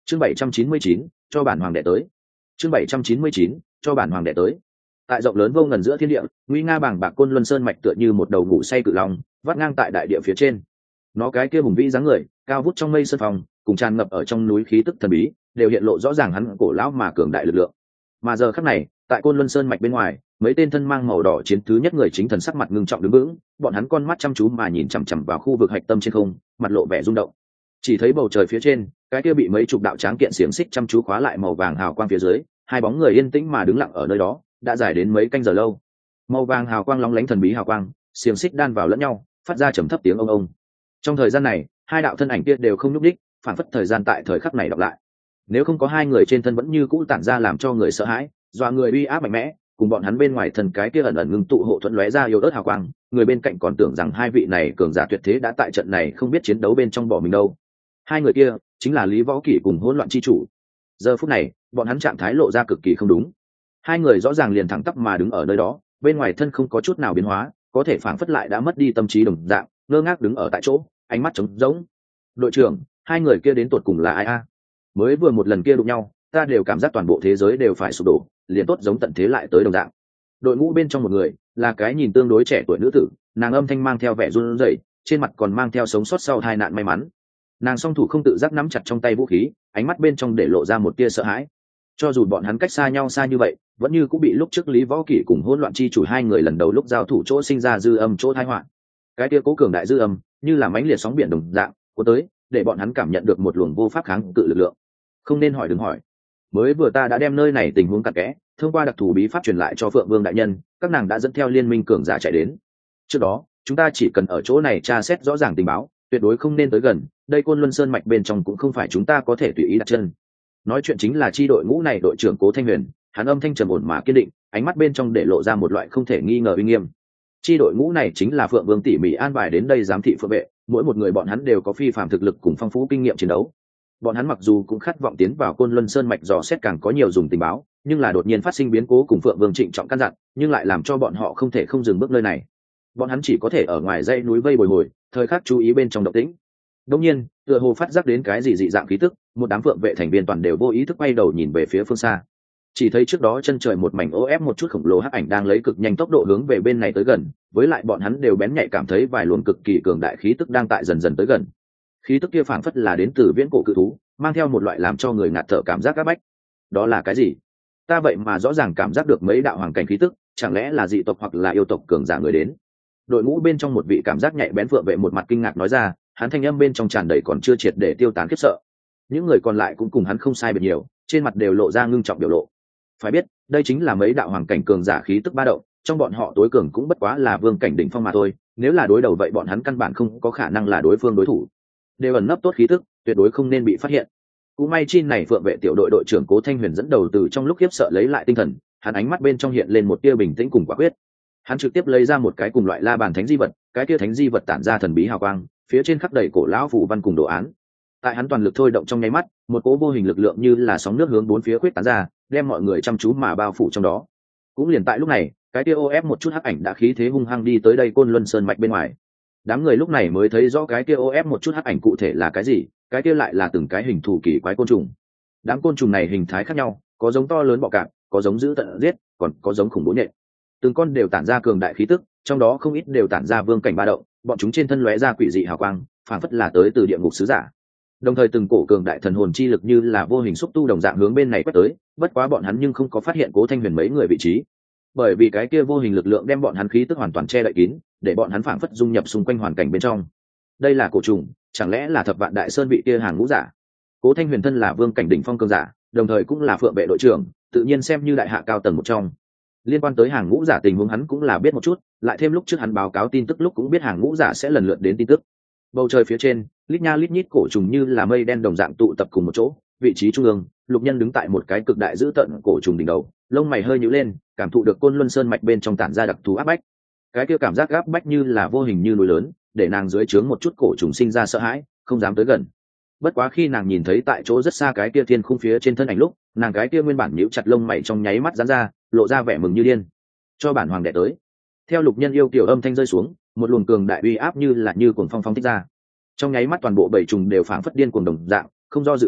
Chương 799, cho bản hoàng đệ tới. Chương 799, cho bản hoàng đệ tới. Tại rộng lớn vô ngần giữa thiên địa, nguy nga bàng bạc Côn Luân Sơn mạch tựa như một đầu ngủ say cự long, vắt ngang tại đại địa phía trên. Nó cái kia hùng vĩ dáng người, cao vút trong mây sơn phòng, cùng tràn ngập ở trong núi khí tức thần bí, đều hiện lộ rõ ràng hắn cổ lão mà cường đại lực lượng. Mà giờ khắc này, tại Côn Luân Sơn mạch bên ngoài, mấy tên thân mang màu đỏ chiến thứ nhất người chính thần sắc mặt ngưng trọng đứng vững, bọn hắn con mắt chăm chú mà nhìn chằm chằm vào khu vực hạch tâm trên không, mặt lộ vẻ rung động. Chỉ thấy bầu trời phía trên, cái kia bị mấy chục đạo tráng kiện xiềng xích chăm chú khóa lại màu vàng hào quang phía dưới, hai bóng người yên tĩnh mà đứng lặng ở nơi đó, đã dài đến mấy canh giờ lâu. Màu vàng hào quang lóng lánh thần bí hào quang, xiềng xích đan vào lẫn nhau, phát ra trầm thấp tiếng ông ông. Trong thời gian này, hai đạo thân ảnh kia đều không nhúc đích, phản phất thời gian tại thời khắc này đọc lại. Nếu không có hai người trên thân vẫn như cũ tản ra làm cho người sợ hãi, dọa người uy áp mạnh mẽ, cùng bọn hắn bên ngoài thần cái kia ẩn ẩn ngưng tụ hộ thuẫn lóe ra yếu ớt hào quang, người bên cạnh còn tưởng rằng hai vị này cường giả tuyệt thế đã tại trận này không biết chiến đấu bên trong bỏ mình đâu. Hai người kia chính là Lý Võ Kỷ cùng Hỗn Loạn chi chủ. Giờ phút này, bọn hắn trạng thái lộ ra cực kỳ không đúng. Hai người rõ ràng liền thẳng tắp mà đứng ở nơi đó, bên ngoài thân không có chút nào biến hóa, có thể phảng phất lại đã mất đi tâm trí đồng dạng, ngơ ngác đứng ở tại chỗ, ánh mắt trống rỗng. Đội trưởng, hai người kia đến tột cùng là ai a? Mới vừa một lần kia đụng nhau, ta đều cảm giác toàn bộ thế giới đều phải sụp đổ, liền tốt giống tận thế lại tới đồng dạng. Đội ngũ bên trong một người là cái nhìn tương đối trẻ tuổi nữ tử, nàng âm thanh mang theo vẻ run rẩy, trên mặt còn mang theo sống sót sau tai nạn may mắn. Nàng song thủ không tự giác nắm chặt trong tay vũ khí, ánh mắt bên trong để lộ ra một tia sợ hãi. Cho dù bọn hắn cách xa nhau xa như vậy, vẫn như cũng bị lúc trước Lý Võ Kỷ cùng Hỗn Loạn chi chủ hai người lần đầu lúc giao thủ chỗ sinh ra dư âm chỗ tai họa. Cái tia cố cường đại dư âm, như là mãnh liệt sóng biển đồng dạng, cuốn tới, để bọn hắn cảm nhận được một luồng vô pháp kháng cự lực lượng. Không nên hỏi đừng hỏi. Mới vừa ta đã đem nơi này tình huống cặn kẽ, thông qua đặc thù bí pháp truyền lại cho Phượng Vương đại nhân, các nàng đã dẫn theo liên minh cường giả chạy đến. Trước đó, chúng ta chỉ cần ở chỗ này tra xét rõ ràng tình báo, tuyệt đối không nên tới gần, đây Côn Luân Sơn mạch bên trong cũng không phải chúng ta có thể tùy ý đặt chân. Nói chuyện chính là chi đội ngũ này đội trưởng Cố Thanh Huyền, hắn âm thanh trầm ổn mà kiên định, ánh mắt bên trong để lộ ra một loại không thể nghi ngờ uy nghiêm. Chi đội ngũ này chính là Phượng Vương tỉ mỉ an bài đến đây giám thị phượng vệ, mỗi một người bọn hắn đều có phi phàm thực lực cùng phong phú kinh nghiệm chiến đấu. Bọn hắn mặc dù cũng khát vọng tiến vào Côn Luân Sơn mạch dò xét càng có nhiều dùng tình báo, nhưng là đột nhiên phát sinh biến cố cùng Phượng Vương trịnh trọng căn dặn, nhưng lại làm cho bọn họ không thể không dừng bước nơi này. Bọn hắn chỉ có thể ở ngoài dãy núi vây bồi hồi, thời khắc chú ý bên trong động tĩnh. Đương nhiên, tựa hồ phát giác đến cái gì dị dạng khí tức, một đám phượng vệ thành viên toàn đều vô ý thức quay đầu nhìn về phía phương xa. Chỉ thấy trước đó chân trời một mảnh ô ép một chút khổng lồ hắc ảnh đang lấy cực nhanh tốc độ hướng về bên này tới gần, với lại bọn hắn đều bén nhạy cảm thấy vài luồng cực kỳ cường đại khí tức đang tại dần dần tới gần. Khí tức kia phảng phất là đến từ viễn cổ cự thú, mang theo một loại làm cho người ngạt thở cảm giác áp bách. Đó là cái gì? Ta vậy mà rõ ràng cảm giác được mấy đạo hoàng cảnh khí tức, chẳng lẽ là dị tộc hoặc là yêu tộc cường giả người đến? Đội ngũ bên trong một vị cảm giác nhạy bén phượng vệ một mặt kinh ngạc nói ra, hắn thanh âm bên trong tràn đầy còn chưa triệt để tiêu tán khiếp sợ. Những người còn lại cũng cùng hắn không sai biệt nhiều, trên mặt đều lộ ra ngưng trọng biểu lộ. Phải biết, đây chính là mấy đạo hoàng cảnh cường giả khí tức ba động, trong bọn họ tối cường cũng bất quá là vương cảnh đỉnh phong mà thôi, nếu là đối đầu vậy bọn hắn căn bản không có khả năng là đối phương đối thủ. Đều ẩn nấp tốt khí tức, tuyệt đối không nên bị phát hiện. Cú may chi này phượng vệ tiểu đội đội trưởng Cố Thanh Huyền dẫn đầu từ trong lúc khiếp sợ lấy lại tinh thần, hắn ánh mắt bên trong hiện lên một tia bình tĩnh cùng quả quyết. Hắn trực tiếp lấy ra một cái cùng loại la bàn thánh di vật, cái kia thánh di vật tản ra thần bí hào quang, phía trên khắc đầy cổ lão phù văn cùng đồ án. Tại hắn toàn lực thôi động trong nháy mắt, một cỗ vô hình lực lượng như là sóng nước hướng bốn phía quyết tán ra, đem mọi người chăm chú mà bao phủ trong đó. Cũng liền tại lúc này, cái kia ô ép một chút hắc ảnh đã khí thế hung hăng đi tới đây Côn Luân Sơn mạch bên ngoài. Đám người lúc này mới thấy rõ cái kia ô ép một chút hắc ảnh cụ thể là cái gì, cái kia lại là từng cái hình thù kỳ quái côn trùng. Đám côn trùng này hình thái khác nhau, có giống to lớn bọ cạp, có giống dữ tận giết, còn có giống khủng bố nhện. Từng con đều tản ra cường đại khí tức, trong đó không ít đều tản ra vương cảnh ba động, bọn chúng trên thân lóe ra quỷ dị hào quang, phảng phất là tới từ địa ngục sứ giả. Đồng thời từng cổ cường đại thần hồn chi lực như là vô hình xúc tu đồng dạng hướng bên này quét tới, bất quá bọn hắn nhưng không có phát hiện Cố Thanh Huyền mấy người vị trí, bởi vì cái kia vô hình lực lượng đem bọn hắn khí tức hoàn toàn che đậy kín, để bọn hắn phảng phất dung nhập xung quanh hoàn cảnh bên trong. Đây là cổ trùng, chẳng lẽ là Thập Vạn Đại Sơn vị kia hàng ngũ giả? Cố Thanh Huyền thân là vương cảnh đỉnh phong cường giả, đồng thời cũng là phượng vệ đội trưởng, tự nhiên xem như đại hạ cao tầng một trong. Liên quan tới hàng ngũ giả tình huống hắn cũng là biết một chút, lại thêm lúc trước hắn báo cáo tin tức lúc cũng biết hàng ngũ giả sẽ lần lượt đến tin tức. Bầu trời phía trên, lít nha lít nhít cổ trùng như là mây đen đồng dạng tụ tập cùng một chỗ, vị trí trung ương, Lục Nhân đứng tại một cái cực đại dữ tợn cổ trùng đỉnh đầu, lông mày hơi nhíu lên, cảm thụ được Côn Luân Sơn mạch bên trong tản ra đặc thù áp bách. Cái kia cảm giác áp bách như là vô hình như núi lớn, để nàng dưới trướng một chút cổ trùng sinh ra sợ hãi, không dám tới gần. Bất quá khi nàng nhìn thấy tại chỗ rất xa cái kia thiên khung phía trên thân ảnh lúc, nàng cái kia nguyên bản nhíu chặt lông mày trong nháy mắt giãn ra, lộ ra vẻ mừng như điên. Cho bản hoàng đệ tới. Theo Lục Nhân yêu kiều âm thanh rơi xuống, một luồng cường đại uy áp như cuồng phong phóng thích ra. Trong nháy mắt toàn bộ bảy trùng đều phảng phất điên cuồng đồng dạng, không do dự nữa,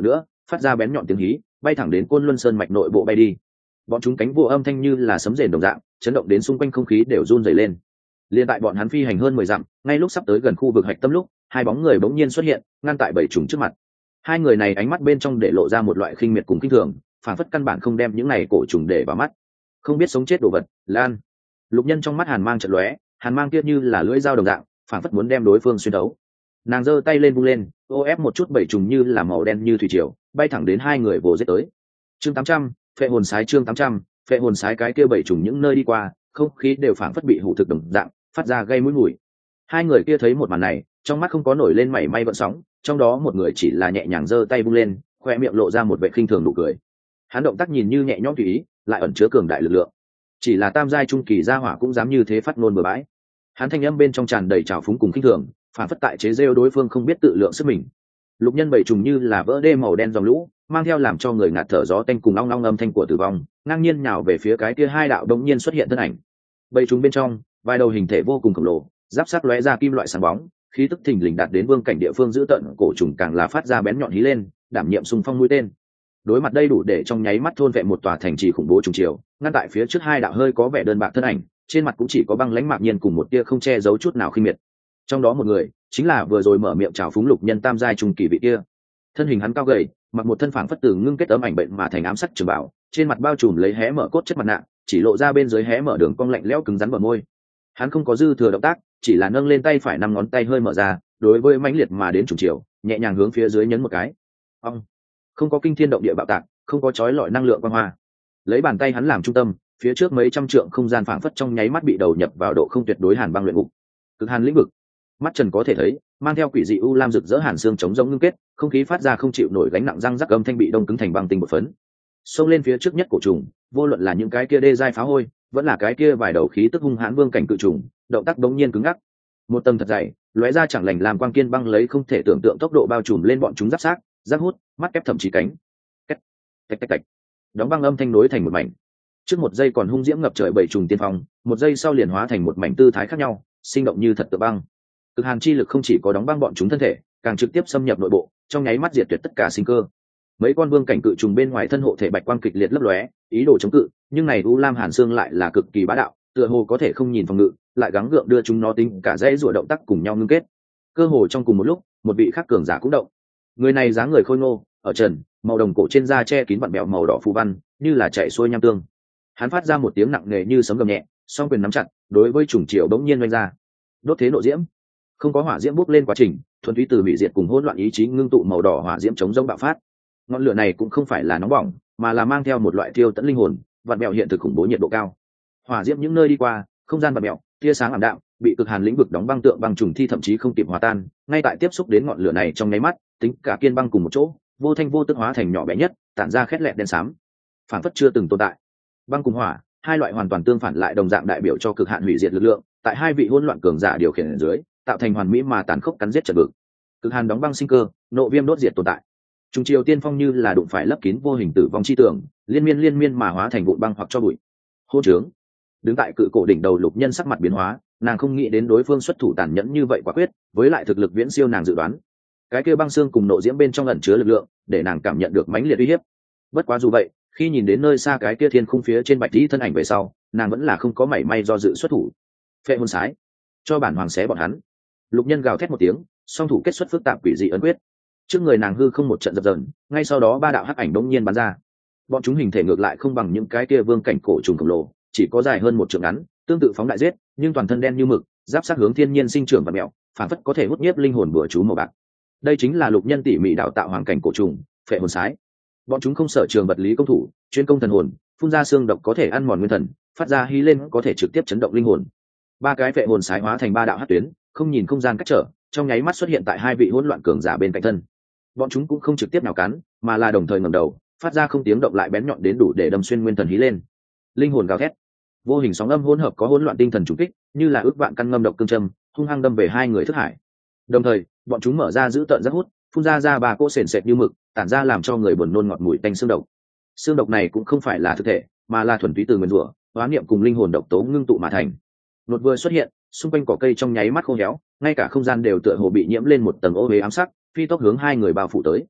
phát ra bén nhọn tiếng hí, bay thẳng đến Côn Luân Sơn mạch nội bộ bay đi. Bọn chúng cánh vỗ âm thanh như là sấm rền đồng dạng, chấn động đến xung quanh không khí đều run rẩy lên. Liên tại bọn hắn phi hành hơn 10 dặm, ngay lúc sắp tới gần khu vực hạch tâm lúc, hai bóng người bỗng nhiên xuất hiện, ngăn tại bảy trùng trước mặt. Hai người này ánh mắt bên trong để lộ ra một loại khinh miệt cùng kinh thường, phản phất căn bản không đem những này cổ trùng để vào mắt. Không biết sống chết đồ vật, lan. Lục Nhân trong mắt hàn mang chợt lóe, hàn mang kia như là lưỡi dao đồng dạng, phản phất muốn đem đối phương xuyên thấu. Nàng giơ tay lên vung lên, ô ép một chút bảy trùng như là màu đen như thủy triều, bay thẳng đến hai người vồ giết tới. Chương 800, phệ hồn sái chương 800, phệ hồn sái cái kia bảy trùng những nơi đi qua, không khí đều phản phất bị hủ thực đồng dạng, phát ra gây mũi mùi. Hai người kia thấy một màn này, trong mắt không có nổi lên mảy may gợn sóng, trong đó một người chỉ là nhẹ nhàng giơ tay vung lên, khoe miệng lộ ra một vẻ khinh thường nụ cười. Hắn động tác nhìn như nhẹ nhõm tùy ý, lại ẩn chứa cường đại lực lượng. Chỉ là tam giai trung kỳ gia hỏa cũng dám như thế phát ngôn bừa bãi. Hắn thanh âm bên trong tràn đầy trào phúng cùng khinh thường, phản phất tại chế giễu đối phương không biết tự lượng sức mình. Lục Nhân bảy trùng như là vỡ đê màu đen dòng lũ, mang theo làm cho người ngạt thở gió tanh cùng ong ong âm thanh của tử vong, ngang nhiên nhào về phía cái kia hai đạo đống nhiên xuất hiện thân ảnh. Bảy trùng bên trong, vài đầu hình thể vô cùng khổng lồ, giáp sắc lóe ra kim loại sáng bóng, khí tức thình lình đạt đến vương cảnh địa phương giữ tận, cổ trùng càng là phát ra bén nhọn hí lên, đảm nhiệm xung phong mũi tên. Đối mặt đây đủ để trong nháy mắt thôn vệ một tòa thành trì khủng bố trùng chiều, ngăn tại phía trước hai đạo hơi có vẻ đơn bạc thân ảnh, trên mặt cũng chỉ có băng lãnh mạc nhiên cùng một tia không che giấu chút nào khinh miệt. Trong đó một người chính là vừa rồi mở miệng chào phúng Lục Nhân tam giai trung kỳ vị kia. Thân hình hắn cao gầy, mặc một thân phảng phất từ ngưng kết ấm ảnh bệnh mà thành ám sắc trường bảo, trên mặt bao trùm lấy hé mở cốt chất mặt nạ, chỉ lộ ra bên dưới hé mở đường cong lạnh lẽo cứng rắn bờ môi. Hắn không có dư thừa động tác, chỉ là nâng lên tay phải năm ngón tay hơi mở ra, đối với mãnh liệt mà đến trùng chiều, nhẹ nhàng hướng phía dưới nhấn một cái. Ông, không có kinh thiên động địa bạo tạc, không có chói lọi năng lượng quang hoa. Lấy bàn tay hắn làm trung tâm, phía trước mấy trăm trượng không gian phảng phất trong nháy mắt bị đầu nhập vào độ không tuyệt đối hàn băng luyện ngục. Cực hàn lĩnh vực, mắt trần có thể thấy, mang theo quỷ dị u lam rực rỡ hàn xương chống rỗng ngưng kết, không khí phát ra không chịu nổi gánh nặng răng rắc âm thanh bị đông cứng thành băng tinh một phấn. Xông lên phía trước nhất cổ trùng, vô luận là những cái kia đê giai phá hôi, vẫn là cái kia vài đầu khí tức hung hãn vương cảnh cự trùng, động tác đống nhiên cứng ngắc. Một tầng thật dày, lóe ra chẳng lành làm quang kiên băng lấy không thể tưởng tượng tốc độ bao trùm lên bọn chúng giáp xác, giáp hút, mắt ép thậm chí cánh. Cách, cách cách cách. Đóng băng âm thanh nối thành một mảnh. Trước một giây còn hung diễm ngập trời bảy trùng tiên phong, một giây sau liền hóa thành một mảnh tư thái khác nhau, sinh động như thật tự băng. Cực hàn chi lực không chỉ có đóng băng bọn chúng thân thể, càng trực tiếp xâm nhập nội bộ, trong nháy mắt diệt tuyệt tất cả sinh cơ. Mấy con vương cảnh cự trùng bên ngoài thân hộ thể bạch quang kịch liệt lấp lóe, ý đồ chống cự, nhưng này u lam hàn xương lại là cực kỳ bá đạo, tựa hồ có thể không nhìn phòng ngự, lại gắng gượng đưa chúng nó tính cả dãy rủa động tác cùng nhau ngưng kết. Cơ hồ trong cùng một lúc, một vị khác cường giả cũng động. Người này dáng người khôi ngô, ở trần, màu đồng cổ trên da che kín vặn bẹo màu đỏ phù văn, như là chạy xuôi nham tương. Hắn phát ra một tiếng nặng nề như sấm gầm nhẹ, song quyền nắm chặt, đối với trùng triều bỗng nhiên vung ra. Đốt thế nộ diễm, không có hỏa diễm bốc lên quá trình, thuần túy từ bị diệt cùng hỗn loạn ý chí ngưng tụ màu đỏ hỏa diễm chống rông bạo phát. Ngọn lửa này cũng không phải là nóng bỏng, mà là mang theo một loại thiêu tận linh hồn, vặn bẹo hiện thực khủng bố nhiệt độ cao. Hỏa diễm những nơi đi qua, không gian vặn bẹo, tia sáng ảm đạm, bị cực hàn lĩnh vực đóng băng tượng băng trùng thi thậm chí không kịp hòa tan, ngay tại tiếp xúc đến ngọn lửa này trong nháy mắt, tính cả kiên băng cùng một chỗ, vô thanh vô tức hóa thành nhỏ bé nhất, tản ra khét lẹt đen xám, phản phất chưa từng tồn tại. Băng cùng hỏa, hai loại hoàn toàn tương phản lại đồng dạng đại biểu cho cực hạn hủy diệt lực lượng, tại hai vị hỗn loạn cường giả điều khiển ở dưới, tạo thành hoàn mỹ mà tàn khốc cắn giết trận vực. Cực hàn đóng băng sinh cơ, nộ viêm đốt diệt tồn tại. Trung triều tiên phong như là đụng phải lấp kín vô hình tử vong chi tường, liên miên mà hóa thành vụn băng hoặc cho bụi. Hô trướng. Đứng tại cự cổ đỉnh đầu Lục Nhân sắc mặt biến hóa, nàng không nghĩ đến đối phương xuất thủ tàn nhẫn như vậy quả quyết, với lại thực lực viễn siêu nàng dự đoán. Cái kia băng xương cùng nộ diễm bên trong ẩn chứa lực lượng, để nàng cảm nhận được mãnh liệt uy hiếp. Bất quá dù vậy, khi nhìn đến nơi xa cái kia thiên khung phía trên bạch tí thân ảnh về sau, nàng vẫn là không có mảy may do dự xuất thủ. Phệ hồn sái, cho bản hoàng xé bọn hắn. Lục Nhân gào thét một tiếng, song thủ kết xuất phức tạp quỷ dị ấn quyết. Trước người nàng hư không một trận dập dờn, ngay sau đó ba đạo hắc ảnh bỗng nhiên bắn ra. Bọn chúng hình thể ngược lại không bằng những cái kia vương cảnh cổ trùng khổng lồ, chỉ có dài hơn một trượng ngắn, tương tự phóng đại giết, nhưng toàn thân đen như mực, giáp sát hướng thiên nhiên sinh trưởng và mèo, phản phất có thể hút nhiếp linh hồn bừa chú màu bạc. Đây chính là Lục Nhân tỉ mỉ đào tạo hoàng cảnh cổ trùng, phệ hồn sái. Bọn chúng không sợ trường vật lý công thủ, chuyên công thần hồn, phun ra xương độc có thể ăn mòn nguyên thần, phát ra hí lên có thể trực tiếp chấn động linh hồn. Ba cái phệ hồn sái hóa thành ba đạo hắc tuyến, không nhìn không gian cách trở, trong nháy mắt xuất hiện tại hai vị hỗn loạn cường giả bên cạnh thân. Bọn chúng cũng không trực tiếp nào cắn, mà là đồng thời ngẩng đầu, phát ra không tiếng động lại bén nhọn đến đủ để đâm xuyên nguyên thần hí lên. Linh hồn gào thét, vô hình sóng âm hỗn hợp có hỗn loạn tinh thần trùng kích, như là ước vạn căn ngâm độc cương châm, hung hăng đâm về hai người thức hải. Đồng thời, bọn chúng mở ra giữ tợn rất hút, phun ra ba cỗ sền sệt như mực, tản ra làm cho người buồn nôn ngọt mùi tanh xương độc. Xương độc này cũng không phải là thực thể, mà là thuần túy từ nguyên rủa, hóa niệm cùng linh hồn độc tố ngưng tụ mà thành. Nốt vừa xuất hiện, xung quanh cỏ cây trong nháy mắt khô héo, ngay cả không gian đều tựa hồ bị nhiễm lên một tầng ô uế ám sắc, phi tốc hướng hai người bao phủ tới.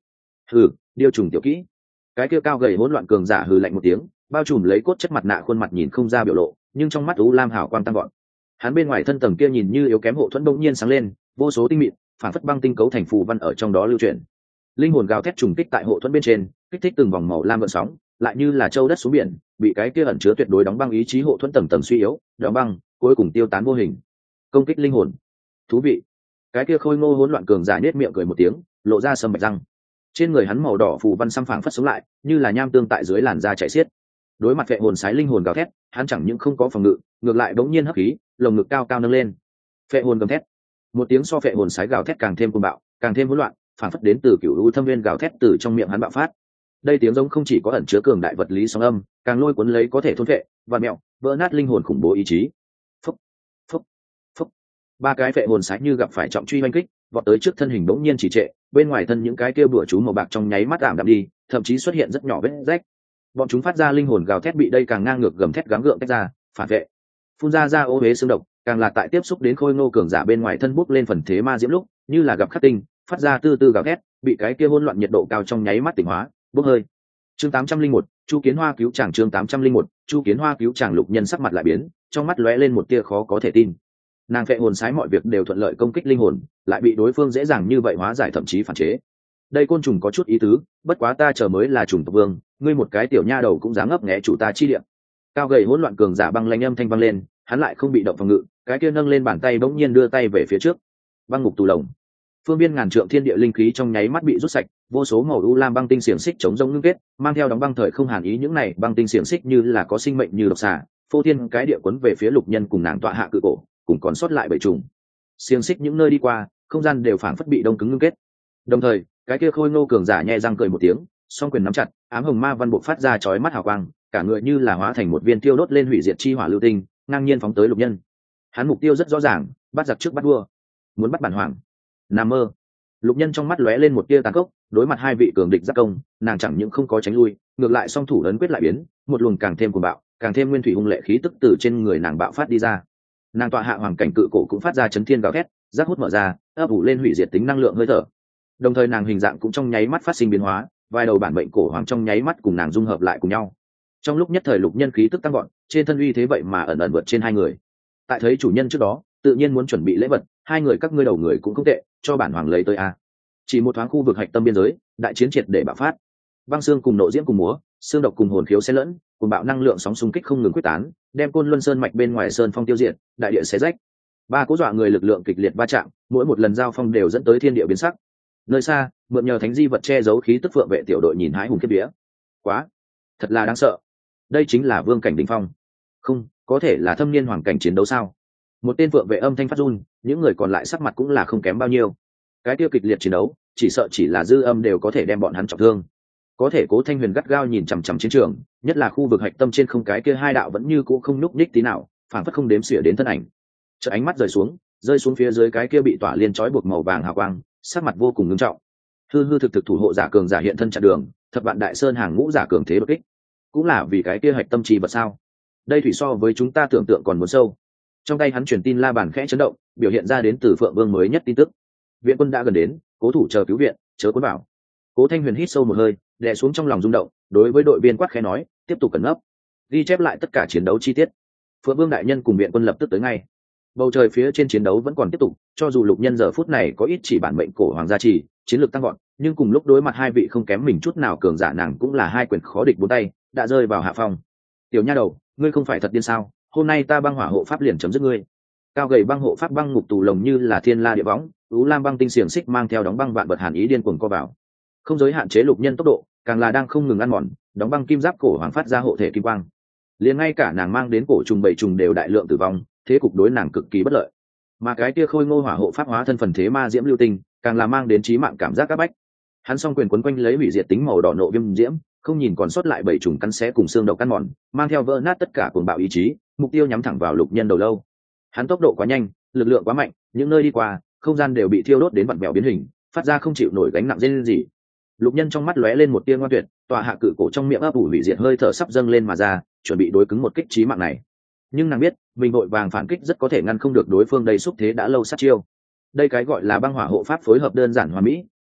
Điêu trùng tiểu kỹ. Cái kia cao gầy hỗn loạn cường giả hừ lạnh một tiếng, bao trùm lấy cốt chất mặt nạ khuôn mặt nhìn không ra biểu lộ, nhưng trong mắt u lam hào quang tăng gọn. Hắn bên ngoài thân tầng kia nhìn như yếu kém hộ thuẫn bỗng nhiên sáng lên, vô số tinh mịn phản phất băng tinh cấu thành phù văn ở trong đó lưu chuyển. Linh hồn gào thét trùng kích tại hộ thuẫn bên trên, kích thích từng vòng màu lam gợn sóng, lại như là châu đất xuống biển, bị cái kia ẩn chứa tuyệt đối đóng băng ý chí hộ thuẫn tầng tầng suy yếu, đóng băng, cuối cùng tiêu tán vô hình. Công kích linh hồn. Thú vị. Cái kia khôi ngô hỗn loạn cường giả nhếch miệng cười một tiếng, lộ ra sâm bạch răng. Trên người hắn màu đỏ phù văn xăm phảng phất sống lại, như là nham tương tại dưới làn da chảy xiết. Đối mặt vệ hồn sái linh hồn gào thét, hắn chẳng những không có phòng ngự, ngược lại bỗng nhiên hấp khí, lồng ngực cao cao nâng lên. Vệ hồn gầm thét. Một tiếng so vệ hồn sái gào thét càng thêm cuồng bạo, càng thêm hỗn loạn, phảng phất đến từ cựu u thâm viên gào thét từ trong miệng hắn bạo phát. Đây tiếng giống không chỉ có ẩn chứa cường đại vật lý sóng âm, càng lôi cuốn lấy có thể thôn vệ, vặn mèo, vỡ nát linh hồn khủng bố ý chí. Phúc, phúc, phúc. Ba cái vệ hồn sái như gặp phải trọng truy oanh kích, vọt tới trước thân hình bỗng nhiên chỉ trệ, bên ngoài thân những cái kia bùa chú màu bạc trong nháy mắt ảm đạm đi, thậm chí xuất hiện rất nhỏ vết rách. Bọn chúng phát ra linh hồn gào thét bị đây càng ngang ngược gầm thét gắng gượng tách ra, phản vệ. Phun ra ô huế xương độc, càng là tại tiếp xúc đến khôi ngô cường giả bên ngoài thân bốc lên phần thế ma diễm lúc, như là gặp khắc tinh, phát ra tư tư gào thét, bị cái kia hỗn loạn nhiệt độ cao trong nháy mắt tỉnh hóa, bốc hơi. Chương 801, Chu Kiến Hoa cứu chàng. Chương 801, Chu Kiến Hoa cứu chàng. Lục Nhân sắc mặt lại biến, trong mắt lóe lên một tia khó có thể tin. Nàng vệ hồn sái mọi việc đều thuận lợi công kích linh hồn, lại bị đối phương dễ dàng như vậy hóa giải thậm chí phản chế. Đây côn trùng có chút ý tứ, bất quá ta chờ mới là trùng tộc vương, ngươi một cái tiểu nha đầu cũng dám ngấp nghé chủ ta chi địa. Cao gầy hỗn loạn cường giả băng lanh âm thanh vang lên, hắn lại không bị động phòng ngự, cái kia nâng lên bàn tay bỗng nhiên đưa tay về phía trước. Băng ngục tù lồng. Phương biên ngàn trượng thiên địa linh khí trong nháy mắt bị rút sạch, vô số màu u lam băng tinh xiềng xích chống rông ngưng kết, mang theo đóng băng thời không hàn ý, những này băng tinh xiềng xích như là có sinh mệnh như độc xà, phô thiên cái địa cuốn về phía Lục Nhân cùng nàng tọa hạ cự cổ, cùng còn sót lại bảy trùng. Xiềng xích những nơi đi qua, không gian đều phảng phất bị đông cứng ngưng kết. Đồng thời, cái kia khôi ngô cường giả nhẹ răng cười một tiếng, song quyền nắm chặt, ám hồng ma văn bộ phát ra chói mắt hào quang, cả người như là hóa thành một viên tiêu đốt lên hủy diệt chi hỏa lưu tinh, ngang nhiên phóng tới Lục Nhân. Hắn mục tiêu rất rõ ràng, bắt giặc trước bắt vua, muốn bắt bản hoàng. Nằm mơ. Lục Nhân trong mắt lóe lên một tia tàn khốc, đối mặt hai vị cường địch giáp công, nàng chẳng những không có tránh lui, ngược lại song thủ ấn quyết lại biến, một luồng càng thêm cuồng bạo, càng thêm nguyên thủy hung lệ khí tức từ trên người nàng bạo phát đi ra. Nàng tọa hạ hoàng cảnh cự cổ cũng phát ra chấn thiên gào thét, giác hút mở ra, ấp ủ lên hủy diệt tính năng lượng hơi thở. Đồng thời nàng hình dạng cũng trong nháy mắt phát sinh biến hóa, vài đầu bản mệnh cổ hoàng trong nháy mắt cùng nàng dung hợp lại cùng nhau. Trong lúc nhất thời Lục Nhân khí tức tăng gọn, trên thân uy thế vậy mà ẩn ẩn vượt trên hai người. Tại thấy chủ nhân trước đó, tự nhiên muốn chuẩn bị lễ vật, hai người các ngươi đầu người cũng không tệ, cho bản hoàng lấy tới a. Chỉ một thoáng khu vực hạch tâm biên giới, đại chiến triệt để bạo phát. Băng xương cùng nộ diễm cùng múa, xương độc cùng hồn khiếu xen lẫn, cùng bạo năng lượng sóng xung kích không ngừng quyết tán, đem Côn Luân Sơn mạch bên ngoài sơn phong tiêu diệt, đại địa xé rách. Ba cố dọa người lực lượng kịch liệt va chạm, mỗi một lần giao phong đều dẫn tới thiên địa biến sắc. Nơi xa, mượn nhờ thánh di vật che giấu khí tức phượng vệ tiểu đội nhìn hái hùng kiếp vía. Quá, thật là đáng sợ. Đây chính là vương cảnh đỉnh phong. Không, có thể là thâm niên hoàng cảnh chiến đấu sao? Một tên phượng vệ âm thanh phát run, những người còn lại sắc mặt cũng là không kém bao nhiêu. Cái tiêu kịch liệt chiến đấu, chỉ sợ chỉ là dư âm đều có thể đem bọn hắn trọng thương. Có thể Cố Thanh Huyền gắt gao nhìn chằm chằm chiến trường, nhất là khu vực hạch tâm trên không, cái kia hai đạo vẫn như cũ không nhúc nhích tí nào, phảng phất không đếm xỉa đến thân ảnh. Chợt ánh mắt rơi xuống phía dưới cái kia bị tỏa liên trói buộc màu vàng hào quang, sắc mặt vô cùng nghiêm trọng. Hư thực thủ hộ giả cường giả hiện thân chặn đường, thập vạn đại sơn hàng ngũ giả cường thế đột kích, cũng là vì cái kia hạch tâm chi vật sao? Đây thủy so với chúng ta tưởng tượng còn muốn sâu. Trong tay hắn truyền tin la bàn khẽ chấn động, biểu hiện ra đến từ Phượng Vương mới nhất tin tức. Viện quân đã gần đến, cố thủ chờ cứu viện, chớ cuốn vào. Cố Thanh Huyền hít sâu một hơi, đè xuống trong lòng rung động, đối với đội viên quát khẽ nói, tiếp tục cẩn nấp, ghi chép lại tất cả chiến đấu chi tiết. Phượng Vương đại nhân cùng viện quân lập tức tới ngay. Bầu trời phía trên chiến đấu vẫn còn tiếp tục, cho dù Lục Nhân giờ phút này có ít chỉ bản mệnh cổ hoàng gia trì, chiến lược tăng gọn, nhưng cùng lúc đối mặt hai vị không kém mình chút nào cường giả, nàng cũng là hai quyền khó địch bốn tay, đã rơi vào hạ phong. Tiểu nha đầu, ngươi không phải thật điên sao? Hôm nay ta băng hỏa hộ pháp liền chấm dứt ngươi. Cao gầy băng hộ pháp băng ngục tù lồng như là thiên la địa võng, ú lam băng tinh xiềng xích mang theo đóng băng vạn vật hàn ý điên cuồng co vào, không giới hạn chế Lục Nhân tốc độ, càng là đang không ngừng ăn mòn, đóng băng kim giáp cổ hoàng phát ra hộ thể kim quang. Liền ngay cả nàng mang đến cổ trùng bảy trùng đều đại lượng tử vong, thế cục đối nàng cực kỳ bất lợi. Mà cái kia khôi ngô hỏa hộ pháp hóa thân phần thế ma diễm lưu tinh, càng là mang đến chí mạng cảm giác áp bách. Hắn song quyền quấn quanh lấy hủy diệt tính màu đỏ nộ viêm diễm, không nhìn còn sót lại bảy trùng cắn xé cùng xương độc cắn mòn, mang theo vỡ nát tất cả cuồng bạo ý chí, mục tiêu nhắm thẳng vào Lục Nhân đầu lâu. Hắn tốc độ quá nhanh, lực lượng quá mạnh, những nơi đi qua, không gian đều bị thiêu đốt đến vặn vẹo biến hình, phát ra không chịu nổi gánh nặng rên rỉ. Lục Nhân trong mắt lóe lên một tia ngoan tuyệt, tọa hạ cự cổ trong miệng ấp ủ hủy diệt hơi thở sắp dâng lên mà ra, chuẩn bị đối cứng một kích chí mạng này. Nhưng nàng biết, mình vội vàng phản kích rất có thể ngăn không được đối phương đầy xúc thế đã lâu sát chiêu. Đây cái gọi là băng hỏa hộ pháp phối hợp đơn giản hoàn mỹ,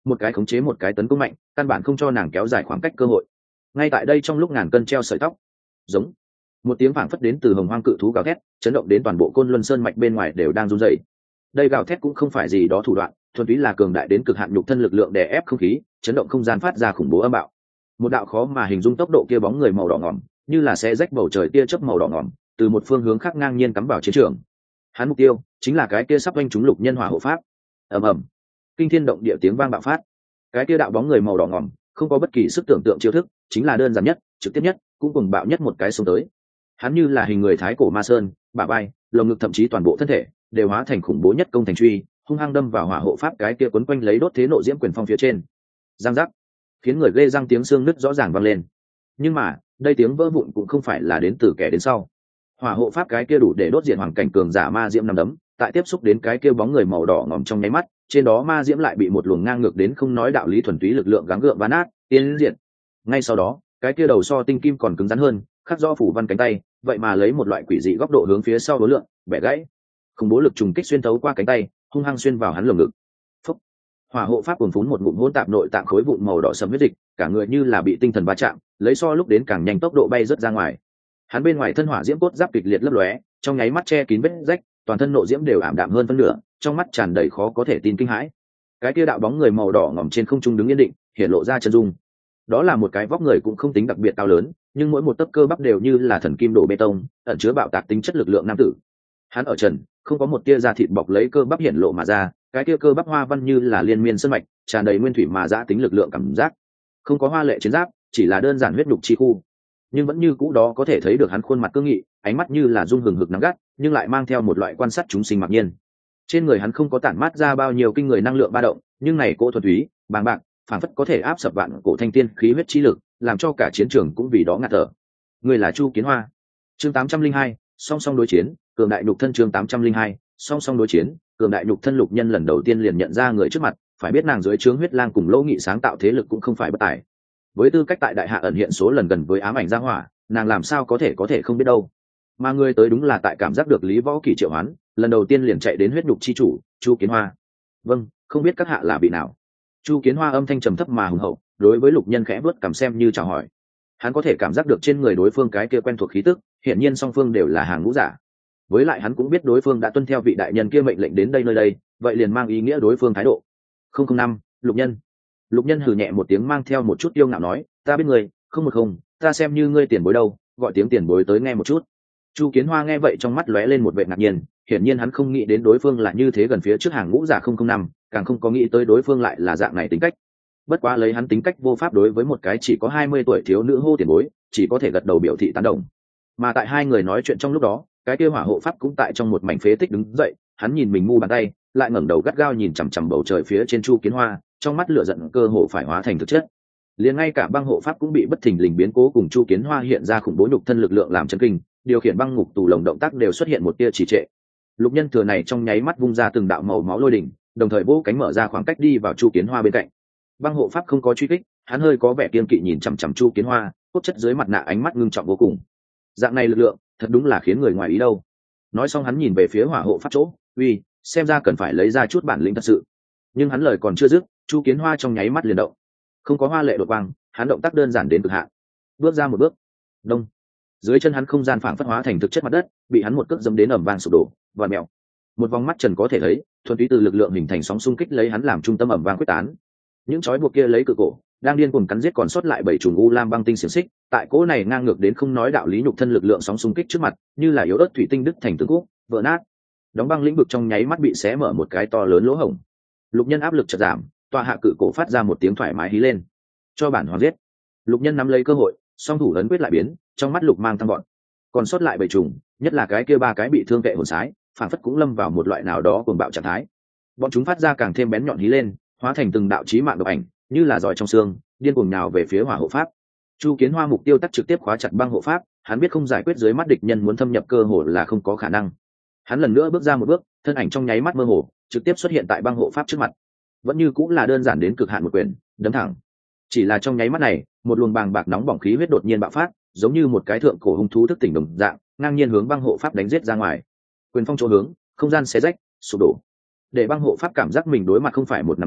một cái khống chế một cái tấn công mạnh, căn bản không cho nàng kéo dài khoảng cách cơ hội. Ngay tại đây trong lúc ngàn cân treo sợi tóc, giống một tiếng phảng phất đến từ hồng hoang cự thú gào thét, chấn động đến toàn bộ Côn Luân Sơn mạch bên ngoài đều đang run rẩy. Đây gào thét cũng không phải gì đó thủ đoạn, thuần túy là cường đại đến cực hạn nhục thân lực lượng đè ép không khí, chấn động không gian phát ra khủng bố âm bạo. Một đạo khó mà hình dung tốc độ kia bóng người màu đỏ ngòm, như là xé rách bầu trời tia chớp màu đỏ ngòm, từ một phương hướng khác ngang nhiên cắm vào chiến trường. Hắn mục tiêu chính là cái kia sắp oanh trúng Lục Nhân hỏa hộ pháp. Ầm ầm, kinh thiên động địa tiếng vang bạo phát. Cái kia đạo bóng người màu đỏ ngòm, không có bất kỳ sức tưởng tượng chiêu thức, chính là đơn giản nhất, trực tiếp nhất, cũng cùng bạo nhất một cái xông tới. Hắn như là hình người thái cổ ma sơn, bả vai, lồng ngực thậm chí toàn bộ thân thể đều hóa thành khủng bố nhất công thành truy, hung hăng đâm vào hỏa hộ pháp cái kia quấn quanh lấy đốt thế nộ diễm quyền phong phía trên. Giang giác, khiến người ghê răng tiếng xương nứt rõ ràng vang lên. Nhưng mà đây tiếng vỡ vụn cũng không phải là đến từ kẻ đến sau. Hỏa hộ pháp cái kia đủ để đốt diện hoàng cảnh cường giả ma diễm năm đấm, tại tiếp xúc đến cái kia bóng người màu đỏ ngòm trong nháy mắt, trên đó ma diễm lại bị một luồng ngang ngược đến không nói đạo lý thuần túy lực lượng gắng gượng ván nát tiến diện. Ngay sau đó cái kia đầu so tinh kim còn cứng rắn hơn, khắc do phủ văn cánh tay, vậy mà lấy một loại quỷ dị góc độ hướng phía sau đối lượng bẻ gãy, khủng bố lực trùng kích xuyên thấu qua cánh tay, hung hăng xuyên vào hắn lồng ngực. Phúc! Hỏa hộ pháp cuồn phún một ngụm hỗn tạp nội tạng khối vụn màu đỏ sẫm huyết dịch, cả người như là bị tinh thần va chạm, lấy so lúc đến càng nhanh tốc độ bay rớt ra ngoài. Hắn bên ngoài thân hỏa diễm cốt giáp kịch liệt lấp lóe, trong nháy mắt che kín vết rách, toàn thân nộ diễm đều ảm đạm hơn phân nửa, trong mắt tràn đầy khó có thể tin kinh hãi. Cái kia đạo bóng người màu đỏ ngòm trên không trung đứng yên định, hiện lộ ra chân dung. Đó là một cái vóc người cũng không tính đặc biệt cao lớn, nhưng mỗi một tấc cơ bắp đều như là thần kim đổ bê tông, ẩn chứa bạo tạc tính chất lực lượng nam tử. Hắn ở trần, không có một tia da thịt bọc lấy cơ bắp hiện lộ mà ra, cái kia cơ bắp hoa văn như là liên miên sơn mạch, tràn đầy nguyên thủy mà dã tính lực lượng cảm giác. Không có hoa lệ chiến giáp, chỉ là đơn giản huyết nhục chi khu. Nhưng vẫn như cũ đó có thể thấy được hắn khuôn mặt cương nghị, ánh mắt như là dung hừng hực nắng gắt, nhưng lại mang theo một loại quan sát chúng sinh mặc nhiên. Trên người hắn không có tản mát ra bao nhiêu kinh người năng lượng ba động, nhưng này cỗ thuần túy, bàng bạc, phảng phất có thể áp sập vạn cổ thanh tiên khí huyết chi lực, làm cho cả chiến trường cũng vì đó ngạt thở. Người là Chu Kiến Hoa. Chương 802, song song đối chiến, cường đại nhục thân. Chương 802, song song đối chiến, cường đại nhục thân. Lục Nhân lần đầu tiên liền nhận ra người trước mặt, phải biết nàng dưới trướng huyết lang cùng Lỗ Nghị sáng tạo thế lực cũng không phải bất tài. Với tư cách tại đại hạ ẩn hiện số lần gần với ám ảnh gia hỏa, nàng làm sao có thể không biết đâu. Mà người tới đúng là tại cảm giác được Lý Võ Kỳ triệu hoán, lần đầu tiên liền chạy đến huyết nhục chi chủ, Chu Kiến Hoa. Vâng, không biết các hạ là vị nào? Chu Kiến Hoa âm thanh trầm thấp mà hùng hậu, đối với Lục Nhân khẽ vớt cằm xem như chào hỏi. Hắn có thể cảm giác được trên người đối phương cái kia quen thuộc khí tức, hiển nhiên song phương đều là hàng ngũ giả. Với lại hắn cũng biết đối phương đã tuân theo vị đại nhân kia mệnh lệnh đến đây nơi đây, vậy liền mang ý nghĩa đối phương thái độ. 005, Lục Nhân. Lục Nhân hừ nhẹ một tiếng mang theo một chút yêu ngạo nói, ta biết người, 010, ta xem như ngươi tiền bối đâu, gọi tiếng tiền bối tới nghe một chút. Chu Kiến Hoa nghe vậy trong mắt lóe lên một vẻ ngạc nhiên, hiển nhiên hắn không nghĩ đến đối phương là như thế gần phía trước hàng ngũ giả 005, càng không có nghĩ tới đối phương lại là dạng này tính cách. Bất quá lấy hắn tính cách vô pháp đối với một cái chỉ có 20 tuổi thiếu nữ hô tiền bối, chỉ có thể gật đầu biểu thị tán đồng. Mà tại hai người nói chuyện trong lúc đó, cái kia hỏa hộ pháp cũng tại trong một mảnh phế tích đứng dậy, hắn nhìn mình mu bàn tay, lại ngẩng đầu gắt gao nhìn chằm chằm bầu trời phía trên Chu Kiến Hoa, trong mắt lửa giận cơ hồ phải hóa thành thực chất. Liền ngay cả băng hộ pháp cũng bị bất thình lình biến cố cùng Chu Kiến Hoa hiện ra khủng bố nhục thân lực lượng làm chấn kinh, điều khiển băng ngục tù lồng động tác đều xuất hiện một tia trì trệ. Lục Nhân thừa này trong nháy mắt vung ra từng đạo màu máu lôi đỉnh, đồng thời vỗ cánh mở ra khoảng cách đi vào Chu Kiến Hoa bên cạnh. Băng hộ pháp không có truy kích, hắn hơi có vẻ kiên kỵ nhìn chằm chằm Chu Kiến Hoa, cốt chất dưới mặt nạ ánh mắt ngưng trọng vô cùng. Dạng này lực lượng, thật đúng là khiến người ngoài ý đâu. Nói xong hắn nhìn về phía hỏa hộ pháp chỗ, uy, xem ra cần phải lấy ra chút bản lĩnh thật sự. Nhưng hắn lời còn chưa dứt, Chu Kiến Hoa trong nháy mắt liền động. Không có hoa lệ đột quang, hắn động tác đơn giản đến cực hạn. Bước ra một bước, đông. Dưới chân hắn không gian phảng phất hóa thành thực chất mặt đất, bị hắn một cước dẫm đến ầm vang sụp đổ, vặn mèo. Một vòng mắt trần có thể thấy, thuần túy từ lực lượng hình thành sóng xung kích lấy hắn làm trung tâm ầm vang quyết tán. Những chói buộc kia lấy cự cổ, đang điên cuồng cắn giết còn sót lại bảy trùng u lam băng tinh xiềng xích, tại cỗ này ngang ngược đến không nói đạo lý nhục thân lực lượng sóng xung kích trước mặt, như là yếu ớt thủy tinh đứt thành từng khúc, vỡ nát. Đóng băng lĩnh vực trong nháy mắt bị xé mở một cái to lớn lỗ hổng. Lục Nhân áp lực chợt giảm, tọa hạ cự cổ phát ra một tiếng thoải mái hí lên. Cho bản hoàng giết. Lục Nhân nắm lấy cơ hội, song thủ ấn quyết lại biến, trong mắt lục mang tăng gọn. Còn sót lại bảy trùng, nhất là cái kia ba cái bị thương kệ hồn sái, phản phất cũng lâm vào một loại nào đó cuồng bạo trạng thái. Bọn chúng phát ra càng thêm bén nhọn hí lên, hóa thành từng đạo chí mạng độc ảnh, như là giỏi trong xương, điên cuồng nào về phía hỏa hộ pháp. Chu Kiến Hoa mục tiêu tắc trực tiếp khóa chặt băng hộ pháp, hắn biết không giải quyết dưới mắt địch nhân muốn thâm nhập cơ hồ là không có khả năng. Hắn lần nữa bước ra một bước, thân ảnh trong nháy mắt mơ hồ, trực tiếp xuất hiện tại băng hộ pháp trước mặt. Vẫn như cũng là đơn giản đến cực hạn một quyền, đấm thẳng. Chỉ là trong nháy mắt này, một luồng bàng bạc nóng bỏng khí huyết đột nhiên bạo phát, giống như một cái thượng cổ hung thú thức tỉnh đồng dạng, ngang nhiên hướng băng hộ pháp đánh giết ra ngoài. Quyền phong chỗ hướng, không gian xé rách, sụp đổ. Để băng hộ pháp cảm giác mình đối mặt không phải một nắm đấm,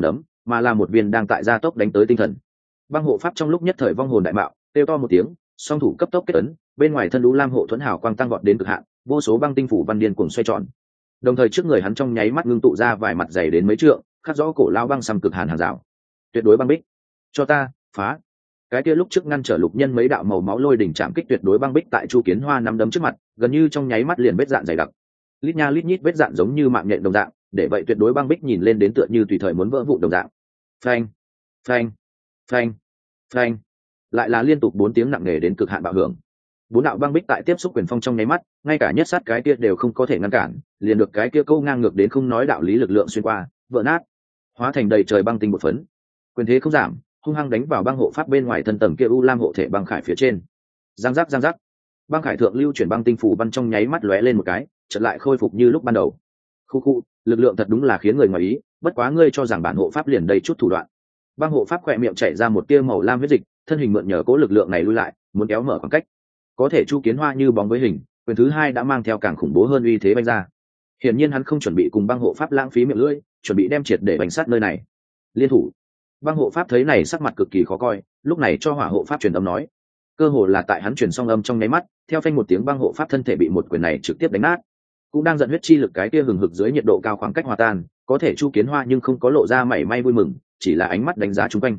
mà là một viên đang tại gia tốc đánh tới tinh thần. Băng hộ pháp trong lúc nhất thời vong hồn đại mạo, kêu to một tiếng, song thủ cấp tốc kết ấn, bên ngoài thân đũ lam hộ thuẫn hào quang tăng vọt đến cực hạn, vô số băng tinh phủ văn điên cuồng xoay tròn. Đồng thời trước người hắn trong nháy mắt ngưng tụ ra vài mặt dày đến mấy trượng, khắc rõ cổ lao băng xăm cực hàn hàng rào. Tuyệt đối băng bích, cho ta phá. Cái kia lúc trước ngăn trở Lục Nhân mấy đạo màu máu lôi đỉnh chạm kích tuyệt đối băng bích tại Chu Kiến Hoa nắm đấm trước mặt, gần như trong nháy mắt liền vết dạn dày đặc. Lít nha lít nhít vết dạn giống như mạng nhện đồng dạng, để vậy tuyệt đối băng bích nhìn lên đến tựa như tùy thời muốn vỡ vụn đồng dạng. Phanh, phanh, phanh, phanh. Lại là liên tục 4 tiếng nặng nề đến cực hạn bạo hưởng. 4 đạo băng bích tại tiếp xúc quyền phong trong nháy mắt, ngay cả nhất sát cái kia đều không có thể ngăn cản, liền được cái kia câu ngang ngược đến không nói đạo lý lực lượng xuyên qua, vỡ nát, hóa thành đầy trời băng tinh một phấn. Quyền thế không giảm, hung hăng đánh vào băng hộ pháp bên ngoài thân tầng kia u lam hộ thể băng khải phía trên. Giang giác giang giác. Băng khải thượng lưu chuyển băng tinh phủ văn trong nháy mắt lóe lên một cái, chợt lại khôi phục như lúc ban đầu. Khu khu, lực lượng thật đúng là khiến người ngoài ý, bất quá ngươi cho rằng bản hộ pháp liền đầy chút thủ đoạn. Băng hộ pháp khỏe miệng chảy ra một tia màu lam huyết dịch, thân hình mượn nhờ cố lực lượng này lui lại, muốn kéo mở khoảng cách. Có thể Chu Kiến Hoa như bóng với hình, quyền thứ hai đã mang theo càng khủng bố hơn uy thế banh ra. Hiển nhiên hắn không chuẩn bị cùng băng hộ pháp lãng phí miệng lưỡi, chuẩn bị đem triệt để bánh sát nơi này. Liên thủ. Băng hộ pháp thấy này sắc mặt cực kỳ khó coi, lúc này cho hỏa hộ pháp truyền âm nói, cơ hồ là tại hắn truyền xong âm trong nháy mắt, theo phanh một tiếng băng hộ pháp thân thể bị một quyền này trực tiếp đánh nát. Cũng đang giận huyết chi lực cái kia hừng hực dưới nhiệt độ cao khoảng cách hòa tan, có thể Chu Kiến Hoa nhưng không có lộ ra mảy may vui mừng, chỉ là ánh mắt đánh giá chung quanh.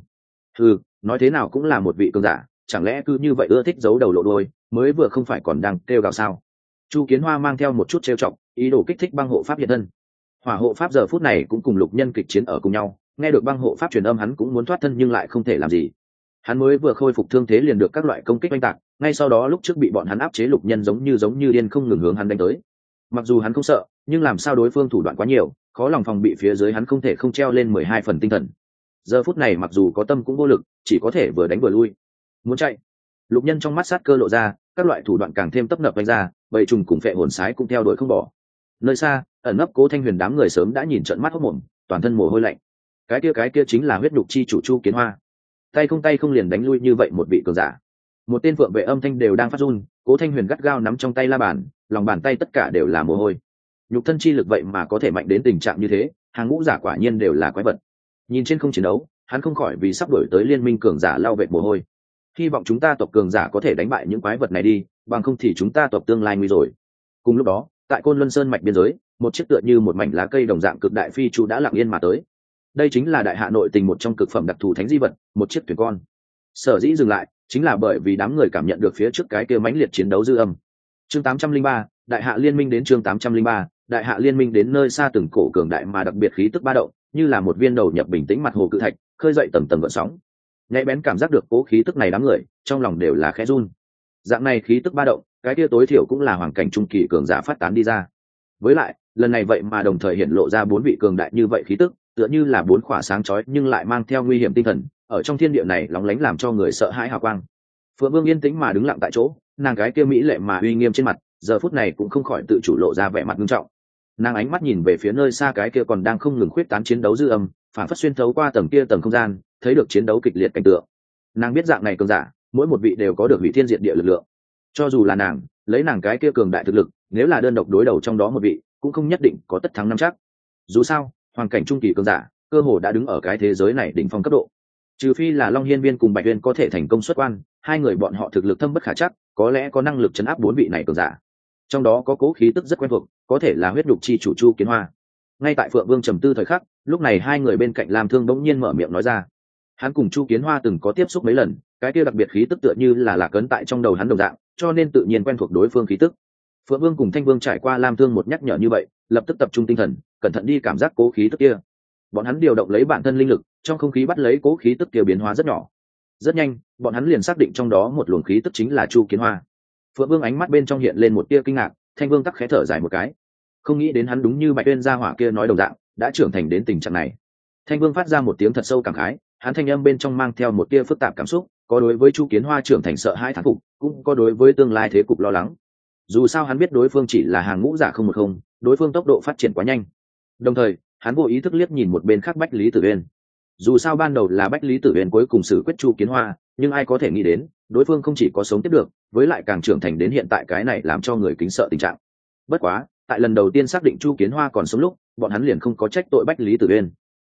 Nói thế nào cũng là một vị cường giả, chẳng lẽ cứ như vậy ưa thích giấu đầu lộ đuôi, mới vừa không phải còn đang kêu gào sao? Chu Kiến Hoa mang theo một chút trêu chọc, ý đồ kích thích băng hộ pháp hiện thân. Hỏa hộ pháp giờ phút này cũng cùng Lục Nhân kịch chiến ở cùng nhau, nghe được băng hộ pháp truyền âm hắn cũng muốn thoát thân nhưng lại không thể làm gì. Hắn mới vừa khôi phục thương thế liền được các loại công kích oanh tạc, ngay sau đó lúc trước bị bọn hắn áp chế Lục Nhân giống như điên không ngừng hướng hắn đánh tới. Mặc dù hắn không sợ, nhưng làm sao đối phương thủ đoạn quá nhiều, khó lòng phòng bị phía dưới hắn không thể không treo lên 12 phần tinh thần. Giờ phút này mặc dù có tâm cũng vô lực, chỉ có thể vừa đánh vừa lui. Muốn chạy. Lục Nhân trong mắt sát cơ lộ ra, các loại thủ đoạn càng thêm tấp nập đánh ra, bầy trùng cùng phệ hồn sái cũng theo đuổi không bỏ. Nơi xa, ẩn nấp Cố Thanh Huyền đám người sớm đã nhìn trợn mắt hốt mồm, toàn thân mồ hôi lạnh. Cái kia chính là huyết nhục chi chủ Chu Kiến Hoa. Tay không liền đánh lui như vậy một vị cường giả. Một tên phượng vệ âm thanh đều đang phát run, Cố Thanh Huyền gắt gao nắm trong tay la bàn, lòng bàn tay tất cả đều là mồ hôi. Nhục thân chi lực vậy mà có thể mạnh đến tình trạng như thế, hàng ngũ giả quả nhiên đều là quái vật. Nhìn trên không chiến đấu, hắn không khỏi vì sắp đổi tới liên minh cường giả lau vệt mồ hôi. Hy vọng chúng ta tộc cường giả có thể đánh bại những quái vật này đi, bằng không thì chúng ta tộc tương lai nguy rồi. Cùng lúc đó, tại Côn Luân Sơn mạch biên giới, một chiếc tựa như một mảnh lá cây đồng dạng cực đại phi chu đã lặng yên mà tới. Đây chính là đại hạ nội tình một trong cực phẩm đặc thù thánh di vật, một chiếc thuyền con. Sở dĩ dừng lại, chính là bởi vì đám người cảm nhận được phía trước cái kia mãnh liệt chiến đấu dư âm. Chương 803, Đại hạ liên minh đến chương 803, Đại hạ liên minh đến nơi xa từng cổ cường đại mà đặc biệt khí tức ba động, như là một viên đầu nhập bình tĩnh mặt hồ cự thạch, khơi dậy tầng tầng gợn sóng. Nhạy bén cảm giác được cố khí tức này đám người, trong lòng đều là khẽ run. Dạng này khí tức ba động, cái kia tối thiểu cũng là hoàng cảnh trung kỳ cường giả phát tán đi ra. Với lại, lần này vậy mà đồng thời hiện lộ ra 4 vị cường đại như vậy khí tức, tựa như là 4 khỏa sáng chói nhưng lại mang theo nguy hiểm tinh thần, ở trong thiên địa này lóng lánh làm cho người sợ hãi hào quang. Phượng Vương yên tĩnh mà đứng lặng tại chỗ, nàng cái kia mỹ lệ mà uy nghiêm trên mặt, giờ phút này cũng không khỏi tự chủ lộ ra vẻ mặt nghiêm trọng. Nàng ánh mắt nhìn về phía nơi xa cái kia còn đang không ngừng khuyết tán chiến đấu dư âm, phản phất xuyên thấu qua tầng kia tầng không gian, thấy được chiến đấu kịch liệt cảnh tượng. Nàng biết dạng này cường giả, mỗi một vị đều có được hủy thiên diệt địa lực lượng. Cho dù là nàng, lấy nàng cái kia cường đại thực lực, nếu là đơn độc đối đầu trong đó một vị, cũng không nhất định có tất thắng năm chắc. Dù sao, hoàng cảnh trung kỳ cường giả, cơ hồ đã đứng ở cái thế giới này đỉnh phong cấp độ. Trừ phi là Long Hiên Viên cùng Bạch Uyên có thể thành công xuất quan, hai người bọn họ thực lực thâm bất khả trắc, có lẽ có năng lực chấn áp 4 vị này cường giả. Trong đó có cố khí tức rất quen thuộc, có thể là huyết nhục chi chủ Chu Kiến Hoa. Ngay tại Phượng Vương trầm tư thời khắc, lúc này hai người bên cạnh Lam Thương bỗng nhiên mở miệng nói ra. Hắn cùng Chu Kiến Hoa từng có tiếp xúc mấy lần, cái kia đặc biệt khí tức tựa như là lạc ấn tại trong đầu hắn đồng dạng, cho nên tự nhiên quen thuộc đối phương khí tức. Phượng Vương cùng Thanh Vương trải qua Lam Thương một nhắc nhở như vậy, lập tức tập trung tinh thần, cẩn thận đi cảm giác cố khí tức kia. Bọn hắn điều động lấy bản thân linh lực, trong không khí bắt lấy cố khí tức kia biến hóa rất nhỏ. Rất nhanh, bọn hắn liền xác định trong đó một luồng khí tức chính là Chu Kiến Hoa. Phượng Vương ánh mắt bên trong hiện lên một tia kinh ngạc, Thanh Vương tắc khẽ thở dài một cái. Không nghĩ đến hắn đúng như Bạch Uyên gia hỏa kia nói đồng dạng, đã trưởng thành đến tình trạng này. Thanh Vương phát ra một tiếng thật sâu cảm khái, hắn thanh âm bên trong mang theo một tia phức tạp cảm xúc, có đối với Chu Kiến Hoa trưởng thành sợ hãi thán phục, cũng có đối với tương lai thế cục lo lắng. Dù sao hắn biết đối phương chỉ là hàng ngũ giả không một không, đối phương tốc độ phát triển quá nhanh. Đồng thời, hắn vô ý thức liếc nhìn một bên khác Bách Lý Tử Uyên. Dù sao ban đầu là Bách Lý Tử Uyên cuối cùng xử quyết Chu Kiến Hoa, nhưng ai có thể nghĩ đến, đối phương không chỉ có sống tiếp được, với lại càng trưởng thành đến hiện tại cái này làm cho người kính sợ tình trạng. Bất quá, tại lần đầu tiên xác định Chu Kiến Hoa còn sống lúc, bọn hắn liền không có trách tội Bách Lý Tử Uyên.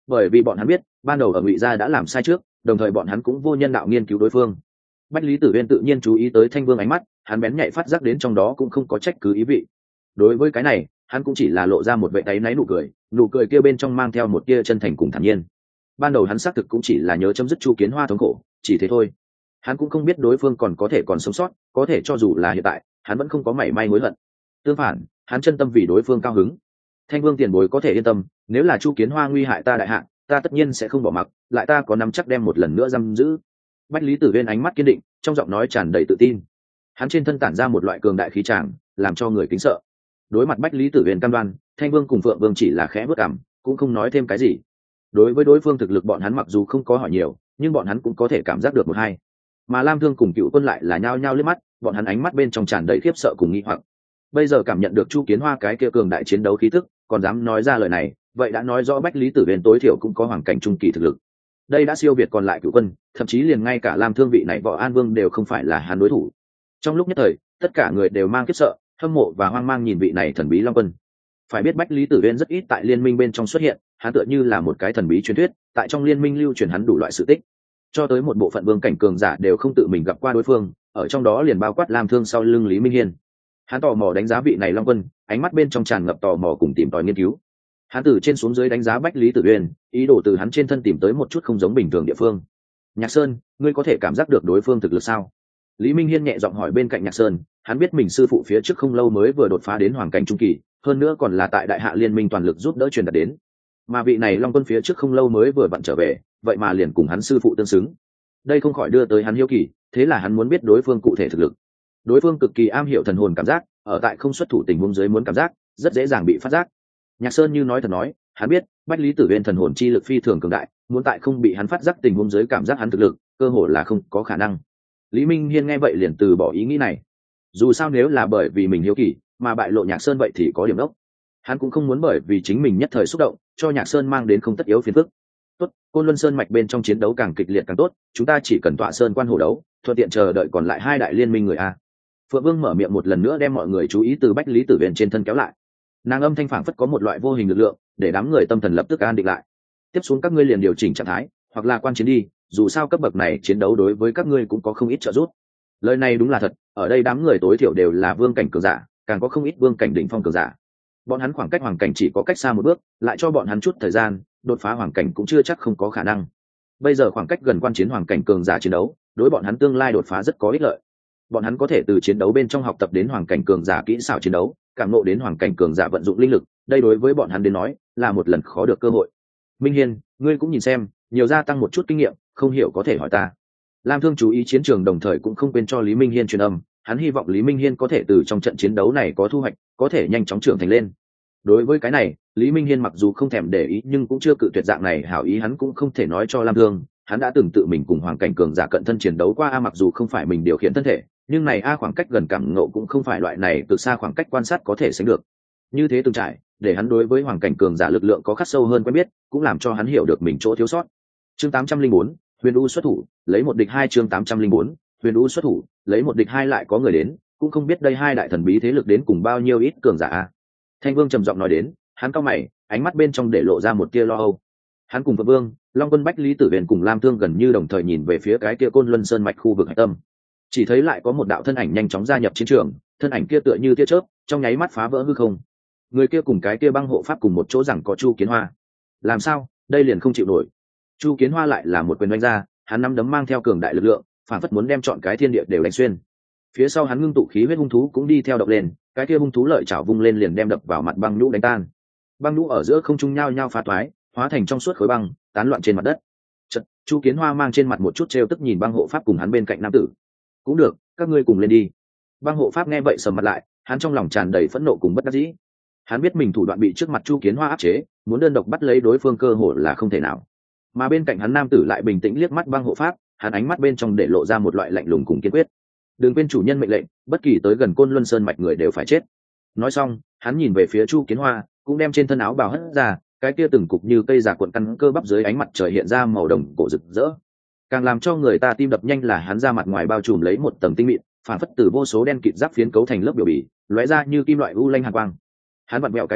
bởi vì bọn hắn biết ban đầu ở ngụy gia đã làm sai trước, đồng thời bọn hắn cũng vô nhân đạo nghiên cứu đối phương. Bách Lý Tử Uyên tự nhiên chú ý tới Thanh Vương ánh mắt, hắn bén nhạy phát giác đến trong đó cũng không có trách cứ ý vị. Đối với cái này, hắn cũng chỉ là lộ ra một vẻ áy náy nụ cười kia bên trong mang theo một tia chân thành cùng thản nhiên. Ban đầu hắn xác thực cũng chỉ là nhớ chấm dứt Chu Kiến Hoa thống khổ, chỉ thế thôi. Hắn cũng không biết đối phương còn sống sót, có thể cho dù là hiện tại, hắn vẫn không có mảy may hối hận. Tương phản, hắn chân tâm vì đối phương cao hứng. Thanh Vương tiền bối có thể yên tâm, nếu là Chu Kiến Hoa nguy hại ta đại hạ, ta tất nhiên sẽ không bỏ mặc, lại ta có nắm chắc đem một lần nữa giam giữ. Bách Lý Tử Uyên ánh mắt kiên định, trong giọng nói tràn đầy tự tin. Hắn trên thân tản ra một loại cường đại khí tràng, làm cho người kính sợ. Đối mặt Bách Lý Tử Uyên cam đoan, Thanh Vương cùng Phượng Vương chỉ là khẽ bước cằm, cũng không nói thêm cái gì. Đối với đối phương thực lực bọn hắn mặc dù không có hỏi nhiều, nhưng bọn hắn cũng có thể cảm giác được một hai. Mà Lam Thương cùng Cựu Quân lại là nhao nhao liếc mắt, bọn hắn ánh mắt bên trong tràn đầy khiếp sợ cùng nghi hoặc. Bây giờ cảm nhận được Chu Kiến Hoa cái kia cường đại chiến đấu khí tức, còn dám nói ra lời này, vậy đã nói rõ Bách Lý Tử Uyên tối thiểu cũng có hoàng cảnh trung kỳ thực lực. Đây đã siêu việt còn lại Cựu Quân, thậm chí liền ngay cả Lam Thương vị này Võ An Vương đều không phải là hắn đối thủ. Trong lúc nhất thời, tất cả người đều mang khiếp sợ, hâm mộ và hoang mang nhìn vị này thần bí Long Quân. Phải biết Bách Lý Tử Uyên rất ít tại liên minh bên trong xuất hiện, hắn tựa như là một cái thần bí truyền thuyết, tại trong liên minh lưu truyền hắn đủ loại sự tích. Cho tới một bộ phận vương cảnh cường giả đều không tự mình gặp qua đối phương, ở trong đó liền bao quát Lam Thương sau lưng Lý Minh Hiên. Hắn tò mò đánh giá vị này Long Quân, ánh mắt bên trong tràn ngập tò mò cùng tìm tòi nghiên cứu. Hắn từ trên xuống dưới đánh giá Bách Lý Tử Uyên, ý đồ từ hắn trên thân tìm tới một chút không giống bình thường địa phương. Nhạc Sơn, ngươi có thể cảm giác được đối phương thực lực sao? Lý Minh Hiên nhẹ giọng hỏi bên cạnh Nhạc Sơn, hắn biết mình sư phụ phía trước không lâu mới vừa đột phá đến hoàng cảnh trung kỳ, hơn nữa còn là tại đại hạ liên minh toàn lực giúp đỡ truyền đạt đến. Mà vị này Long Quân phía trước không lâu mới vừa vặn trở về, vậy mà liền cùng hắn sư phụ tương xứng. Đây không khỏi đưa tới hắn hiếu kỳ, thế là hắn muốn biết đối phương cụ thể thực lực. Đối phương cực kỳ am hiểu thần hồn cảm giác, ở tại không xuất thủ tình huống dưới muốn cảm giác, rất dễ dàng bị phát giác. Nhạc Sơn như nói thật nói, hắn biết Bách Lý Tử Uyên thần hồn chi lực phi thường cường đại, muốn tại không bị hắn phát giác tình huống dưới cảm giác hắn thực lực, cơ hội là không có khả năng. Lý Minh Hiên nghe vậy liền từ bỏ ý nghĩ này. Dù sao nếu là bởi vì mình hiếu kỳ mà bại lộ Nhạc Sơn vậy thì có điểm đốc. Hắn cũng không muốn bởi vì chính mình nhất thời xúc động, cho Nhạc Sơn mang đến không tất yếu phiền phức. Tốt, Côn Luân Sơn mạch bên trong chiến đấu càng kịch liệt càng tốt, chúng ta chỉ cần tọa sơn quan hồ đấu, thuận tiện chờ đợi còn lại hai đại liên minh người a. Phượng Vương mở miệng một lần nữa đem mọi người chú ý từ Bách Lý Tử Uyên trên thân kéo lại. Nàng âm thanh phảng phất có một loại vô hình lực lượng, để đám người tâm thần lập tức an định lại. Tiếp xuống các ngươi liền điều chỉnh trạng thái, hoặc là quan chiến đi, dù sao cấp bậc này chiến đấu đối với các ngươi cũng có không ít trợ giúp. Lời này đúng là thật, ở đây đám người tối thiểu đều là vương cảnh cường giả, càng có không ít vương cảnh đỉnh phong cường giả. Bọn hắn khoảng cách hoàng cảnh chỉ có cách xa một bước, lại cho bọn hắn chút thời gian, đột phá hoàng cảnh cũng chưa chắc không có khả năng. Bây giờ khoảng cách gần quan chiến hoàng cảnh cường giả chiến đấu, đối bọn hắn tương lai đột phá rất có ích lợi. Bọn hắn có thể từ chiến đấu bên trong học tập đến hoàng cảnh cường giả kỹ xảo chiến đấu, cảm ngộ đến hoàng cảnh cường giả vận dụng linh lực, đây đối với bọn hắn đến nói là một lần khó được cơ hội. Minh Hiên, ngươi cũng nhìn xem, nhiều gia tăng một chút kinh nghiệm, không hiểu có thể hỏi ta. Lam Thương chú ý chiến trường đồng thời cũng không quên cho Lý Minh Hiên truyền âm, hắn hy vọng Lý Minh Hiên có thể từ trong trận chiến đấu này có thu hoạch, có thể nhanh chóng trưởng thành lên. Đối với cái này, Lý Minh Hiên mặc dù không thèm để ý nhưng cũng chưa cự tuyệt dạng này hảo ý, hắn cũng không thể nói cho Lam Thương, hắn đã từng tự mình cùng hoàng cảnh cường giả cận thân chiến đấu qua, mặc dù không phải mình điều khiển thân thể, nhưng này khoảng cách gần cảm ngộ cũng không phải loại này từ xa khoảng cách quan sát có thể sánh được. Như thế từng trải, để hắn đối với hoàng cảnh cường giả lực lượng có khắc sâu hơn quen biết, cũng làm cho hắn hiểu được mình chỗ thiếu sót. Chương 804, Huyền U xuất thủ, lấy một địch hai. Chương 804, Huyền U xuất thủ, lấy một địch hai. Lại có người đến, cũng không biết đây hai đại thần bí thế lực đến cùng bao nhiêu ít cường giả. Thanh Vương trầm giọng nói đến, hắn cau mày, ánh mắt bên trong để lộ ra một tia lo âu. Hắn cùng Phượng Vương, Long Quân, Bách Lý Tử Uyên cùng Lam Thương gần như đồng thời nhìn về phía cái kia Côn Luân Sơn mạch khu vực hải tâm. Chỉ thấy lại có một đạo thân ảnh nhanh chóng gia nhập chiến trường, thân ảnh kia tựa như tia chớp, trong nháy mắt phá vỡ hư không. Người kia cùng cái kia băng hộ pháp cùng một chỗ rằng có Chu Kiến Hoa. Làm sao, đây liền không chịu nổi. Chu Kiến Hoa lại là một quyền đánh ra, hắn nắm đấm mang theo cường đại lực lượng, phản phất muốn đem trọn cái thiên địa đều đánh xuyên. Phía sau hắn ngưng tụ khí huyết hung thú cũng đi theo động lên, cái kia hung thú lợi chảo vung lên liền đem đập vào mặt băng nhũ đánh tan. Băng nhũ ở giữa không trung nhao nhao phá toái, hóa thành trong suốt khối băng, tán loạn trên mặt đất. Chợt, Chu Kiến Hoa mang trên mặt một chút trêu tức nhìn băng hộ pháp cùng hắn bên cạnh nam tử. Cũng được, các ngươi cùng lên đi. Băng hộ pháp nghe vậy sầm mặt lại, hắn trong lòng tràn đầy phẫn nộ cùng bất đắc dĩ. Hắn biết mình thủ đoạn bị trước mặt Chu Kiến Hoa áp chế, muốn đơn độc bắt lấy đối phương cơ hội là không thể nào. Mà bên cạnh hắn nam tử lại bình tĩnh liếc mắt băng hộ pháp, hắn ánh mắt bên trong để lộ ra một loại lạnh lùng cùng kiên quyết. Đừng quên chủ nhân mệnh lệnh, bất kỳ tới gần Côn Luân Sơn mạch người đều phải chết. Nói xong, hắn nhìn về phía Chu Kiến Hoa, cũng đem trên thân áo bào hất ra, cái kia từng cục như cây già cuộn căn cơ bắp dưới ánh mặt trời hiện ra màu đồng cổ rực rỡ. Càng làm cho người ta tim đập nhanh là hắn ra mặt ngoài bao trùm lấy một tầng tinh mịn, phản phất từ vô số đen kịt giáp phiến cấu thành lớp biểu bì, lóe ra như kim loại u lanh hàn quang. Hắn vặn mẹo cái cổ,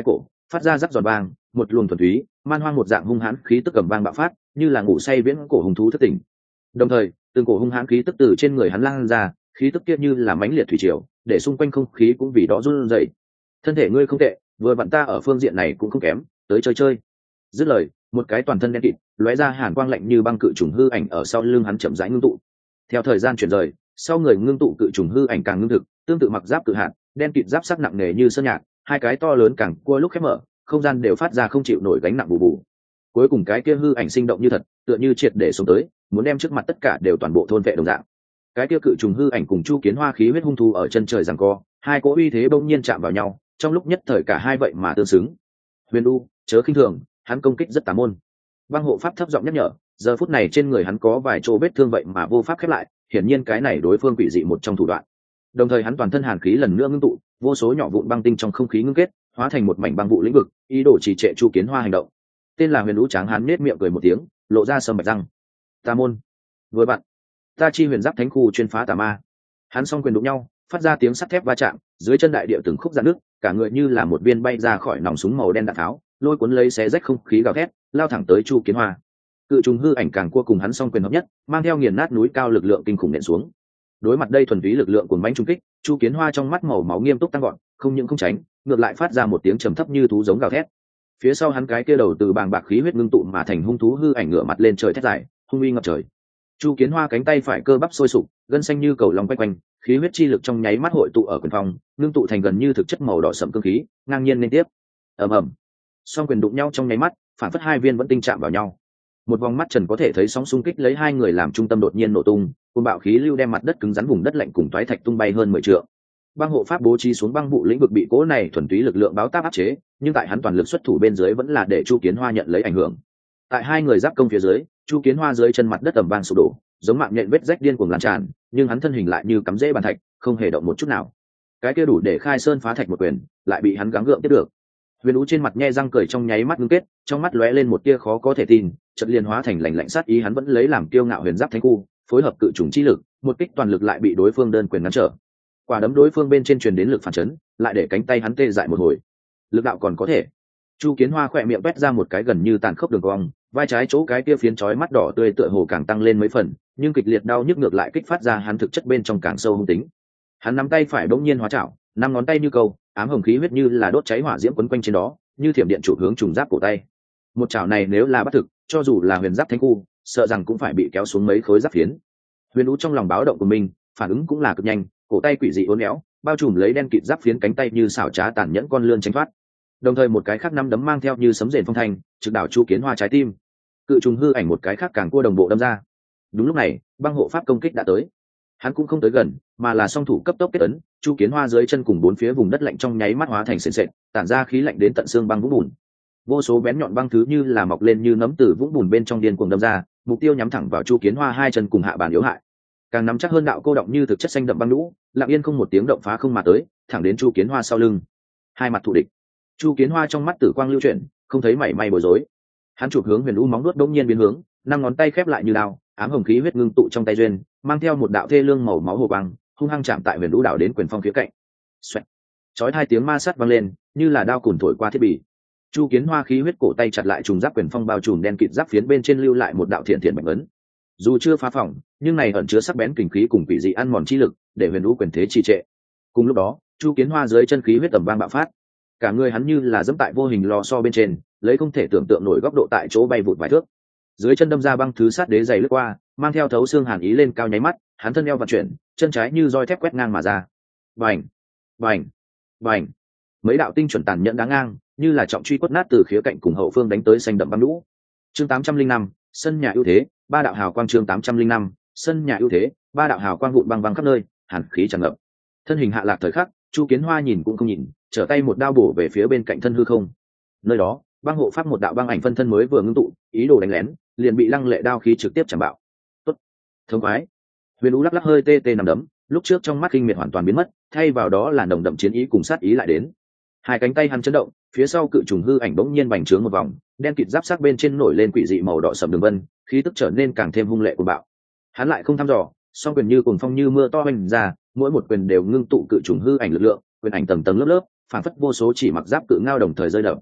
phát ra rắc giòn vang, một luồng thuần túy man hoang một dạng hung hãn khí tức cầm vang bạo phát, như là ngủ say viễn cổ hung thú thất tỉnh. Đồng thời từng cổ hung hãn khí tức từ trên người hắn lan ra, khí tức kia như là mãnh liệt thủy triều, để xung quanh không khí cũng vì đó run rẩy. Thân thể ngươi không tệ, vừa vặn ta ở phương diện này cũng không kém, tới chơi chơi. Dứt lời, một cái toàn thân đen kịt lóe ra hàn quang lạnh như băng cự trùng hư ảnh ở sau lưng hắn chậm rãi ngưng tụ. Theo thời gian chuyển rời, sau người ngưng tụ cự trùng hư ảnh càng ngưng thực, tương tự mặc giáp cự hạt, đen kịt giáp sắc nặng nề như sơn nhạc, hai cái to lớn càng cua lúc khép mở, không gian đều phát ra không chịu nổi gánh nặng bù bù. Cuối cùng cái kia hư ảnh sinh động như thật, tựa như triệt để xuống tới, muốn đem trước mặt tất cả đều toàn bộ thôn vệ đồng dạng. Cái kia cự trùng hư ảnh cùng Chu Kiến Hoa khí huyết hung thú ở chân trời giằng co, hai cỗ uy thế bỗng nhiên chạm vào nhau, trong lúc nhất thời cả hai vậy mà tương xứng. Huyền U, chớ khinh thường, hắn công kích rất tà môn. Băng hộ pháp thấp giọng nhắc nhở, giờ phút này trên người hắn có vài chỗ vết thương vậy mà vô pháp khép lại, hiển nhiên cái này đối phương quỷ dị một trong thủ đoạn. Đồng thời hắn toàn thân hàn khí lần nữa ngưng tụ, vô số nhỏ vụn băng tinh trong không khí ngưng kết, hóa thành một mảnh băng vụ lĩnh vực, ý đồ trì trệ Chu Kiến Hoa hành động. Tên là Huyền U tráng hắn nết miệng cười một tiếng, lộ ra sâm bạch răng. Tà môn, vừa bạn, ta chi huyền giáp thánh khu chuyên phá tà ma. Hắn song quyền đụng nhau, phát ra tiếng sắt thép va chạm, dưới chân đại địa từng khúc rạn nước, cả người như là một viên bay ra khỏi nòng súng màu đen đạn tháo, lôi cuốn lấy xé rách không khí gào thét, lao thẳng tới Chu Kiến Hoa. Cự trùng hư ảnh càng cua cùng hắn song quyền hợp nhất, mang theo nghiền nát núi cao lực lượng kinh khủng nện xuống. Đối mặt đây thuần túy lực lượng của mãnh trung kích, Chu Kiến Hoa trong mắt màu máu nghiêm túc tăng gọn, không những không tránh, ngược lại phát ra một tiếng trầm thấp như thú giống gào thét. Phía sau hắn cái kia đầu từ bàng bạc khí huyết ngưng tụ mà thành hung thú hư ảnh ngửa mặt lên trời thét dài, hung uy ngập trời. Chu Kiến Hoa cánh tay phải cơ bắp sôi sục, gân xanh như cầu long quay quanh, khí huyết chi lực trong nháy mắt hội tụ ở quyền phòng, ngưng tụ thành gần như thực chất màu đỏ sẫm cương khí, ngang nhiên liên tiếp. Ầm ầm. Song quyền đụng nhau trong nháy mắt, phản phất hai viên vẫn tinh chạm vào nhau. Một vòng mắt trần có thể thấy sóng xung kích lấy hai người làm trung tâm đột nhiên nổ tung, cơn bạo khí lưu đem mặt đất cứng rắn vùng đất lạnh cùng toái thạch tung bay hơn 10 trượng. Băng hộ pháp bố trí xuống băng vụ lĩnh vực bị cố này thuần túy lực lượng báo táp áp chế, nhưng tại hắn toàn lực xuất thủ bên dưới vẫn là để Chu Kiến Hoa nhận lấy ảnh hưởng. Tại hai người giáp công phía dưới, Chu Kiến Hoa dưới chân mặt đất ầm vang sụp đổ, giống mạng nhện vết rách điên cuồng lan tràn, nhưng hắn thân hình lại như cắm rễ bàn thạch, không hề động một chút nào. Cái kia đủ để khai sơn phá thạch một quyền, lại bị hắn gắng gượng tiếp được. Huyền Ú trên mặt nhe răng cười trong nháy mắt ngưng kết, trong mắt lóe lên một tia khó có thể tin, chợt liền hóa thành lạnh lạnh sát ý, hắn vẫn lấy làm kiêu ngạo huyền giáp thánh khu, phối hợp cự trùng chi lực, một kích toàn lực lại bị đối phương đơn quyền ngăn trở. Quả đấm đối phương bên trên truyền đến lực phản chấn, lại để cánh tay hắn tê dại một hồi. Lực đạo còn có thể. Chu Kiến Hoa khỏe miệng vét ra một cái gần như tàn khốc đường cong, vai trái chỗ cái kia phiến chói mắt đỏ tươi tựa hồ càng tăng lên mấy phần, nhưng kịch liệt đau nhức ngược lại kích phát ra hắn thực chất bên trong càng sâu hung tính. Hắn nắm tay phải bỗng nhiên hóa chảo, năm ngón tay như câu, ám hồng khí huyết như là đốt cháy hỏa diễm quấn quanh trên đó, như thiểm điện chủ hướng trùng giáp cổ tay. Một chảo này nếu là bắt thực, cho dù là huyền giáp thánh khu, sợ rằng cũng phải bị kéo xuống mấy khối giáp phiến. Huyền Ú trong lòng báo động của mình, phản ứng cũng là cực nhanh, cổ tay quỷ dị uốn éo, bao trùm lấy đen kịt giáp phiến cánh tay như xảo trá tàn nhẫn con lươn tránh thoát. Đồng thời một cái khác năm đấm mang theo như sấm rền phong thanh, trực đảo Chu Kiến Hoa trái tim. Cự trùng hư ảnh một cái khác càng cua đồng bộ đâm ra. Đúng lúc này, băng hộ pháp công kích đã tới. Hắn cũng không tới gần, mà là song thủ cấp tốc kết ấn, Chu Kiến Hoa dưới chân cùng bốn phía vùng đất lạnh trong nháy mắt hóa thành sền sệt, tản ra khí lạnh đến tận xương băng vũng bùn. Vô số bén nhọn băng thứ như là mọc lên như nấm từ vũng bùn bên trong điên cuồng đâm ra, mục tiêu nhắm thẳng vào Chu Kiến Hoa hai chân cùng hạ bàn yếu hại. Càng nắm chắc hơn đạo cô động như thực chất xanh đậm băng lũ, lặng yên không một tiếng động phá không mà tới, thẳng đến Chu Kiến Hoa sau lưng. Hai mặt thù địch. Chu Kiến Hoa trong mắt tử quang lưu chuyển, không thấy mảy may bối rối. Hắn chụp hướng Huyền U móng vuốt đống nhiên biến hướng, năm ngón tay khép lại như đao, ám hồng khí huyết ngưng tụ trong tay duyên, mang theo một đạo thê lương màu máu hồ băng, hung hăng chạm tại Huyền U đảo đến quyền phong phía cạnh. Xoẹt. Chói hai tiếng ma sát vang lên, như là đao cùn thổi qua thiết bị. Chu Kiến Hoa khí huyết cổ tay chặt lại trùng giáp quyền phong bao trùm đen kịt giáp phiến bên trên lưu lại một đạo thiện thiện mệnh ấn. Dù chưa phá phỏng, nhưng này ẩn chứa sắc bén kình khí cùng quỷ dị ăn mòn chi lực, để Huyền U quyền thế trì trệ. Cùng lúc đó, Chu Kiến Hoa dưới chân khí huyết tầm vang bạo phát, cả người hắn như là dẫm tại vô hình lò xo bên trên, lấy không thể tưởng tượng nổi góc độ tại chỗ bay vụt vài thước. Dưới chân đâm ra băng thứ sát đế dày lướt qua, mang theo thấu xương hàn ý lên cao nháy mắt, hắn thân eo vận chuyển, chân trái như roi thép quét ngang mà ra. Bành, bành, bành. Mấy đạo tinh chuẩn tàn nhẫn đáng ngang, như là trọng truy quất nát từ khía cạnh cùng hậu phương đánh tới xanh đậm băng lũ. Chương 805, sân nhà ưu thế, ba đạo hào quang. Chương 805, sân nhà ưu thế, ba đạo hào quang vụn băng băng khắp nơi, hàn khí tràn ngập. Thân hình hạ lạc thời khắc, Chu Kiến Hoa nhìn cũng không nhìn, trở tay một đao bổ về phía bên cạnh thân hư không. Nơi đó, băng hộ pháp một đạo băng ảnh phân thân mới vừa ngưng tụ, ý đồ đánh lén, liền bị lăng lệ đao khí trực tiếp chạm bạo. Tốt, thống khoái. Huyền U lắc lắc hơi tê tê nằm đấm, lúc trước trong mắt kinh miệt hoàn toàn biến mất, thay vào đó là nồng đậm chiến ý cùng sát ý lại đến. Hai cánh tay hắn chấn động, phía sau cự trùng hư ảnh bỗng nhiên bành trướng một vòng, đen kịt giáp sắc bên trên nổi lên quỷ dị màu đỏ sẫm đường vân, khí tức trở nên càng thêm hung lệ cuồng bạo. Hắn lại không thăm dò, song quyền như cuồng phong như mưa to vành ra, mỗi một quyền đều ngưng tụ cự trùng hư ảnh lực lượng, quyền ảnh tầng tầng lớp lớp, phản phất vô số chỉ mặc giáp cự ngao đồng thời rơi đập.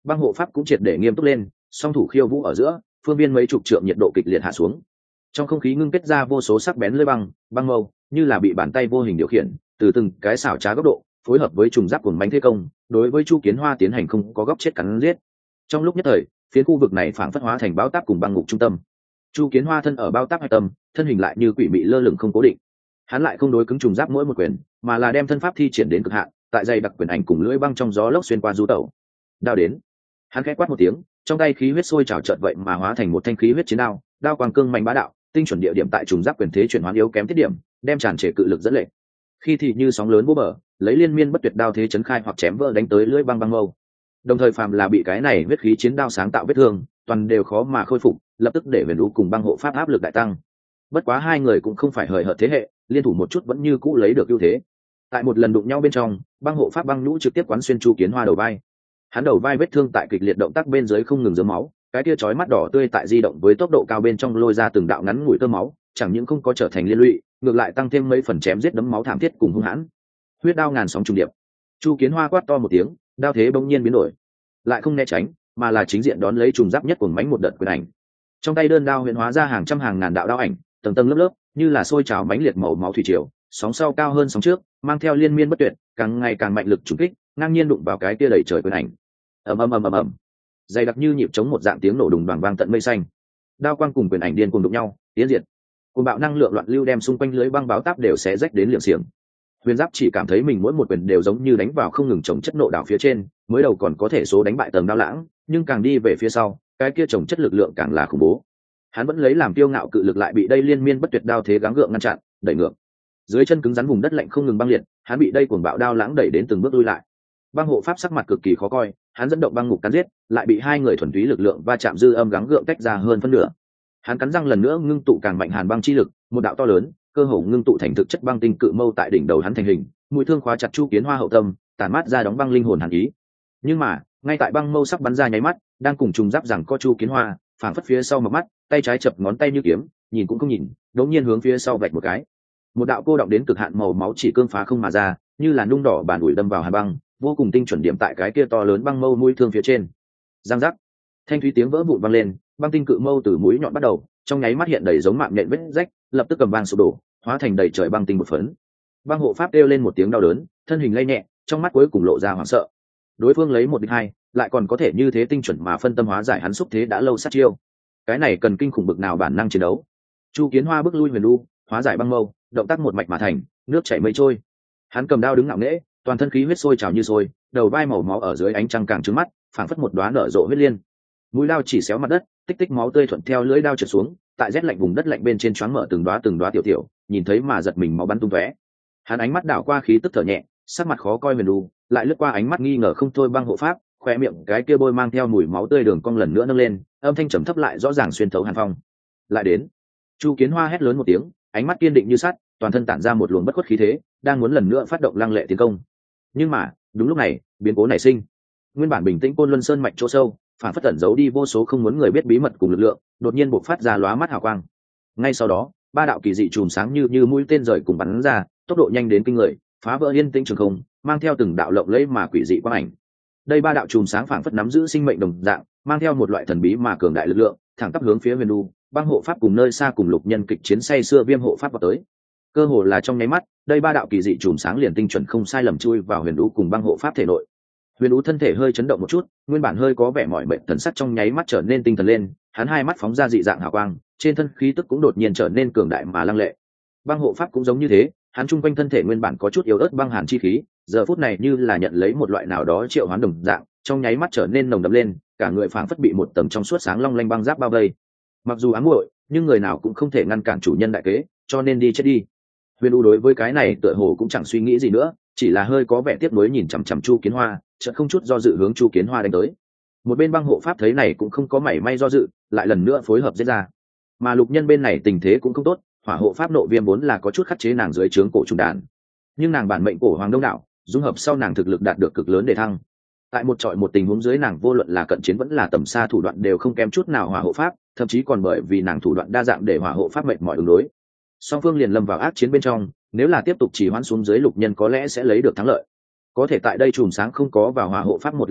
băng hộ pháp cũng triệt để nghiêm túc lên, song thủ khiêu vũ ở giữa, phương viên mấy chục trượng nhiệt độ kịch liệt hạ xuống, trong không khí ngưng kết ra vô số sắc bén lưỡi băng mâu, như là bị bàn tay vô hình điều khiển, từ từng cái xảo trá góc độ phối hợp với trùng giáp của bánh thế công, đối với Chu Kiến Hoa tiến hành không có góc chết cắn giết. Trong lúc nhất thời, phía khu vực này phảng phất hóa thành bao táp cùng băng ngục trung tâm. Chu Kiến Hoa thân ở bao táp hạch tâm, thân hình lại như quỷ mị lơ lửng không cố định. Hắn lại không đối cứng trùng giáp mỗi một quyền, mà là đem thân pháp thi triển đến cực hạn, tại dây đặc quyền ảnh cùng lưỡi băng trong gió lốc xuyên qua du tẩu. Đao đến. Hắn khẽ quát một tiếng, trong tay khí huyết sôi trào chợt vậy mà hóa thành một thanh khí huyết chiến đao, đao quang cương mạnh bá đạo, tinh chuẩn địa điểm tại trùng giáp quyền thế chuyển hóa yếu kém tiết điểm, đem tràn trề cự lực dẫn lệ. Khi thì như sóng lớn vô bờ, lấy liên miên bất tuyệt đao thế chấn khai hoặc chém vỡ đánh tới lưỡi băng mâu. Đồng thời phàm là bị cái này huyết khí chiến đao sáng tạo vết thương, toàn đều khó mà khôi phục, lập tức để Huyền Vũ cùng băng hộ pháp áp lực đại tăng. Bất quá hai người cũng không phải hời hợt thế hệ, liên thủ một chút vẫn như cũ lấy được ưu thế. Tại một lần đụng nhau bên trong, băng hộ pháp băng nhũ trực tiếp quán xuyên Chu Kiến Hoa đầu vai. Hắn đầu vai vết thương tại kịch liệt động tác bên dưới không ngừng rớm máu, cái tia chói mắt đỏ tươi tại di động với tốc độ cao bên trong lôi ra từng đạo ngắn ngủi tơ máu, chẳng những không có trở thành liên lụy, ngược lại tăng thêm mấy phần chém giết đấm máu thảm thiết cùng hung hãn. Huyết đao ngàn sóng trùng điệp. Chu Kiến Hoa quát to một tiếng, đao thế bỗng nhiên biến đổi, lại không né tránh, mà là chính diện đón lấy trùng giáp nhất cuồng mãnh một đợt quyền ảnh. Trong tay đơn đao huyễn hóa ra hàng trăm hàng ngàn đạo đao ảnh, tầng tầng lớp lớp, như là sôi trào mãnh liệt màu máu thủy triều, sóng sau cao hơn sóng trước, mang theo liên miên bất tuyệt, càng ngày càng mạnh lực trùng kích, ngang nhiên đụng vào cái kia đầy trời quyền ảnh. Ầm ầm ầm ầm ầm. Dày đặc như nhịp trống một dạng tiếng nổ đùng đoàng vang tận mây xanh. Đao quang cùng quyền ảnh điên cuồng đụng nhau, tiến diệt. Cùng bạo năng lượng loạn lưu đem xung quanh lưới băng báo táp đều xé rách đến liệng xiềng. Huyền Giáp chỉ cảm thấy mình mỗi một quyền đều giống như đánh vào không ngừng chồng chất nộ đảo phía trên, mới đầu còn có thể số đánh bại tầng đao lãng, nhưng càng đi về phía sau, cái kia chồng chất lực lượng càng là khủng bố. Hắn vẫn lấy làm kiêu ngạo cự lực lại bị đây liên miên bất tuyệt đao thế gắng gượng ngăn chặn, đẩy ngược. Dưới chân cứng rắn vùng đất lạnh không ngừng băng liệt, hắn bị đây cuồng bạo đao lãng đẩy đến từng bước lui lại. Băng hộ pháp sắc mặt cực kỳ khó coi, hắn dẫn động băng ngục cắn giết, lại bị hai người thuần túy lực lượng va chạm dư âm gắng gượng tách ra hơn phân nửa. Hắn cắn răng lần nữa ngưng tụ càng mạnh hàn băng chi lực, một đạo to lớn, cơ hồ ngưng tụ thành thực chất băng tinh cự mâu tại đỉnh đầu hắn thành hình, mũi thương khóa chặt Chu Kiến Hoa hậu tâm, tàn mát ra đóng băng linh hồn hàn ý. Nhưng mà, ngay tại băng mâu sắp bắn ra nháy mắt, đang cùng trùng giáp rằng có Chu Kiến Hoa, phảng phất phía sau một mắt, tay trái chập ngón tay như kiếm, nhìn cũng không nhìn, đống nhiên hướng phía sau vạch một cái. Một đạo cô động đến cực hạn màu máu chỉ cương phá không mà ra, như là nung đỏ bàn ủi đâm vào hàn băng, vô cùng tinh chuẩn điểm tại cái kia to lớn băng mâu mũi thương phía trên. Giang giác, thanh thúy tiếng vỡ vụn vang lên, băng tinh cự mâu từ mũi nhọn bắt đầu, trong nháy mắt hiện đầy giống mạng nhện vết rách, lập tức cầm vang sụp đổ, hóa thành đầy trời băng tinh một phấn. Băng hộ pháp kêu lên một tiếng đau đớn, thân hình lay nhẹ, trong mắt cuối cùng lộ ra hoảng sợ. Đối phương lấy một địch hai, lại còn có thể như thế tinh chuẩn mà phân tâm hóa giải hắn xúc thế đã lâu sát chiêu. Cái này cần kinh khủng bực nào bản năng chiến đấu. Chu Kiến Hoa bước lui Huyền Lu, hóa giải băng mâu, động tác một mạch mà thành, nước chảy mây trôi. Hắn cầm đao đứng ngạo nghễ, toàn thân khí huyết sôi trào như sôi, đầu vai màu máu ở dưới ánh trăng càng trướng mắt, phảng phất một đóa nở rộ huyết liên. Mũi đao chỉ xéo mặt đất, tích tích máu tươi thuận theo lưỡi đao trượt xuống, tại rét lạnh vùng đất lạnh bên trên choáng mở từng đóa tiểu tiểu, nhìn thấy mà giật mình máu bắn tung tóe. Hắn ánh mắt đảo qua khí tức thở nhẹ, sắc mặt khó coi Huyền Lu, lại lướt qua ánh mắt nghi ngờ không thôi băng hộ pháp, khoe miệng cái kia bôi mang theo mùi máu tươi đường cong lần nữa nâng lên, âm thanh trầm thấp lại rõ ràng xuyên thấu hàn phong. Lại đến. Chu Kiến Hoa hét lớn một tiếng, ánh mắt kiên định như sắt, toàn thân tản ra một luồng bất khuất khí thế, đang muốn lần nữa phát động lăng lệ tiến công. Nhưng mà, đúng lúc này, biến cố nảy sinh. Nguyên bản bình tĩnh Côn Luân Sơn mạch chỗ sâu, phản phất tẩn giấu đi vô số không muốn người biết bí mật cùng lực lượng, đột nhiên bộc phát ra lóa mắt hào quang. Ngay sau đó, ba đạo kỳ dị chùm sáng như mũi tên rời cùng bắn ra, tốc độ nhanh đến kinh người, phá vỡ yên tĩnh trường không, mang theo từng đạo lộng lẫy mà quỷ dị quang ảnh. Đây ba đạo chùm sáng phản phất nắm giữ sinh mệnh đồng dạng, mang theo một loại thần bí mà cường đại lực lượng, thẳng tắp hướng phía Huyền Du, băng hộ pháp cùng nơi xa cùng lục nhân kịch chiến say xưa viêm hộ pháp vào tới. Cơ hồ là trong nháy mắt, đây ba đạo kỳ dị chùm sáng liền tinh chuẩn không sai lầm chui vào Huyền Du cùng băng hộ pháp thể nội. Huyền Du thân thể hơi chấn động một chút, nguyên bản hơi có vẻ mỏi mệt thần sắc trong nháy mắt trở nên tinh thần lên, hắn hai mắt phóng ra dị dạng hào quang, trên thân khí tức cũng đột nhiên trở nên cường đại mà lăng lệ. Băng hộ pháp cũng giống như thế, hắn trung quanh thân thể nguyên bản có chút yếu ớt băng hàn chi khí, giờ phút này như là nhận lấy một loại nào đó triệu hoán đồng dạng, trong nháy mắt trở nên nồng đậm lên, cả người phảng phất bị một tầng trong suốt sáng long lanh băng giáp bao vây. Mặc dù ám muội, nhưng người nào cũng không thể ngăn cản chủ nhân đại kế, cho nên đi chết đi. Huyền U đối với cái này tựa hồ cũng chẳng suy nghĩ gì nữa, chỉ là hơi có vẻ tiếc nuối nhìn chằm chằm Chu Kiến Hoa, chợt không chút do dự hướng Chu Kiến Hoa đánh tới. Một bên băng hộ pháp thấy này cũng không có mảy may do dự, lại lần nữa phối hợp giết ra. Mà lục nhân bên này tình thế cũng không tốt, hỏa hộ pháp nộ viêm vốn là có chút khắc chế nàng dưới trướng cổ trùng đàn, nhưng nàng bản mệnh cổ hoàng đông đảo, dung hợp sau nàng thực lực đạt được cực lớn để thăng. Tại một trọi một tình huống dưới nàng vô luận là cận chiến vẫn là tầm xa thủ đoạn đều không kém chút nào hỏa hộ pháp, thậm chí còn bởi vì nàng thủ đoạn đa dạng để hỏa hộ pháp mệt mỏi ứng đối. Song phương liền lâm vào ác chiến bên trong, nếu là tiếp tục trì hoãn xuống dưới lục nhân có lẽ sẽ lấy được thắng lợi. Có thể tại đây chùm sáng không có vào hỏa hộ pháp một lát sau,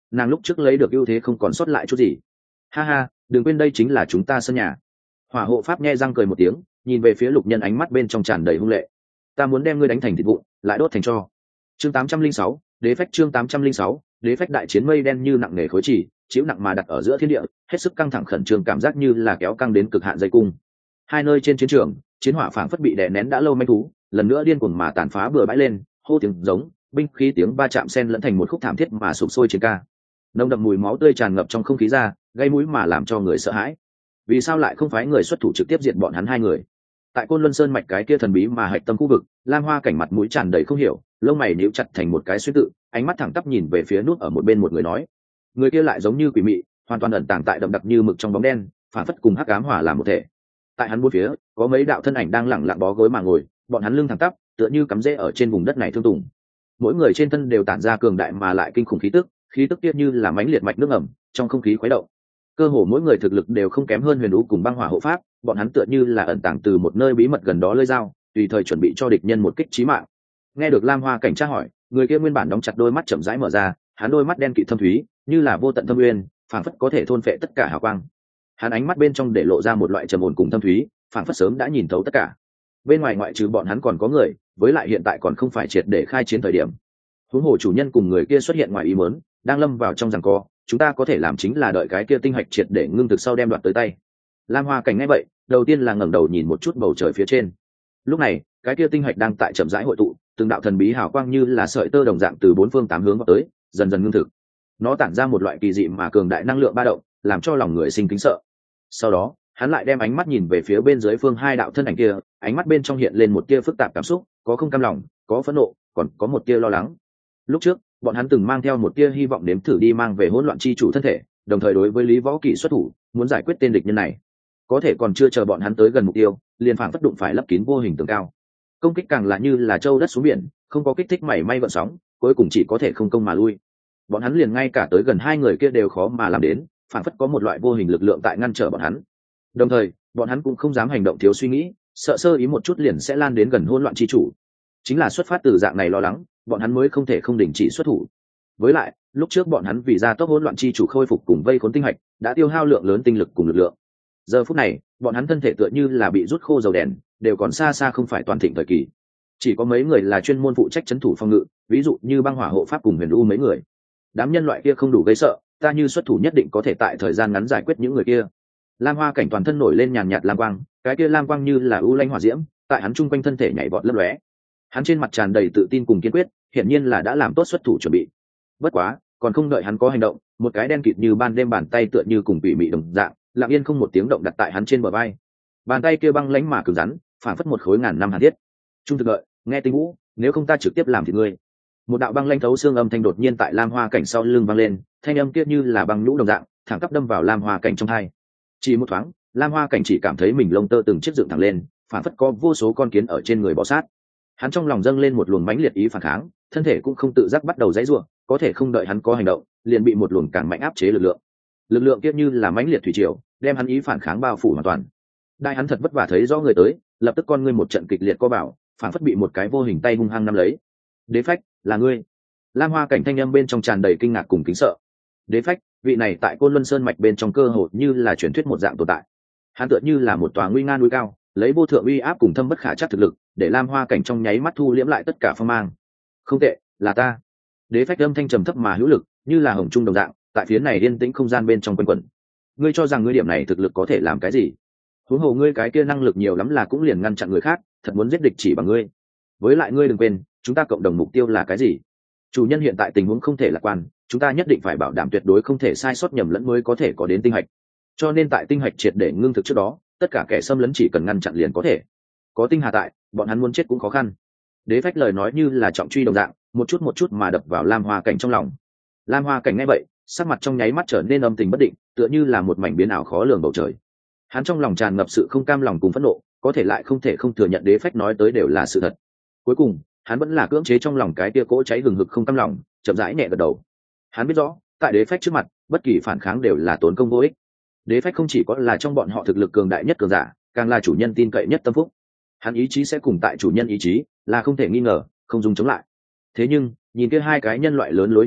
nàng lúc trước lấy được ưu thế không còn sót lại chút gì. Ha ha, đừng quên đây chính là chúng ta sân nhà. Hỏa hộ pháp nhe răng cười một tiếng, nhìn về phía Lục Nhân, ánh mắt bên trong tràn đầy hung lệ. Ta muốn đem ngươi đánh thành thịt vụn, lại đốt thành tro. Chương 806, đế phách. Chương 806, đế phách. Đại chiến mây đen như nặng nề khối chỉ, chiếu nặng mà đặt ở giữa thiên địa, hết sức căng thẳng khẩn trương, cảm giác như là kéo căng đến cực hạn dây cung. Hai nơi trên chiến trường, chiến hỏa phảng phất bị đè nén đã lâu manh thú, lần nữa điên cuồng mà tàn phá bừa bãi lên, hô tiếng giống, binh khí tiếng va chạm xen lẫn thành một khúc thảm thiết mà sụp sôi chiến ca. Nồng đậm mùi máu tươi tràn ngập trong không khí ra, gây mũi mà làm cho người sợ hãi. Vì sao lại không phái người xuất thủ trực tiếp diệt bọn hắn hai người? Tại Côn Luân Sơn mạch cái kia thần bí mà hạch tâm khu vực, Lam Hoa Cảnh mặt mũi tràn đầy không hiểu, lông mày nhíu chặt thành một cái xuyên tự, ánh mắt thẳng tắp nhìn về phía nút ở một bên một người nói. Người kia lại giống như quỷ mị, hoàn toàn ẩn tàng tại đậm đặc như mực trong bóng đen, phản phất cùng hắc ám hòa làm một thể. Tại hắn bốn phía, có mấy đạo thân ảnh đang lẳng lặng bó gối mà ngồi, bọn hắn lưng thẳng tắp, tựa như cắm rễ ở trên vùng đất này thương tùng. Mỗi người trên thân đều tản ra cường đại mà lại kinh khủng khí tức kia như là mãnh liệt mạch nước ẩm, trong không khí khuấy động. Cơ hồ mỗi người thực lực đều không kém hơn Huyền Vũ cùng Băng Hỏa hộ pháp, bọn hắn tựa như là ẩn tàng từ một nơi bí mật gần đó lơi dao, tùy thời chuẩn bị cho địch nhân một kích chí mạng. Nghe được Lam Hoa Cảnh tra hỏi, người kia nguyên bản đóng chặt đôi mắt chậm rãi mở ra, hắn đôi mắt đen kịt thâm thúy, như là vô tận thâm uyên, phảng phất có thể thôn phệ tất cả hào quang. Hắn ánh mắt bên trong để lộ ra một loại trầm ổn cùng thâm thúy, phảng phất sớm đã nhìn thấu tất cả. Bên ngoài ngoại trừ bọn hắn còn có người, với lại hiện tại còn không phải triệt để khai chiến thời điểm. Huống hồ chủ nhân cùng người kia xuất hiện ngoài ý muốn, đang lâm vào trong giằng co, chúng ta có thể làm chính là đợi cái kia tinh hạch triệt để ngưng thực sau đem đoạt tới tay. Lam Hoa Cảnh nghe vậy, đầu tiên là ngẩng đầu nhìn một chút bầu trời phía trên. Lúc này, cái kia tinh hạch đang tại chậm rãi hội tụ, từng đạo thần bí hào quang như là sợi tơ đồng dạng từ bốn phương tám hướng vào tới, dần dần ngưng thực. Nó tản ra một loại kỳ dị mà cường đại năng lượng ba động, làm cho lòng người sinh kính sợ. Sau đó, hắn lại đem ánh mắt nhìn về phía bên dưới phương hai đạo thân ảnh kia, ánh mắt bên trong hiện lên một tia phức tạp cảm xúc, có không cam lòng, có phẫn nộ, còn có một tia lo lắng. Lúc trước, bọn hắn từng mang theo một tia hy vọng nếm thử đi mang về hỗn loạn chi chủ thân thể, đồng thời đối với Lý Võ Kỵ xuất thủ, muốn giải quyết tên địch nhân này. Có thể còn chưa chờ bọn hắn tới gần mục tiêu, liền phảng phất đụng phải lấp kín vô hình tường cao. Công kích càng là như là châu đất xuống biển, không có kích thích mảy may gợn sóng, cuối cùng chỉ có thể không công mà lui. Bọn hắn liền ngay cả tới gần hai người kia đều khó mà làm đến, phảng phất có một loại vô hình lực lượng tại ngăn trở bọn hắn. Đồng thời, bọn hắn cũng không dám hành động thiếu suy nghĩ, sợ sơ ý một chút liền sẽ lan đến gần hỗn loạn chi chủ. Chính là xuất phát từ dạng này lo lắng, bọn hắn mới không thể không đình chỉ xuất thủ. Với lại, lúc trước bọn hắn vì gia tốc hỗn loạn chi chủ khôi phục cùng vây khốn tinh hạch, đã tiêu hao lượng lớn tinh lực cùng lực lượng. Giờ phút này, bọn hắn thân thể tựa như là bị rút khô dầu đèn, đều còn xa xa không phải toàn thịnh thời kỳ. Chỉ có mấy người là chuyên môn phụ trách trấn thủ phòng ngự, ví dụ như Băng Hỏa hộ pháp cùng Huyền U mấy người. Đám nhân loại kia không đủ gây sợ, ta như xuất thủ nhất định có thể tại thời gian ngắn giải quyết những người kia. Lam Hoa Cảnh toàn thân nổi lên nhàn nhạt lam quang, cái kia lam quang như là u lanh hỏa diễm, tại hắn trung quanh thân thể nhảy vọt lấp lóe. Hắn trên mặt tràn đầy tự tin cùng kiên quyết, hiển nhiên là đã làm tốt xuất thủ chuẩn bị. Bất quá, còn không đợi hắn có hành động, một cái đen kịt như ban đêm bàn tay tựa như cùng bị mị đồng dạng, lặng yên không một tiếng động đặt tại hắn trên bờ vai. Bàn tay kia băng lãnh mà cứng rắn, phảng phất một khối ngàn năm hàn thiết. Trung thực đợi, nghe Tinh Vũ, nếu không ta trực tiếp làm thịt ngươi. Một đạo băng lãnh thấu xương âm thanh đột nhiên tại Lam Hoa Cảnh sau lưng vang lên, thanh âm kia như là băng nhũ đồng dạng, thẳng tắp đâm vào Lam Hoa Cảnh trong tai. Chỉ một thoáng, Lam Hoa Cảnh chỉ cảm thấy mình lông tơ từng chiếc dựng thẳng lên, phảng phất có vô số con kiến ở trên người bò sát. Hắn trong lòng dâng lên một luồng mãnh liệt ý phản kháng, thân thể cũng không tự giác bắt đầu giãy giụa, có thể không đợi hắn có hành động, liền bị một luồng càng mạnh áp chế lực lượng. Lực lượng kia như là mãnh liệt thủy triều, đem hắn ý phản kháng bao phủ hoàn toàn. Đại hắn thật vất vả thấy rõ người tới, lập tức con ngươi một trận kịch liệt co bảo, phảng phất bị một cái vô hình tay hung hăng nắm lấy. Đế phách, là ngươi? Lam Hoa Cảnh thanh âm bên trong tràn đầy kinh ngạc cùng kính sợ. Đế phách, vị này tại Côn Luân Sơn mạch bên trong cơ hồ như là truyền thuyết một dạng tồn tại. Hắn tựa như là một tòa nguy nga núi cao, lấy vô thượng uy áp cùng thâm bất khả trắc thực lực, để Lam Hoa Cảnh trong nháy mắt thu liễm lại tất cả phong mang. Không tệ, là ta. Đế phách âm thanh trầm thấp mà hữu lực, như là hồng trung đồng dạng, tại phía này yên tĩnh không gian bên trong quanh quẩn. Ngươi cho rằng ngươi điểm này thực lực có thể làm cái gì? Huống hồ ngươi cái kia năng lực nhiều lắm là cũng liền ngăn chặn người khác, thật muốn giết địch chỉ bằng ngươi. Với lại ngươi đừng quên, chúng ta cộng đồng mục tiêu là cái gì? Chủ nhân hiện tại tình huống không thể lạc quan, chúng ta nhất định phải bảo đảm tuyệt đối không thể sai sót nhầm lẫn mới có thể có đến tinh hạch. Cho nên tại tinh hạch triệt để ngưng thực trước đó, tất cả kẻ xâm lấn chỉ cần ngăn chặn liền có thể. Có tinh hà tại, bọn hắn muốn chết cũng khó khăn. Đế phách lời nói như là trọng truy đồng dạng, một chút mà đập vào Lam Hoa Cảnh trong lòng. Lam Hoa Cảnh nghe vậy, sắc mặt trong nháy mắt trở nên âm tình bất định, tựa như là một mảnh biến ảo khó lường bầu trời. Hắn trong lòng tràn ngập sự không cam lòng cùng phẫn nộ, có thể lại không thể không thừa nhận đế phách nói tới đều là sự thật. Cuối cùng, hắn vẫn là cưỡng chế trong lòng cái tia cỗ cháy hừng hực không cam lòng, chậm rãi nhẹ gật đầu. Hắn biết rõ, tại đế phách trước mặt, bất kỳ phản kháng đều là tốn công vô ích. Đế phách không chỉ có là trong bọn họ thực lực cường đại nhất cường giả, càng là chủ nhân tin cậy nhất tâm phúc. Hắn ý chí sẽ cùng tại chủ nhân ý chí, là không thể nghi ngờ, không dùng chống lại. Thế nhưng, nhìn kia hai cái nhân loại lớn lối như thế,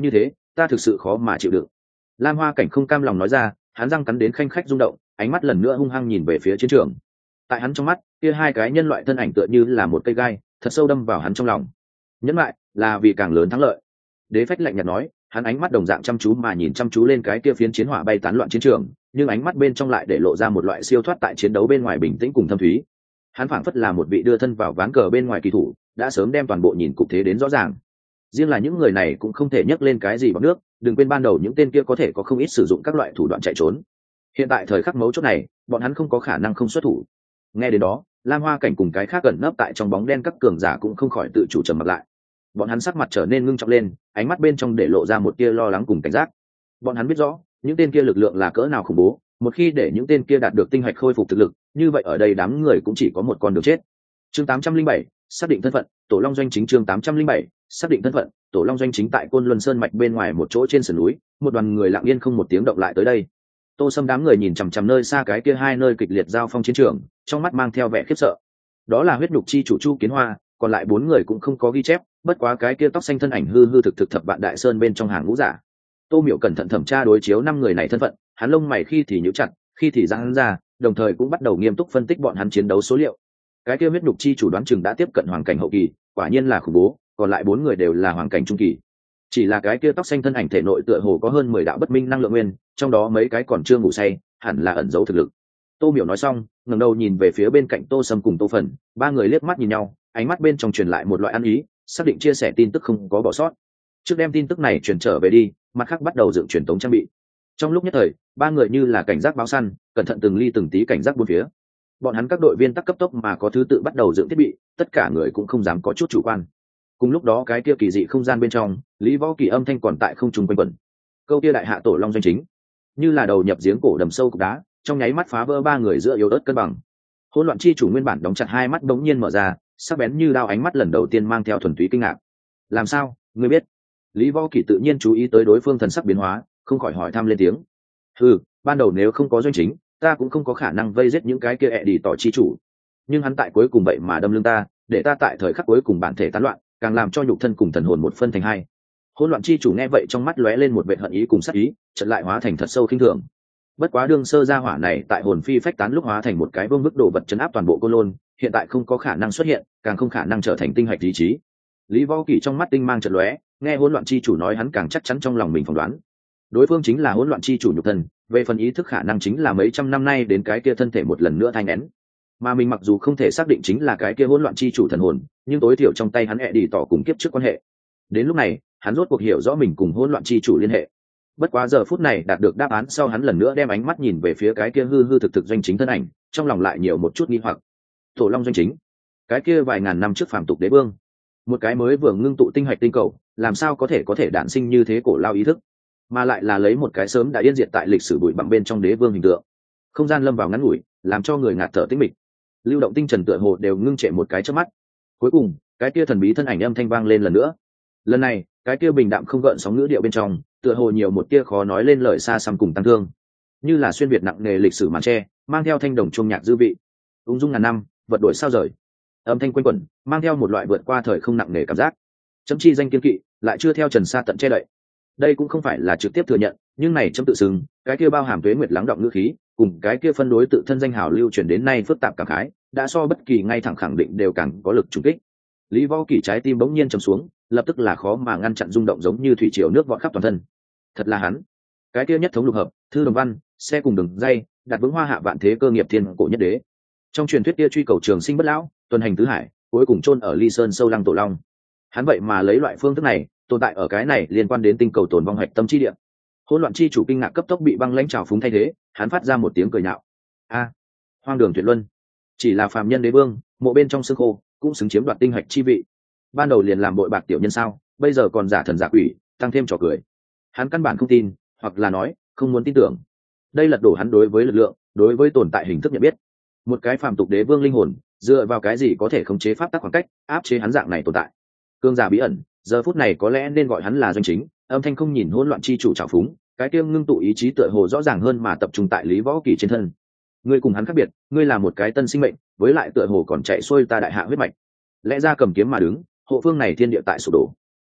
ta thực sự khó mà chịu đựng. Lam Hoa Cảnh không cam lòng nói ra, hắn răng cắn đến khanh khách rung động, ánh mắt lần nữa hung hăng nhìn về phía chiến trường. Tại hắn trong mắt, kia hai cái nhân loại thân ảnh tựa như là một cây gai, thật sâu đâm vào hắn trong lòng. Nhẫn lại là vì càng lớn thắng lợi. Đế Phách lạnh nhạt nói, hắn ánh mắt đồng dạng chăm chú mà nhìn chăm chú lên cái kia phiến chiến hỏa bay tán loạn chiến trường, nhưng ánh mắt bên trong lại để lộ ra một loại siêu thoát tại chiến đấu bên ngoài bình tĩnh cùng thâm thúy. Hắn phảng phất là một vị đưa thân vào ván cờ bên ngoài kỳ thủ, đã sớm đem toàn bộ nhìn cục thế đến rõ ràng. Riêng là những người này cũng không thể nhấc lên cái gì bằng nước, đừng quên ban đầu những tên kia có thể có không ít sử dụng các loại thủ đoạn chạy trốn. Hiện tại thời khắc mấu chốt này, bọn hắn không có khả năng không xuất thủ. Nghe đến đó, Lam Hoa Cảnh cùng cái khác gần nấp tại trong bóng đen các cường giả cũng không khỏi tự chủ trầm mặt lại. Bọn hắn sắc mặt trở nên ngưng trọng lên, ánh mắt bên trong để lộ ra một tia lo lắng cùng cảnh giác. Bọn hắn biết rõ, những tên kia lực lượng là cỡ nào khủng bố, một khi để những tên kia đạt được tinh hạch khôi phục thực lực, như vậy ở đây đám người cũng chỉ có một con đường chết. Chương 807, xác định thân phận, Tổ Long doanh chính. Chương 807, xác định thân phận, Tổ Long doanh chính. Tại Côn Luân Sơn mạch bên ngoài một chỗ trên sườn núi, một đoàn người lặng yên không một tiếng động lại tới đây. Tô Sâm đám người nhìn chằm chằm nơi xa cái kia hai nơi kịch liệt giao phong chiến trường, trong mắt mang theo vẻ khiếp sợ. Đó là huyết nhục chi chủ Chu Kiến Hoa, còn lại bốn người cũng không có ghi chép, bất quá cái kia tóc xanh thân ảnh hư hư thực thực thập vạn đại sơn bên trong hàng ngũ giả. Tô Miểu cẩn thận thẩm tra đối chiếu năm người này thân phận, hắn lông mày khi thì nhíu chặt, khi thì giãn ra, đồng thời cũng bắt đầu nghiêm túc phân tích bọn hắn chiến đấu số liệu. Cái kia huyết nhục chi chủ đoán chừng đã tiếp cận hoàng cảnh hậu kỳ, quả nhiên là khủng bố, còn lại bốn người đều là hoàng cảnh trung kỳ. Chỉ là cái kia tóc xanh thân ảnh thể nội tựa hồ có hơn 10 đạo bất minh năng lượng nguyên, trong đó mấy cái còn chưa ngủ say, hẳn là ẩn giấu thực lực. Tô Miểu nói xong, ngẩng đầu nhìn về phía bên cạnh Tô Sâm cùng Tô Phần, ba người liếc mắt nhìn nhau, ánh mắt bên trong truyền lại một loại ăn ý, xác định chia sẻ tin tức không có bỏ sót. Trước đem tin tức này truyền trở về đi, mặt khác bắt đầu dựng truyền tống trang bị. Trong lúc nhất thời, ba người như là cảnh giác báo săn, cẩn thận từng ly từng tí cảnh giác bốn phía. Bọn hắn các đội viên tắc cấp tốc mà có thứ tự bắt đầu dựng thiết bị, tất cả người cũng không dám có chút chủ quan. Cùng lúc đó cái kia kỳ dị không gian bên trong, Lý Võ Kỳ âm thanh còn tại không trung quanh quẩn. Câu kia đại hạ Tổ Long doanh chính, như là đầu nhập giếng cổ đầm sâu cục đá, trong nháy mắt phá vỡ ba người giữa yếu ớt cân bằng. Hỗn loạn chi chủ nguyên bản đóng chặt hai mắt đống nhiên mở ra, sắc bén như đao ánh mắt lần đầu tiên mang theo thuần túy kinh ngạc. Làm sao, ngươi biết? Lý Võ Kỳ tự nhiên chú ý tới đối phương thần sắc biến hóa, không khỏi hỏi thăm lên tiếng. Ban đầu nếu không có doanh chính, ta cũng không có khả năng vây giết những cái kia ẹ đi tỏ chi chủ. Nhưng hắn tại cuối cùng vậy mà đâm lưng ta, để ta tại thời khắc cuối cùng bản thể tán loạn, càng làm cho nhục thân cùng thần hồn một phân thành hai. Hỗn loạn chi chủ nghe vậy trong mắt lóe lên một vẻ hận ý cùng sát ý, chợt lại hóa thành thật sâu khinh thường. Bất quá đương sơ gia hỏa này tại hồn phi phách tán lúc hóa thành một cái vương bức đồ vật chấn áp toàn bộ Côn Lôn, hiện tại không có khả năng xuất hiện, càng không khả năng trở thành tinh hạch lý trí. Lý Võ Kỳ trong mắt tinh mang chợt lóe, nghe hỗn loạn chi chủ nói hắn càng chắc chắn trong lòng mình phỏng đoán. Đối phương chính là hỗn loạn chi chủ nhục thân, về phần ý thức khả năng chính là mấy trăm năm nay đến cái kia thân thể một lần nữa thai nghén. Mà mình mặc dù không thể xác định chính là cái kia hỗn loạn chi chủ thần hồn, nhưng tối thiểu trong tay hắn ẹ đi tỏ cùng kiếp trước quan hệ. Đến lúc này, hắn rốt cuộc hiểu rõ mình cùng hỗn loạn chi chủ liên hệ. Bất quá giờ phút này đạt được đáp án sau, hắn lần nữa đem ánh mắt nhìn về phía cái kia hư hư thực thực doanh chính thân ảnh, trong lòng lại nhiều một chút nghi hoặc. Tổ Long doanh chính, cái kia vài ngàn năm trước phàm tục đế vương, một cái mới vừa ngưng tụ tinh hạch tinh cầu, làm sao có thể đản sinh như thế cổ lao ý thức, mà lại là lấy một cái sớm đã yên diệt tại lịch sử bụi bặm bên trong đế vương hình tượng. Không gian lâm vào ngắn ngủi, làm cho người ngạt thở tĩnh mịch. Lưu động tinh trần tựa hồ đều ngưng trệ một cái chớp mắt. Cuối cùng, cái kia thần bí thân ảnh âm thanh vang lên lần nữa. Lần này, cái kia bình đạm không gợn sóng ngữ điệu bên trong, tựa hồ nhiều một tia khó nói lên lời xa xăm cùng tăng thương, như là xuyên việt nặng nề lịch sử màn tre, mang theo thanh đồng chuông nhạc dư vị. Ung dung ngàn năm, vật đổi sao rời. Âm thanh quanh quẩn, mang theo một loại vượt qua thời không nặng nề cảm giác. Chấm chi danh kiên kỵ, lại chưa theo trần sa tận che đậy. Đây cũng không phải là trực tiếp thừa nhận, nhưng này chấm tự xưng, cái kia bao hàm tuế nguyệt lắng động ngữ khí, cùng cái kia phân đối tự thân danh hào lưu truyền đến nay phức tạp cảm khái, đã so bất kỳ ngay thẳng khẳng định đều càng có lực trùng kích. Lý Võ Kỳ trái tim bỗng nhiên trầm xuống, lập tức là khó mà ngăn chặn rung động giống như thủy triều nước vọt khắp toàn thân. Thật là hắn, cái kia nhất thống lục hợp, thư đồng văn, xe cùng đường dây, đặt vững hoa hạ vạn thế cơ nghiệp thiên cổ nhất đế. Trong truyền thuyết kia truy cầu trường sinh bất lão, tuần hành tứ hải, cuối cùng chôn ở Ly Sơn sâu lăng Tổ Long. Hắn vậy mà lấy loại phương thức này tồn tại ở cái này liên quan đến tinh cầu tồn vong hạch tâm chi địa. Hỗn loạn chi chủ kinh ngạc cấp tốc bị băng lãnh trào phúng thay thế, hắn phát ra một tiếng cười nhạo. Hoang đường tuyệt luân, chỉ là phàm nhân đế vương, mộ bên trong xương khô, cũng xứng chiếm đoạt tinh hạch chi vị. Ban đầu liền làm bội bạc tiểu nhân sao, bây giờ còn giả thần giả quỷ, tăng thêm trò cười. Hắn căn bản không tin, hoặc là nói không muốn tin tưởng. Đây lật đổ hắn đối với lực lượng, đối với tồn tại hình thức nhận biết. Một cái phàm tục đế vương linh hồn, dựa vào cái gì có thể khống chế pháp tắc khoảng cách, áp chế hắn dạng này tồn tại? Cương giả bí ẩn, giờ phút này có lẽ nên gọi hắn là doanh chính. Âm thanh không nhìn hỗn loạn chi chủ trào phúng, cái tiêm ngưng tụ ý chí tựa hồ rõ ràng hơn mà tập trung tại Lý Võ Kỳ trên thân. Ngươi cùng hắn khác biệt, ngươi là một cái tân sinh mệnh, với lại tựa hồ còn chạy xuôi ta đại hạ huyết mạch. Lẽ ra cầm kiếm mà đứng, hộ phương này thiên địa tại sụp đổ.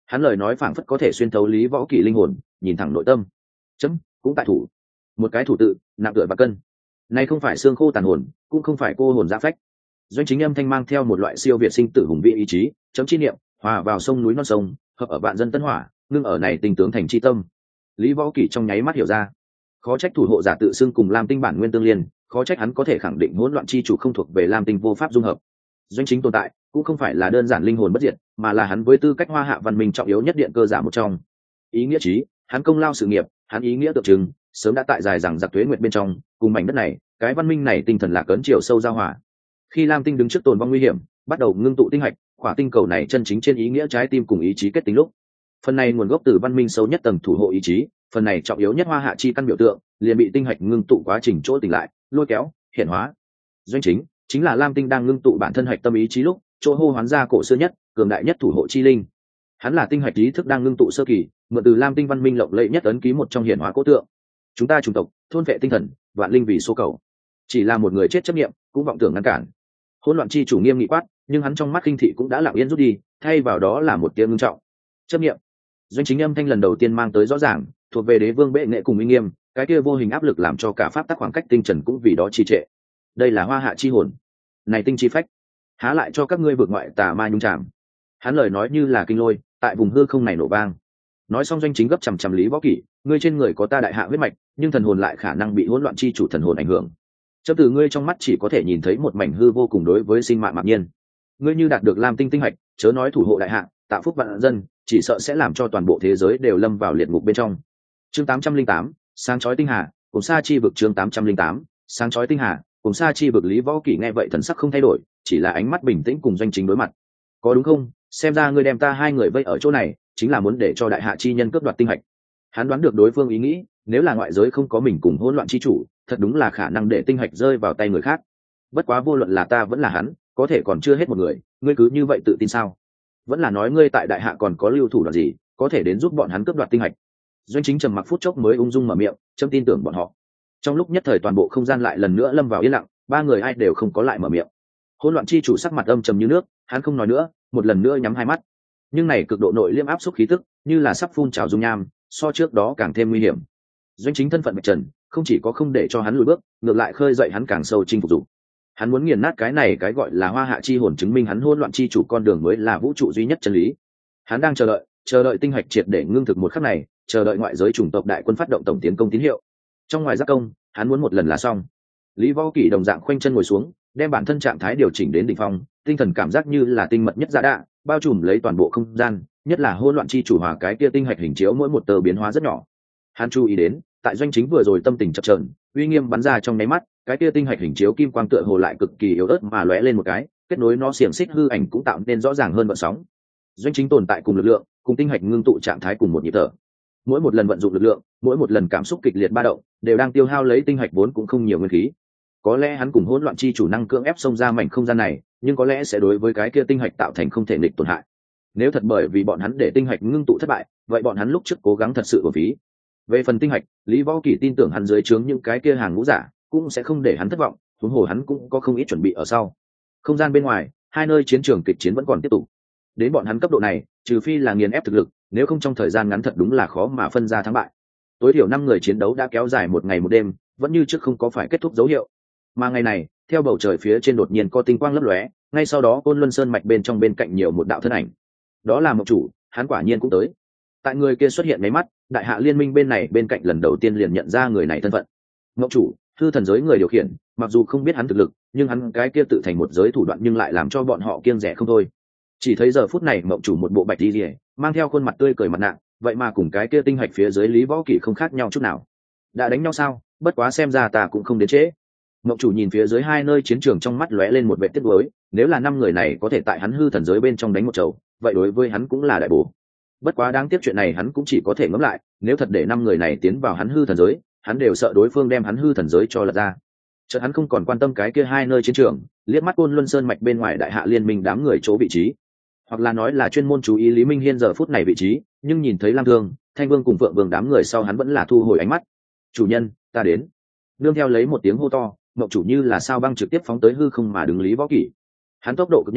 Hắn lời nói phảng phất có thể xuyên thấu Lý Võ Kỷ linh hồn, nhìn thẳng nội tâm. Chấm cũng tại thủ, một cái thủ tự nặng tựa và cân. Này không phải xương khô tàn hồn, cũng không phải cô hồn dã phách. Doanh Chính âm thanh mang theo một loại siêu việt sinh tử hùng vĩ ý chí, chấm chi niệm, hòa vào sông núi non sông, hợp ở vạn dân tân hỏa, ngưng ở này tình tướng thành chi tâm. Lý Võ Kỷ trong nháy mắt hiểu ra, khó trách thủ hộ giả tự xưng cùng Lam Tinh bản nguyên tương liên, khó trách hắn có thể khẳng định hỗn loạn chi chủ không thuộc về Lam Tinh vô pháp dung hợp. Doanh Chính tồn tại cũng không phải là đơn giản linh hồn bất diệt, mà là hắn với tư cách hoa hạ văn minh trọng yếu nhất điện cơ giả một trong. Ý nghĩa chí, hắn công lao sự nghiệp, hắn ý nghĩa tượng trưng, sớm đã tại dài rằng giặc tuế nguyệt bên trong, cùng mảnh đất này, cái văn minh này tinh thần lạc cấn chiều sâu giao hòa. Khi Lam Tinh đứng trước tồn vong nguy hiểm, bắt đầu ngưng tụ tinh hạch, khỏa tinh cầu này chân chính trên ý nghĩa trái tim cùng ý chí kết tính lúc. Phần này nguồn gốc từ văn minh sâu nhất tầng thủ hộ ý chí, phần này trọng yếu nhất hoa hạ chi căn biểu tượng, liền bị tinh hạch ngưng tụ quá trình chỗ tỉnh lại, lôi kéo, hiện hóa. Doanh chính là Lam Tinh đang ngưng tụ bản thân hạch tâm ý chí lúc, chỗ hô hoán ra cổ xưa nhất, cường đại nhất thủ hộ chi linh. Hắn là tinh hạch ý thức đang ngưng tụ sơ kỳ, mượn từ Lam Tinh văn minh lộng lẫy nhất ấn ký một trong hiển hóa cố tượng. Chúng ta chủng tộc, thôn vệ tinh thần, vạn linh vì số cầu. Chỉ là một người chết chấp niệm, cũng vọng tưởng ngăn cản. Hỗn loạn chi chủ nghiêm nghị quát, nhưng hắn trong mắt kinh thị cũng đã lặng yên rút đi, thay vào đó là một tia ngưng trọng. Chấp niệm. Doanh Chính âm thanh lần đầu tiên mang tới rõ ràng, thuộc về đế vương bệ nghệ cùng uy nghiêm, cái kia vô hình áp lực làm cho cả pháp tắc khoảng cách tinh trần cũng vì đó trì trệ. Đây là hoa hạ chi hồn, này tinh chi phách, há lại cho các ngươi vượt ngoại tà ma nhung chạm. Hắn lời nói như là kinh lôi, tại vùng hư không này nổ vang. Nói xong Doanh Chính gấp chằm chằm Lý Võ Kỷ, ngươi trên người có ta đại hạ huyết mạch, nhưng thần hồn lại khả năng bị hỗn loạn chi chủ thần hồn ảnh hưởng. Chấm từ ngươi trong mắt chỉ có thể nhìn thấy một mảnh hư vô cùng đối với sinh mạng mặc nhiên. Ngươi như đạt được Lam Tinh tinh hạch, chớ nói thủ hộ đại hạ, tạo phúc vạn dân, chỉ sợ sẽ làm cho toàn bộ thế giới đều lâm vào liệt ngục bên trong. Chương 808, sáng chói tinh hà, cùng sa chi vực. Chương 808, sáng chói tinh hà, cùng sa chi vực. Lý Võ Kỷ nghe vậy thần sắc không thay đổi, chỉ là ánh mắt bình tĩnh cùng Doanh Chính đối mặt. Có đúng không? Xem ra ngươi đem ta hai người vây ở chỗ này, chính là muốn để cho đại hạ chi nhân cướp đoạt tinh hạch. Hắn đoán được đối phương ý nghĩ, nếu là ngoại giới không có mình cùng hỗn loạn chi chủ, thật đúng là khả năng để tinh hạch rơi vào tay người khác. Bất quá vô luận là ta vẫn là hắn, có thể còn chưa hết một người, ngươi cứ như vậy tự tin sao? Vẫn là nói ngươi tại đại hạ còn có lưu thủ đoạn gì, có thể đến giúp bọn hắn cướp đoạt tinh hạch? Doanh Chính trầm mặc phút chốc mới ung dung mở miệng, chấm tin tưởng bọn họ. Trong lúc nhất thời toàn bộ không gian lại lần nữa lâm vào yên lặng, ba người ai đều không có lại mở miệng. Hỗn loạn chi chủ sắc mặt âm trầm như nước, hắn không nói nữa, một lần nữa nhắm hai mắt. Nhưng này cực độ nội liêm áp xúc khí tức, như là sắp phun trào dung nham, so trước đó càng thêm nguy hiểm. Doanh Chính thân phận bạch trần, không chỉ có không để cho hắn lùi bước, ngược lại khơi dậy hắn càng sâu chinh phục dục. Hắn muốn nghiền nát cái này cái gọi là hoa hạ chi hồn, chứng minh hắn hỗn loạn chi chủ con đường mới là vũ trụ duy nhất chân lý. Hắn đang chờ đợi tinh hạch triệt để ngưng thực một khắc này, chờ đợi ngoại giới chủng tộc đại quân phát động tổng tiến công tín hiệu. Trong ngoài giác công, hắn muốn một lần là xong. Lý Võ Kỷ đồng dạng khoanh chân ngồi xuống, đem bản thân trạng thái điều chỉnh đến đỉnh phong, tinh thần cảm giác như là tinh mật nhất dạ đạ, bao trùm lấy toàn bộ không gian, nhất là hỗn loạn chi chủ hòa cái kia tinh hạch hình chiếu mỗi một tờ biến hóa rất nhỏ. Hắn chú ý đến, tại Doanh Chính vừa rồi tâm tình chập chờn, uy nghiêm bắn ra trong nháy mắt, cái kia tinh hạch hình chiếu kim quang tựa hồ lại cực kỳ yếu ớt mà lóe lên một cái, kết nối nó xiềng xích hư ảnh cũng tạo nên rõ ràng hơn vận sóng. Doanh Chính tồn tại cùng lực lượng, cùng tinh hạch ngưng tụ trạng thái cùng một nhịp thở. Mỗi một lần vận dụng lực lượng, mỗi một lần cảm xúc kịch liệt ba động, đều đang tiêu hao lấy tinh hạch vốn cũng không nhiều nguyên khí. Có lẽ hắn cùng hỗn loạn chi chủ năng cưỡng ép xông ra mảnh không gian này, nhưng có lẽ sẽ đối với cái kia tinh hạch tạo thành không thể nghịch tổn hại. Nếu thật bởi vì bọn hắn để tinh hạch ngưng tụ thất bại, vậy bọn hắn lúc trước cố gắng thật sự uổng phí. Về phần tinh hạch, Lý Võ Kỷ tin tưởng hắn dưới trướng những cái kia hàng ngũ giả cũng sẽ không để hắn thất vọng, huống hồ hắn cũng có không ít chuẩn bị ở sau. Không gian bên ngoài, hai nơi chiến trường kịch chiến vẫn còn tiếp tục. Đến bọn hắn cấp độ này, trừ phi là nghiền ép thực lực, nếu không trong thời gian ngắn thật đúng là khó mà phân ra thắng bại. Tối thiểu 5 người chiến đấu đã kéo dài một ngày một đêm, vẫn như trước không có phải kết thúc dấu hiệu. Mà ngày này, theo bầu trời phía trên đột nhiên có tinh quang lấp lóe, ngay sau đó Côn Luân Sơn mạch bên trong bên cạnh nhiều một đạo thân ảnh. Đó là Mộc Chủ, hắn quả nhiên cũng tới. Tại người kia xuất hiện mấy mắt, đại hạ liên minh bên này bên cạnh lần đầu tiên liền nhận ra người này thân phận. Mộc Chủ, hư thần giới người điều khiển, mặc dù không biết hắn thực lực, nhưng hắn cái kia tự thành một giới thủ đoạn nhưng lại làm cho bọn họ kiêng rẻ không thôi. Chỉ thấy giờ phút này Mộc Chủ một bộ bạch y liễu, mang theo khuôn mặt tươi cười mặt nạ, vậy mà cùng cái kia tinh hạch phía dưới Lý Võ Kỷ không khác nhau chút nào. Đã đánh nhau sao? Bất quá xem ra ta cũng không đến trễ. Mộc Chủ nhìn phía dưới hai nơi chiến trường trong mắt lóe lên một vẻ tiếc nuối, nếu là 5 người này có thể tại hắn hư thần giới bên trong đánh một chầu, vậy đối với hắn cũng là đại bổ. Bất quá đáng tiếc chuyện này hắn cũng chỉ có thể ngẫm lại, nếu thật để 5 người này tiến vào hắn hư thần giới, hắn đều sợ đối phương đem hắn hư thần giới cho lật ra. Chợt hắn không còn quan tâm cái kia hai nơi chiến trường, liếc mắt Côn Luân Sơn mạch bên ngoài đại hạ liên minh đám người chỗ vị trí, hoặc là nói là chuyên môn chú ý Lý Minh Hiên giờ phút này vị trí, nhưng nhìn thấy Lam Thương, Thanh Vương cùng Phượng Vương đám người sau hắn vẫn là thu hồi ánh mắt. Chủ nhân, ta đến. Nương theo lấy một tiếng hô to, Mộc Chủ như là sao băng trực tiếp phóng tới hư không mà đứng Lý Võ Kỷ. Hắn tốc độ cực nhanh,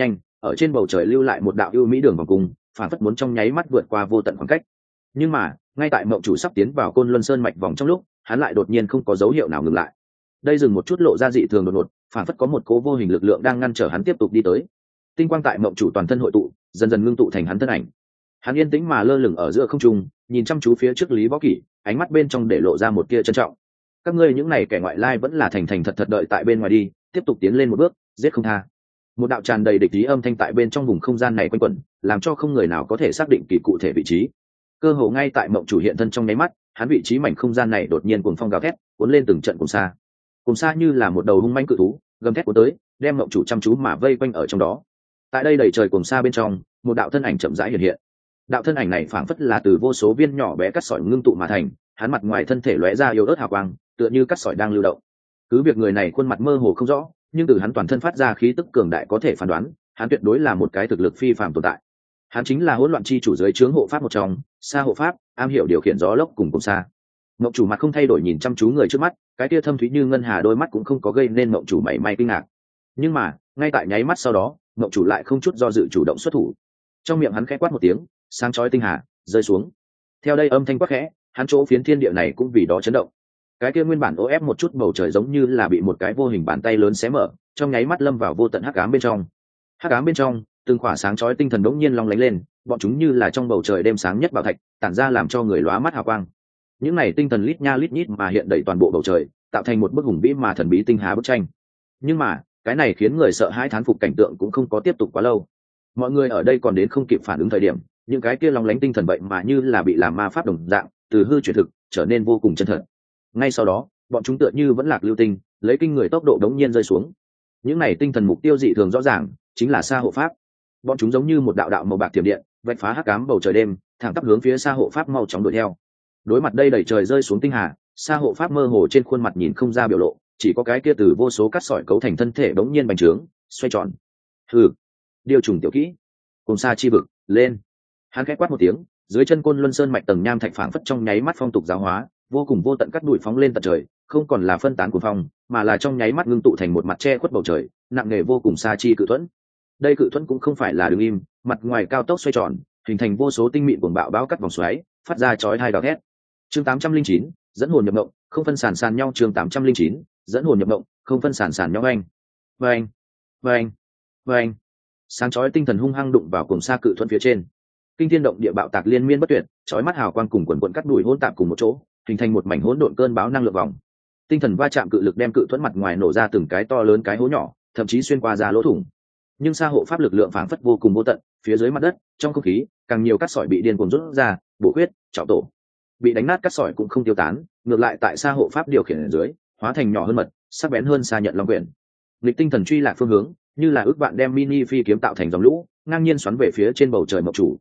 ở trên bầu trời lưu lại một đạo ưu mỹ đường vòng cung, phản phất muốn trong nháy mắt vượt qua vô tận khoảng cách. Nhưng mà ngay tại mộng chủ sắp tiến vào côn luân sơn mạch vòng trong lúc, hắn lại đột nhiên không có dấu hiệu nào ngừng lại. Đây dừng một chút lộ ra dị thường đột ngột, phản phất có một cố vô hình lực lượng đang ngăn trở hắn tiếp tục đi tới. Tinh quang tại mộng chủ toàn thân hội tụ, dần dần ngưng tụ thành hắn thân ảnh. Hắn yên tĩnh mà lơ lửng ở giữa không trung, nhìn chăm chú phía trước Lý Võ Kỷ, ánh mắt bên trong để lộ ra một tia trân trọng. Các ngươi những này kẻ ngoại lai vẫn là thành thành thật thật đợi tại bên ngoài đi, tiếp tục tiến lên một bước, giết không tha. Một đạo tràn đầy địch ý âm thanh tại bên trong vùng không gian này quanh quẩn, làm cho không người nào có thể xác định kỳ cụ thể vị trí. Cơ hồ ngay tại mộng chủ hiện thân trong nháy mắt, hắn vị trí mảnh không gian này đột nhiên cuồng phong gào thét, cuốn lên từng trận cùng xa như là một đầu hung manh cự thú, gầm thét cuốn tới, đem mộng chủ chăm chú mà vây quanh ở trong đó. Tại đây đầy trời cùng xa bên trong, một đạo thân ảnh chậm rãi hiện hiện. Đạo thân ảnh này phảng phất là từ vô số viên nhỏ bé cắt sỏi ngưng tụ mà thành, hắn mặt ngoài thân thể lóe ra yếu ớt hào quang, tựa như cắt sỏi đang lưu động. Cứ việc người này khuôn mặt mơ hồ không rõ, nhưng từ hắn toàn thân phát ra khí tức cường đại có thể phán đoán, hắn tuyệt đối là một cái thực lực phi phàm tồn tại. Hắn chính là hỗn loạn chi chủ dưới trướng hộ pháp một trong, Sa hộ pháp, am hiểu điều khiển gió lốc cùng xa. Mộng chủ mặt không thay đổi nhìn chăm chú người trước mắt, cái tia thâm thúy như ngân hà đôi mắt cũng không có gây nên mộng chủ mảy may kinh ngạc. Nhưng mà ngay tại nháy mắt sau đó, mộng chủ lại không chút do dự chủ động xuất thủ. Trong miệng hắn khẽ quát một tiếng, sáng chói tinh hà rơi xuống. Theo đây âm thanh quát khẽ, hắn chỗ phiến thiên địa này cũng vì đó chấn động. Cái kia nguyên bản ô ép một chút bầu trời giống như là bị một cái vô hình bàn tay lớn xé mở, trong nháy mắt lâm vào vô tận hắc ám bên trong. Hắc ám bên trong, từng khỏa sáng chói tinh thần đống nhiên long lánh lên, bọn chúng như là trong bầu trời đêm sáng nhất bảo thạch, tản ra làm cho người lóa mắt hào quang. Những này tinh thần lít nha lít nhít mà hiện đầy toàn bộ bầu trời, tạo thành một bức hùng vĩ mà thần bí tinh hà bức tranh. Nhưng mà cái này khiến người sợ hãi thán phục cảnh tượng cũng không có tiếp tục quá lâu. Mọi người ở đây còn đến không kịp phản ứng thời điểm, những cái kia long lánh tinh thần vậy mà như là bị làm ma pháp đồng dạng, từ hư chuyển thực trở nên vô cùng chân thật. Ngay sau đó, bọn chúng tựa như vẫn lạc lưu tinh, lấy kinh người tốc độ đống nhiên rơi xuống. Những này tinh thần mục tiêu dị thường rõ ràng, chính là Sa hộ pháp. Bọn chúng giống như một đạo đạo màu bạc thiểm điện, vạch phá hắc ám bầu trời đêm, thẳng tắp hướng phía Sa hộ pháp mau chóng đuổi theo. Đối mặt đây đẩy trời rơi xuống tinh hà, Sa hộ pháp mơ hồ trên khuôn mặt nhìn không ra biểu lộ, chỉ có cái kia từ vô số cát sỏi cấu thành thân thể đống nhiên bành trướng, xoay tròn. Hừ, điều trùng tiểu kỹ, cùng Sa chi vực lên. Hắn khẽ quát một tiếng, dưới chân côn luân sơn mạch tầng nham thạch phảng phất trong nháy mắt phong tục giáo hóa, vô cùng vô tận cắt đuổi phóng lên tận trời, không còn là phân tán của phong, mà là trong nháy mắt ngưng tụ thành một mặt che khuất bầu trời, nặng nề vô cùng Sa chi cự thuẫn. Đây cự thuẫn cũng không phải là đứng im, mặt ngoài cao tốc xoay tròn, hình thành vô số tinh mịn cuồng bạo báo cắt vòng xoáy, phát ra chói tai gào thét. Chương 809, dẫn hồn nhập mộng, không phân sản sàn nhau. Chương 809, dẫn hồn nhập mộng, không phân sản sàn nhau. Oanh, oanh, oanh. Sáng chói tinh thần hung hăng đụng vào cùng Sa cự thuẫn phía trên. Kinh thiên động địa bạo tạc liên miên bất tuyệt, chói mắt hào quang cùng quần quần cắt đuổi hỗn tạp cùng một chỗ, hình thành một mảnh hỗn độn cơn bão năng lượng vòng. Tinh thần va chạm cự lực đem cự thuẫn mặt ngoài nổ ra từng cái to lớn cái hố nhỏ, thậm chí xuyên qua ra lỗ thủng. Nhưng Sa hộ pháp lực lượng phảng phất vô cùng vô tận, phía dưới mặt đất, trong không khí, càng nhiều cát sỏi bị điên cuồng rút ra, bổ huyết, trọng tổ. Bị đánh nát cát sỏi cũng không tiêu tán, ngược lại tại Sa hộ pháp điều khiển ở dưới, hóa thành nhỏ hơn mật, sắc bén hơn Sa nhận long quyển. Lịch tinh thần truy lạc phương hướng, như là ước bạn đem mini phi kiếm tạo thành dòng lũ, ngang nhiên xoắn về phía trên bầu trời mộng chủ.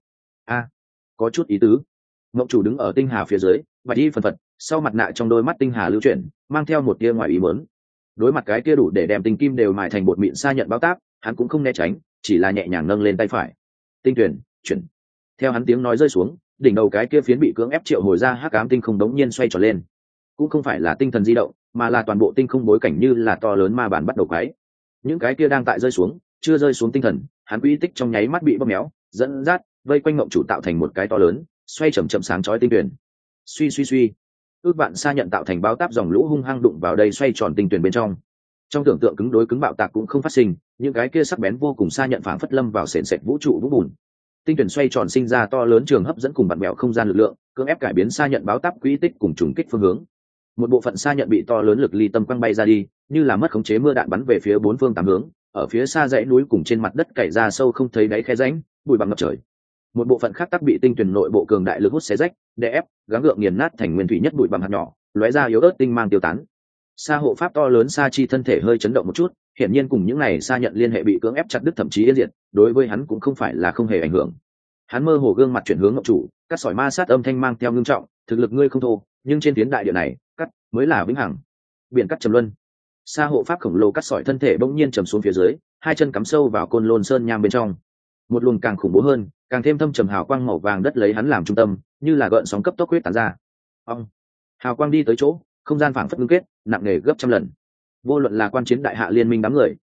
Có chút ý tứ. Mộng chủ đứng ở tinh hà phía dưới, bạch y phần phật, sau mặt nạ trong đôi mắt tinh hà lưu chuyển, mang theo một tia ngoài ý muốn. Đối mặt cái kia đủ để đem tinh kim đều mài thành bột mịn Sa nhận báo táp, hắn cũng không né tránh, chỉ là nhẹ nhàng nâng lên tay phải. Tinh tuyển chuyển. Theo hắn tiếng nói rơi xuống, đỉnh đầu cái kia phiến bị cưỡng ép triệu hồi ra hắc ám tinh không đống nhiên xoay tròn lên. Cũng không phải là tinh thần di động, mà là toàn bộ tinh không bối cảnh như là to lớn ma bản bắt đầu quấy. Những cái kia đang tại rơi xuống, chưa rơi xuống tinh thần, hắn quỹ tích trong nháy mắt bị bóp méo, dẫn dắt, vây quanh mộng chủ tạo thành một cái to lớn, xoay chậm chậm sáng chói tinh tuyển. Suy, ước vạn Sa nhận tạo thành báo táp dòng lũ hung hăng đụng vào đây xoay tròn tinh tuyển bên trong. Trong tưởng tượng cứng đối cứng bạo tạc cũng không phát sinh, những cái kia sắc bén vô cùng Sa nhận phảng phất lâm vào sền sệt vũ trụ vũng bùn. Tinh tuyển xoay tròn sinh ra to lớn trường hấp dẫn cùng vặn vẹo không gian lực lượng, cưỡng ép cải biến Sa nhận báo táp quỹ tích cùng trùng kích phương hướng. Một bộ phận Sa nhận bị to lớn lực ly tâm quăng bay ra đi, như là mất khống chế mưa đạn bắn về phía bốn phương tám hướng, ở phía xa dãy núi cùng trên mặt đất cày ra sâu không thấy đáy khe rãnh, bụi bặm ngập trời. Một bộ phận khác tắc bị tinh tuyển nội bộ cường đại lực hút xé rách, đè ép, gắng gượng nghiền nát thành nguyên thủy nhất bụi bặm hạt nhỏ, lóe ra yếu ớt tinh mang tiêu tán. Sa hộ pháp to lớn Sa chi thân thể hơi chấn động một chút, hiển nhiên cùng những này Sa nhận liên hệ bị cưỡng ép chặt đứt thậm chí yên diệt, đối với hắn cũng không phải là không hề ảnh hưởng. Hắn mơ hồ gương mặt chuyển hướng ngọc chủ, cắt sỏi ma sát âm thanh mang theo ngưng trọng, thực lực ngươi không thô, nhưng trên tiến đại địa này, cắt mới là vĩnh hằng. Biển cắt trầm luân. Sa hộ pháp khổng lồ cắt sỏi thân thể bỗng nhiên trầm xuống phía dưới, hai chân cắm sâu vào côn lôn sơn nham bên trong. Một luồng càng khủng bố hơn, càng thêm thâm trầm hào quang màu vàng đất lấy hắn làm trung tâm, như là gợn sóng cấp tốc huyết tán ra. Ông, hào quang đi tới chỗ, không gian phảng phất ngưng kết, nặng nề gấp trăm lần. Vô luận là quan chiến đại hạ liên minh đám người,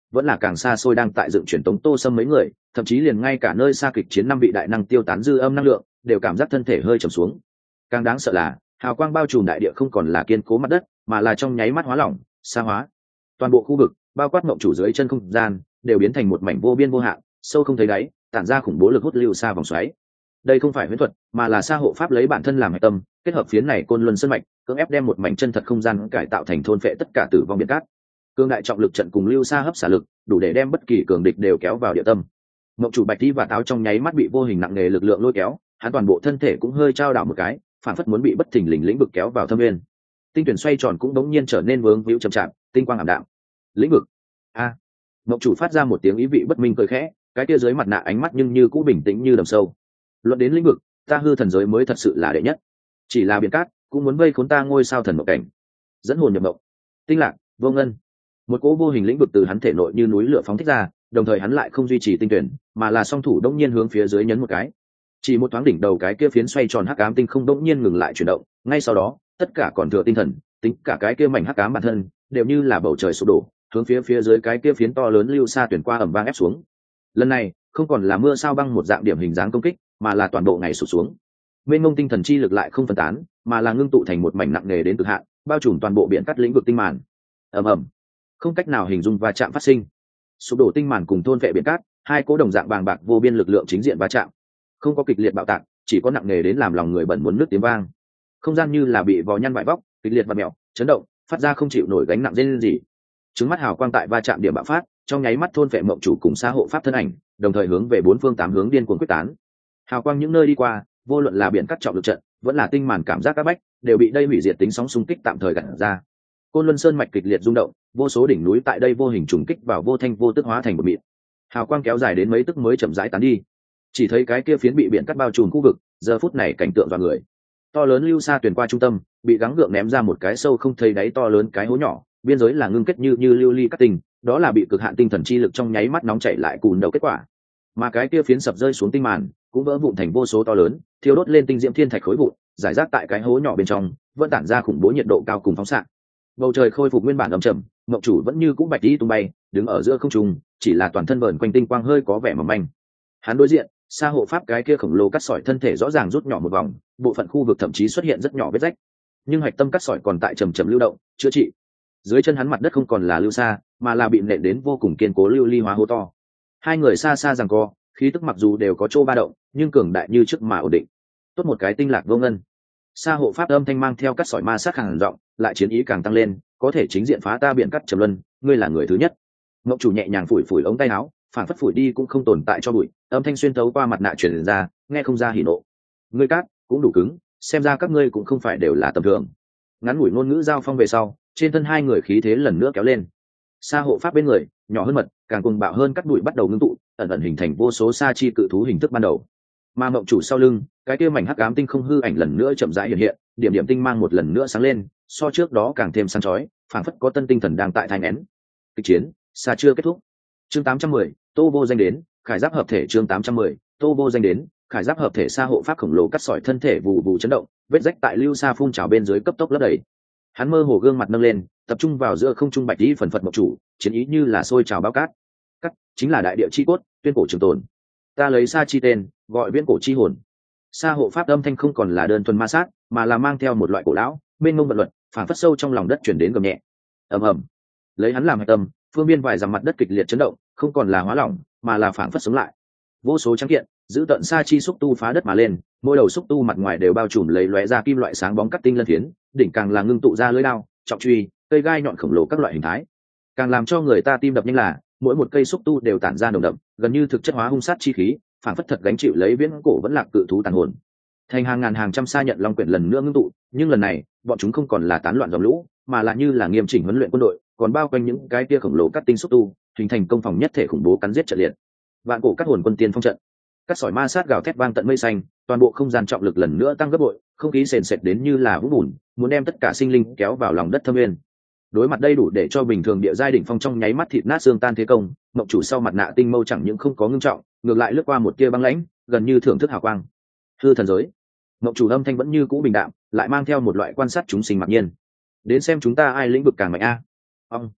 vẫn là càng xa xôi đang tại dựng truyền tống Tô Sâm mấy người, thậm chí liền ngay cả nơi xa kịch chiến 5 vị đại năng tiêu tán dư âm năng lượng đều cảm giác thân thể hơi trầm xuống. Càng đáng sợ là hào quang bao trùm đại địa không còn là kiên cố mặt đất, mà là trong nháy mắt hóa lỏng xa hóa. Toàn bộ khu vực bao quát mộng chủ dưới chân không gian đều biến thành một mảnh vô biên vô hạn, sâu không thấy đáy, tản ra khủng bố lực hút lưu xa vòng xoáy. Đây không phải huyễn thuật, mà là sa hộ pháp lấy bản thân làm hệ tâm, kết hợp phiến này côn luân sơn mạch, cưỡng ép đem một mảnh chân thật không gian cải tạo thành thôn phệ tất cả tử vong biển cát. Cương đại trọng lực trận cùng lưu xa hấp xả lực, đủ để đem bất kỳ cường địch đều kéo vào địa tâm. Mộng chủ bạch đi và táo trong nháy mắt bị vô hình nặng nề lực lượng lôi kéo, hắn toàn bộ thân thể cũng hơi trao đảo một cái, phản phất muốn bị bất thình lình lĩnh vực kéo vào thâm nguyên. Tinh tuyển xoay tròn cũng đống nhiên trở nên vướng víu chậm chạp, tinh quang ảm đạm. Lĩnh vực a Mộng chủ phát ra một tiếng ý vị bất minh cười khẽ, cái kia dưới mặt nạ ánh mắt nhưng như cũ bình tĩnh như đầm sâu. Luận đến lĩnh vực, ta hư thần giới mới thật sự là đệ nhất. Chỉ là biển cát cũng muốn vây khốn ta ngôi sao thần mộng cảnh. Dẫn hồn nhập mộng, tinh lạc vô ngân, một cỗ vô hình lĩnh vực từ hắn thể nội như núi lửa phóng thích ra, đồng thời hắn lại không duy trì tinh tuyển, mà là song thủ đống nhiên hướng phía dưới nhấn một cái. Chỉ một thoáng đỉnh đầu cái kia phiến xoay tròn hắc ám tinh không đống nhiên ngừng lại chuyển động, ngay sau đó tất cả còn thừa tinh thần, tính cả cái kia mảnh hắc ám bản thân đều như là bầu trời sụp đổ, hướng phía dưới cái kia phiến to lớn lưu xa tuyển qua ẩm vang ép xuống. Lần này không còn là mưa sao băng một dạng điểm hình dáng công kích, mà là toàn bộ ngày sụp xuống. Mênh mông tinh thần chi lực lại không phân tán, mà là ngưng tụ thành một mảnh nặng nề đến cực hạn, bao trùm toàn bộ biển cắt lĩnh vực tinh màn. Ầm ầm, không cách nào hình dung va chạm phát sinh. Sụp đổ tinh màn cùng thôn vệ biển cát, hai cỗ đồng dạng bàng bạc vô biên lực lượng chính diện va chạm. Không có kịch liệt bạo tạc, chỉ có nặng nề đến làm lòng người bẩn muốn nước tiếng vang. Không gian như là bị vò nhăn vải vóc, kịch liệt và mèo, chấn động, phát ra không chịu nổi gánh nặng rên gì. Trứng mắt hào quang tại va chạm điểm bạo phát, trong nháy mắt thôn vệ mộng chủ cùng xã hộ pháp thân ảnh, đồng thời hướng về bốn phương tám hướng điên cuồng quyết tán. Hào quang những nơi đi qua, vô luận là biển cắt trọng lực trận, vẫn là tinh màn cảm giác các bách, đều bị đây hủy diệt tính sóng xung kích tạm thời gạt ra. Côn Luân Sơn mạch kịch liệt rung động, vô số đỉnh núi tại đây vô hình trùng kích vào vô thanh vô tức hóa thành một mịn. Hào quang kéo dài đến mấy tức mới chậm rãi tán đi. Chỉ thấy cái kia phiến bị biển cắt bao trùm khu vực, giờ phút này cảnh tượng dọa người. To lớn lưu xa tuyển qua trung tâm, bị gắng gượng ném ra một cái sâu không thấy đáy to lớn cái hố nhỏ, biên giới là ngưng kết như lưu ly cắt tinh, đó là bị cực hạn tinh thần chi lực trong nháy mắt nóng chảy lại cùn đầu kết quả. Mà cái kia phiến sập rơi xuống tinh màn, cũng vỡ vụn thành vô số to lớn, thiêu đốt lên tinh diễm thiên thạch khối vụn, giải rác tại cái hố nhỏ bên trong, vẫn tản ra khủng bố nhiệt độ cao cùng phóng xạ. Bầu trời khôi phục nguyên bản âm trầm, mộng chủ vẫn như cũ bạch đi tung bay, đứng ở giữa không trung, chỉ là toàn thân vờn quanh tinh quang hơi có vẻ mỏng manh. Hắn đối diện, sa hộ pháp cái kia khổng lồ cắt sỏi thân thể rõ ràng rút nhỏ một vòng, bộ phận khu vực thậm chí xuất hiện rất nhỏ vết rách, nhưng hạch tâm cắt sỏi còn tại chầm chậm lưu động, chữa trị. Dưới chân hắn mặt đất không còn là lưu xa, mà là bị nện đến vô cùng kiên cố lưu ly hóa hố to. Hai người xa xa giằng co, khí tức mặc dù đều có chỗ ba động, nhưng cường đại như trước mà ổn định. Tốt một cái tinh lạc vô ngân. Sa hộ pháp âm thanh mang theo cắt sỏi ma sát hàng rộng, lại chiến ý càng tăng lên, có thể chính diện phá ta biển cắt trầm luân, ngươi là người thứ nhất. Ngọc chủ nhẹ nhàng phủi phủi ống tay áo, phản phất phủi đi cũng không tồn tại cho bụi, âm thanh xuyên thấu qua mặt nạ truyền ra, nghe không ra hỉ nộ. Ngươi cát cũng đủ cứng, xem ra các ngươi cũng không phải đều là tầm thường. Ngắn ngủi ngôn ngữ giao phong về sau, trên thân hai người khí thế lần nữa kéo lên. Sa hộ pháp bên người nhỏ hơn mật, càng cuồng bạo hơn, cắt bụi bắt đầu ngưng tụ, ẩn ẩn hình thành vô số sa chi cự thú hình thức ban đầu. Mà mộng chủ sau lưng, cái kia mảnh hắc ám tinh không hư ảnh lần nữa chậm rãi hiện hiện, điểm điểm tinh mang một lần nữa sáng lên, so trước đó càng thêm sáng chói, phảng phất có tân tinh thần đang tại thành nén. Kịch chiến xa chưa kết thúc. Chương 810, Tô Vô Danh đến, khải giáp hợp thể. Chương 810, Tô Vô Danh đến, khải giáp hợp thể. Sa hộ pháp khổng lồ cắt sỏi thân thể vụ vụ chấn động, vết rách tại lưu sa phun trào bên dưới cấp tốc lấp đầy. Hắn mơ hồ gương mặt nâng lên, tập trung vào giữa không trung bạch ý phần phật mộng chủ, chiến ý như là sôi trào bao cát. Cắt chính là đại địa chi cốt, tuyên cổ trường tồn. Ta lấy sa chi tên, gọi viễn cổ chi hồn. Sa hộ pháp âm thanh không còn là đơn thuần ma sát, mà là mang theo một loại cổ lão mênh mông vận luật, phản phất sâu trong lòng đất chuyển đến gầm nhẹ. Ầm ầm, lấy hắn làm hạch tâm, phương biên vài dặm mặt đất kịch liệt chấn động, không còn là hóa lỏng, mà là phản phất sống lại. Vô số trắng kiện giữ tận sa chi xúc tu phá đất mà lên, mỗi đầu xúc tu mặt ngoài đều bao trùm lấy lóe ra kim loại sáng bóng cắt tinh lân thiến, đỉnh càng là ngưng tụ ra lưỡi đao, trọng truy, cây gai nhọn khổng lồ các loại hình thái. Càng làm cho người ta tim đập nhanh là mỗi một cây xúc tu đều tản ra nồng đậm, gần như thực chất hóa hung sát chi khí, phản phất thật gánh chịu lấy viễn cổ vẫn lạc cự thú tàn hồn. Thành hàng ngàn hàng trăm sa nhận long quyển lần nữa ngưng tụ, nhưng lần này bọn chúng không còn là tán loạn dòng lũ, mà là như là nghiêm chỉnh huấn luyện quân đội, còn bao quanh những cái kia khổng lồ cắt tinh xúc tu, hình thành công phòng nhất thể khủng bố cắn giết trận liệt. Vạn cổ cắt hồn quân tiên phong trận, cắt sỏi ma sát gào thét vang tận mây xanh, toàn bộ không gian trọng lực lần nữa tăng gấp bội, không khí sền sệt đến như là vũng bùn, muốn đem tất cả sinh linh kéo vào lòng đất thâm nguyên. Đối mặt đây đủ để cho bình thường địa giai đỉnh phong trong nháy mắt thịt nát xương tan thế công, mộng chủ sau mặt nạ tinh mâu chẳng những không có ngưng trọng, ngược lại lướt qua một tia băng lãnh, gần như thưởng thức hào quang. Hư thần giới, mộng chủ âm thanh vẫn như cũ bình đạm, lại mang theo một loại quan sát chúng sinh mặc nhiên. Đến xem chúng ta ai lĩnh vực càng mạnh a. Ông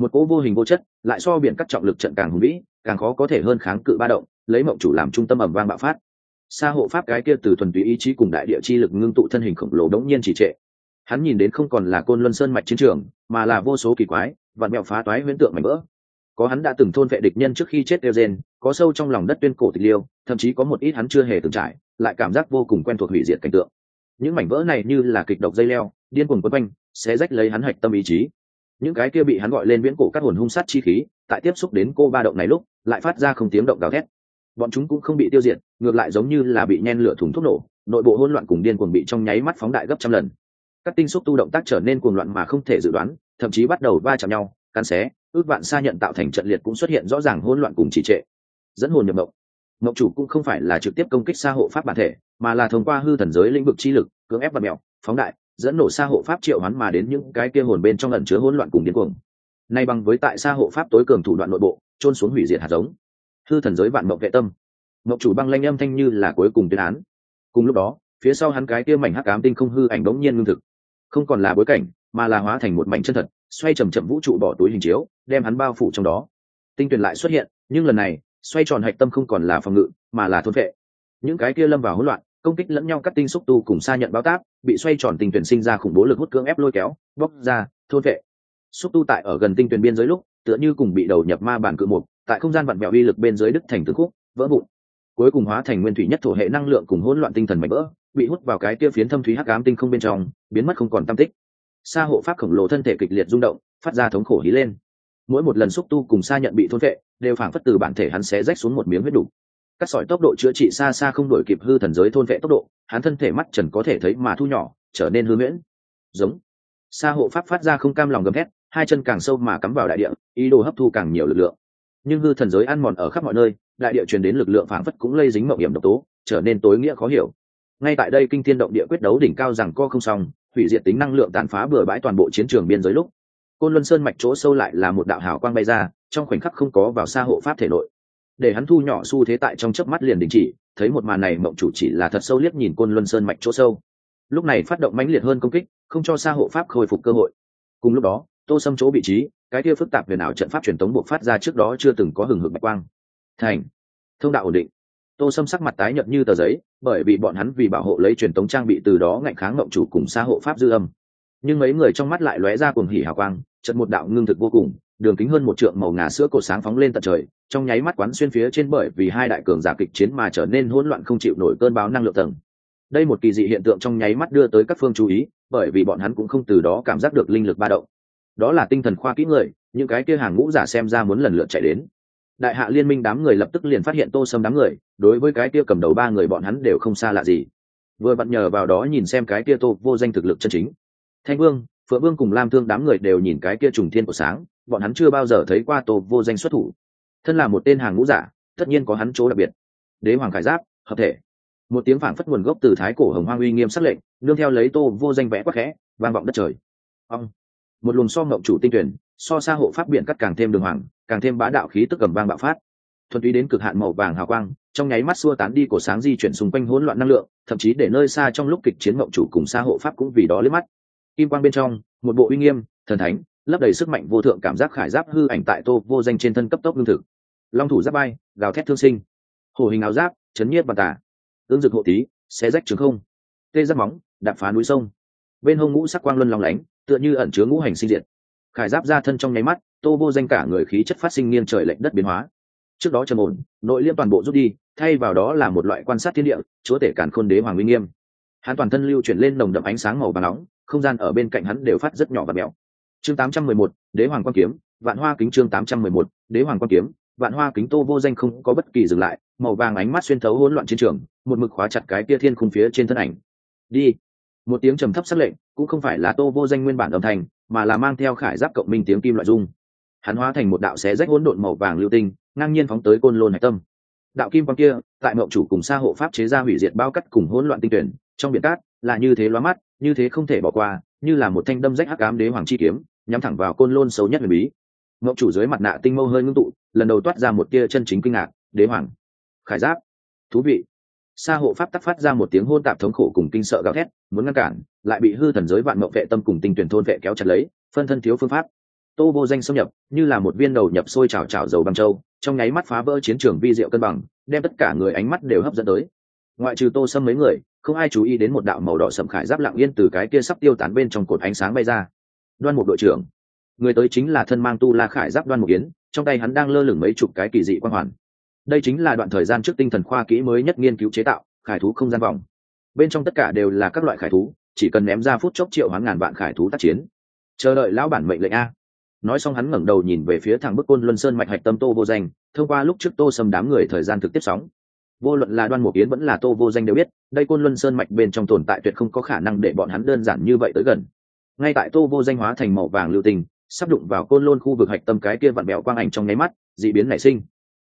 một cỗ vô hình vô chất lại so biển các trọng lực trận càng hùng vĩ, càng khó có thể hơn kháng cự ba động, lấy mộng chủ làm trung tâm ầm vang bạo phát. Sa hộ pháp cái kia từ thuần túy ý chí cùng đại địa chi lực ngưng tụ thân hình khổng lồ đống nhiên trì trệ. Hắn nhìn đến không còn là Côn Luân Sơn mạch chiến trường, mà là vô số kỳ quái vạn mèo phá toái huyễn tượng mảnh vỡ. Có hắn đã từng thôn vệ địch nhân trước khi chết đều gen, có sâu trong lòng đất tuyên cổ tịch liêu, thậm chí có một ít hắn chưa hề từng trải, lại cảm giác vô cùng quen thuộc hủy diệt cảnh tượng. Những mảnh vỡ này như là kịch độc dây leo, điên cuồng quấn quanh, xé rách lấy hắn hạch tâm ý chí. Những cái kia bị hắn gọi lên viễn cổ các hồn hung sát chi khí, tại tiếp xúc đến cô ba động này lúc, lại phát ra không tiếng động gào thét. Bọn chúng cũng không bị tiêu diệt, ngược lại giống như là bị nhen lửa thùng thuốc nổ, nội bộ hỗn loạn cùng điên cuồng bị trong nháy mắt phóng đại gấp trăm lần. Các tinh xúc tu động tác trở nên cuồng loạn mà không thể dự đoán, thậm chí bắt đầu va chạm nhau, cắn xé, ước vạn sa nhận tạo thành trận liệt cũng xuất hiện rõ ràng hỗn loạn cùng trì trệ. Dẫn hồn nhập mộng. Mộng chủ cũng không phải là trực tiếp công kích sa hộ pháp bản thể, mà là thông qua hư thần giới lĩnh vực chi lực, cưỡng ép vật mèo, phóng đại, dẫn nổ sa hộ pháp triệu hoán mà đến những cái kia hồn bên trong ẩn chứa hỗn loạn cùng điên cuồng. Nay bằng với tại sa hộ pháp tối cường thủ đoạn nội bộ, chôn xuống hủy diệt hạt giống. Hư thần giới vạn mộng vệ tâm. Mộng chủ băng lanh âm thanh như là cuối cùng tuyên án. Cùng lúc đó, phía sau hắn cái kia mảnh hắc ám tinh không hư ảnh bỗng nhiên ngưng thực, không còn là bối cảnh, mà là hóa thành một mảnh chân thật, xoay chậm chậm vũ trụ bỏ túi hình chiếu, đem hắn bao phủ trong đó. Tinh tuyển lại xuất hiện, nhưng lần này, xoay tròn hạch tâm không còn là phòng ngự, mà là thôn vệ. Những cái kia lâm vào hỗn loạn, công kích lẫn nhau cắt tinh xúc tu cùng sa nhận báo táp, bị xoay tròn tinh tuyển sinh ra khủng bố lực hút cưỡng ép lôi kéo, bóc ra, thôn vệ. Xúc tu tại ở gần tinh tuyển biên giới lúc, tựa như cùng bị đầu nhập ma bản cự mục, tại không gian vặn vẹo uy lực bên dưới đứt thành từng khúc, vỡ vụn. Cuối cùng hóa thành nguyên thủy nhất thổ hệ năng lượng cùng hỗn loạn tinh thần mảnh vỡ, bị hút vào cái kia phiến thâm thúy hắc ám tinh không bên trong, biến mất không còn tăm tích. Sa hộ pháp khổng lồ thân thể kịch liệt rung động, phát ra thống khổ hí lên. Mỗi một lần xúc tu cùng sa nhận bị thôn vệ, đều phảng phất từ bản thể hắn xé rách xuống một miếng huyết đủ. Cắt sỏi tốc độ chữa trị xa xa không đổi kịp hư thần giới thôn vệ tốc độ, hắn thân thể mắt trần có thể thấy mà thu nhỏ, trở nên hư huyễn. Giống. Sa hộ pháp phát ra không cam lòng gầm thét, hai chân càng sâu mà cắm vào đại địa, ý đồ hấp thu càng nhiều lực lượng. Nhưng hư thần giới ăn mòn ở khắp mọi nơi, đại địa truyền đến lực lượng phảng phất cũng lây dính mộng hiểm độc tố, trở nên tối nghĩa khó hiểu. Ngay tại đây kinh thiên động địa quyết đấu đỉnh cao rằng co không xong, hủy diệt tính năng lượng tàn phá bừa bãi toàn bộ chiến trường biên giới lúc, Côn Luân Sơn mạch chỗ sâu lại là một đạo hào quang bay ra, trong khoảnh khắc không có vào sa hộ pháp thể nội. Để hắn thu nhỏ xu thế tại trong chớp mắt liền đình chỉ, thấy một màn này mộng chủ chỉ là thật sâu liếc nhìn Côn Luân Sơn mạch chỗ sâu. Lúc này phát động mãnh liệt hơn công kích, không cho sa hộ pháp khôi phục cơ hội. Cùng lúc đó, Tô Sâm chỗ vị trí, cái kia phức tạp huyền ảo trận pháp truyền tống buộc phát ra trước đó chưa từng có hừng hực bạch quang. Thành, thông đạo ổn định. Tô Sâm sắc mặt tái nhợt như tờ giấy, bởi vì bọn hắn vì bảo hộ lấy truyền tống trang bị từ đó ngạnh kháng mộng chủ cùng sa hộ pháp dư âm. Nhưng mấy người trong mắt lại lóe ra cuồng hỉ hào quang, chợt một đạo ngưng thực vô cùng, đường kính hơn một trượng màu ngà sữa cột sáng phóng lên tận trời, trong nháy mắt quán xuyên phía trên bởi vì hai đại cường giả kịch chiến mà trở nên hỗn loạn không chịu nổi cơn bão năng lượng tầng. Đây một kỳ dị hiện tượng trong nháy mắt đưa tới các phương chú ý, bởi vì bọn hắn cũng không từ đó cảm giác được linh lực ba động. Đó là tinh thần khoa kỹ người, những cái kia hàng ngũ giả xem ra muốn lần lượt chạy đến. Đại hạ liên minh đám người lập tức liền phát hiện Tô Sâm đám người, đối với cái kia cầm đầu ba người bọn hắn đều không xa lạ gì. Vừa vặn nhờ vào đó nhìn xem cái kia Tô Vô Danh thực lực chân chính. Thanh Vương, Phượng Vương cùng Lam Thương đám người đều nhìn cái kia trùng thiên của sáng, bọn hắn chưa bao giờ thấy qua Tô Vô Danh xuất thủ. Thân là một tên hàng ngũ giả, tất nhiên có hắn chỗ đặc biệt. Đế hoàng khải giáp, hợp thể. Một tiếng phảng phất nguồn gốc từ thái cổ hồng hoang uy nghiêm sắc lệnh, nương theo lấy Tô Vô Danh vẽ quắc khẽ, vang vọng đất trời. Ông. Một luồng so ngộng chủ tinh tuyển, so xa hộ pháp biển cắt càng thêm đường hoàng, càng thêm bá đạo khí tức cầm vang bạo phát. Thuần túy đến cực hạn màu vàng hào quang, trong nháy mắt xua tán đi cổ sáng di chuyển xung quanh hỗn loạn năng lượng, thậm chí để nơi xa trong lúc kịch chiến ngộng chủ cùng xa hộ pháp cũng vì đó liếc mắt. Kim quang bên trong, một bộ uy nghiêm, thần thánh, lấp đầy sức mạnh vô thượng cảm giác khải giáp hư ảnh tại Tô Vô Danh trên thân cấp tốc lương thực. Long thủ giáp bay, gào thét thương sinh. Hổ hình áo giáp, chấn nhiếp và tả. Tương dực hộ tí, xé rách trường không. Tê giáp móng, đạp phá núi sông. Bên hông ngũ sắc quang luân long lánh, tựa như ẩn chứa ngũ hành sinh diệt. Khải giáp ra thân trong nháy mắt, Tô Vô Danh cả người khí chất phát sinh nghiêng trời lệch đất biến hóa. Trước đó trầm ổn, nội liêm toàn bộ rút đi, thay vào đó là một loại quan sát thiên địa, chúa tể càn khôn đế hoàng uy nghiêm. Hắn toàn thân lưu chuyển lên nồng đậm ánh sáng màu vàng nóng, không gian ở bên cạnh hắn đều phát rất nhỏ và mèo. Chương 811, Đế hoàng quan kiếm, Vạn Hoa kính chương 811, Đế hoàng quan kiếm, Vạn Hoa kính. Tô Vô Danh không có bất kỳ dừng lại, màu vàng ánh mắt xuyên thấu hỗn loạn chiến trường, một mực khóa chặt cái kia thiên khung phía trên thân ảnh. Đi. Một tiếng trầm thấp sắc lệnh, cũng không phải là Tô Vô Danh nguyên bản âm thanh, mà là mang theo khải giáp cộng minh tiếng kim loại dung. Hắn hóa thành một đạo xé rách hỗn độn màu vàng lưu tinh, ngang nhiên phóng tới Côn Lôn Hải Tâm. Đạo kim quang kia, tại mộng chủ cùng sa hộ pháp chế ra hủy diệt bao cắt cùng hỗn loạn tinh tuyển, trong biển cát, là như thế lóa mắt, như thế không thể bỏ qua, như là một thanh đâm rách hắc ám đế hoàng chi kiếm, nhắm thẳng vào Côn Lôn xấu nhất huyền bí. Mộng chủ dưới mặt nạ tinh mâu hơi ngưng tụ, lần đầu toát ra một tia chân chính kinh ngạc, đế hoàng, khải giáp, thú vị. Sa hộ pháp tắc phát ra một tiếng hôn tạp thống khổ cùng kinh sợ gào thét, muốn ngăn cản, lại bị hư thần giới vạn mộng vệ tâm cùng tinh tuyển thôn vệ kéo chặt lấy, phân thân thiếu phương pháp. Tô Vô Danh xâm nhập như là một viên đầu nhập sôi trào trào dầu băng châu, trong nháy mắt phá vỡ chiến trường vi diệu cân bằng, đem tất cả người ánh mắt đều hấp dẫn tới. Ngoại trừ Tô Sâm mấy người, không ai chú ý đến một đạo màu đỏ sẫm khải giáp lặng yên từ cái kia sắp tiêu tán bên trong cột ánh sáng bay ra. Đoan Mục đội trưởng, người tới chính là thân mang tu la khải giáp Đoan Mục Yến, trong tay hắn đang lơ lửng mấy chục cái kỳ dị quang hoàn. Đây chính là đoạn thời gian trước tinh thần khoa kỹ mới nhất nghiên cứu chế tạo khải thú không gian vòng, bên trong tất cả đều là các loại khải thú, chỉ cần ném ra phút chốc triệu hoán ngàn vạn khải thú tác chiến. Chờ đợi lão bản mệnh lệnh a. Nói xong hắn ngẩng đầu nhìn về phía thẳng bức Côn Luân Sơn mạch hạch tâm Tô Vô Danh, thông qua lúc trước Tô Sâm đám người thời gian thực tiếp sóng, vô luận là Đoan Mục Yến vẫn là Tô Vô Danh đều biết đây Côn Luân Sơn mạch bên trong tồn tại tuyệt không có khả năng để bọn hắn đơn giản như vậy tới gần. Ngay tại Tô Vô Danh hóa thành màu vàng lưu tình sắp đụng vào Côn Lôn khu vực hạch tâm cái kia vặn bẹo quang ảnh trong nháy mắt, dị biến nảy sinh.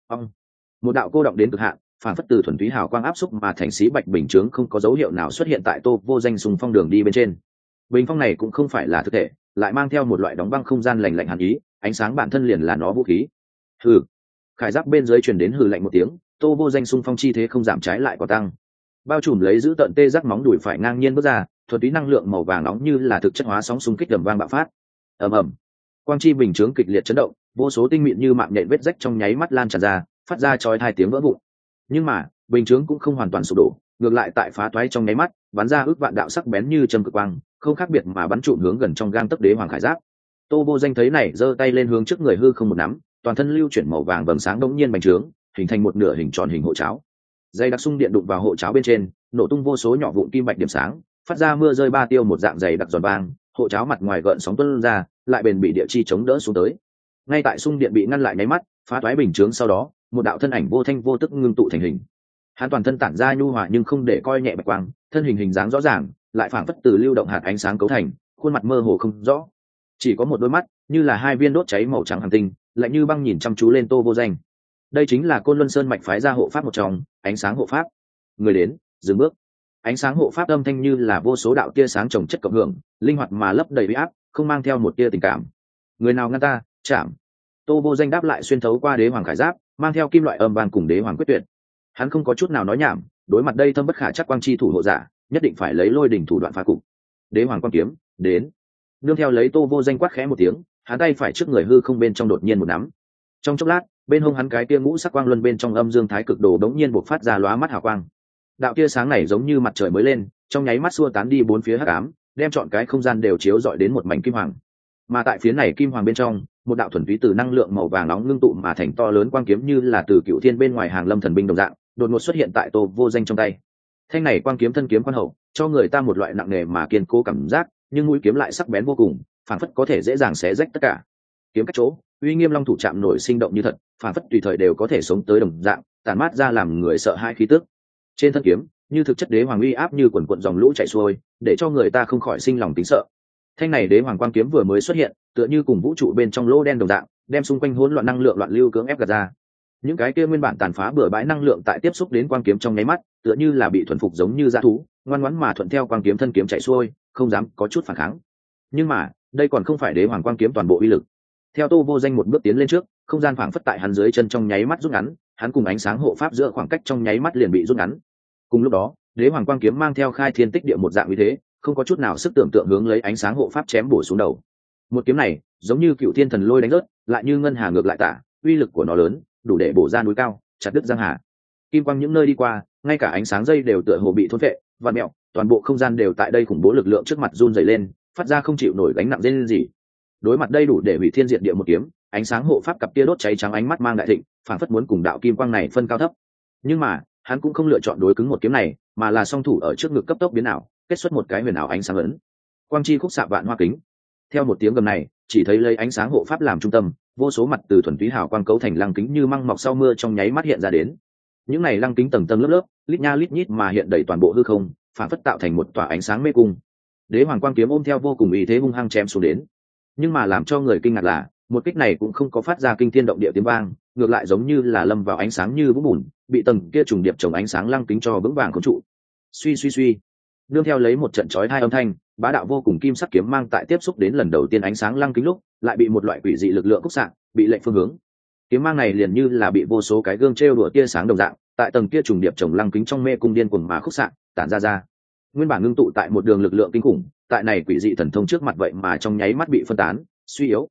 Một đạo cô động đến cực hạn, phản phất từ thuần túy hào quang áp xúc mà thành xí bạch bình chướng không có dấu hiệu nào xuất hiện tại Tô Vô Danh xung phong đường đi bên trên. Bình phong này cũng không phải là thực thể, lại mang theo một loại đóng băng không gian lạnh lạnh hàn ý, ánh sáng bản thân liền là nó vũ khí. Hừ. Khải giáp bên dưới truyền đến hừ lạnh một tiếng, Tô Vô Danh xung phong chi thế không giảm trái lại có tăng. Bao trùm lấy giữ tận tê giác móng đùi phải ngang nhiên bước ra, thuần túy năng lượng màu vàng nóng như là thực chất hóa sóng xung kích gầm vang bạo phát. Ầm ầm. Quang chi bình chướng kịch liệt chấn động, vô số tinh mịn như mạng nhện vết rách trong nháy mắt lan tràn ra, phát ra chói tai tiếng vỡ vụn. Nhưng mà bình chướng cũng không hoàn toàn sụp đổ, ngược lại tại phá toái trong nháy mắt bắn ra ước vạn đạo sắc bén như châm cực quang, không khác biệt mà bắn trụm hướng gần trong gang tấc đế hoàng khải giáp. Tô Vô Danh thấy này giơ tay lên hướng trước người hư không một nắm, toàn thân lưu chuyển màu vàng vầng sáng đống nhiên bành trướng, hình thành một nửa hình tròn hình hộ cháo. Dây đặc xung điện đụng vào hộ cháo bên trên, nổ tung vô số nhỏ vụn kim bạch điểm sáng, phát ra mưa rơi ba tiêu một dạng dày đặc giòn vàng, hộ cháo mặt ngoài gợn sóng tuôn ra, lại bền bị địa chi chống đỡ xuống tới. Ngay tại xung điện bị ngăn lại nháy mắt, phá toái bình chướng sau đó, một đạo thân ảnh vô thanh vô tức ngưng tụ thành hình. Hắn toàn thân tản ra nhu hòa nhưng không để coi nhẹ bạch quang, thân hình dáng rõ ràng, lại phảng phất từ lưu động hạt ánh sáng cấu thành, khuôn mặt mơ hồ không rõ, chỉ có một đôi mắt như là hai viên đốt cháy màu trắng hành tinh, lạnh như băng nhìn chăm chú lên Tô Vô Danh. Đây chính là Côn Luân Sơn mạch phái ra hộ pháp một trong, ánh sáng hộ pháp. Người đến, dừng bước. Ánh sáng hộ pháp âm thanh như là vô số đạo tia sáng chồng chất cộng hưởng, linh hoạt mà lấp đầy uy áp, không mang theo một tia tình cảm. Người nào ngăn ta, chạm. Tô Vô Danh đáp lại xuyên thấu qua đế hoàng khải giáp, mang theo kim loại âm vang cùng đế hoàng quyết tuyệt. Hắn không có chút nào nói nhảm, đối mặt đây thâm bất khả chắc quang chi thủ hộ giả, nhất định phải lấy lôi đỉnh thủ đoạn phá cục. Đế hoàng quang kiếm, đến. Nương theo lấy Tô Vô Danh quát khẽ một tiếng, hắn tay phải trước người hư không bên trong đột nhiên một nắm. Trong chốc lát, bên hông hắn cái tia ngũ sắc quang luân bên trong âm dương thái cực đồ đống nhiên bộc phát ra lóa mắt hào quang. Đạo tia sáng này giống như mặt trời mới lên, trong nháy mắt xua tán đi bốn phía hắc ám, đem trọn cái không gian đều chiếu rọi đến một mảnh kim hoàng. Mà tại phía này kim hoàng bên trong, một đạo thuần túy từ năng lượng màu vàng nóng ngưng tụ mà thành to lớn quang kiếm như là từ cựu thiên bên ngoài hàng lâm thần binh đồng dạng, đột ngột xuất hiện tại Tô Vô Danh trong tay. Thanh này quang kiếm thân kiếm quan hậu, cho người ta một loại nặng nề mà kiên cố cảm giác, nhưng mũi kiếm lại sắc bén vô cùng, phản phất có thể dễ dàng xé rách tất cả. Kiếm cách chỗ, uy nghiêm long thủ chạm nổi sinh động như thật, phản phất tùy thời đều có thể sống tới đồng dạng, tàn mát ra làm người sợ hãi khí tức. Trên thân kiếm, như thực chất đế hoàng uy áp như quần quần dòng lũ chảy xuôi, để cho người ta không khỏi sinh lòng kính sợ. Thanh này đế hoàng quang kiếm vừa mới xuất hiện, tựa như cùng vũ trụ bên trong lỗ đen đồng dạng, đem xung quanh hỗn loạn năng lượng loạn lưu cưỡng ép gạt ra. Những cái kia nguyên bản tàn phá bừa bãi năng lượng tại tiếp xúc đến quang kiếm trong nháy mắt, tựa như là bị thuần phục giống như dã thú, ngoan ngoãn mà thuận theo quang kiếm thân kiếm chạy xuôi, không dám có chút phản kháng. Nhưng mà, đây còn không phải đế hoàng quang kiếm toàn bộ uy lực. Theo Tô Vô Danh một bước tiến lên trước, không gian phảng phất tại hắn dưới chân trong nháy mắt rút ngắn, hắn cùng ánh sáng hộ pháp giữa khoảng cách trong nháy mắt liền bị rút ngắn. Cùng lúc đó, đế hoàng quang kiếm mang theo khai thiên tích địa một dạng uy thế, không có chút nào sức tưởng tượng hướng lấy ánh sáng hộ pháp chém bổ xuống đầu. Một kiếm này, giống như cựu thiên thần lôi đánh rớt, lại như ngân hà ngược lại tả, uy lực của nó lớn, đủ để bổ ra núi cao, chặt đứt giang hà. Kim quang những nơi đi qua, ngay cả ánh sáng dây đều tựa hồ bị thôn phệ, vặn mèo, toàn bộ không gian đều tại đây khủng bố lực lượng trước mặt run rẩy lên, phát ra không chịu nổi gánh nặng lên gì. Đối mặt đây đủ để hủy thiên diệt địa một kiếm, ánh sáng hộ pháp cặp kia đốt cháy trắng ánh mắt mang đại thịnh, phản phất muốn cùng đạo kim quang này phân cao thấp. Nhưng mà, hắn cũng không lựa chọn đối cứng một kiếm này, mà là song thủ ở trước ngực cấp tốc biến ảo, kết xuất một cái huyền ảo ánh sáng ấn. Quang chi khúc xạ vạn hoa kính. Theo một tiếng gầm này, chỉ thấy lấy ánh sáng hộ pháp làm trung tâm, vô số mặt từ thuần túy hào quang cấu thành lăng kính như măng mọc sau mưa trong nháy mắt hiện ra đến. Những này lăng kính tầng tầng lớp lớp, lít nha lít nhít mà hiện đầy toàn bộ hư không, phản phất tạo thành một tòa ánh sáng mê cung. Đế hoàng quang kiếm ôm theo vô cùng ý thế hung hăng chém xuống đến. Nhưng mà làm cho người kinh ngạc là, một kích này cũng không có phát ra kinh thiên động địa tiếng vang, ngược lại giống như là lâm vào ánh sáng như vũng bùn, bị tầng kia trùng điệp chồng ánh sáng lăng kính cho vững vàng khống trụ. Suy suy suy, nương theo lấy một trận chói tai âm thanh, bá đạo vô cùng kim sắc kiếm mang tại tiếp xúc đến lần đầu tiên ánh sáng lăng kính lúc, lại bị một loại quỷ dị lực lượng khúc xạ, bị lệnh phương hướng. Kiếm mang này liền như là bị vô số cái gương trêu đùa tia sáng đồng dạng, tại tầng kia trùng điệp chồng lăng kính trong mê cung điên cuồng mà khúc xạ, tản ra. Nguyên bản ngưng tụ tại một đường lực lượng kinh khủng, tại này quỷ dị thần thông trước mặt vậy mà trong nháy mắt bị phân tán, suy yếu.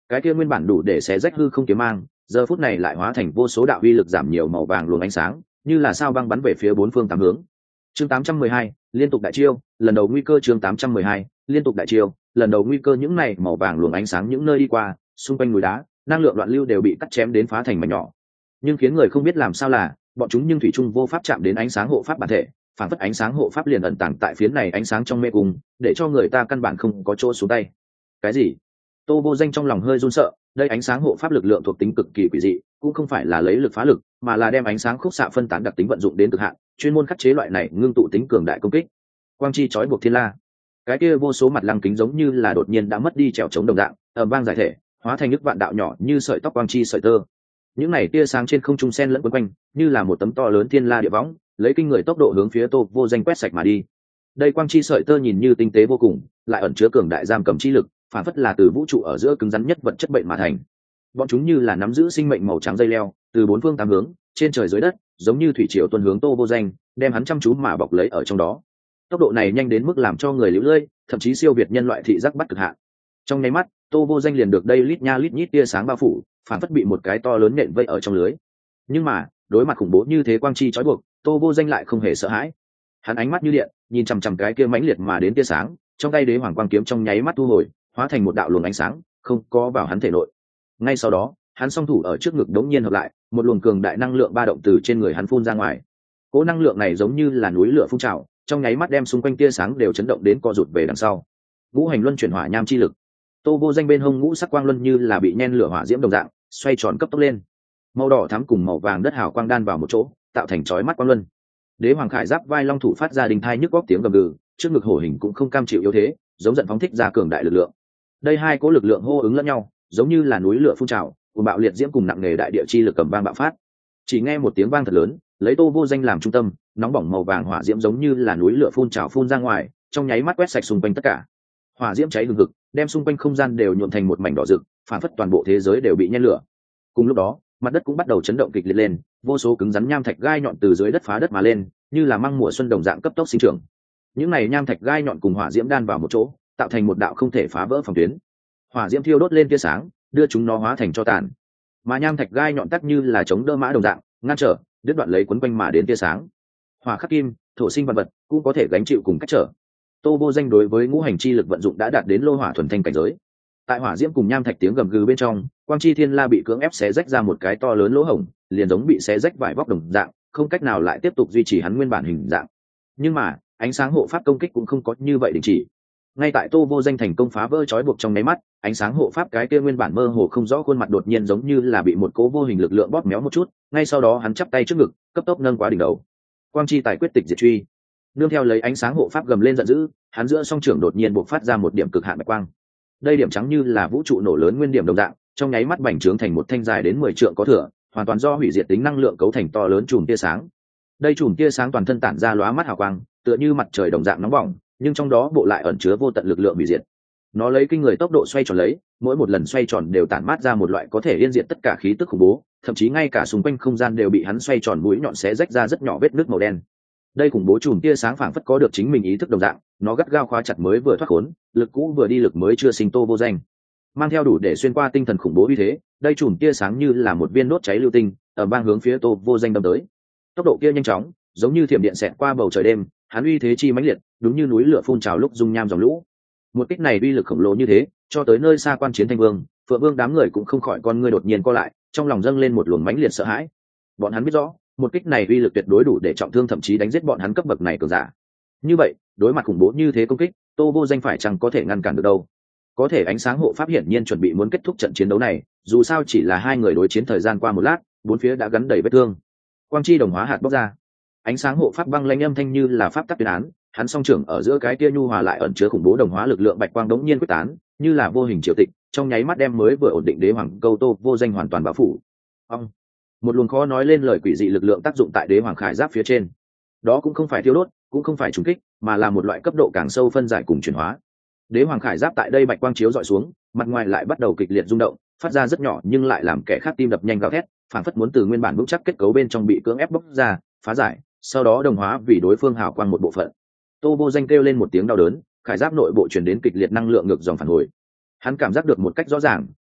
cái kia nguyên bản đủ để xé rách hư không kiếm mang giờ phút này lại hóa thành vô số đạo uy lực giảm nhiều màu vàng luồng ánh sáng, như là sao băng bắn về phía bốn phương tám hướng. Chương 812, liên tục đại chiêu, lần đầu nguy cơ. Chương 812, liên tục đại chiêu, lần đầu nguy cơ. Những này màu vàng luồng ánh sáng những nơi đi qua, xung quanh núi đá, năng lượng loạn lưu đều bị cắt chém đến phá thành mảnh nhỏ. Nhưng khiến người không biết làm sao là, bọn chúng nhưng thủy chung vô pháp chạm đến ánh sáng hộ pháp bản thể, phản phất ánh sáng hộ pháp liền ẩn tàng tại phiến này ánh sáng trong mê cung, để cho người ta căn bản không có chỗ xuống tay. Cái gì? Tô Vô Danh trong lòng hơi run sợ, đây ánh sáng hộ pháp lực lượng thuộc tính cực kỳ quỷ dị, cũng không phải là lấy lực phá lực, mà là đem ánh sáng khúc xạ phân tán đặc tính vận dụng đến cực hạn, chuyên môn khắc chế loại này ngưng tụ tính cường đại công kích. Quang chi chói buộc thiên la, cái kia vô số mặt lăng kính giống như là đột nhiên đã mất đi trèo chống đồng dạng, ầm vang giải thể, hóa thành nước vạn đạo nhỏ như sợi tóc quang chi sợi tơ. Những này tia sáng trên không trung xen lẫn quấn quanh, như là một tấm to lớn thiên la địa võng, lấy kinh người tốc độ hướng phía Tô Vô Danh quét sạch mà đi. Đây quang chi sợi tơ nhìn như tinh tế vô cùng, lại ẩn chứa cường đại giam cầm chi lực, phản phất là từ vũ trụ ở giữa cứng rắn nhất vật chất bệnh mà thành. Bọn chúng như là nắm giữ sinh mệnh màu trắng dây leo, từ bốn phương tám hướng, trên trời dưới đất, giống như thủy triều tuôn hướng Tô Vô Danh, đem hắn chăm chú mà bọc lấy ở trong đó. Tốc độ này nhanh đến mức làm cho người liễu lơi, thậm chí siêu việt nhân loại thị giác bắt cực hạn. Trong nháy mắt, Tô Vô Danh liền được đây lít nha lít nhít tia sáng bao phủ, phản phất bị một cái to lớn nện vây ở trong lưới. Nhưng mà, đối mặt khủng bố như thế quang chi chói buộc, Tô Vô Danh lại không hề sợ hãi. Hắn ánh mắt như điện, nhìn chằm chằm cái kia mãnh liệt mà đến tia sáng, trong tay đế hoàng quang kiếm trong nháy mắt thu hồi, hóa thành một đạo luồng ánh sáng, không có vào hắn thể nội. Ngay sau đó, hắn song thủ ở trước ngực đống nhiên hợp lại, một luồng cường đại năng lượng ba động từ trên người hắn phun ra ngoài. Cỗ năng lượng này giống như là núi lửa phun trào, trong nháy mắt đem xung quanh tia sáng đều chấn động đến co rụt về đằng sau. Ngũ hành luân chuyển hỏa nham chi lực. Tô Vô Danh bên hông ngũ sắc quang luân như là bị nhen lửa hỏa diễm đồng dạng, xoay tròn cấp tốc lên. Màu đỏ thắm cùng màu vàng đất hào quang đan vào một chỗ, tạo thành chói mắt quang luân. Đế hoàng khải giáp vai long thủ phát ra đình thai nhức góc tiếng gầm gừ, trước ngực hổ hình cũng không cam chịu yếu thế, giống giận phóng thích ra cường đại lực lượng. Đây hai cỗ lực lượng hô ứng lẫn nhau, giống như là núi lửa phun trào, cùng bạo liệt diễm cùng nặng nề đại địa chi lực cầm vang bạo phát. Chỉ nghe một tiếng vang thật lớn, lấy Tô Vô Danh làm trung tâm, nóng bỏng màu vàng hỏa diễm giống như là núi lửa phun trào phun ra ngoài, trong nháy mắt quét sạch xung quanh tất cả. Hỏa diễm cháy hừng hực, đem xung quanh không gian đều nhuộm thành một mảnh đỏ rực, phản phất toàn bộ thế giới đều bị nhen lửa. Cùng lúc đó, mặt đất cũng bắt đầu chấn động kịch liệt lên, vô số cứng rắn nham thạch gai nhọn từ dưới đất phá đất mà lên, như là măng mùa xuân đồng dạng cấp tốc sinh trưởng. Những này nham thạch gai nhọn cùng hỏa diễm đan vào một chỗ, tạo thành một đạo không thể phá vỡ phòng tuyến. Hỏa diễm thiêu đốt lên tia sáng, đưa chúng nó hóa thành tro tàn. Mà nham thạch gai nhọn tắc như là chống đỡ mã đồng dạng, ngăn trở, đứt đoạn lấy quấn quanh mà đến tia sáng. Hỏa khắc kim, thổ sinh vật vật cũng có thể gánh chịu cùng cách trở. Tô Vô Danh đối với ngũ hành chi lực vận dụng đã đạt đến lô hỏa thuần thanh cảnh giới. Tại hỏa diễm cùng nham thạch tiếng gầm gừ bên trong, quang chi thiên la bị cưỡng ép xé rách ra một cái to lớn lỗ hổng, liền giống bị xé rách vải vóc đồng dạng, không cách nào lại tiếp tục duy trì hắn nguyên bản hình dạng. Nhưng mà, ánh sáng hộ pháp công kích cũng không có như vậy đình chỉ. Ngay tại Tô Vô Danh thành công phá vỡ trói buộc trong nháy mắt, ánh sáng hộ pháp cái kia nguyên bản mơ hồ không rõ khuôn mặt đột nhiên giống như là bị một cố vô hình lực lượng bóp méo một chút, ngay sau đó hắn chắp tay trước ngực, cấp tốc nâng quá đỉnh đầu. Quang chi tài quyết tịch diệt truy. Nương theo lấy ánh sáng hộ pháp gầm lên giận dữ, hắn giữa song trưởng đột nhiên bộc phát ra một điểm cực hạn bạch quang. Đây điểm trắng như là vũ trụ nổ lớn nguyên điểm đồng dạng, trong nháy mắt bành trướng thành một thanh dài đến 10 trượng có thừa, hoàn toàn do hủy diệt tính năng lượng cấu thành to lớn chùm tia sáng. Đây chùm tia sáng toàn thân tản ra lóa mắt hào quang, tựa như mặt trời đồng dạng nóng bỏng, nhưng trong đó bộ lại ẩn chứa vô tận lực lượng hủy diệt. Nó lấy kinh người tốc độ xoay tròn lấy, mỗi một lần xoay tròn đều tản mát ra một loại có thể yên diệt tất cả khí tức khủng bố, thậm chí ngay cả xung quanh không gian đều bị hắn xoay tròn mũi nhọn xé rách ra rất nhỏ vết nước màu đen. Đây khủng bố chùm tia sáng phảng phất có được chính mình ý thức đồng dạng, nó gắt gao khóa chặt mới vừa thoát khốn, lực cũ vừa đi lực mới chưa sinh Tô Vô Danh, mang theo đủ để xuyên qua tinh thần khủng bố uy thế. Đây chùm tia sáng như là một viên đốt cháy lưu tinh, ở bang hướng phía Tô Vô Danh đâm tới. Tốc độ kia nhanh chóng, giống như thiểm điện xẹt qua bầu trời đêm, hắn uy thế chi mãnh liệt, đúng như núi lửa phun trào lúc dung nham dòng lũ. Một kích này uy lực khổng lồ như thế, cho tới nơi xa quan chiến Thanh Vương, Phượng Vương đám người cũng không khỏi con ngươi đột nhiên co lại, trong lòng dâng lên một luồng mãnh liệt sợ hãi. Bọn hắn biết rõ, một kích này uy lực tuyệt đối đủ để trọng thương thậm chí đánh giết bọn hắn cấp bậc này cường giả. Như vậy, đối mặt khủng bố như thế công kích, Tô Vô Danh phải chăng có thể ngăn cản được đâu? Có thể ánh sáng hộ pháp hiển nhiên chuẩn bị muốn kết thúc trận chiến đấu này, dù sao chỉ là hai người đối chiến thời gian qua một lát, bốn phía đã gắn đầy vết thương. Quang chi đồng hóa hạt bốc ra, ánh sáng hộ pháp băng lãnh âm thanh như là pháp tắc tuyên án, hắn song trưởng ở giữa cái kia nhu hòa lại ẩn chứa khủng bố đồng hóa lực lượng bạch quang đống nhiên quyết tán, như là vô hình triều tịch, trong nháy mắt đem mới vừa ổn định đế hoàng câu Tô Vô Danh hoàn toàn bao phủ. Ông, một luồng khó nói lên lời quỷ dị lực lượng tác dụng tại đế hoàng khải giáp phía trên. Đó cũng không phải thiêu đốt, cũng không phải trùng kích, mà là một loại cấp độ càng sâu phân giải cùng chuyển hóa. Đế hoàng khải giáp tại đây bạch quang chiếu dọi xuống, mặt ngoài lại bắt đầu kịch liệt rung động, phát ra rất nhỏ nhưng lại làm kẻ khác tim đập nhanh gào thét, phản phất muốn từ nguyên bản vững chắc kết cấu bên trong bị cưỡng ép bóc ra, phá giải, sau đó đồng hóa vì đối phương hào quang một bộ phận. Tô Vô Danh kêu lên một tiếng đau đớn, khải giáp nội bộ truyền đến kịch liệt năng lượng ngược dòng phản hồi. Hắn cảm giác được một cách rõ ràng,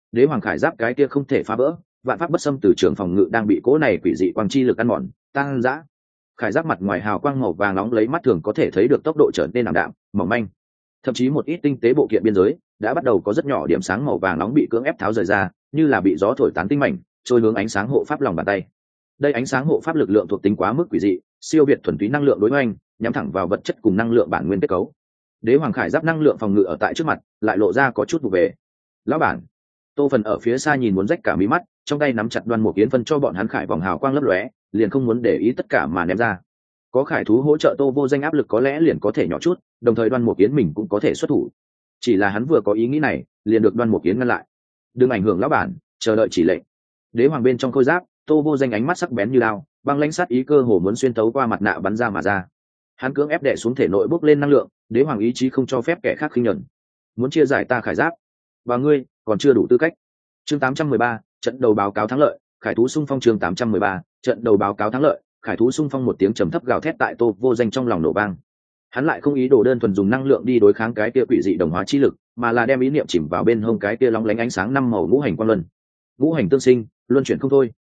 Đế hoàng khải giáp cái kia không thể phá vỡ, vạn pháp bất xâm từ trường phòng ngự đang bị cỗ này quỷ dị quang chi lực ăn mòn tăng dã. Khải giáp mặt ngoài hào quang màu vàng nóng lấy mắt thường có thể thấy được tốc độ trở nên ảm đạm mỏng manh, thậm chí một ít tinh tế bộ kiện biên giới đã bắt đầu có rất nhỏ điểm sáng màu vàng nóng bị cưỡng ép tháo rời ra, như là bị gió thổi tán tinh mảnh trôi hướng ánh sáng hộ pháp lòng bàn tay. Đây ánh sáng hộ pháp lực lượng thuộc tính quá mức quỷ dị, siêu việt thuần túy năng lượng đối oanh, nhắm thẳng vào vật chất cùng năng lượng bản nguyên kết cấu. Đế hoàng khải giáp năng lượng phòng ngự ở tại trước mặt lại lộ ra có chút vụ về. Lão bản, Tô Phần ở phía xa nhìn muốn rách cả mí mắt, trong tay nắm chặt Đoan Mục Yến phân cho bọn hắn khải vòng hào quang lấp lóe, liền không muốn để ý tất cả mà ném ra. Có khải thú hỗ trợ Tô Vô Danh áp lực có lẽ liền có thể nhỏ chút, đồng thời Đoan Mục Yến mình cũng có thể xuất thủ. Chỉ là hắn vừa có ý nghĩ này, liền được Đoan Mục Yến ngăn lại. Đừng ảnh hưởng lão bản, chờ đợi chỉ lệnh. Đế hoàng bên trong khôi giáp, Tô Vô Danh ánh mắt sắc bén như đao, băng lãnh sát ý cơ hồ muốn xuyên tấu qua mặt nạ bắn ra mà ra. Hắn cưỡng ép đè xuống thể nội bốc lên năng lượng, đế hoàng ý chí không cho phép kẻ khác khinh nhẫn. Muốn chia giải ta khải giáp, và ngươi còn chưa đủ tư cách. Chương 813, trận đầu báo cáo thắng lợi, khải thú xung phong. Chương 813, trận đầu báo cáo thắng lợi, khải thú xung phong. Một tiếng trầm thấp gào thét tại Tô Vô Danh trong lòng nổ vang. Hắn lại không ý đồ đơn thuần dùng năng lượng đi đối kháng cái kia quỷ dị đồng hóa chi lực, mà là đem ý niệm chìm vào bên hông cái kia lóng lánh ánh sáng năm màu ngũ hành quang luân. Ngũ hành tương sinh, luân chuyển không thôi.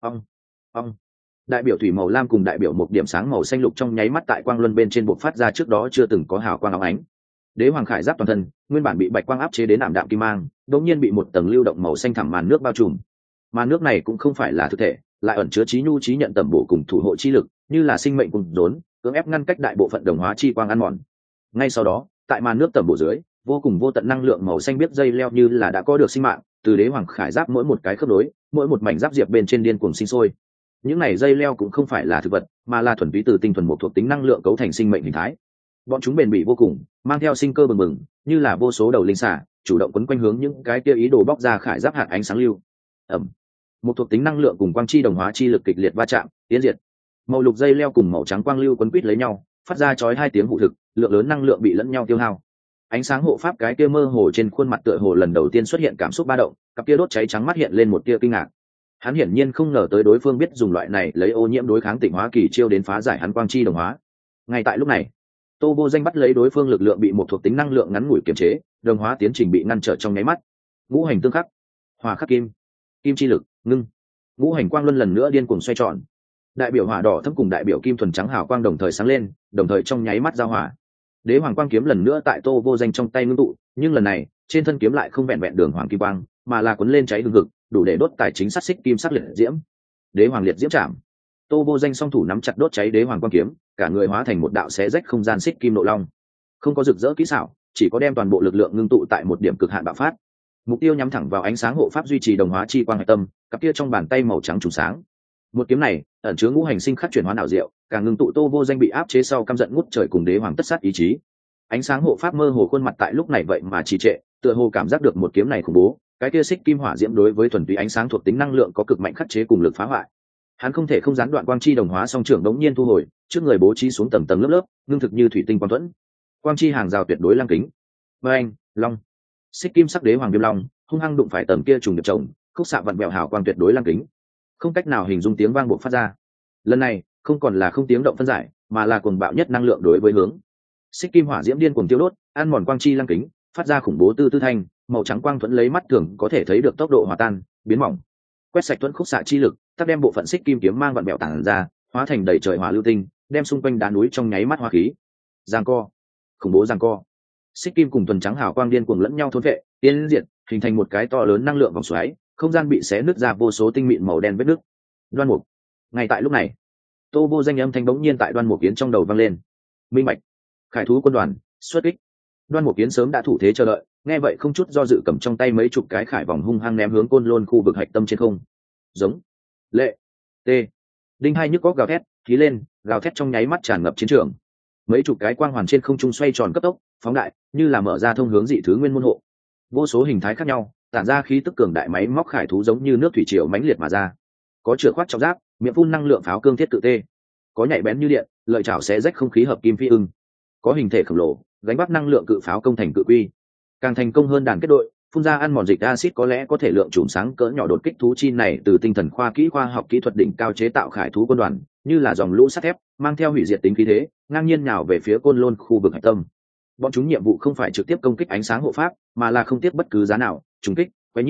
Ong. Đại biểu thủy màu lam cùng đại biểu một điểm sáng màu xanh lục trong nháy mắt tại quang luân bên trên bộc phát ra trước đó chưa từng có hào quang óng ánh. Đế hoàng khải giáp toàn thân nguyên bản bị bạch quang áp chế đến ảm đạm kim mang, đột nhiên bị một tầng lưu động màu xanh thẳm màn nước bao trùm. Màn nước này cũng không phải là thực thể, lại ẩn chứa trí nhu trí nhận tẩm bổ cùng thủ hộ chi lực, như là sinh mệnh cùng rốn, cưỡng ép ngăn cách đại bộ phận đồng hóa chi quang ăn mòn. Ngay sau đó, tại màn nước tẩm bổ dưới, vô cùng vô tận năng lượng màu xanh biết dây leo như là đã có được sinh mạng, từ đế hoàng khải giáp mỗi một cái khớp nối, mỗi một mảnh giáp diệp bên trên điên cuồng sinh sôi. Những này dây leo cũng không phải là thực vật, mà là thuần túy từ tinh thuần một thuộc tính năng lượng cấu thành sinh mệnh hình thái. Bọn chúng bền bỉ vô cùng, mang theo sinh cơ bừng bừng, như là vô số đầu linh xà, chủ động quấn quanh hướng những cái kia ý đồ bóc ra khải giáp hạt ánh sáng lưu. Một thuộc tính năng lượng cùng quang chi đồng hóa chi lực kịch liệt va chạm, tiến diệt. Màu lục dây leo cùng màu trắng quang lưu quấn quýt lấy nhau, phát ra chói hai tiếng hụ thực, lượng lớn năng lượng bị lẫn nhau tiêu hao. Ánh sáng hộ pháp cái kia mơ hồ trên khuôn mặt tựa hồ lần đầu tiên xuất hiện cảm xúc ba động, cặp kia đốt cháy trắng mắt hiện lên một tia kinh ngạc. Hắn hiển nhiên không ngờ tới đối phương biết dùng loại này lấy ô nhiễm đối kháng tịnh hóa kỳ chiêu đến phá giải hắn quang chi đồng hóa. Ngay tại lúc này, Tô Vô Danh bắt lấy đối phương lực lượng bị một thuộc tính năng lượng ngắn ngủi kiềm chế, đồng hóa tiến trình bị ngăn trở trong nháy mắt. Ngũ hành tương khắc, hỏa khắc kim, kim chi lực ngưng. Ngũ hành quang luân lần nữa điên cuồng xoay tròn. Đại biểu hỏa đỏ thâm cùng đại biểu kim thuần trắng hào quang đồng thời sáng lên, đồng thời trong nháy mắt giao hỏa. Đế hoàng quang kiếm lần nữa tại Tô Vô Danh trong tay ngưng tụ, nhưng lần này trên thân kiếm lại không vẹn vẹn đường hoàng kim quang, mà là cuốn lên cháy hừng hực, đủ để đốt tài chính sát xích kim sắc liệt diễm. Đế hoàng liệt diễm chạm. Tô Vô Danh song thủ nắm chặt đốt cháy đế hoàng quang kiếm, cả người hóa thành một đạo xé rách không gian xích kim nộ long. Không có rực rỡ kỹ xảo, chỉ có đem toàn bộ lực lượng ngưng tụ tại một điểm cực hạn bạo phát. Mục tiêu nhắm thẳng vào ánh sáng hộ pháp duy trì đồng hóa chi quang hạch tâm, cặp kia trong bàn tay màu trắng trùng sáng. Một kiếm này ẩn chứa ngũ hành sinh khắc chuyển hóa ảo diệu, càng ngưng tụ Tô Vô Danh bị áp chế sau căm giận ngút trời cùng đế hoàng tất sát ý chí. Ánh sáng hộ pháp mơ hồ khuôn mặt tại lúc này vậy mà trì trệ, tựa hồ cảm giác được một kiếm này khủng bố, cái kia xích kim hỏa diễm đối với thuần túy ánh sáng thuộc tính năng lượng có cực mạnh khắc chế cùng lực phá hoại. Hắn không thể không gián đoạn quang chi đồng hóa song trưởng đống nhiên thu hồi, trước người bố trí xuống tầng tầng lớp lớp, ngưng thực như thủy tinh quang thuẫn. Quang chi hàng rào tuyệt đối lăng kính. Anh, long, xích kim sắc đế hoàng viêm long, hung hăng đụng phải tầng kia trùng điệp chồng, khúc xạ vặn vẹo hào quang tuyệt đối lăng kính. Không cách nào hình dung tiếng vang buộc phát ra. Lần này, không còn là không tiếng động phân giải, mà là cuồng bạo nhất năng lượng đối với hướng. Xích kim hỏa diễm điên cuồng tiêu đốt, ăn mòn quang chi lăng kính, phát ra khủng bố tư tư thanh, màu trắng quang thuẫn lấy mắt thường có thể thấy được tốc độ hòa tan, biến mỏng. Quét sạch thuẫn khúc xạ chi lực, tác đem bộ phận xích kim kiếm mang vặn bẹo tản ra, hóa thành đầy trời hỏa lưu tinh, đem xung quanh đá núi trong nháy mắt hóa khí. Giằng co, khủng bố giằng co. Xích kim cùng tuần trắng hào quang điên cuồng lẫn nhau thôn vệ, tiến diệt, hình thành một cái to lớn năng lượng vòng xoáy, không gian bị xé nứt ra vô số tinh mịn màu đen vết nứt. Đoan Mục. Ngay tại lúc này, Tô Vô Danh âm thanh bỗng nhiên tại Đoan Mục Kiến trong đầu vang lên. Minh bạch. Khải thú quân đoàn, xuất kích. Đoan Mục Kiến sớm đã thủ thế chờ đợi, nghe vậy không chút do dự cầm trong tay mấy chục cái khải vòng hung hăng ném hướng Côn Lôn khu vực hạch tâm trên không. Giống, lệ, tê, đinh hai nhức góc gào thét, khí lên, gào thét trong nháy mắt tràn ngập chiến trường. Mấy chục cái quang hoàn trên không trung xoay tròn cấp tốc, phóng đại, như là mở ra thông hướng dị thứ nguyên môn hộ. Vô số hình thái khác nhau, tản ra khí tức cường đại máy móc khải thú giống như nước thủy triều mãnh liệt mà ra. Có chửa khoát trọng giáp, miệng phun năng lượng pháo cương thiết tự tê. Có nhạy bén như điện, lợi chảo xé rách không khí hợp kim phi ưng. Có hình thể khổng lồ, gánh vác năng lượng cự pháo công thành cự quy. Càng thành công hơn đàn kết đội, phun ra ăn mòn dịch axit có lẽ có thể lượng chùm sáng cỡ nhỏ đột kích thú chi này từ tinh thần khoa kỹ khoa học kỹ thuật đỉnh cao chế tạo khải thú quân đoàn, như là dòng lũ sắt thép, mang theo hủy diệt tính khí thế, ngang nhiên nhào về phía Côn Lôn khu vực hạch tâm. Bọn chúng nhiệm vụ không phải trực tiếp công kích ánh sáng hộ pháp, mà là không tiếc bất cứ giá nào, trúng kích, quấy nhiễu,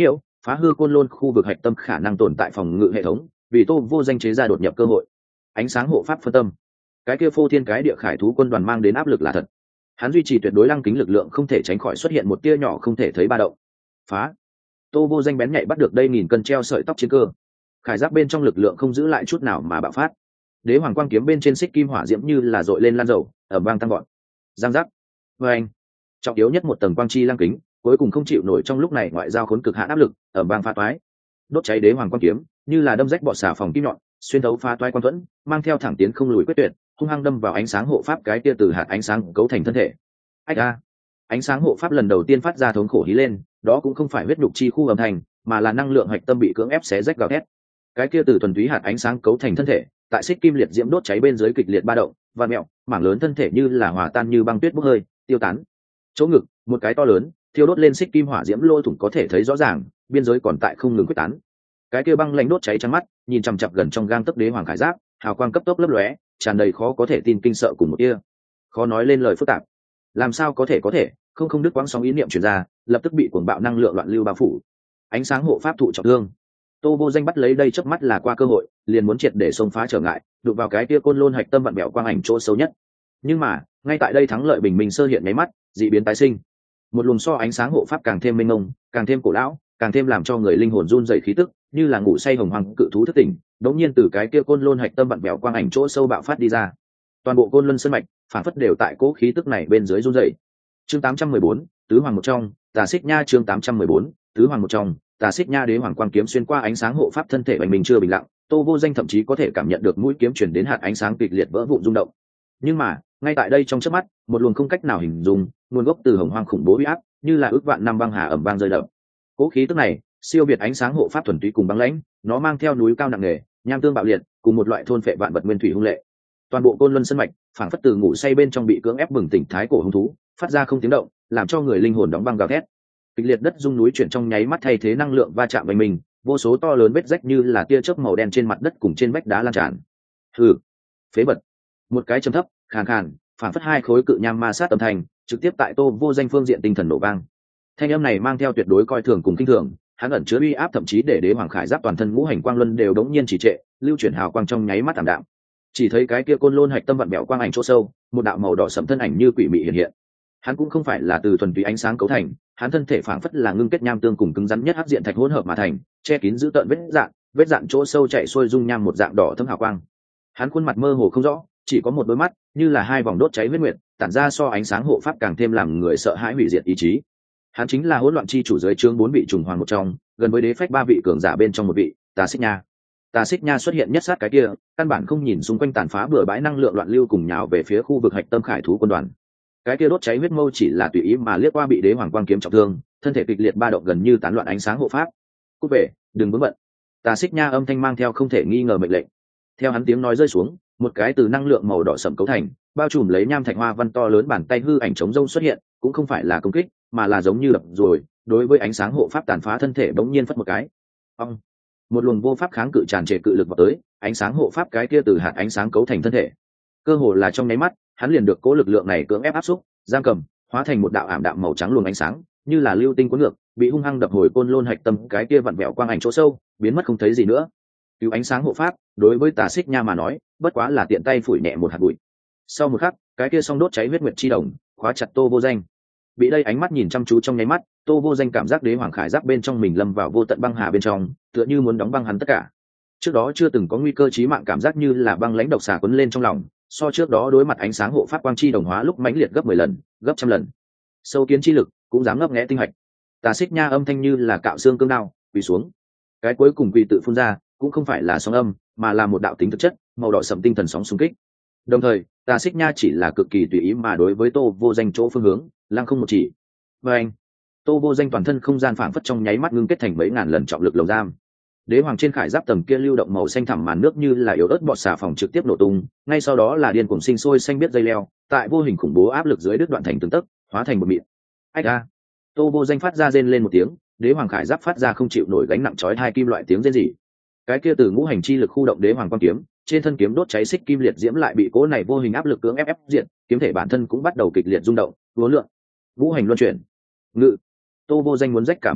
phá hư côn lôn khu vực hạch tâm khả năng tồn tại phòng ngự hệ thống, vì Tô Vô Danh chế ra đột nhập cơ hội. Ánh sáng hộ pháp phân tâm, cái kia phô thiên cái địa khải thú quân đoàn mang đến áp lực là thật. Hắn duy trì tuyệt đối lăng kính lực lượng không thể tránh khỏi xuất hiện một tia nhỏ không thể thấy ba động. Phá. Tô Vô Danh bén nhạy bắt được đây nghìn cân treo sợi tóc chiến cơ. Khải giáp bên trong lực lượng không giữ lại chút nào mà bạo phát. Đế hoàng quang kiếm bên trên xích kim hỏa diễm như là dội lên lan dầu, ở vang tăng gọn. Giang giác. Và anh. Trọng yếu nhất một tầng quang chi lăng kính, cuối cùng không chịu nổi trong lúc này ngoại giao khốn cực hạn áp lực, ở vang phá toái. Đốt cháy đế hoàng quang kiếm, như là đâm rách bọt xà phòng kim nhọn, xuyên thấu phá toái quan thuẫn, mang theo thẳng tiến không lùi quyết tuyệt, hung hăng đâm vào ánh sáng hộ pháp cái kia từ hạt ánh sáng cấu thành thân thể. Ách a. Ánh sáng hộ pháp lần đầu tiên phát ra thống khổ hí lên, đó cũng không phải huyết nhục chi khu âm thanh, mà là năng lượng hạch tâm bị cưỡng ép xé rách gào thét. Cái kia từ thuần túy hạt ánh sáng cấu thành thân thể, tại xích kim liệt diễm đốt cháy bên dưới kịch liệt ba động, và mẹo, mảng lớn thân thể như là hòa tan như băng tuyết bốc hơi, tiêu tán. Chỗ ngực, một cái to lớn, thiêu đốt lên xích kim hỏa diễm lỗ thủng có thể thấy rõ ràng, biên giới còn tại không ngừng quyết tán. Cái kia băng lãnh đốt cháy trắng mắt, nhìn chằm chằm gần trong gang tấc đế hoàng khải giáp, hào quang cấp tốc lấp lóe, tràn đầy khó có thể tin kinh sợ cùng một tia. Khó nói lên lời phức tạp. Làm sao có thể, không đứt quãng sóng ý niệm truyền ra, lập tức bị cuồng bạo năng lượng loạn lưu bao phủ. Ánh sáng hộ pháp thụ trọng thương. Tô Vô Danh bắt lấy đây chớp mắt là qua cơ hội, liền muốn triệt để xông phá trở ngại, đụng vào cái kia côn lôn hạch tâm vặn bẹo quang ảnh chỗ xấu nhất. Nhưng mà, ngay tại đây thắng lợi bình minh sơ hiện nháy mắt, dị biến tái sinh. Một luồng so ánh sáng hộ pháp càng thêm mênh mông, càng thêm cổ lão, càng thêm làm cho người linh hồn run rẩy khí tức, như là ngủ say hồng hoàng cự thú thức tỉnh, đống nhiên từ cái kia côn lôn hạch tâm vặn bẹo quang ảnh chỗ sâu bạo phát đi ra. Toàn bộ côn luân sơn mạch, phản phất đều tại cố khí tức này bên dưới run rẩy. Chương 814, tứ hoàng một trong, Tà Xích Nha. Chương 814, tứ hoàng một trong, Tà Xích Nha. Đế hoàng quang kiếm xuyên qua ánh sáng hộ pháp thân thể mình chưa bình lặng, Tô Vô Danh thậm chí có thể cảm nhận được mũi kiếm truyền đến hạt ánh sáng kịch liệt vỡ vụn rung động. Nhưng mà, ngay tại đây trong chớp mắt, một luồng không cách nào hình dung, nguồn gốc từ hồng hoang khủng bố uy áp, như là ước vạn năm băng hà ẩm vang rơi đập. Cố khí tức này, siêu việt ánh sáng hộ pháp thuần túy cùng băng lãnh, nó mang theo núi cao nặng nề, nham tương bạo liệt, cùng một loại thôn phệ vạn vật nguyên thủy hung lệ. Toàn bộ côn luân sơn mạch, phảng phất từ ngủ say bên trong bị cưỡng ép bừng tỉnh thái cổ hung thú, phát ra không tiếng động, làm cho người linh hồn đóng băng gào thét. Kịch liệt đất rung núi chuyển trong nháy mắt thay thế năng lượng va chạm với mình, vô số to lớn vết rách như là tia chớp màu đen trên mặt đất cùng trên vách đá lan tràn. Hừ, phế vật. Một cái trầm thấp, khàn khàn, phảng phất hai khối cự nham ma sát âm thanh, trực tiếp tại Tô Vô Danh phương diện tinh thần nổ vang. Thanh âm này mang theo tuyệt đối coi thường cùng kinh thường, hắn ẩn chứa uy áp thậm chí để đế hoàng khải giáp toàn thân ngũ hành quang luân đều đống nhiên trì trệ, lưu chuyển hào quang trong nháy mắt tạm đạm. Chỉ thấy cái kia côn lôn hạch tâm vặn bẹo quang ảnh chỗ sâu, một đạo màu đỏ sẫm thân ảnh như quỷ mị hiện hiện. Hắn cũng không phải là từ thuần túy ánh sáng cấu thành, hắn thân thể phảng phất là ngưng kết nham tương cùng cứng rắn nhất hắc diện thạch hỗn hợp mà thành, che kín giữ tợn vết dạn chỗ sâu chạy xuôi dung nham một dạng đỏ thẫm hào quang. Hắn khuôn mặt mơ hồ không rõ, chỉ có một đôi mắt, như là hai vòng đốt cháy huyết nguyệt, tản ra so ánh sáng hộ pháp càng thêm làm người sợ hãi hủy diệt ý chí. Hắn chính là hỗn loạn chi chủ dưới trướng 4 vị trùng hoàng một trong, gần với đế phách 3 vị cường giả bên trong một vị, Tà Xích Nha. Tà Xích Nha xuất hiện nhất sát cái kia, căn bản không nhìn xung quanh tàn phá bừa bãi năng lượng loạn lưu cùng nhào về phía khu vực hạch tâm khải thú quân đoàn. Cái kia đốt cháy huyết mâu chỉ là tùy ý mà liếc qua bị đế hoàng quang kiếm trọng thương, thân thể kịch liệt ba động gần như tán loạn ánh sáng hộ pháp. Cút về, đừng vướng bận. Tà Xích Nha âm thanh mang theo không thể nghi ngờ mệnh lệnh. Theo hắn tiếng nói rơi xuống, một cái từ năng lượng màu đỏ sẫm cấu thành, bao trùm lấy nham thạch hoa văn to lớn bàn tay hư ảnh chống rông xuất hiện, cũng không phải là công kích, mà là giống như đập rồi, đối với ánh sáng hộ pháp tàn phá thân thể bỗng nhiên phất một cái. Ông, một luồng vô pháp kháng cự tràn trề cự lực vào tới, ánh sáng hộ pháp cái kia từ hạt ánh sáng cấu thành thân thể. Cơ hồ là trong nháy mắt, hắn liền được cố lực lượng này cưỡng ép áp xúc, giam cầm, hóa thành một đạo ảm đạm màu trắng luồng ánh sáng, như là lưu tinh cuốn ngược, bị hung hăng đập hồi côn lôn hạch tâm cái kia vặn vẹo quang ảnh chỗ sâu, biến mất không thấy gì nữa. Cứu ánh sáng hộ pháp, đối với Tà Xích Nha mà nói, bất quá là tiện tay phủi nhẹ một hạt bụi. Sau một khắc, cái kia song đốt cháy huyết nguyệt chi đồng, khóa chặt Tô Vô Danh. Bị đây ánh mắt nhìn chăm chú trong nháy mắt, Tô Vô Danh cảm giác đế hoàng khải giáp bên trong mình lâm vào vô tận băng hà bên trong, tựa như muốn đóng băng hắn tất cả. Trước đó chưa từng có nguy cơ chí mạng cảm giác như là băng lãnh độc xà quấn lên trong lòng, so trước đó đối mặt ánh sáng hộ pháp quang chi đồng hóa lúc mãnh liệt gấp 10 lần, gấp trăm lần. Sâu kiến chi lực cũng dám ngấp nghé tinh hạch. Tà Xích Nha âm thanh như là cạo xương cương đao, quỳ xuống. Cái cuối cùng quỳ tự phun ra, cũng không phải là sóng âm, mà là một đạo tính thực chất, màu đỏ sẫm tinh thần sóng xung kích. Đồng thời, Tà Xích Nha chỉ là cực kỳ tùy ý mà đối với Tô Vô Danh chỗ phương hướng, lăng không một chỉ. Và anh, Tô Vô Danh toàn thân không gian phảng phất trong nháy mắt ngưng kết thành mấy ngàn lần trọng lực lồng giam. Đế hoàng trên khải giáp tầng kia lưu động màu xanh thẳm màn nước như là yếu ớt bọt xà phòng trực tiếp nổ tung, ngay sau đó là điên cuồng sinh sôi xanh biết dây leo, tại vô hình khủng bố áp lực dưới đứt đoạn thành từng tấc, hóa thành một mịn. Ách a! Tô Vô Danh phát ra rên lên một tiếng, đế hoàng khải giáp phát ra không chịu nổi gánh nặng chói hai kim loại tiếng rên rỉ. Cái kia từ ngũ hành chi lực khu động đế hoàng quang kiếm, trên thân kiếm đốt cháy xích kim liệt diễm lại bị cố này vô hình áp lực cưỡng ép diện, kiếm thể bản thân cũng bắt đầu kịch liệt rung động, uốn lượn. Ngũ hành luân chuyển. Ngự. Tô Vô Danh muốn rách cả mí mắt,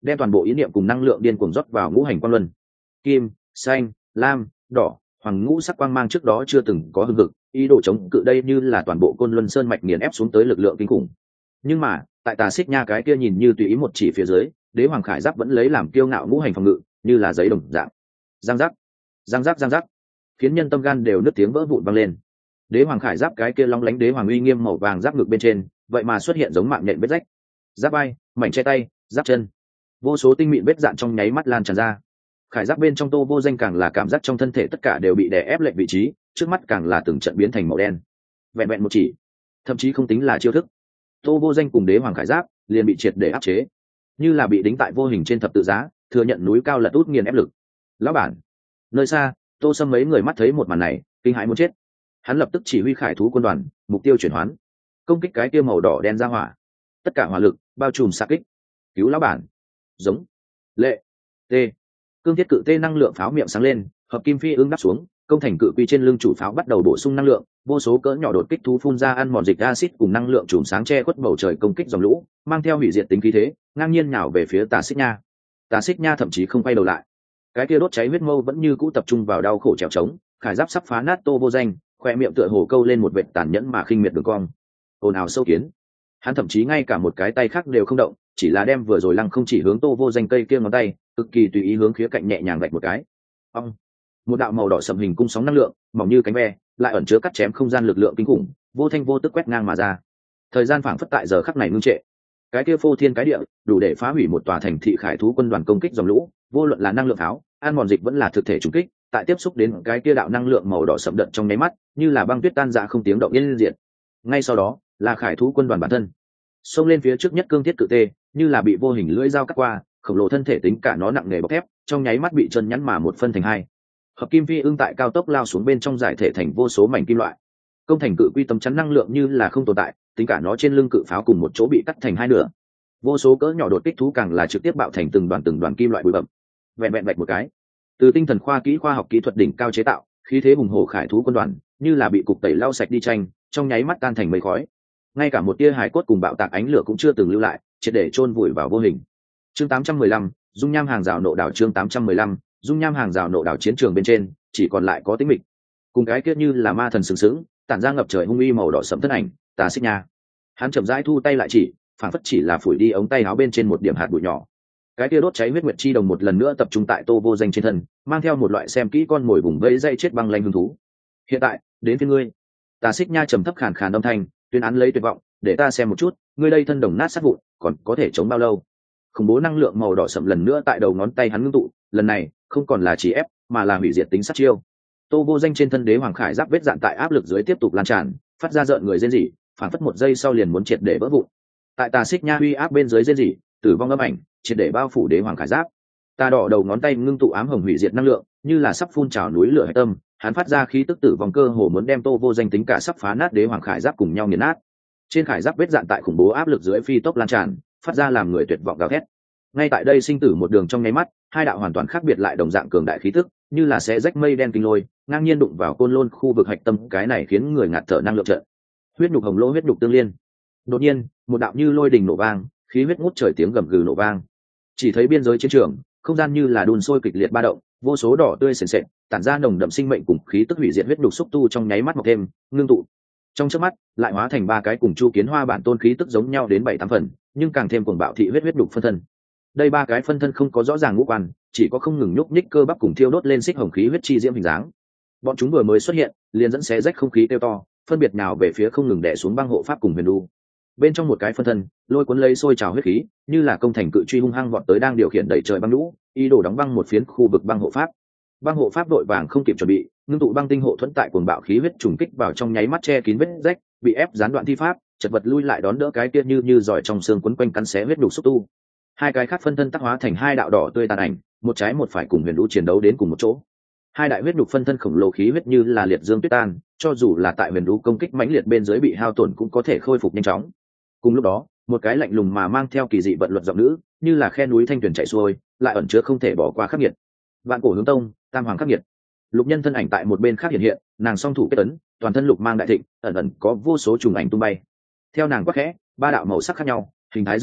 đem toàn bộ ý niệm cùng năng lượng điên cuồng rót vào ngũ hành quang luân. Kim, xanh, lam, đỏ, hoàng ngũ sắc quang mang trước đó chưa từng có hưng hực, ý đồ chống cự đây như là toàn bộ Côn Luân Sơn mạch nghiền ép xuống tới lực lượng kinh khủng. Nhưng mà tại Tà Xích Nha cái kia nhìn như tùy ý một chỉ phía dưới, đế hoàng khải giáp vẫn lấy làm kiêu ngạo ngũ hành phòng ngự, như là giấy đồng dạng. Giang giác, giang giác, giang giác, khiến nhân tâm gan đều nứt tiếng vỡ vụn vang lên. Đế hoàng khải giáp cái kia long lánh đế hoàng uy nghiêm màu vàng giáp ngực bên trên, vậy mà xuất hiện giống mạng nhện vết rách. Giáp vai, mảnh che tay, giáp chân, vô số tinh mịn vết dạn trong nháy mắt lan tràn ra. Khải giáp bên trong Tô Vô Danh càng là cảm giác trong thân thể tất cả đều bị đè ép lệch vị trí, trước mắt càng là từng trận biến thành màu đen. Vẹn vẹn một chỉ, thậm chí không tính là chiêu thức, Tô Vô Danh cùng đế hoàng khải giáp liền bị triệt để áp chế, như là bị đính tại vô hình trên thập tự giá, thừa nhận núi cao lật út nghiền ép lực. Lão bản, nơi xa, Tô Sâm mấy người mắt thấy một màn này, kinh hãi muốn chết. Hắn lập tức chỉ huy khải thú quân đoàn, mục tiêu chuyển hoán, công kích cái kia màu đỏ đen ra hỏa. Tất cả hỏa lực bao trùm xạ kích. Cứu lão bản. Giống. Lệ. T. Cương thiết cự tê năng lượng pháo miệng sáng lên, hợp kim phi ưng đáp xuống, công thành cự quy trên lưng chủ pháo bắt đầu bổ sung năng lượng, vô số cỡ nhỏ đột kích thú phun ra ăn mòn dịch acid cùng năng lượng chùm sáng che khuất bầu trời công kích dòng lũ, mang theo hủy diệt tính khí thế, ngang nhiên nhào về phía Tà Xích Nha. Tà Xích Nha thậm chí không quay đầu lại, cái kia đốt cháy huyết mâu vẫn như cũ tập trung vào đau khổ trèo trống, khải giáp sắp phá nát Tô Vô Danh, khoe miệng tựa hồ câu lên một vệt tàn nhẫn mà khinh miệt đường cong. Ồn ào sâu kiến, hắn thậm chí ngay cả một cái tay khác đều không động, chỉ là đem vừa rồi lăng không chỉ hướng Tô Vô Danh cây kia ngón tay, cực kỳ tùy ý hướng khía cạnh nhẹ nhàng vạch một cái. Ông, một đạo màu đỏ sậm hình cung sóng năng lượng, mỏng như cánh ve, lại ẩn chứa cắt chém không gian lực lượng kinh khủng, vô thanh vô tức quét ngang mà ra. Thời gian phảng phất tại giờ khắc này ngưng trệ. Cái kia phô thiên cái địa, đủ để phá hủy một tòa thành thị khải thú quân đoàn công kích dòng lũ, vô luận là năng lượng pháo, an mòn dịch vẫn là thực thể trùng kích, tại tiếp xúc đến cái kia đạo năng lượng màu đỏ sậm đậm trong nháy mắt, như là băng tuyết tan rã không tiếng động yên diệt. Ngay sau đó, là khải thú quân đoàn bản thân, xông lên phía trước nhất cương thiết cự tê, như là bị vô hình lưỡi dao cắt qua, khổng lồ thân thể tính cả nó nặng nề bọc thép, trong nháy mắt bị chân nhắn mà một phân thành hai. Hợp kim phi ưng tại cao tốc lao xuống bên trong giải thể thành vô số mảnh kim loại. Công thành cự quy tấm chắn năng lượng như là không tồn tại, tính cả nó trên lưng cự pháo cùng một chỗ bị cắt thành hai nửa. Vô số cỡ nhỏ đột kích thú càng là trực tiếp bạo thành từng đoàn kim loại bụi bặm. Vẹn vẹn vạch một cái, từ tinh thần khoa học kỹ thuật đỉnh cao chế tạo, khí thế hùng hổ khải thú quân đoàn, như là bị cục tẩy lau sạch đi tranh, trong nháy mắt tan thành mây khói. Ngay cả một tia hài cốt cùng bạo tạc ánh lửa cũng chưa từng lưu lại, triệt để chôn vùi vào vô hình. Chương 815, dung nham hàng rào nộ đảo. Chương 815, dung nham hàng rào nộ đảo. Chiến trường bên trên chỉ còn lại có tĩnh mịch, cùng cái kia như là ma thần sừng sững tản ra ngập trời hung uy màu đỏ sẫm thân ảnh Tà Xích Nha. Hắn chậm rãi thu tay lại, chỉ phản phất chỉ là phủi đi ống tay áo bên trên một điểm hạt bụi nhỏ. Cái kia đốt cháy huyết nguyệt chi đồng một lần nữa tập trung tại Tô Vô Danh trên thân, mang theo một loại xem kỹ con mồi vùng vẫy dây chết băng lanh hứng thú. Hiện tại đến phía ngươi. Tà Xích Nha trầm thấp khàn khàn âm thanh, tuyên án lấy tuyệt vọng, để ta xem một chút, ngươi đây thân đồng nát sát vụn, còn có thể chống bao lâu? Khủng bố năng lượng màu đỏ sậm lần nữa tại đầu ngón tay hắn ngưng tụ, lần này không còn là chỉ ép, mà là hủy diệt tính sát chiêu. Tô Vô Danh trên thân đế hoàng khải giáp vết dạn tại áp lực dưới tiếp tục lan tràn, phát ra rợn người rên rỉ, phản phất một giây sau liền muốn triệt để vỡ vụn. Tại Tà Xích Nha uy áp bên dưới rên rỉ, tử vong âm ảnh, triệt để bao phủ đế hoàng khải giáp. Tà đỏ đầu ngón tay ngưng tụ ám hồng hủy diệt năng lượng, như là sắp phun trào núi lửa hải tâm, hắn phát ra khí tức tử vong cơ hồ muốn đem Tô Vô Danh tính cả sắp phá nát đế hoàng khải giáp cùng nhau nghiền nát. Trên khải giáp vết dạn tại khủng bố áp lực dưới phi tốc lan tràn, phát ra làm người tuyệt vọng gào thét. Ngay tại đây sinh tử một đường trong nháy mắt, hai đạo hoàn toàn khác biệt lại đồng dạng cường đại khí tức, như là sẽ rách mây đen kinh lôi, ngang nhiên đụng vào Côn Lôn khu vực hạch tâm, cái này khiến người ngạt thở năng lượng trận. Huyết nhục hồng lỗ huyết nhục tương liên. Đột nhiên, một đạo như lôi đình nổ vang, khí huyết ngút trời tiếng gầm gừ nổ vang. Chỉ thấy biên giới chiến trường, không gian như là đun sôi kịch liệt ba động, vô số đỏ tươi sền sệt, tản ra nồng đậm sinh mệnh cùng khí tức hủy diệt huyết nhục xúc tu trong nháy mắt mọc thêm, ngưng tụ. Trong chớp mắt, lại hóa thành ba cái cùng Chu Kiến Hoa bản tôn khí tức giống nhau đến 7-8 phần, nhưng càng thêm cuồng bạo thị huyết nhục phân thân. Đây ba cái phân thân không có rõ ràng ngũ quan, chỉ có không ngừng nhúc nhích cơ bắp cùng thiêu đốt lên xích hồng khí huyết chi diễm hình dáng. Bọn chúng vừa mới xuất hiện, liền dẫn xé rách không khí tiêu to, phân biệt nào về phía không ngừng đè xuống băng hộ pháp cùng huyền đu. Bên trong một cái phân thân, lôi cuốn lấy sôi trào huyết khí, như là công thành cự truy hung hăng vọt tới đang điều khiển đẩy trời băng lũ, ý đồ đóng băng một phiến khu vực băng hộ pháp. Băng hộ pháp đội vàng không kịp chuẩn bị, ngưng tụ băng tinh hộ thuẫn tại cuồng bạo khí huyết trùng kích vào trong nháy mắt che kín vết rách, bị ép gián đoạn thi pháp, chật vật lui lại đón đỡ cái kia như giỏi trong xương quấn quanh cắn xé huyết nhục xúc tu. Hai cái khác phân thân tác hóa thành hai đạo đỏ tươi tàn ảnh, một trái một phải cùng huyền đu chiến đấu đến cùng một chỗ. Hai đại huyết nhục phân thân khổng lồ khí huyết như là liệt dương tuyết tan, cho dù là tại huyền đu công kích mãnh liệt bên dưới bị hao tổn cũng có thể khôi phục nhanh chóng. Cùng lúc đó, một cái lạnh lùng mà mang theo kỳ dị vận luật giọng nữ, như là khe núi thanh tuyển chảy xuôi, lại ẩn chứa không thể bỏ qua khắc nghiệt. Vạn cổ hướng tông, tam hoàng khắc nghiệt. Lục Nhân thân ảnh tại một bên khác hiện hiện, nàng song thủ kết ấn, toàn thân lục mang đại thịnh, ẩn ẩn có vô số trùng ảnh tung bay. Theo nàng quát khẽ, ba đạo màu sắc khác nhau, hình thái dữ tợn,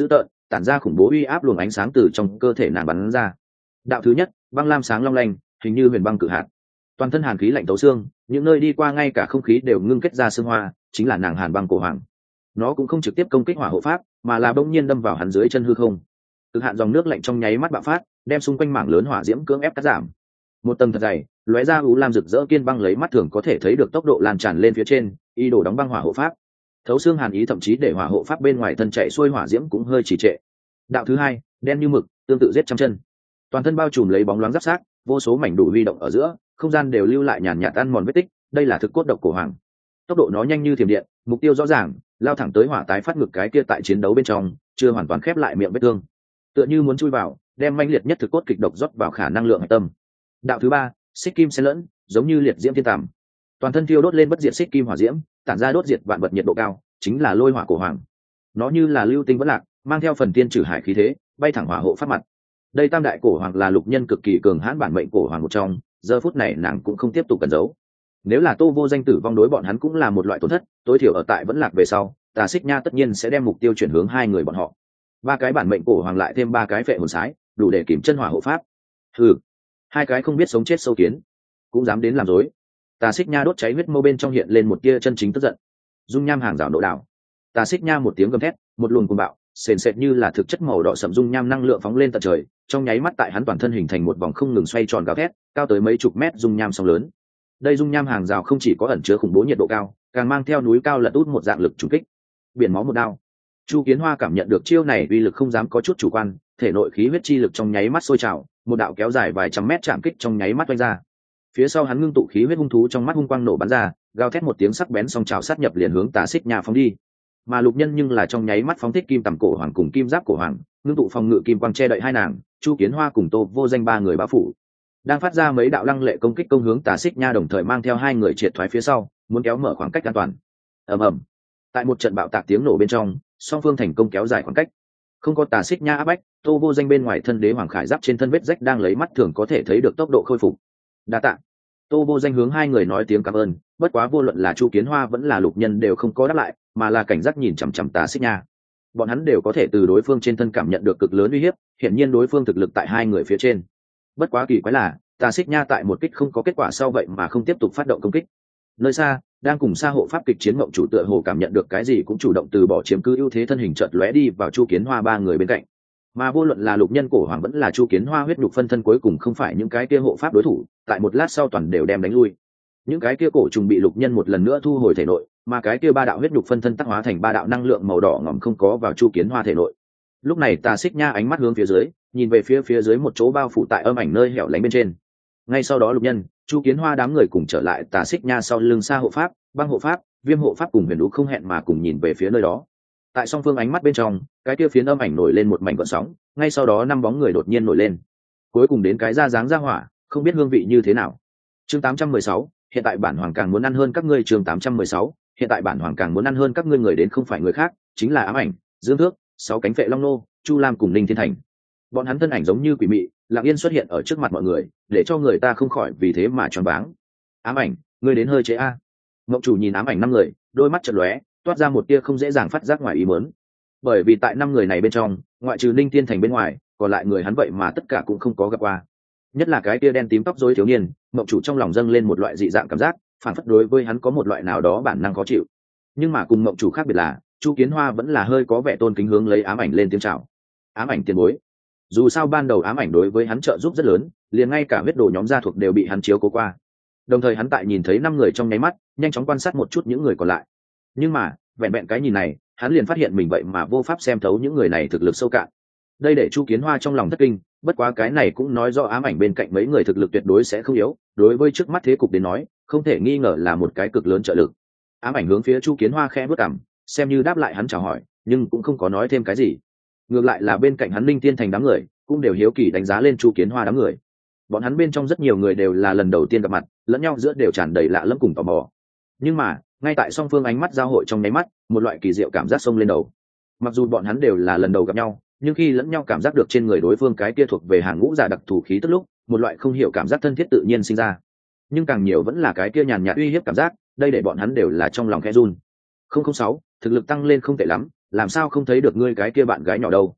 tản ra khủng bố uy áp luồng ánh sáng từ trong cơ thể nàng bắn ra. Đạo thứ nhất, băng lam sáng long lanh, hình như huyền băng cự hạt. Toàn thân hàn khí lạnh tấu xương, những nơi đi qua ngay cả không khí đều ngưng kết ra sương hoa, chính là nàng Hàn Băng Cổ Hoàng. Nó cũng không trực tiếp công kích hỏa hộ pháp, mà là bỗng nhiên đâm vào hắn dưới chân hư không. Cực hạn dòng nước lạnh trong nháy mắt bạo phát, đem xung quanh mảng lớn hỏa diễm cưỡng ép cắt giảm. Một tầng thật dày, lóe ra u lam rực rỡ kiên băng lấy mắt thường có thể thấy được tốc độ lan tràn lên phía trên, y đổ đóng băng hỏa hộ pháp. Thấu xương hàn ý thậm chí để hỏa hộ pháp bên ngoài thân chạy xuôi hỏa diễm cũng hơi trì trệ. Đạo thứ hai, đen như mực, tương tự giết trăm chân. Toàn thân bao trùm lấy bóng loáng giáp xác, vô số mảnh đủ huy động ở giữa, không gian đều lưu lại nhàn nhạt ăn mòn vết tích. Đây là thực cốt độc cổ hoàng. Tốc độ nó nhanh như thiểm điện, mục tiêu rõ ràng, lao thẳng tới hỏa tái phát ngực cái kia tại chiến đấu bên trong chưa hoàn toàn khép lại miệng vết thương, tựa như muốn chui vào đem manh liệt nhất thực cốt kịch độc rót vào khả năng lượng hạch tâm. Đạo thứ ba, xích kim xen lẫn, giống như liệt diễm thiên tàm, toàn thân thiêu đốt lên bất diệt xích kim hỏa diễm, tản ra đốt diệt vạn vật nhiệt độ cao, chính là lôi hỏa cổ hoàng. Nó như là lưu tinh vẫn lạc, mang theo phần tiên trừ hải khí thế, bay thẳng hỏa hộ phát mặt. Đây tam đại cổ hoàng là lục nhân cực kỳ cường hãn bản mệnh cổ hoàng một trong, giờ phút này nàng cũng không tiếp tục cẩn giấu. Nếu là Tô Vô Danh tử vong đối bọn hắn cũng là một loại tổn thất, tối thiểu ở tại vẫn lạc về sau, Tà Xích Nha tất nhiên sẽ đem mục tiêu chuyển hướng hai người bọn họ. Ba cái bản mệnh cổ hoàng lại thêm ba cái phệ hồn sái, đủ để kìm chân hỏa hộ pháp. Hừ, hai cái không biết sống chết sâu kiến, cũng dám đến làm rối. Tà Xích Nha đốt cháy huyết mâu bên trong hiện lên một tia chân chính tức giận. Dung nham hàng rào nộ đảo. Tà Xích Nha một tiếng gầm thét, một luồng cuồng bạo, sền sệt như là thực chất màu đỏ sẫm dung nham năng lượng phóng lên tận trời, trong nháy mắt tại hắn toàn thân hình thành một vòng không ngừng xoay tròn gào thét, cao tới mấy chục mét dung nham sóng lớn. Đây dung nham hàng rào không chỉ có ẩn chứa khủng bố nhiệt độ cao, càng mang theo núi cao lật út một dạng lực trùng kích. Biển máu một đao. Chu Kiến Hoa cảm nhận được chiêu này uy lực không dám có chút chủ quan, thể nội khí huyết chi lực trong nháy mắt sôi trào, một đạo kéo dài vài trăm mét chạm kích trong nháy mắt vung ra. Phía sau hắn ngưng tụ khí huyết hung thú trong mắt hung quang nổ bắn ra, gào thét một tiếng sắc bén song trào sát nhập liền hướng Tà Xích Nha phóng đi. Mà Lục Nhân nhưng là trong nháy mắt phóng thích kim tầm cổ hoàng cùng kim giáp cổ hoàng, ngưng tụ phòng ngự kim quang che đậy hai nàng, Chu Kiến Hoa cùng Tô Vô Danh ba người bao phủ. Đang phát ra mấy đạo lăng lệ công kích công hướng Tà Xích Nha, đồng thời mang theo hai người triệt thoái phía sau, muốn kéo mở khoảng cách an toàn. Ầm ầm. Tại một trận bạo tạc tiếng nổ bên trong, song phương thành công kéo dài khoảng cách. Không có Tà Xích Nha áp bách, Tô Vô Danh bên ngoài thân đế hoàng khải giáp trên thân vết rách đang lấy mắt thường có thể thấy được tốc độ khôi phục. Đa tạ. Tô Vô Danh hướng hai người nói tiếng cảm ơn, bất quá vô luận là Chu Kiến Hoa vẫn là Lục Nhân đều không có đáp lại, mà là cảnh giác nhìn chằm chằm Tà Xích Nha. Bọn hắn đều có thể từ đối phương trên thân cảm nhận được cực lớn uy hiếp, hiển nhiên đối phương thực lực tại hai người phía trên. Bất quá kỳ quái là, Tà Xích Nha tại một kích không có kết quả sau vậy mà không tiếp tục phát động công kích. Nơi xa, đang cùng Sa hộ pháp kịch chiến mộng chủ tựa hồ cảm nhận được cái gì cũng chủ động từ bỏ chiếm cứ ưu thế, thân hình chợt lóe đi vào Chu Kiến Hoa ba người bên cạnh. Mà vô luận là Lục Nhân cổ hoàng vẫn là Chu Kiến Hoa huyết nhục phân thân cuối cùng không phải những cái kia hộ pháp đối thủ, tại một lát sau toàn đều đem đánh lui. Những cái kia cổ trùng bị Lục Nhân một lần nữa thu hồi thể nội, mà cái kia ba đạo huyết nhục phân thân tác hóa thành ba đạo năng lượng màu đỏ ngòm không có vào Chu Kiến Hoa thể nội. Lúc này Tà Xích Nha ánh mắt hướng phía dưới, nhìn về phía dưới một chỗ bao phủ tại âm ảnh nơi hẻo lánh bên trên. Ngay sau đó Lục Nhân, Chu Kiến Hoa đám người cùng trở lại Tà Xích Nha sau lưng Sa hộ pháp, băng hộ pháp, viêm hộ pháp cùng huyền đũ không hẹn mà cùng nhìn về phía nơi đó. Tại song phương ánh mắt bên trong, cái kia phiến âm ảnh nổi lên một mảnh gợn sóng, ngay sau đó năm bóng người đột nhiên nổi lên, cuối cùng đến cái ra dáng ra hỏa, không biết hương vị như thế nào. Chương 816, hiện tại bản hoàng càng muốn ăn hơn các ngươi. Chương 816, hiện tại bản hoàng càng muốn ăn hơn các ngươi. Người đến không phải người khác, chính là Ám Ảnh, Dương Thước, sáu cánh phệ long nô, Chu Lam cùng Ninh Thiên Thành. Bọn hắn thân ảnh giống như quỷ mị, lặng yên xuất hiện ở trước mặt mọi người, để cho người ta không khỏi vì thế mà choáng váng. Ám Ảnh, ngươi đến hơi trễ a. Ngộng chủ nhìn Ám Ảnh năm người, đôi mắt chợt lóe, toát ra một tia không dễ dàng phát giác ngoài ý muốn. Bởi vì tại năm người này bên trong, ngoại trừ Ninh Thiên Thành bên ngoài, còn lại người hắn vậy mà tất cả cũng không có gặp qua. Nhất là cái tia đen tím tóc rối thiếu niên, Ngộng chủ trong lòng dâng lên một loại dị dạng cảm giác, phản phất đối với hắn có một loại nào đó bản năng khó chịu. Nhưng mà cùng Ngộng chủ khác biệt là, Chu Kiến Hoa vẫn là hơi có vẻ tôn kính hướng lấy Ám Ảnh lên tiếng chào. Ám Ảnh tiền bối. Dù sao ban đầu Ám Ảnh đối với hắn trợ giúp rất lớn, liền ngay cả huyết đồ nhóm gia thuộc đều bị hắn chiếu cố qua. Đồng thời hắn tại nhìn thấy năm người trong nháy mắt, nhanh chóng quan sát một chút những người còn lại. Nhưng mà vẹn vẹn cái nhìn này, hắn liền phát hiện mình vậy mà vô pháp xem thấu những người này thực lực sâu cạn. Đây để Chu Kiến Hoa trong lòng thất kinh, bất quá cái này cũng nói rõ Ám Ảnh bên cạnh mấy người thực lực tuyệt đối sẽ không yếu, đối với trước mắt thế cục đến nói, không thể nghi ngờ là một cái cực lớn trợ lực. Ám Ảnh hướng phía Chu Kiến Hoa khẽ bước cằm, xem như đáp lại hắn chào hỏi, nhưng cũng không có nói thêm cái gì. Ngược lại là bên cạnh hắn Linh Tiên Thành đám người cũng đều hiếu kỳ đánh giá lên Chu Kiến Hoa đám người. Bọn hắn bên trong rất nhiều người đều là lần đầu tiên gặp mặt, lẫn nhau giữa đều tràn đầy lạ lẫm cùng tò mò. Nhưng mà ngay tại song phương ánh mắt giao hội trong nháy mắt, một loại kỳ diệu cảm giác xông lên đầu. Mặc dù bọn hắn đều là lần đầu gặp nhau, nhưng khi lẫn nhau cảm giác được trên người đối phương cái kia thuộc về hàng ngũ giả đặc thù khí tức lúc, một loại không hiểu cảm giác thân thiết tự nhiên sinh ra. Nhưng càng nhiều vẫn là cái kia nhàn nhạt uy hiếp cảm giác, đây để bọn hắn đều là trong lòng khẽ run. 006, thực lực tăng lên không tệ lắm, làm sao không thấy được ngươi cái kia bạn gái nhỏ đâu?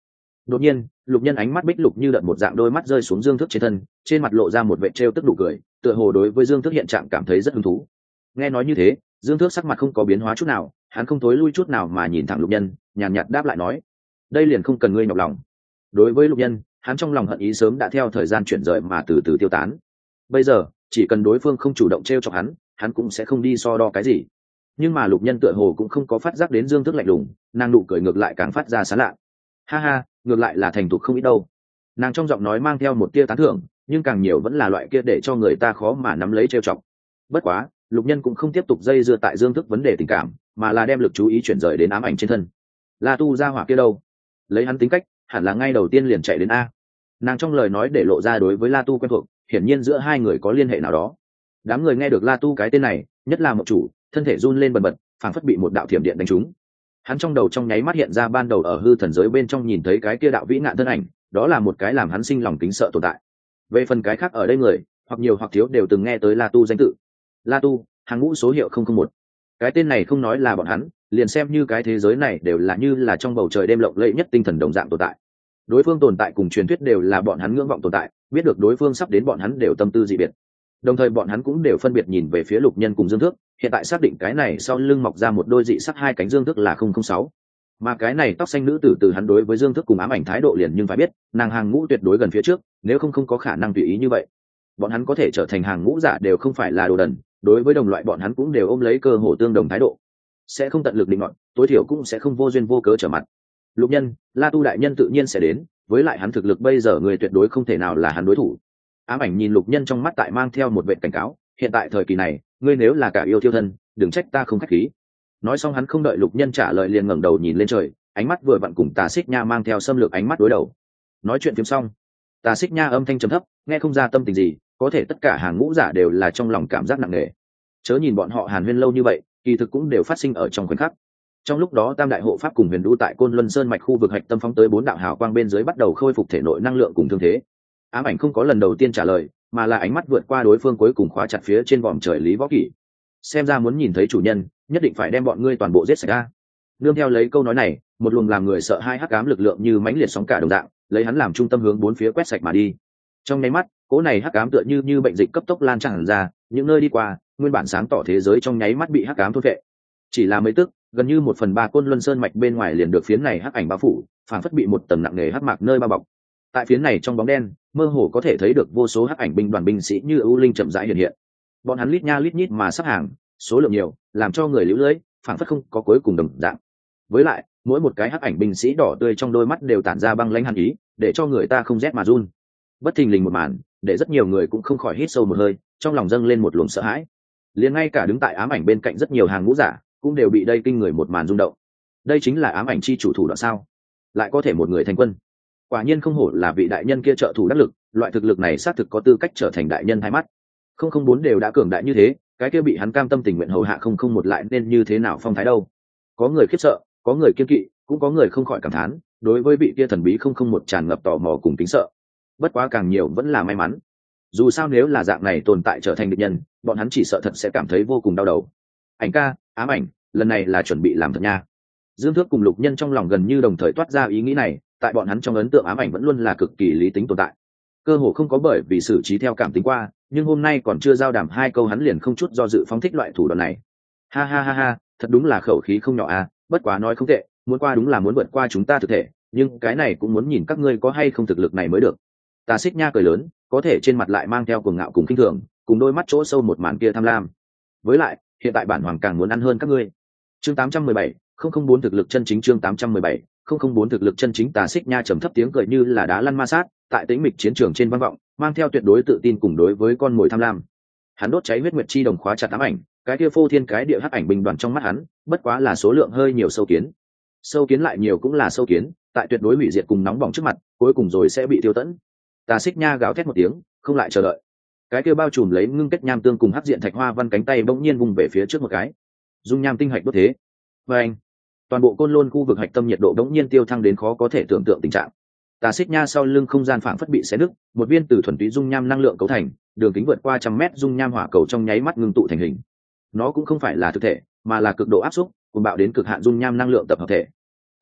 Đột nhiên lục nhân ánh mắt bích lục như đợt một dạng đôi mắt rơi xuống Dương Thức trên thân, trên mặt lộ ra một vệ trêu tức nụ cười, tựa hồ đối với Dương Thức hiện trạng cảm thấy rất hứng thú. Nghe nói như thế, Dương Thức sắc mặt không có biến hóa chút nào, hắn không tối lui chút nào mà nhìn thẳng lục nhân, nhàn nhạt đáp lại nói: đây liền không cần ngươi nhọc lòng. Đối với lục nhân, hắn trong lòng hận ý sớm đã theo thời gian chuyển rời mà từ từ tiêu tán. Bây giờ chỉ cần đối phương không chủ động trêu chọc hắn cũng sẽ không đi so đo cái gì. Nhưng mà lục nhân tựa hồ cũng không có phát giác đến Dương Thức lạnh lùng, nàng nụ cười ngược lại càng phát ra sán lạ. Ha ha, ngược lại là thành thục không ít đâu. Nàng trong giọng nói mang theo một tia tán thưởng, nhưng càng nhiều vẫn là loại kia để cho người ta khó mà nắm lấy trêu chọc. Bất quá lục nhân cũng không tiếp tục dây dưa tại Dương Thức vấn đề tình cảm, mà là đem lực chú ý chuyển rời đến ám ảnh trên thân. La Tu gia hỏa kia đâu? Lấy hắn tính cách hẳn là ngay đầu tiên liền chạy đến a. Nàng trong lời nói để lộ ra đối với La Tu quen thuộc, hiển nhiên giữa hai người có liên hệ nào đó. Đám người nghe được La Tu cái tên này, nhất là Mộc Chủ, thân thể run lên bần bật, phảng phất bị một đạo thiểm điện đánh trúng. Hắn trong đầu trong nháy mắt hiện ra ban đầu ở hư thần giới bên trong nhìn thấy cái kia đạo vĩ ngạn thân ảnh, đó là một cái làm hắn sinh lòng kính sợ tồn tại. Về phần cái khác ở đây người, hoặc nhiều hoặc thiếu đều từng nghe tới La Tu danh tự. La Tu, hàng ngũ số hiệu 001. Cái tên này không nói là bọn hắn, liền xem như cái thế giới này đều là như là trong bầu trời đêm lộng lẫy nhất tinh thần đồng dạng tồn tại. Đối phương tồn tại cùng truyền thuyết đều là bọn hắn ngưỡng vọng tồn tại, biết được đối phương sắp đến bọn hắn đều tâm tư dị biệt. Đồng thời bọn hắn cũng đều phân biệt nhìn về phía lục nhân cùng Dương Thước, hiện tại xác định cái này sau lưng mọc ra một đôi dị sắc hai cánh Dương Thước là 006. Mà cái này tóc xanh nữ tử từ hắn đối với Dương Thước cùng ám ảnh thái độ liền nhưng phải biết, nàng hàng ngũ tuyệt đối gần phía trước, nếu không có khả năng tùy ý như vậy. Bọn hắn có thể trở thành hàng ngũ giả đều không phải là đồ đần, đối với đồng loại bọn hắn cũng đều ôm lấy cơ hồ tương đồng thái độ, sẽ không tận lực định ngọn, tối thiểu cũng sẽ không vô duyên vô cớ trở mặt. Lục nhân, La Tu đại nhân tự nhiên sẽ đến, với lại hắn thực lực bây giờ người tuyệt đối không thể nào là hắn đối thủ. Ám ảnh nhìn lục nhân trong mắt tại mang theo một vệ cảnh cáo, hiện tại thời kỳ này ngươi nếu là cả yêu thiêu thân, đừng trách ta không khách khí. Nói xong hắn không đợi lục nhân trả lời liền ngẩng đầu nhìn lên trời, ánh mắt vừa vặn cùng Tà Xích Nha mang theo xâm lược ánh mắt đối đầu. Nói chuyện phím xong, Tà Xích Nha âm thanh trầm thấp, nghe không ra tâm tình gì, có thể tất cả hàng ngũ giả đều là trong lòng cảm giác nặng nề. Chớ nhìn bọn họ hàn huyên lâu như vậy, kỳ thực cũng đều phát sinh ở trong khoảnh khắc. Trong lúc đó tam đại hộ pháp cùng huyền đu tại Côn Luân Sơn mạch khu vực hạch tâm phóng tới 4 đạo hào quang bên dưới bắt đầu khôi phục thể nội năng lượng cùng thương thế. Ám ảnh không có lần đầu tiên trả lời, mà là ánh mắt vượt qua đối phương cuối cùng khóa chặt phía trên vòm trời Lý Võ Kỷ. Xem ra muốn nhìn thấy chủ nhân, nhất định phải đem bọn ngươi toàn bộ giết sạch ra. Nương theo lấy câu nói này, một luồng làm người sợ hai hắc ám lực lượng như mãnh liệt sóng cả đồng dạng, lấy hắn làm trung tâm hướng bốn phía quét sạch mà đi. Trong nháy mắt, cỗ này hắc ám tựa như bệnh dịch cấp tốc lan tràn ra, những nơi đi qua, nguyên bản sáng tỏ thế giới trong nháy mắt bị hắc ám thôn phệ. Chỉ là mấy tức, gần như 1/3 Côn Luân Sơn mạch bên ngoài liền được phiến này hắc ảnh bao phủ, phản phất bị một tầng nặng nề hắc mạc nơi bao bọc. Tại phiến này trong bóng đen, mơ hồ có thể thấy được vô số hắc ảnh binh đoàn binh sĩ như ưu linh chậm rãi hiện hiện. Bọn hắn lít nha lít nhít mà sắp hàng, số lượng nhiều, làm cho người liễu lưỡi, phản phất không có cuối cùng đồng dạng. Với lại, mỗi một cái hắc ảnh binh sĩ đỏ tươi trong đôi mắt đều tản ra băng lãnh hàn ý, để cho người ta không rét mà run. Bất thình lình một màn, để rất nhiều người cũng không khỏi hít sâu một hơi, trong lòng dâng lên một luồng sợ hãi. Liền ngay cả đứng tại ám ảnh bên cạnh rất nhiều hàng ngũ giả, cũng đều bị đây kinh người một màn rung động. Đây chính là ám ảnh chi chủ thủ đoạn sao? Lại có thể một người thành quân. Quả nhiên không hổ là vị đại nhân kia trợ thủ đắc lực, loại thực lực này xác thực có tư cách trở thành đại nhân hai mắt. 004 đều đã cường đại như thế, cái kia bị hắn cam tâm tình nguyện hầu hạ 001 lại nên như thế nào phong thái đâu? Có người khiếp sợ, có người kiên kỵ, cũng có người không khỏi cảm thán, đối với vị kia thần bí 001 tràn ngập tò mò cùng kính sợ. Bất quá càng nhiều vẫn là may mắn. Dù sao nếu là dạng này tồn tại trở thành địch nhân, bọn hắn chỉ sợ thật sẽ cảm thấy vô cùng đau đầu. Ảnh ca, ám ảnh, lần này là chuẩn bị làm thật nha. Dương Thước cùng Lục Nhân trong lòng gần như đồng thời toát ra ý nghĩ này, tại bọn hắn trong ấn tượng ám ảnh vẫn luôn là cực kỳ lý tính tồn tại. Cơ hồ không có bởi vì xử trí theo cảm tính qua, nhưng hôm nay còn chưa giao đàm hai câu hắn liền không chút do dự phóng thích loại thủ đoạn này. Ha ha ha ha, thật đúng là khẩu khí không nhỏ à, bất quá nói không tệ, muốn qua đúng là muốn vượt qua chúng ta thực thể, nhưng cái này cũng muốn nhìn các ngươi có hay không thực lực này mới được. Tà Xích Nha cười lớn, có thể trên mặt lại mang theo cuồng ngạo cùng khinh thường, cùng đôi mắt chỗ sâu một màn kia tham lam. Với lại, hiện tại bản hoàng càng muốn ăn hơn các ngươi. Chương 817, 004 thực lực chân chính. Chương 817, 004 thực lực chân chính. Tà Xích Nha trầm thấp tiếng cười như là đá lăn ma sát, tại tĩnh mịch chiến trường trên vang vọng, mang theo tuyệt đối tự tin cùng đối với con mồi tham lam. Hắn đốt cháy huyết nguyệt chi đồng khóa chặt ám ảnh, cái kia phô thiên cái địa hắc ảnh binh đoàn trong mắt hắn, bất quá là số lượng hơi nhiều sâu kiến. Sâu kiến lại nhiều cũng là sâu kiến, tại tuyệt đối hủy diệt cùng nóng bỏng trước mặt, cuối cùng rồi sẽ bị tiêu tẫn. Tà Xích Nha gào thét một tiếng, không lại chờ đợi. Cái kia bao trùm lấy ngưng kết nham tương cùng hắc diện thạch hoa văn cánh tay bỗng nhiên vung về phía trước một cái. Dung nham tinh hạch đốt thế. Và anh, toàn bộ Côn Lôn khu vực hạch tâm nhiệt độ bỗng nhiên tiêu thăng đến khó có thể tưởng tượng tình trạng. Tà Xích Nha sau lưng không gian phảng phất bị xé nứt, một viên từ thuần túy dung nham năng lượng cấu thành, đường kính vượt qua 100 mét dung nham hỏa cầu trong nháy mắt ngưng tụ thành hình. Nó cũng không phải là thực thể, mà là cực độ áp xúc, cuồng bạo đến cực hạn dung nham năng lượng tập hợp thể.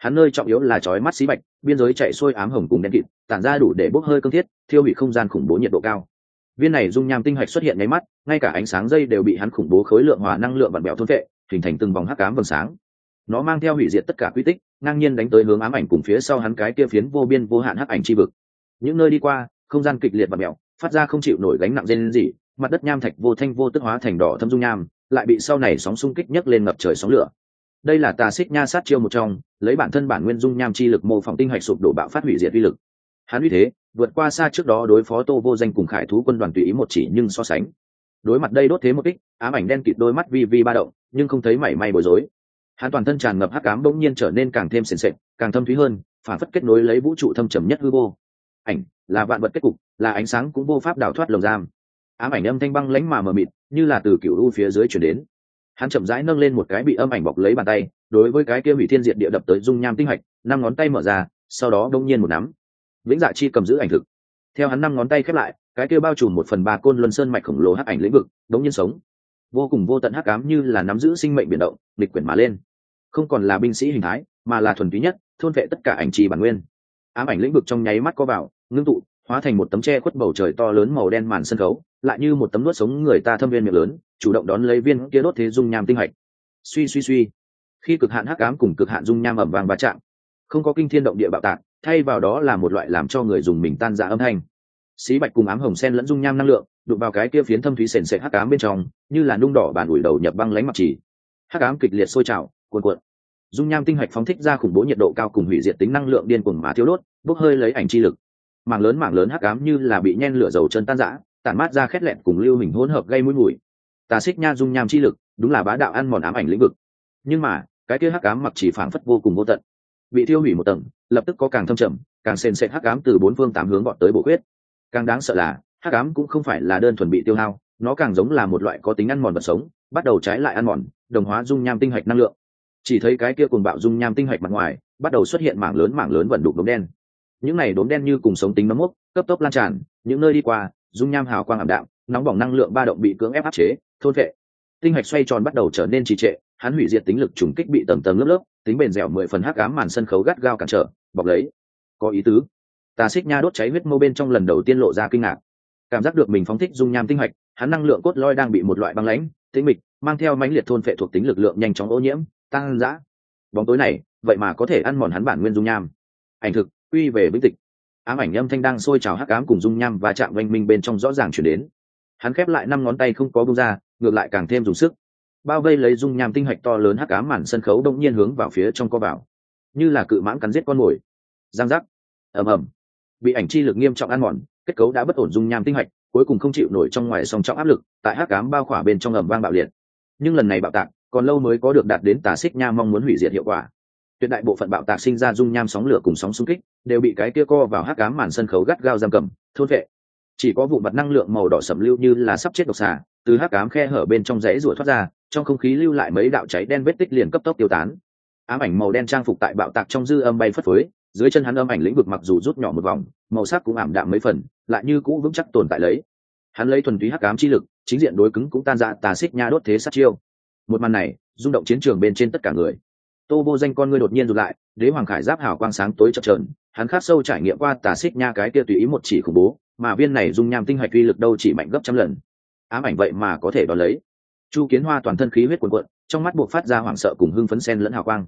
Hắn nơi trọng yếu là chói mắt xí bạch, biên giới chạy xuôi ám hồng cùng đen kịt, tản ra đủ để bốc hơi cương thiết, thiêu hủy không gian khủng bố nhiệt độ cao. Viên này dung nham tinh hạch xuất hiện nháy mắt, ngay cả ánh sáng dây đều bị hắn khủng bố khối lượng hòa năng lượng vặn bẹo thôn vệ, hình thành từng vòng hắc ám vầng sáng. Nó mang theo hủy diệt tất cả quy tích, ngang nhiên đánh tới hướng ám ảnh cùng phía sau hắn cái kia phiến vô biên vô hạn hắc ảnh chi vực. Những nơi đi qua, không gian kịch liệt vặn bẹo, phát ra không chịu nổi gánh nặng rên rỉ, mặt đất nham thạch vô thanh vô tức hóa thành đỏ thâm dung nham, lại bị sau này sóng xung kích nhấc lên ngập trời sóng lửa. Đây là Tà Xích Nha sát chiêu một trong, lấy bản thân bản nguyên dung nham chi lực mô phỏng tinh hạch sụp đổ bạo phát hủy diệt uy lực. Hắn uy thế vượt qua xa trước đó đối phó Tô Vô Danh cùng Khải Thú quân đoàn tùy ý một chỉ nhưng so sánh. Đối mặt đây đốt thế một kích, ám ảnh đen kịt đôi mắt vi vi ba động, nhưng không thấy mảy may bối rối. Hắn toàn thân tràn ngập hắc ám bỗng nhiên trở nên càng thêm sền sệt, càng thâm thúy hơn, phản phất kết nối lấy vũ trụ thâm trầm nhất hư vô. Ảnh là vạn vật kết cục, là ánh sáng cũng vô pháp đào thoát lồng giam. Ám ảnh âm thanh băng lãnh mà mờ mịt, như là từ cựu u phía dưới truyền đến. Hắn chậm rãi nâng lên một cái bị âm ảnh bọc lấy bàn tay, đối với cái kia hủy thiên diệt địa đập tới dung nham tinh hạch, năm ngón tay mở ra, sau đó đông nhiên một nắm. Vĩnh Dạ Chi cầm giữ ảnh thực. Theo hắn năm ngón tay khép lại, cái kia bao trùm 1/3 côn luân sơn mạch khổng lồ hắc ảnh lĩnh vực, đống nhiên sống. Vô cùng vô tận hắc ám như là nắm giữ sinh mệnh biển động, nghịch quyển mà lên. Không còn là binh sĩ hình thái, mà là thuần túy nhất, thôn vệ tất cả ảnh trì bản nguyên. Ám ảnh lĩnh vực trong nháy mắt có vào, ngưng tụ, hóa thành một tấm che khuất bầu trời to lớn màu đen màn sân khấu, lại như một tấm nuốt sống người ta thâm viên miệng lớn, chủ động đón lấy viên kia đốt thế dung nham tinh hạch. Suy suy suy, khi cực hạn hắc ám cùng cực hạn dung nham ầm vang va chạm, không có kinh thiên động địa bạo tạc, thay vào đó là một loại làm cho người dùng mình tan rã âm thanh. Xí bạch cùng ám hồng sen lẫn dung nham năng lượng, đụng vào cái kia phiến thâm thúy sền sệt hắc ám bên trong, như là nung đỏ bàn ủi đầu nhập băng lãnh mặt chỉ. Hắc ám kịch liệt sôi trào, cuồn cuộn. Dung nham tinh hạch phóng thích ra khủng bố nhiệt độ cao cùng hủy diệt tính năng lượng điên cuồng mà thiêu đốt, bốc hơi lấy ảnh chi lực. Mảng lớn hắc ám như là bị nhen lửa dầu chân tan rã, tản mát ra khét lẹn cùng lưu hình hỗn hợp gây mũi mùi. Tà Xích Nha dung nham chi lực, đúng là bá đạo ăn mòn ám ảnh lĩnh vực. Nhưng mà, cái kia hắc ám mặc chỉ phảng phất vô cùng vô tận. Bị thiêu hủy một tầng, lập tức có càng thâm trầm, càng sền sệt hắc ám từ bốn phương tám hướng vọt tới bổ huyết. Càng đáng sợ là, hắc ám cũng không phải là đơn thuần bị tiêu hao, nó càng giống là một loại có tính ăn mòn vật sống, bắt đầu trái lại ăn mòn, đồng hóa dung nham tinh hạch năng lượng. Chỉ thấy cái kia cuồng bạo dung nham tinh hạch mặt ngoài, bắt đầu xuất hiện mảng lớn vẩn đục đốm đen. Những này đốm đen như cùng sống tính nấm mốc, cấp tốc lan tràn, những nơi đi qua, dung nham hào quang ảm đạm, nóng bỏng năng lượng ba động bị cưỡng ép áp chế, thôn phệ. Tinh hạch xoay tròn bắt đầu trở nên trì trệ, hắn hủy diệt tính lực trùng kích bị tầng tầng lớp lớp, tính bền dẻo 10 phần hắc ám màn sân khấu gắt gao cản trở, bọc lấy. Có ý tứ. Tà Xích Nha đốt cháy huyết mâu bên trong lần đầu tiên lộ ra kinh ngạc. Cảm giác được mình phóng thích dung nham tinh hạch, hắn năng lượng cốt lõi đang bị một loại băng lãnh, tĩnh mịch, mang theo mãnh liệt thôn phệ thuộc tính lực lượng nhanh chóng ô nhiễm, tăng dã. Bóng tối này, vậy mà có thể ăn mòn hắn bản nguyên dung nham. Ảnh thực, quy về vĩnh tịch. Ám ảnh âm thanh đang sôi trào hắc ám cùng dung nham và chạm oanh minh bên trong rõ ràng chuyển đến. Hắn khép lại 5 ngón tay không có buông ra, ngược lại càng thêm dùng sức. Bao vây lấy dung nham tinh hạch to lớn hắc ám màn sân khấu đông nhiên hướng vào phía trong co vào, như là cự mãng cắn giết con mồi. Giang giác, ầm ầm, bị ảnh chi lực nghiêm trọng ăn mòn, kết cấu đã bất ổn dung nham tinh hạch, cuối cùng không chịu nổi trong ngoài song trọng áp lực, tại hắc ám bao khỏa bên trong ầm vang bạo liệt. Nhưng lần này bạo tạc, còn lâu mới có được đạt đến Tà Xích Nha mong muốn hủy diệt hiệu quả. Tuyệt đại bộ phận bạo tạc sinh ra dung nham sóng lửa cùng sóng xung kích, đều bị cái kia co vào hắc ám màn sân khấu gắt gao giam cầm, thôn vệ. Chỉ có vụn vặt năng lượng màu đỏ sẫm lưu như là sắp chết độc xà, từ hắc ám khe hở bên trong rãy rủa thoát ra, trong không khí lưu lại mấy đạo cháy đen vết tích liền cấp tốc tiêu tán. Ám ảnh màu đen trang phục tại bạo tạc trong dư âm bay phất phới, dưới chân hắn âm ảnh lĩnh vực mặc dù rút nhỏ một vòng, màu sắc cũng ảm đạm mấy phần, lại như cũ vững chắc tồn tại lấy. Hắn lấy thuần túy hắc ám chi lực, chính diện đối cứng cũng tan rã Tà Xích Nha đốt thế sát chiêu. Một màn này, rung động chiến trường bên trên tất cả người. Tô Vô Danh con ngươi đột nhiên rụt lại, đế hoàng khải giáp hào quang sáng tối chập chờn, hắn khắc sâu trải nghiệm qua Tà Xích Nha cái kia tùy ý một chỉ khủng bố, mà viên này dung nham tinh hạch uy lực đâu chỉ mạnh gấp trăm lần. Ám ảnh vậy mà có thể đón lấy. Chu Kiến Hoa toàn thân khí huyết cuồn cuộn, trong mắt buộc phát ra hoảng sợ cùng hưng phấn xen lẫn hào quang.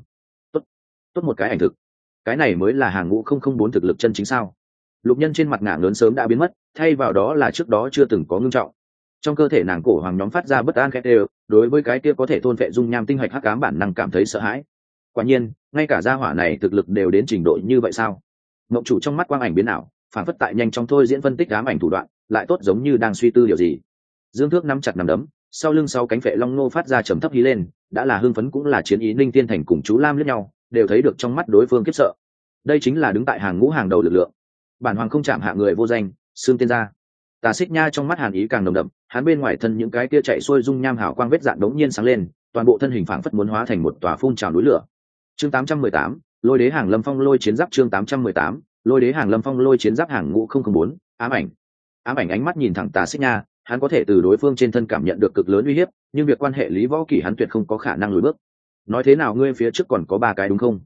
Tốt một cái ảnh thực. Cái này mới là hàng ngũ 004 thực lực chân chính sao? Lục Nhân trên mặt ngả lớn sớm đã biến mất, thay vào đó là trước đó chưa từng có ngưng trọng. Trong cơ thể nàng cổ hoàng nhóm phát ra bất an khét đều, đối với cái kia có thể thôn phệ dung nham tinh hạch hắc ám bản năng cảm thấy sợ hãi. Quả nhiên, ngay cả gia hỏa này thực lực đều đến trình độ như vậy sao? Ngộng chủ trong mắt quang ảnh biến ảo, phản phất tại nhanh chóng thôi diễn phân tích ám ảnh thủ đoạn, lại tốt giống như đang suy tư điều gì. Dương Thước nắm chặt nắm đấm, sau lưng sau cánh phệ long nô phát ra trầm thấp hí lên, đã là hưng phấn cũng là chiến ý. Ninh Tiên Thành cùng chú Lam liếc nhau, đều thấy được trong mắt đối phương khiếp sợ. Đây chính là đứng tại hàng ngũ hàng đầu lực lượng. Bản hoàng không chạm hạ người vô danh, xương tiên gia. Tà Xích Nha trong mắt hàn ý càng nồng đậm, hắn bên ngoài thân những cái kia chạy xuôi dung nham hào quang vết dạn đống nhiên sáng lên, toàn bộ thân hình phảng phất muốn hóa thành một tòa phun trào núi lửa. Chương 818, Lôi Đế Hàng Lâm Phong Lôi Chiến Giáp. Chương 818, Lôi Đế Hàng Lâm Phong Lôi Chiến Giáp. Hàng ngũ 004, ám ảnh. Ám ảnh ánh mắt nhìn thẳng Tà Xích Nha, hắn có thể từ đối phương trên thân cảm nhận được cực lớn uy hiếp, nhưng việc quan hệ Lý Võ Kỷ hắn tuyệt không có khả năng lùi bước. Nói thế nào ngươi phía trước còn có 3 cái đúng không?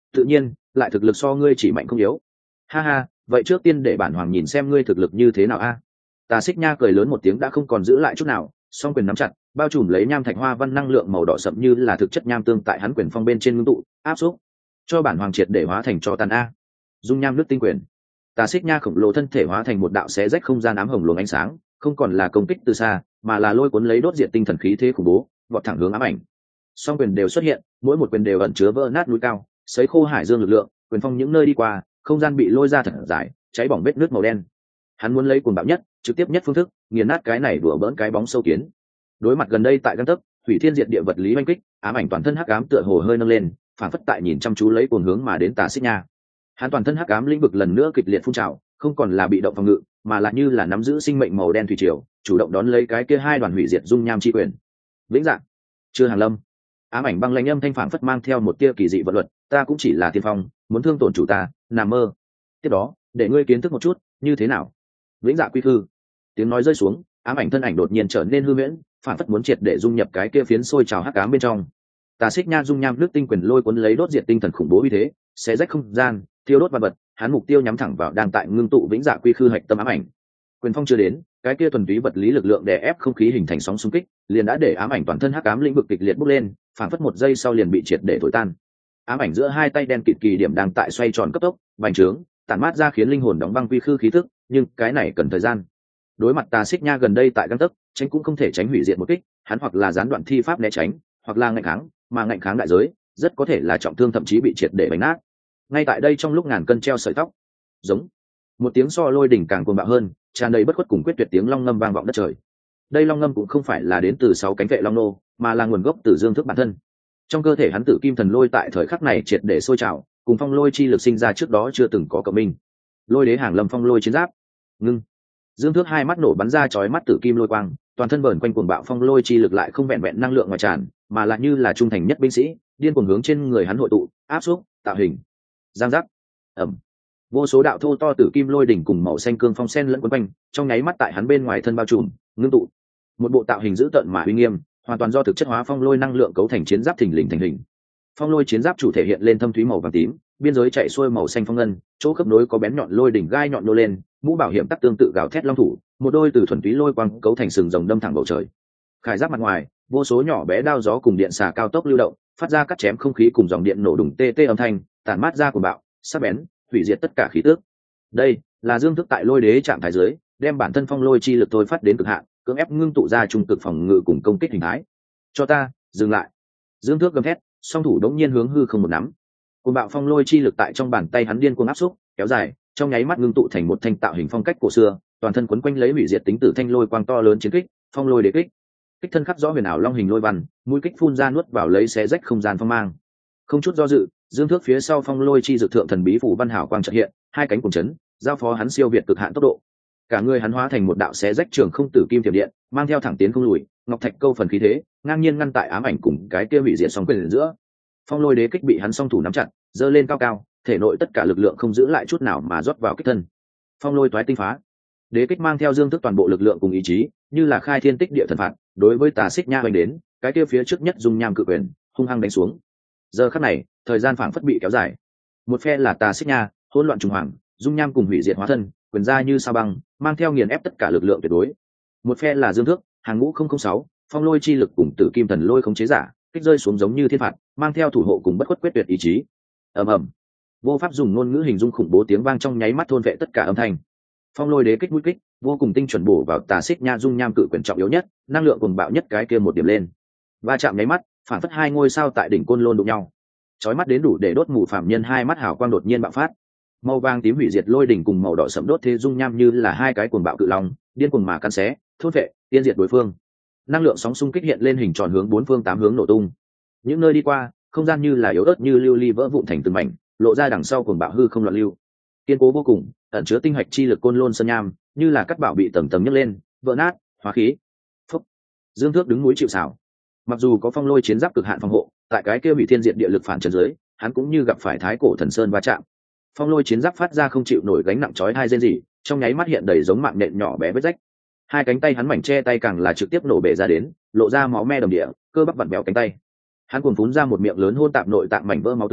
tự nhiên lại thực lực so ngươi chỉ mạnh không yếu. Ha ha, vậy trước tiên để bản hoàng nhìn xem ngươi thực lực như thế nào a. Tà Xích Nha cười lớn một tiếng, đã không còn giữ lại chút nào, song quyền nắm chặt, bao trùm lấy nham thạch hoa văn năng lượng màu đỏ sậm như là thực chất nham tương tại hắn quyền phong bên trên ngưng tụ, áp xúc cho bản hoàng triệt để hóa thành cho tàn a. Dung nham nước tinh quyền. Tà Xích Nha khổng lồ thân thể hóa thành một đạo xé rách không gian ám hồng luồng ánh sáng, không còn là công kích từ xa, mà là lôi cuốn lấy đốt diệt tinh thần khí thế khủng bố, vọt thẳng hướng ám ảnh. Song quyền đều xuất hiện, mỗi một quyền đều ẩn chứa vỡ nát núi cao, sấy khô hải dương lực lượng, quyền phong những nơi đi qua, không gian bị lôi ra thật dài, cháy bỏng vết nước màu đen. Hắn muốn lấy cuồng bạo nhất, trực tiếp nhất phương thức, nghiền nát cái này đùa bỡn cái bóng sâu kiến. Đối mặt gần đây tại gang tấc, hủy thiên diệt địa vật lý oanh kích, ám ảnh toàn thân hắc ám tựa hồ hơi nâng lên, phản phất tại nhìn chăm chú lấy cuồng hướng mà đến Tà Xích Nha. Hắn toàn thân hắc ám lĩnh vực lần nữa kịch liệt phun trào, không còn là bị động phòng ngự, mà là như là nắm giữ sinh mệnh màu đen thủy triều, chủ động đón lấy cái kia hai đoàn hủy diệt dung nham chi quyền. Vĩnh dạng, chưa hàng lâm. Ám ảnh băng lãnh âm thanh phảng phất mang theo một tia kỳ dị vận luật, ta cũng chỉ là tiên phong, muốn thương tổn chủ ta, nằm mơ. Tiếp đó, để ngươi kiến thức một chút, như thế nào? Vĩnh dạ quy khư. Tiếng nói rơi xuống, ám ảnh thân ảnh đột nhiên trở nên hư huyễn, phảng phất muốn triệt để dung nhập cái kia phiến sôi trào hắc ám bên trong. Tà Xích Nha dung nham nước tinh quyền lôi cuốn lấy đốt diệt tinh thần khủng bố uy thế, xé rách không gian, thiêu đốt vật vật, hắn mục tiêu nhắm thẳng vào đang tại ngưng tụ vĩnh dạ quy khư hạch tâm ám ảnh. Quyền phong chưa đến, cái kia thuần túy vật lý lực lượng đè ép không khí hình thành sóng xung kích, liền đã để ám ảnh toàn thân hắc ám lĩnh vực kịch liệt bốc lên, phảng phất một giây sau liền bị triệt để thổi tan. Ám ảnh giữa hai tay đen kịt kỳ điểm đang tại xoay tròn cấp tốc, bành trướng, tản mát ra khiến linh hồn đóng băng quy khư khí tức, nhưng cái này cần thời gian. Đối mặt Tà Xích Nha gần đây tại gang tấc, tránh cũng không thể tránh hủy diệt một kích, hắn hoặc là gián đoạn thi pháp né tránh, hoặc là ngạnh kháng, mà ngạnh kháng đại giới, rất có thể là trọng thương thậm chí bị triệt để bánh nát. Ngay tại đây trong lúc ngàn cân treo sợi tóc, giống một tiếng so lôi đỉnh càng cuồng bạo hơn, tràn đầy bất khuất cùng quyết tuyệt tiếng long ngâm vang vọng đất trời. Đây long ngâm cũng không phải là đến từ sáu cánh vệ long nô, mà là nguồn gốc từ dương thức bản thân. Trong cơ thể hắn tử kim thần lôi tại thời khắc này triệt để sôi trào, cùng phong lôi chi lực sinh ra trước đó chưa từng có cộng minh. Lôi đế hàng lâm phong lôi chiến giáp, ngưng. Dương Thước hai mắt nổ bắn ra chói mắt tử kim lôi quang, toàn thân vờn quanh cuồng bạo phong lôi chi lực lại không vẹn vẹn năng lượng ngoài tràn, mà lại như là trung thành nhất binh sĩ, điên cuồng hướng trên người hắn hội tụ, áp xúc, tạo hình. Giang giác, ầm. Vô số đạo thô to tử kim lôi đỉnh cùng màu xanh cương phong sen lẫn quấn quanh, trong nháy mắt tại hắn bên ngoài thân bao trùm, ngưng tụ. Một bộ tạo hình dữ tợn mà uy nghiêm, hoàn toàn do thực chất hóa phong lôi năng lượng cấu thành chiến giáp thình lình thành hình. Phong lôi chiến giáp chủ thể hiện lên thâm thúy màu vàng tím, biên giới chạy xuôi màu xanh phong ngân, chỗ khớp nối có bén nhọn lôi đỉnh gai nhọn nô lên, mũ bảo hiểm tắc tương tự gào thét long thủ, một đôi từ thuần túy lôi quang cấu thành sừng rồng đâm thẳng bầu trời. Khải giáp mặt ngoài, vô số nhỏ bé đao gió cùng điện xà cao tốc lưu động, phát ra cắt chém không khí cùng dòng điện nổ đùng tê tê âm thanh, tản mát ra của bạo, sắc bén, hủy diệt tất cả khí tước. Đây là Dương Thức tại lôi đế trạng thái dưới, đem bản thân phong lôi chi lực thôi phát đến cực hạn, cưỡng ép ngưng tụ ra trung cực phòng ngự cùng công kích hình thái. Cho ta dừng lại. Dương Thước gầm thét, song thủ đống nhiên hướng hư không một nắm. Cuồng bạo phong lôi chi lực tại trong bàn tay hắn điên cuồng áp xúc, kéo dài, trong nháy mắt ngưng tụ thành một thanh tạo hình phong cách cổ xưa, toàn thân quấn quanh lấy hủy diệt tính tử thanh lôi quang to lớn chiến kích, phong lôi đế kích. Kích thân khắc rõ huyền ảo long hình lôi văn, mũi kích phun ra nuốt vào lấy xé rách không gian phong mang. Không chút do dự, Dương Thước phía sau phong lôi chi dược thượng thần bí phủ văn hảo quang chợt hiện, hai cánh cùng chấn, giao phó hắn siêu việt cực hạn tốc độ. Cả người hắn hóa thành một đạo xé rách trường không tử kim tiềm điện, mang theo thẳng tiến không lùi, ngọc thạch câu phần khí thế, ngang nhiên ngăn tại ám ảnh cùng cái kia hủy diệt song quyền giữa. Phong lôi đế kích bị hắn song thủ nắm chặt, giơ lên cao cao, thể nội tất cả lực lượng không giữ lại chút nào mà rót vào kích thân. Phong lôi toái tinh phá. Đế kích mang theo Dương Thức toàn bộ lực lượng cùng ý chí, như là khai thiên tích địa thần phạt, đối với Tà Xích Nha đánh đến, cái kia phía trước nhất dung nham cự quyền, hung hăng đánh xuống. Giờ khắc này, thời gian phảng phất bị kéo dài. Một phe là Tà Xích Nha, hỗn loạn trùng hoàng, dung nham cùng hủy diệt hóa thân, quyền ra như sao băng, mang theo nghiền ép tất cả lực lượng tuyệt đối. Một phe là Dương Thước, hàng ngũ 006, phong lôi chi lực cùng tử kim thần lôi khống chế giả, kích rơi xuống giống như thiên phạt, mang theo thủ hộ cùng bất khuất quyết tuyệt ý chí. Ầm ầm. Vô pháp dùng ngôn ngữ hình dung khủng bố tiếng vang trong nháy mắt thôn vệ tất cả âm thanh. Phong lôi đế kích mũi kích, vô cùng tinh chuẩn bổ vào Tà Xích Nha dung nham cự quyền trọng yếu nhất, năng lượng cuồng bạo nhất cái kia một điểm lên. Va chạm nháy mắt, phản phất hai ngôi sao tại đỉnh côn lôn đụng nhau. Chói mắt đến đủ để đốt mù phạm nhân hai mắt hào quang đột nhiên bạo phát. Màu vàng tím hủy diệt lôi đỉnh cùng màu đỏ sẫm đốt thế dung nham như là hai cái cuồng bạo cự long, điên cuồng mà cắn xé, thôn vệ, tiên diệt đối phương. Năng lượng sóng xung kích hiện lên hình tròn hướng bốn phương tám hướng nổ tung. Những nơi đi qua, không gian như là yếu ớt như lưu ly vỡ vụn thành từng mảnh, lộ ra đằng sau cuồng bạo hư không loạn lưu. Kiên cố vô cùng, ẩn chứa tinh hạch chi lực côn lôn sơn nham, như là cắt bảo bị tầng tầng nhấc lên, vỡ nát, hóa khí. Phúc. Dương Thước đứng núi chịu sào. Mặc dù có phong lôi chiến giáp cực hạn phòng hộ, tại cái kia bị thiên diệt địa lực phản trần dưới, hắn cũng như gặp phải thái cổ thần sơn va chạm. Phong lôi chiến giáp phát ra không chịu nổi gánh nặng chói hai rên rỉ, trong nháy mắt hiện đầy giống mạng nện nhỏ bé vết rách. Hai cánh tay hắn mảnh che tay càng là trực tiếp nổ bể ra đến, lộ ra máu me đầm địa, cơ bắp vặn béo cánh tay. Hắn cuồn phún ra một miệng lớn hôn tạp nội tạng mảnh vỡ máu tươi,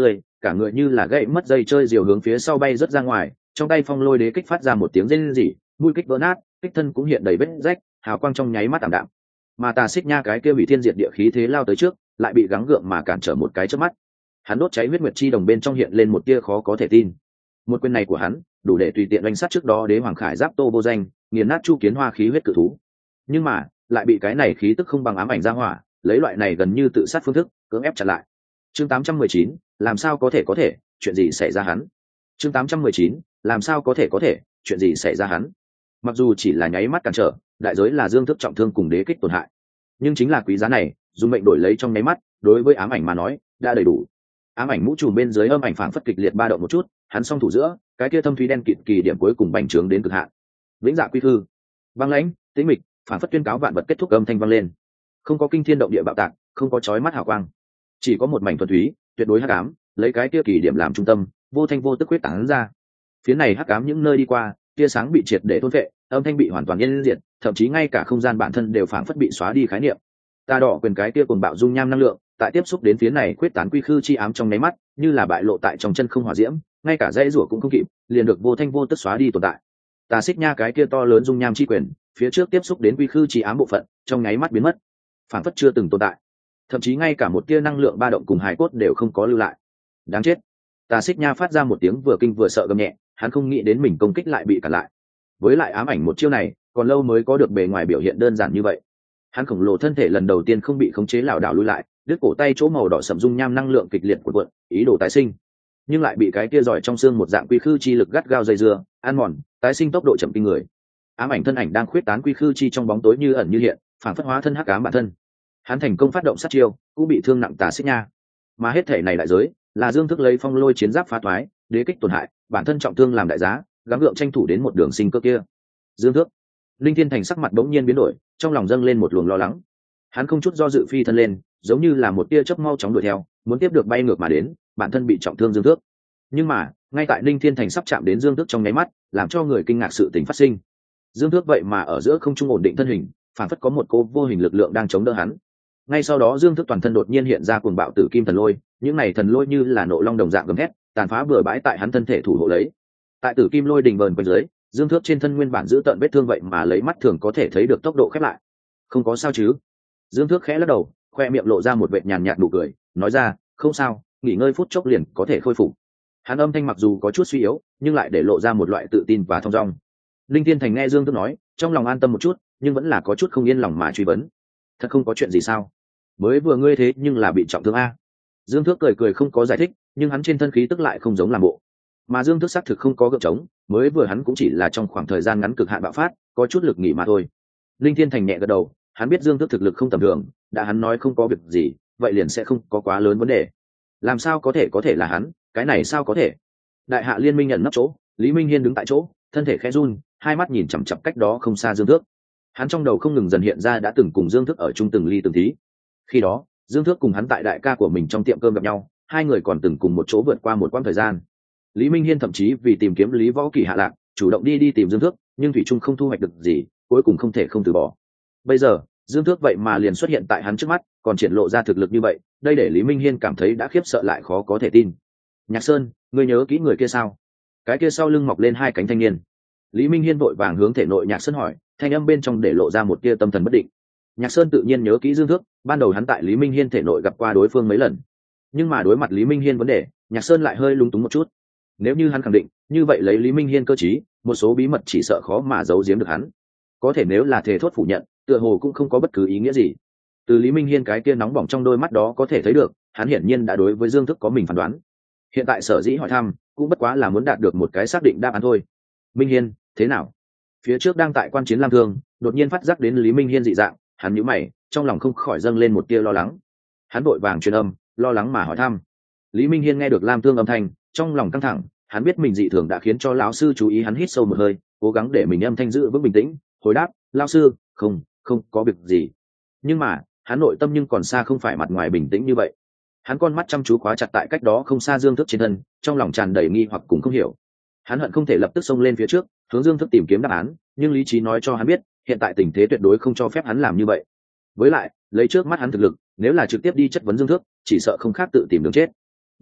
cả người như là gậy mất dây chơi diều hướng phía sau bay rớt ra ngoài, trong tay phong lôi đế kích phát ra một tiếng rên rỉ, mũi kích vỡ nát, kích thân cũng hiện đầy vết rách, hào quang trong nháy mắt tạm đạm. Mà Tà Xích Nha cái kia bị thiên diệt địa khí thế lao tới trước, lại bị gắng gượng mà cản trở một cái chớp mắt. Hắn đốt cháy huyết nguyệt chi đồng bên trong hiện lên một tia khó có thể tin. Một quyền này của hắn, đủ để tùy tiện đánh sát trước đó đế hoàng khải giáp Tô vô danh, nghiền nát Chu Kiến Hoa khí huyết cự thú. Nhưng mà, lại bị cái này khí tức không bằng ám ảnh ra hỏa, lấy loại này gần như tự sát phương thức, cưỡng ép chặn lại. Chương 819, làm sao có thể, chuyện gì xảy ra hắn? Chương 819, làm sao có thể, chuyện gì xảy ra hắn? Mặc dù chỉ là nháy mắt cản trở, đại giới là Dương Thức trọng thương cùng đế kích tổn hại, nhưng chính là quý giá này, dùng mệnh đổi lấy trong nháy mắt, đối với ám ảnh mà nói, đã đầy đủ. Ám ảnh mũ trùm bên dưới âm ảnh phảng phất kịch liệt ba động một chút, hắn song thủ giữa, cái kia thâm thúy đen kịt kỳ điểm cuối cùng bành trướng đến cực hạn. Vĩnh dạ quy hư, băng lãnh, tĩnh mịch, phảng phất tuyên cáo vạn vật kết thúc âm thanh vang lên. Không có kinh thiên động địa bạo tạc, không có chói mắt hào quang, chỉ có một mảnh thuần túy, tuyệt đối hắc ám, lấy cái kia kỳ điểm làm trung tâm, vô thanh vô tức quyết tán ra. Phía này hắc ám những nơi đi qua, tia sáng bị triệt để thôn phệ, âm thanh bị hoàn toàn yên diệt, thậm chí ngay cả không gian bản thân đều phảng phất bị xóa đi khái niệm. Ta đỏ quyền cái kia cuồng bạo dung nham năng lượng, tại tiếp xúc đến phía này quyết tán quy khư chi ám trong nháy mắt, như là bại lộ tại trong chân không hỏa diễm, ngay cả dãy rủa cũng không kịp, liền được vô thanh vô tức xóa đi tồn tại. Tà Xích Nha cái kia to lớn dung nham chi quyền, phía trước tiếp xúc đến quy khư chi ám bộ phận, trong nháy mắt biến mất, phảng phất chưa từng tồn tại. Thậm chí ngay cả một tia năng lượng ba động cùng hài cốt đều không có lưu lại. Đáng chết. Tà Xích Nha phát ra một tiếng vừa kinh vừa sợ gầm nhẹ, hắn không nghĩ đến mình công kích lại bị cản lại. Với lại ám ảnh một chiêu này, còn lâu mới có được bề ngoài biểu hiện đơn giản như vậy. Hắn khổng lồ thân thể lần đầu tiên không bị khống chế lảo đảo lùi lại, đứt cổ tay chỗ màu đỏ sẫm dung nham năng lượng kịch liệt của cuộn, ý đồ tái sinh, nhưng lại bị cái kia giỏi trong xương một dạng quy khư chi lực gắt gao dây dưa, ăn mòn, tái sinh tốc độ chậm kinh người. Ám ảnh thân ảnh đang khuyết tán quy khư chi trong bóng tối như ẩn như hiện, phản phất hóa thân hắc ám bản thân. Hắn thành công phát động sát chiêu, cũng bị thương nặng Tà Xích Nha. Mà hết thể này đại giới là Dương Thức lấy phong lôi chiến giáp phá thoái, đế kích tổn hại, bản thân trọng thương làm đại giá, gắng gượng tranh thủ đến một đường sinh cơ kia. Dương Thức, Linh Thiên Thành sắc mặt bỗng nhiên biến đổi, trong lòng dâng lên một luồng lo lắng. Hắn không chút do dự phi thân lên, giống như là một tia chớp mau chóng đuổi theo, muốn tiếp được bay ngược mà đến, bản thân bị trọng thương Dương Thức. Nhưng mà, ngay tại Linh Thiên Thành sắp chạm đến Dương Thức trong nháy mắt, làm cho người kinh ngạc sự tình phát sinh. Dương Thức vậy mà ở giữa không trung ổn định thân hình, phản phất có một cô vô hình lực lượng đang chống đỡ hắn. Ngay sau đó Dương Thức toàn thân đột nhiên hiện ra cuồng bạo tử kim thần lôi, những này thần lôi như là nộ long đồng dạng gầm thét, tàn phá bừa bãi tại hắn thân thể thủ hộ lấy. Tại tử kim lôi đình vờn quanh dưới, Dương Thức trên thân nguyên bản giữ tận vết thương vậy mà lấy mắt thường có thể thấy được tốc độ khép lại. Không có sao chứ? Dương Thức khẽ lắc đầu, khoe miệng lộ ra một vệt nhàn nhạt nụ cười, nói ra, không sao, nghỉ ngơi phút chốc liền có thể khôi phục. Hắn âm thanh mặc dù có chút suy yếu, nhưng lại để lộ ra một loại tự tin và thong dong. Linh Thiên Thành nghe Dương Thức nói, trong lòng an tâm một chút, nhưng vẫn là có chút không yên lòng mà truy vấn. Thật không có chuyện gì sao? Mới vừa ngươi thế nhưng là bị trọng thương a. Dương Thức cười cười không có giải thích, nhưng hắn trên thân khí tức lại không giống làm bộ. Mà Dương Thức xác thực không có gượng trống, mới vừa hắn cũng chỉ là trong khoảng thời gian ngắn cực hạn bạo phát, có chút lực nghỉ mà thôi. Linh Thiên Thành nhẹ gật đầu, hắn biết Dương Thức thực lực không tầm thường, đã hắn nói không có việc gì, vậy liền sẽ không có quá lớn vấn đề. Làm sao có thể là hắn, cái này sao có thể? Đại hạ liên minh nhận nấp chỗ, Lý Minh Hiên đứng tại chỗ, thân thể khẽ run, hai mắt nhìn chằm chằm cách đó không xa Dương Thức. Hắn trong đầu không ngừng dần hiện ra đã từng cùng Dương Thức ở chung từng ly từng tí. Khi đó, Dương Thức cùng hắn tại đại ca của mình trong tiệm cơm gặp nhau, hai người còn từng cùng một chỗ vượt qua một quãng thời gian. Lý Minh Hiên thậm chí vì tìm kiếm Lý Võ Kỳ hạ lạc, chủ động đi tìm Dương Thức, nhưng thủy trung không thu hoạch được gì, cuối cùng không thể không từ bỏ. Bây giờ, Dương Thức vậy mà liền xuất hiện tại hắn trước mắt, còn triển lộ ra thực lực như vậy, đây để Lý Minh Hiên cảm thấy đã khiếp sợ lại khó có thể tin. Nhạc Sơn, ngươi nhớ kỹ người kia sao? Cái kia sau lưng mọc lên hai cánh thanh niên. Lý Minh Hiên vội vàng hướng thể nội Nhạc Sơn hỏi, thanh âm bên trong để lộ ra một tia tâm thần bất định. Nhạc Sơn tự nhiên nhớ kỹ Dương Thức, ban đầu hắn tại Lý Minh Hiên thể nội gặp qua đối phương mấy lần, nhưng mà đối mặt Lý Minh Hiên vấn đề, Nhạc Sơn lại hơi lung túng một chút. Nếu như hắn khẳng định, như vậy lấy Lý Minh Hiên cơ trí, một số bí mật chỉ sợ khó mà giấu giếm được hắn. Có thể nếu là thề thốt phủ nhận, tựa hồ cũng không có bất cứ ý nghĩa gì. Từ Lý Minh Hiên cái kia nóng bỏng trong đôi mắt đó có thể thấy được, hắn hiển nhiên đã đối với Dương Thức có mình phán đoán. Hiện tại sở dĩ hỏi thăm, cũng bất quá là muốn đạt được một cái xác định đáp án thôi. Minh Hiên, thế nào? Phía trước đang tại quan chiến Lam Thương, đột nhiên phát giác đến Lý Minh Hiên dị dạng, hắn nhíu mày, trong lòng không khỏi dâng lên một tia lo lắng. Hắn vội vàng truyền âm, lo lắng mà hỏi thăm. Lý Minh Hiên nghe được Lam Thương âm thanh, trong lòng căng thẳng, hắn biết mình dị thường đã khiến cho lão sư chú ý, hắn hít sâu một hơi, cố gắng để mình âm thanh giữ vững bình tĩnh, hồi đáp, lão sư, không có việc gì. Nhưng mà, hắn nội tâm nhưng còn xa không phải mặt ngoài bình tĩnh như vậy. Hắn con mắt chăm chú khóa chặt tại cách đó không xa Dương Thức trên thân, trong lòng tràn đầy nghi hoặc cùng không hiểu. Hắn hận không thể lập tức xông lên phía trước, hướng Dương Thức tìm kiếm đáp án, nhưng lý trí nói cho hắn biết, hiện tại tình thế tuyệt đối không cho phép hắn làm như vậy. Với lại, lấy trước mắt hắn thực lực, nếu là trực tiếp đi chất vấn Dương Thức, chỉ sợ không khác tự tìm đường chết.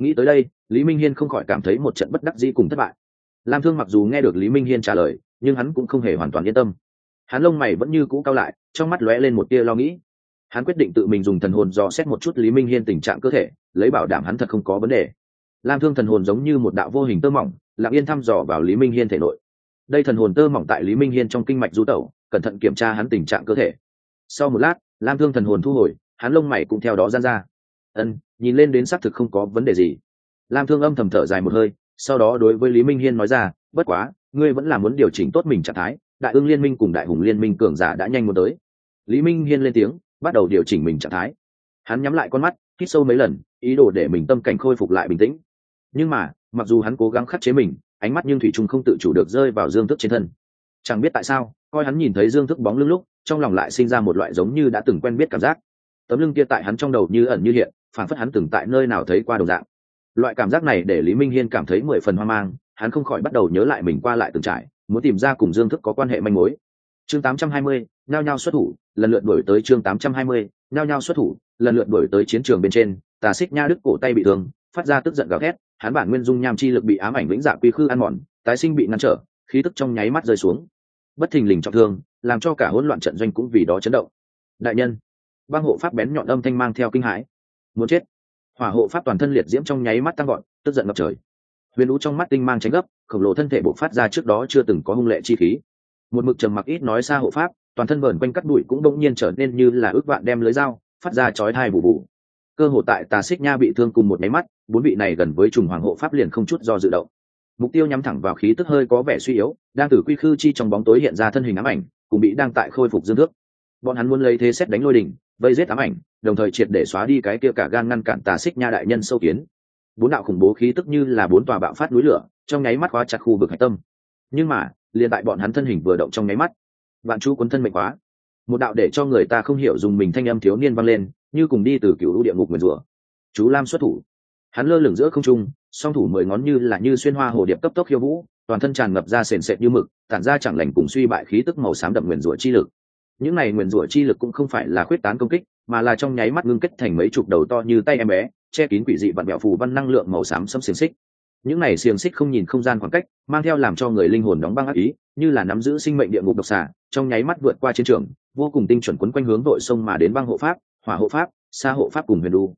Nghĩ tới đây, Lý Minh Hiên không khỏi cảm thấy một trận bất đắc dĩ cùng thất bại. Lam Thương mặc dù nghe được Lý Minh Hiên trả lời, nhưng hắn cũng không hề hoàn toàn yên tâm. Hắn lông mày vẫn như cũ cau lại, trong mắt lóe lên một tia lo nghĩ. Hắn quyết định tự mình dùng thần hồn dò xét một chút Lý Minh Hiên tình trạng cơ thể, lấy bảo đảm hắn thật không có vấn đề. Lam Thương thần hồn giống như một đạo vô hình tơ mỏng, lặng yên thăm dò vào Lý Minh Hiên thể nội. Đây thần hồn tơ mỏng tại Lý Minh Hiên trong kinh mạch du tẩu, cẩn thận kiểm tra hắn tình trạng cơ thể. Sau một lát, Lam Thương thần hồn thu hồi, hắn lông mày cũng theo đó giãn ra. Nhìn lên đến xác thực không có vấn đề gì. Lam Thương âm thầm thở dài một hơi, sau đó đối với Lý Minh Hiên nói ra, bất quá, ngươi vẫn là muốn điều chỉnh tốt mình trạng thái, Đại Ưng Liên Minh cùng Đại Hùng Liên Minh cường giả đã nhanh muốn tới. Lý Minh Hiên lên tiếng, bắt đầu điều chỉnh mình trạng thái. Hắn nhắm lại con mắt, hít sâu mấy lần, ý đồ để mình tâm cảnh khôi phục lại bình tĩnh. Nhưng mà, mặc dù hắn cố gắng khắc chế mình, ánh mắt nhưng thủy chung không tự chủ được rơi vào Dương Thức trên thân. Chẳng biết tại sao, coi hắn nhìn thấy Dương Thức bóng lưng lúc, trong lòng lại sinh ra một loại giống như đã từng quen biết cảm giác. Tấm lưng kia tại hắn trong đầu như ẩn như hiện, phản phất hắn từng tại nơi nào thấy qua đồng dạng. Loại cảm giác này để Lý Minh Hiên cảm thấy 10 phần hoang mang, hắn không khỏi bắt đầu nhớ lại mình qua lại từng trải, muốn tìm ra cùng Dương Thức có quan hệ manh mối. Chương 820, nhao nhao xuất thủ, lần lượt đuổi tới chương 820, nhao nhao xuất thủ, lần lượt đuổi tới chiến trường bên trên, Tà Xích Nha đứt cổ tay bị thương, phát ra tức giận gào thét, hắn bản nguyên dung nham chi lực bị ám ảnh vĩnh dạ quy khư ăn mòn, tái sinh bị ngăn trở, khí tức trong nháy mắt rơi xuống. Bất thình lình trọng thương, làm cho cả hỗn loạn trận doanh cũng vì đó chấn động. Đại nhân, băng hộ pháp bén nhọn âm thanh mang theo kinh hãi. Muốn chết. Hỏa hộ pháp toàn thân liệt diễm trong nháy mắt tăng gọn, tức giận ngập trời. Huyền Vũ trong mắt tinh mang tránh gấp, khổng lồ thân thể bộc phát ra trước đó chưa từng có hung lệ chi khí. Một mực trầm mặc ít nói xa hộ pháp, toàn thân vờn quanh cắt bụi cũng bỗng nhiên trở nên như là ước vạn đem lưới dao, phát ra chói tai bù bù. Cơ hồ tại Tà Xích Nha bị thương cùng một máy mắt, bốn vị này gần với trùng hoàng hộ pháp liền không chút do dự động. Mục tiêu nhắm thẳng vào khí tức hơi có vẻ suy yếu, đang từ quy khư chi trong bóng tối hiện ra thân hình ám ảnh, cùng bị đang tại khôi phục Dương Thức. Bọn hắn muốn lấy thế xét đánh lôi đỉnh, vây giết ám ảnh, đồng thời triệt để xóa đi cái kia cả gan ngăn cản Tà Xích Nha đại nhân sâu kiến. Bốn đạo khủng bố khí tức như là bốn tòa bạo phát núi lửa, trong nháy mắt khóa chặt khu vực hải tâm. Nhưng mà, liền tại bọn hắn thân hình vừa động trong nháy mắt, vạn chú cuốn thân mệnh quá, một đạo để cho người ta không hiểu dùng mình thanh âm thiếu niên vang lên, như cùng đi từ cựu lũ địa ngục nguyền rủa. Chú Lam xuất thủ. Hắn lơ lửng giữa không trung, song thủ 10 ngón như xuyên hoa hồ điệp cấp tốc khiêu vũ, toàn thân tràn ngập ra sền sệt như mực, tản ra chẳng lành cùng suy bại khí tức màu xám đậm nguyền rủa chi lực. Những này nguyền rủa chi lực cũng không phải là khuyết tán công kích, mà là trong nháy mắt ngưng kết thành mấy chục đầu to như tay em bé, che kín quỷ dị vặn vẹo phù văn năng lượng màu xám xâm xiềng xích. Những này xiềng xích không nhìn không gian khoảng cách, mang theo làm cho người linh hồn đóng băng ác ý, như là nắm giữ sinh mệnh địa ngục độc xà, trong nháy mắt vượt qua chiến trường, vô cùng tinh chuẩn quấn quanh hướng đội sông mà đến băng hộ pháp, hỏa hộ pháp, sa hộ pháp cùng huyền đu.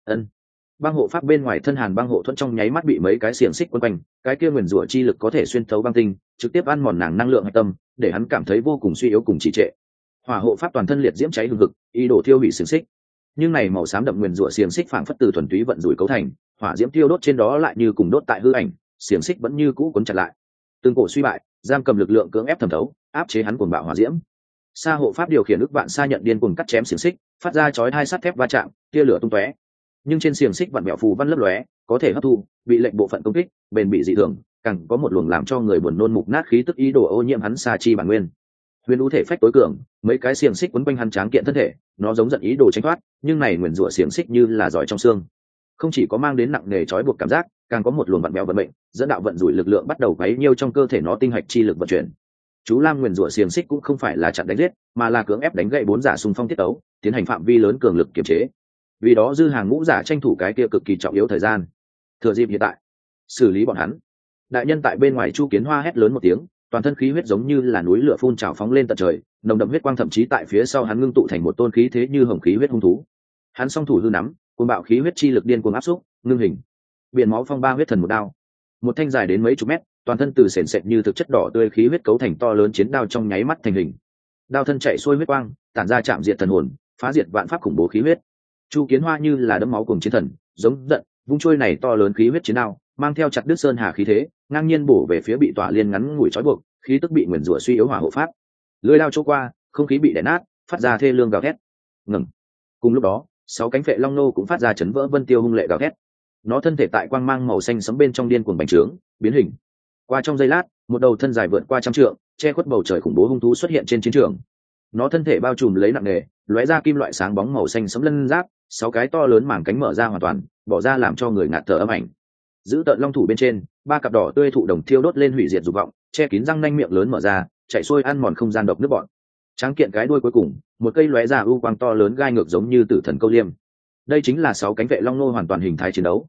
Băng hộ pháp bên ngoài thân hàn băng hộ thuẫn trong nháy mắt bị mấy cái xiềng xích quấn quanh, cái kia nguyền rủa chi lực có thể xuyên thấu băng tinh, trực tiếp ăn mòn nàng năng lượng hạch tâm, để hắn cảm thấy vô cùng suy yếu cùng trì trệ. Hỏa hộ pháp toàn thân liệt diễm cháy hừng hực, ý đồ thiêu hủy xiềng xích. Nhưng này màu xám đậm nguyền rủa xiềng xích phảng phất từ thuần túy vận rủi cấu thành, hỏa diễm tiêu đốt trên đó lại như cùng đốt tại hư ảnh, xiềng xích vẫn như cũ cuốn chặt lại. Từng cổ suy bại, giam cầm lực lượng cưỡng ép thẩm thấu, áp chế hắn cuồng bạo hỏa diễm. Sa hộ pháp điều khiển ức vạn sa nhận điên cuồng cắt chém xiềng xích, phát ra chói hai sắt thép va chạm, tia lửa tung tóe. Nhưng trên xiềng xích vặn vẹo phù văn lấp lóe, có thể hấp thu, bị lệnh bộ phận công kích, bền bị dị thường, càng có một luồng làm cho người buồn nôn mục nát khí tức ý đồ ô nhiễm hắn sa chi bản nguyên. Huyền Vũ thể phách tối cường, mấy cái xiềng xích quấn quanh hắn tráng kiện thân thể, nó giống giận ý đồ tránh thoát, nhưng này nguyền rủa xiềng xích như là giỏi trong xương, không chỉ có mang đến nặng nề trói buộc cảm giác, càng có một luồng vặn vẹo vận mệnh, dẫn đạo vận rủi lực lượng bắt đầu quấy nhiêu trong cơ thể nó tinh hạch chi lực vận chuyển. Chú Lam nguyền rủa xiềng xích cũng không phải là chặn đánh giết, mà là cưỡng ép đánh gãy bốn giả xung phong tiết tấu, tiến hành phạm vi lớn cường lực kiểm chế. Vì đó dư hàng ngũ giả tranh thủ cái kia cực kỳ trọng yếu thời gian, thừa dịp hiện tại xử lý bọn hắn. Đại nhân tại bên ngoài Chu Kiến Hoa hét lớn một tiếng, toàn thân khí huyết giống như là núi lửa phun trào phóng lên tận trời, nồng đậm huyết quang thậm chí tại phía sau hắn ngưng tụ thành một tôn khí thế như hồng khí huyết hung thú. Hắn song thủ hư nắm, cuồng bạo khí huyết chi lực điên cuồng áp xúc, ngưng hình. Biển máu phong ba huyết thần một đao, một thanh dài đến mấy chục mét, toàn thân từ sền sệt như thực chất đỏ tươi khí huyết cấu thành to lớn chiến đao trong nháy mắt thành hình. Đao thân chạy xuôi huyết quang, tản ra chạm diệt thần hồn, phá diệt vạn pháp khủng bố khí huyết. Chu Kiến Hoa như là đấm máu cùng chiến thần, giống giận, vung trôi này to lớn khí huyết chiến đao, mang theo chặt đứt sơn hà khí thế, ngang nhiên bổ về phía bị tỏa liên ngắn ngủi trói buộc, khí tức bị nguyền rủa suy yếu hỏa hộ pháp. Lưỡi đao chỗ qua, không khí bị đè nát, phát ra thê lương gào thét. Ngừng. Cùng lúc đó, 6 cánh phệ long nô cũng phát ra chấn vỡ vân tiêu hung lệ gào thét. Nó thân thể tại quang mang màu xanh sẫm bên trong điên cuồng bành trướng, biến hình. Qua trong giây lát, một đầu thân dài vượt qua trăm trượng, che khuất bầu trời khủng bố hung thú xuất hiện trên chiến trường. Nó thân thể bao trùm lấy nặng nề, lóe ra kim loại sáng bóng màu xanh sẫm lân giáp, 6 cái to lớn mảng cánh mở ra hoàn toàn, bỏ ra làm cho người ngạt thở ấm ảnh. Giữ tợn long thủ bên trên, 3 cặp đỏ tươi thụ đồng thiêu đốt lên hủy diệt dục vọng, che kín răng nanh miệng lớn mở ra, chạy xuôi ăn mòn không gian độc nước bọn. Tráng kiện cái đuôi cuối cùng, một cây lóe ra ưu quang to lớn gai ngược giống như tử thần câu liêm. Đây chính là 6 cánh vệ long nô hoàn toàn hình thái chiến đấu.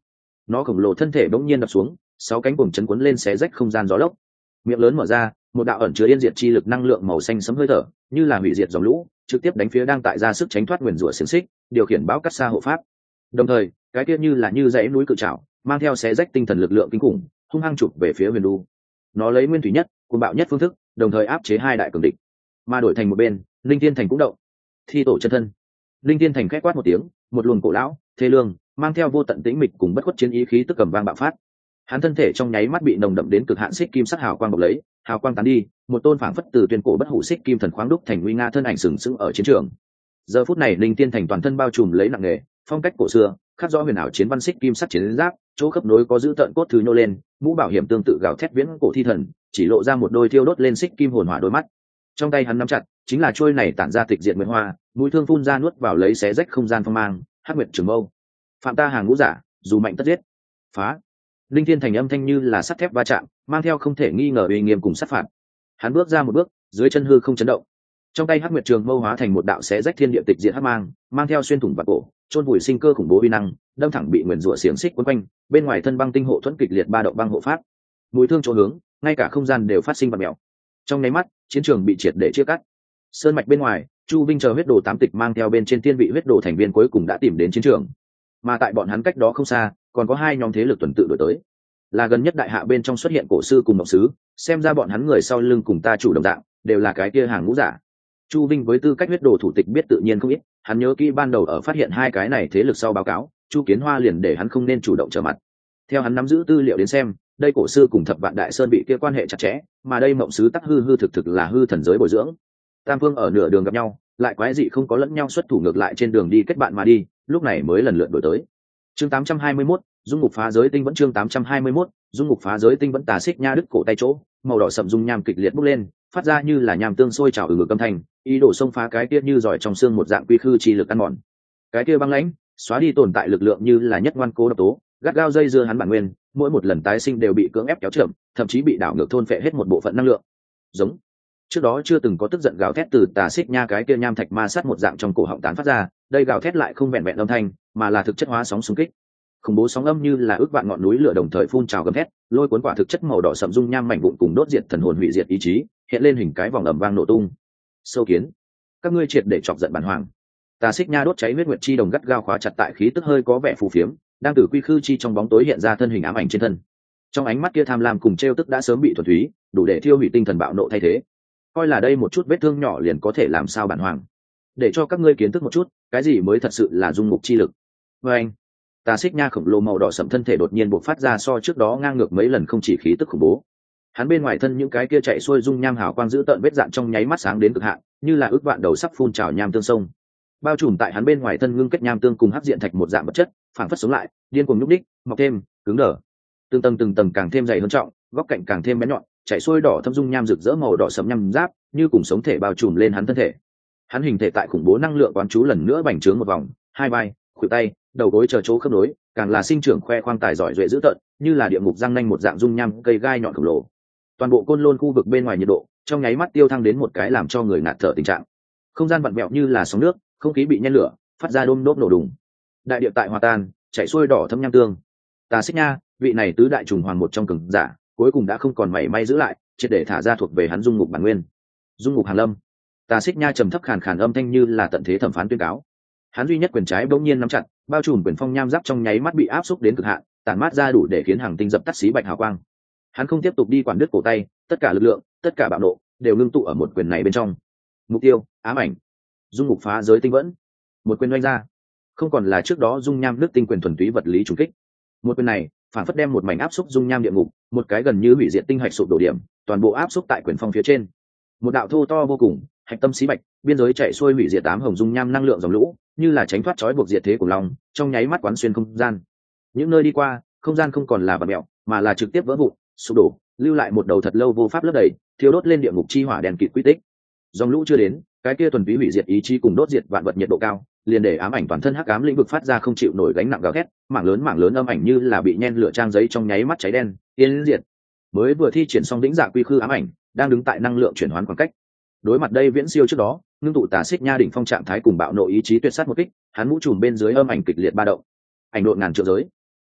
nó khổng lồ thân thể bỗng nhiên đập xuống, sáu cánh buồm chấn cuốn lên xé rách không gian gió lốc. Miệng lớn mở ra, một đạo ẩn chứa yên diệt chi lực năng lượng màu xanh sẫm hơi thở, như là hủy diệt dòng lũ, trực tiếp đánh phía đang tại ra sức tránh thoát nguyền rủa xiềng xích, điều khiển bão cắt xa hộ pháp. Đồng thời, cái kia như là như dãy núi cự trảo, mang theo xé rách tinh thần lực lượng kinh khủng, hung hăng chụp về phía Huyền Du. Nó lấy nguyên thủy nhất, cuồng bạo nhất phương thức, đồng thời áp chế hai đại cường địch. Mà đổi thành một bên, Linh Thiên Thành cũng động. Thi tổ chân thân. Linh Thiên Thành khẽ quát một tiếng, một luồng cổ lão, thế lương, mang theo vô tận tĩnh mịch cùng bất khuất chiến ý khí tức cầm vang bạo phát. Hắn thân thể trong nháy mắt bị nồng đậm đến cực hạn xích kim sắc hào quang bộc lấy, hào quang tán đi, một tôn phảng phất từ tuyên cổ bất hủ xích kim thần khoáng đúc thành nguy nga thân ảnh sừng sững ở chiến trường. Giờ phút này Linh Tiên Thành toàn thân bao trùm lấy nặng nghề, phong cách cổ xưa, khắc rõ huyền ảo chiến văn xích kim sắc chiến giáp, chỗ khớp nối có giữ tận cốt thứ nhô lên, mũ bảo hiểm tương tự gào thét viễn cổ thi thần, chỉ lộ ra một đôi thiêu đốt lên xích kim hồn hỏa đôi mắt. Trong tay hắn nắm chặt, chính là chuôi này tản ra tịch diệt nguyệt hoa, mũi thương phun ra nuốt vào lấy xé rách không gian phong mang, hắc nguyệt trường mâu. Phạm ta hàng ngũ giả, dù mạnh tất giết. Phá. Linh Thiên Thành âm thanh như là sắt thép va chạm, mang theo không thể nghi ngờ uy nghiêm cùng sát phạt. Hắn bước ra một bước, dưới chân hư không chấn động. Trong tay hắc nguyệt trường mâu hóa thành một đạo xé rách thiên địa tịch diệt hắc mang, mang theo xuyên thủng vạt cổ, chôn vùi sinh cơ khủng bố uy năng, đâm thẳng bị nguyền rủa xiềng xích quấn quanh, bên ngoài thân băng tinh hộ thuẫn kịch liệt ba động băng hộ pháp. Mũi thương chỗ hướng, ngay cả không gian đều phát sinh vặn mèo. Trong nháy mắt, chiến trường bị triệt để chia cắt. Sơn mạch bên ngoài, Chu Vinh chờ huyết đồ tám tịch mang theo bên trên thiên vị huyết đồ thành viên cuối cùng đã tìm đến chiến trường. Mà tại bọn hắn cách đó không xa, còn có hai nhóm thế lực tuần tự đổi tới. Là gần nhất đại hạ bên trong xuất hiện cổ sư cùng ngọc sứ, xem ra bọn hắn người sau lưng cùng ta chủ đồng dạng, đều là cái kia hàng ngũ giả. Chu Vinh với tư cách huyết đồ thủ tịch biết tự nhiên không ít, hắn nhớ kỹ ban đầu ở phát hiện hai cái này thế lực sau báo cáo, Chu Kiến Hoa liền để hắn không nên chủ động trở mặt. Theo hắn nắm giữ tư liệu đến xem, đây cổ sư cùng thập vạn đại sơn bị kia quan hệ chặt chẽ, mà đây mộng sứ tắc hư hư thực thực là hư thần giới bồi dưỡng. Tam phương ở nửa đường gặp nhau, lại quái dị không có lẫn nhau xuất thủ, ngược lại trên đường đi kết bạn mà đi, lúc này mới lần lượt đổi tới. Chương 821, dung ngục phá giới tinh vẫn. Chương 821, dung ngục phá giới tinh vẫn. Tà xích nha đứt cổ tay chỗ, màu đỏ sậm dung nham kịch liệt bốc lên, phát ra như là nham tương sôi trào ở ngực âm thanh, ý đồ xông phá cái kia như giỏi trong xương một dạng quy khư chi lực ăn mòn. Cái kia băng lãnh, xóa đi tồn tại lực lượng như là nhất ngoan cố độc tố, gắt gao dây dưa hắn bản nguyên, mỗi một lần tái sinh đều bị cưỡng ép kéo chậm, thậm chí bị đảo ngược thôn phệ hết một bộ phận năng lượng. Giống trước đó chưa từng có tức giận gào thét từ tà xích nha cái kia nham thạch ma sát một dạng trong cổ họng tán phát ra, đây gào thét lại không vẹn vẹn âm thanh, mà là thực chất hóa sóng xung kích. Khủng bố sóng âm như là ước vạn ngọn núi lửa đồng thời phun trào gầm thét, lôi cuốn quả thực chất màu đỏ sậm dung nham mảnh vụn cùng đốt diệt thần hồn hủy diệt ý chí, hiện lên hình cái vòng ầm vang nổ tung. Sâu kiến, các ngươi triệt để chọc giận bản hoàng. Tà xích nha đốt cháy huyết nguyệt chi đồng gắt gao khóa chặt tại khí tức hơi có vẻ phù phiếm, đang từ quy khư chi trong bóng tối hiện ra thân hình ám ảnh trên thân. Trong ánh mắt kia tham lam cùng trêu tức đã sớm bị thuần túy, đủ để thiêu hủy tinh thần bạo nộ thay thế. Coi là đây một chút vết thương nhỏ liền có thể làm sao bản hoàng. Để cho các ngươi kiến thức một chút, cái gì mới thật sự là dung ngục chi lực. Và anh, tà xích nha khổng lồ màu đỏ sẫm thân thể đột nhiên bộc phát ra so trước đó ngang ngược mấy lần, không chỉ khí tức khủng bố. Hắn bên ngoài thân những cái kia chạy xuôi dung nham hào quang giữ tợn vết dạn trong nháy mắt sáng đến cực hạn, như là ước vạn đầu sắp phun trào nham tương sông. Bao trùm tại hắn bên ngoài thân ngưng kết nham tương cùng hắc diện thạch một dạng vật chất, phản phất sống lại, điên cuồng nhúc đích, mọc thêm, cứng đờ. Từng tầng càng thêm dày hơn trọng, góc cạnh càng thêm bén nhọn, chảy xuôi đỏ thâm dung nham rực rỡ màu đỏ sẫm nham giáp, như cùng sống thể bao trùm lên hắn thân thể. Hắn hình thể tại khủng bố năng lượng quán chú lần nữa bành trướng một vòng, hai vai, khuỷu tay, đầu gối chờ chỗ khớp nối, càng là sinh trưởng khoe khoang tài giỏi duệ dữ tợn, như là địa ngục răng nanh một dạng dung nham cây gai nhọn khổng lồ. Toàn bộ Côn Lôn khu vực bên ngoài nhiệt độ trong nháy mắt tiêu thăng đến một cái làm cho người ngạt thở tình trạng. Không gian vặn vẹo như là sóng nước, không khí bị nhen lửa, phát ra đôm đốp nổ đùng. Đại địa tại hòa tan, chảy xuôi đỏ thâm nham tương. Tà xích nha, vị này tứ đại trùng hoàng một trong cường giả, cuối cùng đã không còn mảy may giữ lại, triệt để thả ra thuộc về hắn dung ngục bản nguyên. Dung ngục Hàn Lâm. Tà xích nha trầm thấp khàn khàn âm thanh như là tận thế thẩm phán tuyên cáo. Hắn duy nhất quyền trái bỗng nhiên nắm chặt, bao trùm quyền phong nham giáp trong nháy mắt bị áp xúc đến cực hạn, tản mát ra đủ để khiến hàng tinh dập tắt xí bạch hào quang. Hắn không tiếp tục đi quản đứt cổ tay, tất cả lực lượng, tất cả bạo nộ đều ngưng tụ ở một quyền này bên trong. Mục tiêu, ám ảnh. Dung ngục phá giới tinh vẫn. Một quyền oanh ra, không còn là trước đó dung nham nước tinh quyền thuần túy vật lý trùng kích. Một quyền này phản phất đem một mảnh áp xúc dung nham địa ngục, một cái gần như hủy diệt tinh hạch sụp đổ điểm, toàn bộ áp xúc tại quyền phong phía trên. Một đạo thô to vô cùng, hạch tâm xí bạch, biên giới chạy xuôi hủy diệt tám hồng dung nham năng lượng dòng lũ, như là tránh thoát trói buộc diệt thế của long, trong nháy mắt quán xuyên không gian. Những nơi đi qua, không gian không còn là vặn mèo, mà là trực tiếp vỡ vụn, sụp đổ, lưu lại một đầu thật lâu vô pháp lấp đầy, thiêu đốt lên địa ngục chi hỏa đèn kịt quy tích. Dòng lũ chưa đến, cái kia thuần túy hủy diệt ý chí cùng đốt diệt vạn vật nhiệt độ cao, liền để ám ảnh toàn thân hắc ám lĩnh vực phát ra không chịu nổi gánh nặng gào thét, mảng lớn âm ảnh như là bị nhen lửa trang giấy trong nháy mắt cháy đen, yên diệt. Mới vừa thi triển xong đỉnh dạ quy khư ám ảnh, đang đứng tại năng lượng chuyển hoán khoảng cách. Đối mặt đây viễn siêu trước đó, ngưng tụ tà xích nha đỉnh phong trạng thái cùng bạo nộ ý chí tuyệt sát một kích, hắn mũ trùm bên dưới âm ảnh kịch liệt ba động. Ảnh độn ngàn trượng giới.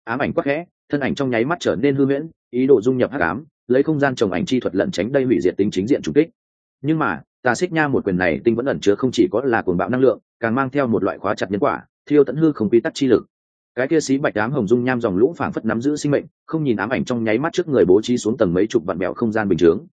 ám ảnh quắc khẽ, thân ảnh trong nháy mắt trở nên hư huyễn, ý đồ dung nhập hắc ám, lấy không gian trồng ảnh chi thuật lẩn tránh đây hủy diệt tính chính diện trùng kích. Nhưng mà Tà Xích Nha một quyền này tinh vẫn ẩn chứa không chỉ có là cuồng bạo năng lượng, càng mang theo một loại khóa chặt nhân quả, thiêu tận hư không quy tắc chi lực. Cái kia xí bạch ám hồng dung nham dòng lũ phảng phất nắm giữ sinh mệnh, không nhìn ám ảnh trong nháy mắt trước người bố trí xuống tầng mấy chục vạn bẹo không gian bình chướng.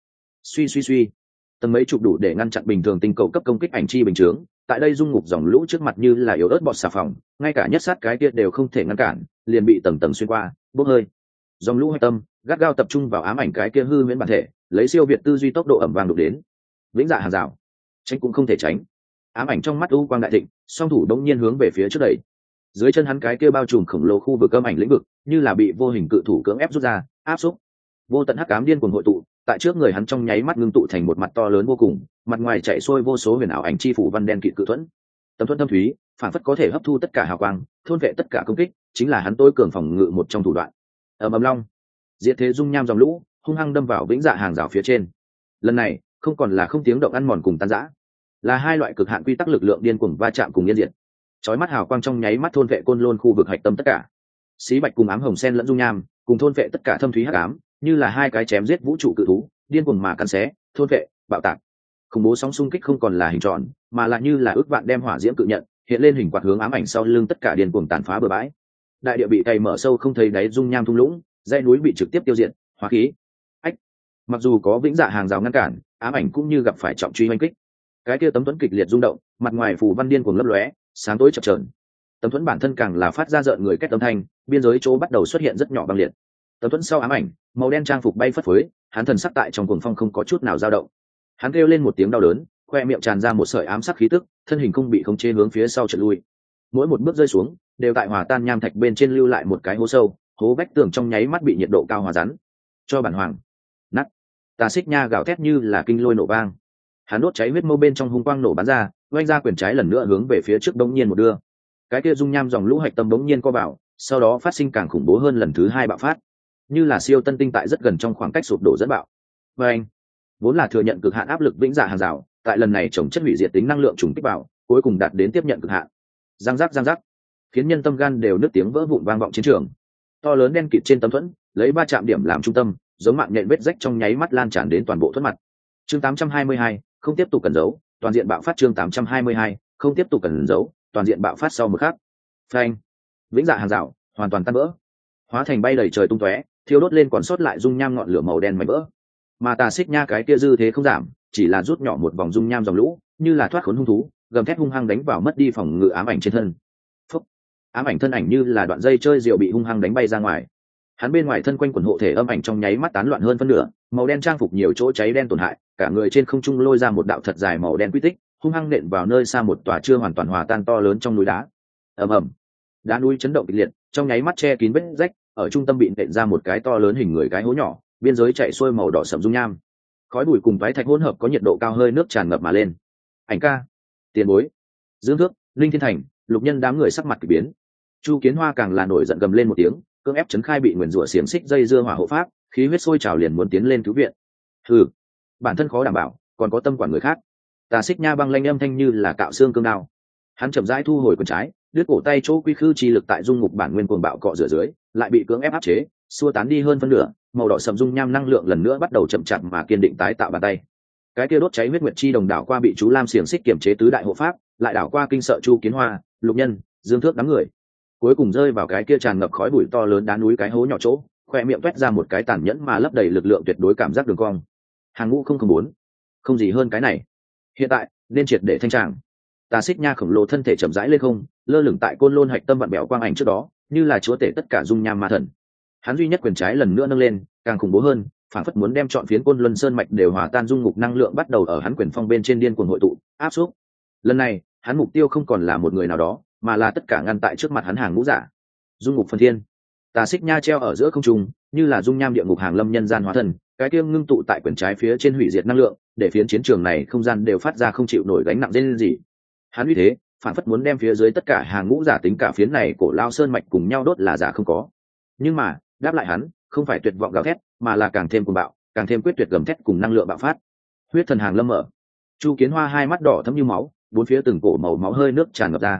Suy, tầng mấy chục đủ để ngăn chặn bình thường tinh cầu cấp công kích ảnh chi bình chướng, tại đây dung ngục dòng lũ trước mặt như là yếu ớt bọt xà phòng, ngay cả nhất sát cái kia đều không thể ngăn cản, liền bị tầng tầng xuyên qua, bốc hơi. Dòng lũ hạch tâm gắt gao tập trung vào ám ảnh cái kia hư huyễn bản thể, lấy siêu việt tư duy tốc độ ẩm vàng đụng đến. Vĩnh dạ hàng rào, tránh cũng không thể tránh. Ám ảnh trong mắt u quang đại thịnh, song thủ đống nhiên hướng về phía trước đẩy. Dưới chân hắn cái kia bao trùm khổng lồ khu vực âm ảnh lĩnh vực, như là bị vô hình cự thủ cưỡng ép rút ra, áp xúc. Vô tận hắc ám điên cuồng hội tụ, tại trước người hắn trong nháy mắt ngưng tụ thành một mặt to lớn vô cùng, mặt ngoài chạy xuôi vô số huyền ảo ảnh chi phủ văn đen kịt cự thuẫn. Tấm thuẫn thâm thúy, phản phất có thể hấp thu tất cả hào quang, thôn vệ tất cả công kích, chính là hắn tối cường phòng ngự một trong thủ đoạn. Ầm ầm long, diệt thế dung nham dòng lũ, hung hăng đâm vào vĩnh dạ hàng rào phía trên. Lần này, không còn là không tiếng động ăn mòn cùng tan rã, là hai loại cực hạn quy tắc lực lượng điên cuồng va chạm cùng yên diệt. Chói mắt hào quang trong nháy mắt thôn vệ côn lôn khu vực hạch tâm tất cả. Xí bạch cùng ám hồng sen lẫn dung nham, cùng thôn vệ tất cả thâm thúy hắc ám, như là hai cái chém giết vũ trụ cự thú, điên cuồng mà cắn xé, thôn vệ, bạo tạc. Khủng bố sóng xung kích không còn là hình tròn, mà là như là ước vạn đem hỏa diễm cự nhận, hiện lên hình quạt hướng ám ảnh sau lưng tất cả điên cuồng tàn phá bừa bãi. Đại địa bị cày mở sâu không thấy đáy dung nham thung lũng, dãy núi bị trực tiếp tiêu diệt, hóa khí. Ách. Mặc dù có vĩnh dạ hàng rào ngăn cản, ám ảnh cũng như gặp phải trọng truy hoành kích. Cái kia tấm thuẫn kịch liệt rung động, mặt ngoài phủ văn điên cuồng lấp lóe, sáng tối chập chờn. Tấm thuẫn bản thân càng là phát ra rợn người kết âm thanh, biên giới chỗ bắt đầu xuất hiện rất nhỏ băng liệt. Tấm thuẫn sau ám ảnh, màu đen trang phục bay phất phới, hắn thần sắc tại trong cuồng phong không có chút nào dao động. Hắn kêu lên một tiếng đau đớn, khoe miệng tràn ra một sợi ám sắc khí tức, thân hình không bị khống chế hướng phía sau trượt lui. Mỗi một bước rơi xuống, đều tại hòa tan nham thạch bên trên lưu lại một cái hố sâu, hố vách tường trong nháy mắt bị nhiệt độ cao hòa rắn. Cho bản hoàng. Nát. Tà Xích Nha gào thét như là kinh lôi nổ vang. Hắn đốt cháy huyết mâu bên trong hung quang nổ bắn ra, oanh ra quyền trái lần nữa hướng về phía trước bỗng nhiên một đưa. Cái kia dung nham dòng lũ hạch tâm bỗng nhiên co vào, sau đó phát sinh càng khủng bố hơn lần thứ hai bạo phát, như là siêu tân tinh tại rất gần trong khoảng cách sụp đổ dẫn bạo. Và anh, vốn là thừa nhận cực hạn áp lực vĩnh dạ hàng rào, tại lần này chống chất hủy diệt tính năng lượng trùng kích vào, cuối cùng đạt đến tiếp nhận cực hạn. Giang giác, khiến nhân tâm gan đều nứt tiếng vỡ vụn vang vọng chiến trường. To lớn đen kịt trên tấm thuẫn, lấy 3 chạm điểm làm trung tâm, giống mạng nhện vết rách trong nháy mắt lan tràn đến toàn bộ thuẫn mặt. Chương 822, không tiếp tục cẩn giấu, toàn diện bạo phát. Chương 822, không tiếp tục cẩn giấu, toàn diện bạo phát. Sau một khắc, phanh, vĩnh dạ hàng rào hoàn toàn tan vỡ, hóa thành bay đầy trời tung tóe, thiêu đốt lên còn sót lại dung nham ngọn lửa màu đen mảnh vỡ. Mà Tà Xích Nha cái kia dư thế không giảm, chỉ là rút nhỏ một vòng dung nham dòng lũ, như là thoát khốn hung thú, gầm thét hung hăng đánh vào mất đi phòng ngự ám ảnh trên thân. Phúc. Ám ảnh thân ảnh như là đoạn dây chơi diều bị hung hăng đánh bay ra ngoài. Hắn bên ngoài thân quanh quần hộ thể âm ảnh trong nháy mắt tán loạn hơn phân nửa, màu đen trang phục nhiều chỗ cháy đen tổn hại, cả người trên không trung lôi ra một đạo thật dài màu đen quy tích, hung hăng nện vào nơi xa một tòa chưa hoàn toàn hòa tan to lớn trong núi đá. Ầm ầm. Đá núi chấn động kịch liệt, trong nháy mắt che kín vết rách, ở trung tâm bị nện ra một cái to lớn hình người cái hố nhỏ, biên giới chạy xuôi màu đỏ sẫm dung nham. Khói bụi cùng toái thạch hỗn hợp có nhiệt độ cao, hơi nước tràn ngập mà lên. Ảnh ca, tiền bối, Dương Thước, Linh Thiên Thành, Lục Nhân đám người sắc mặt kỳ biến. Chu Kiến Hoa càng là nổi giận gầm lên một tiếng, cưỡng ép chấn khai bị nguyền rủa xiềng xích dây dưa hỏa hộ pháp, khí huyết sôi trào liền muốn tiến lên cứu viện. Hừ, bản thân khó đảm bảo, còn có tâm quản người khác. Tà Xích Nha băng lanh âm thanh như là cạo xương cương đao. Hắn chậm rãi thu hồi quyền trái, đứt cổ tay chỗ quy khư chi lực tại dung ngục bản nguyên cuồng bạo cọ rửa dưới, lại bị cưỡng ép áp chế, xua tán đi hơn phân nửa, màu đỏ sẫm dung nham năng lượng lần nữa bắt đầu chậm chạp mà kiên định tái tạo bàn tay. Cái kia đốt cháy huyết nguyệt chi đồng đảo qua bị chú lam xiềng xích kiểm chế tứ đại hộ pháp, lại đảo qua kinh sợ Chu Kiến Hoa, Lục Nhân, Dương Thước đám người, cuối cùng rơi vào cái kia tràn ngập khói bụi to lớn đá núi cái hố nhỏ chỗ, khoe miệng toét ra một cái tàn nhẫn mà lấp đầy lực lượng tuyệt đối cảm giác đường cong. Hàng ngũ không muốn, không gì hơn cái này. Hiện tại nên triệt để thanh tràng. Tà Xích Nha khổng lồ thân thể chậm rãi lên không, lơ lửng tại côn lôn hạch tâm vặn bẹo quang ảnh trước đó, như là chúa tể tất cả dung nham ma thần. Hắn duy nhất quyền trái lần nữa nâng lên, càng khủng bố hơn, phản phất muốn đem trọn phiến côn luân sơn mạch đều hòa tan, dung ngục năng lượng bắt đầu ở hắn quyền phong bên trên điên cuồng hội tụ, áp xúc. Lần này, hắn mục tiêu không còn là một người nào đó, mà là tất cả ngăn tại trước mặt hắn hàng ngũ giả. Dung ngục phân thiên. Tà Xích Nha treo ở giữa không trung, như là dung nham địa ngục hàng lâm nhân gian hóa thần, cái kia ngưng tụ tại quyền trái phía trên hủy diệt năng lượng, để phiến chiến trường này không gian đều phát ra không chịu nổi gánh nặng lên gì. Hắn uy thế, phản phất muốn đem phía dưới tất cả hàng ngũ giả tính cả phiến này cổ lao sơn mạch cùng nhau đốt là giả không có. Nhưng mà, đáp lại hắn, không phải tuyệt vọng gào thét, mà là càng thêm cuồng bạo, càng thêm quyết tuyệt gầm thét cùng năng lượng bạo phát. Huyết thần hàng lâm mở. Chu Kiến Hoa hai mắt đỏ thẫm như máu, bốn phía từng cổ màu máu hơi nước tràn ngập ra.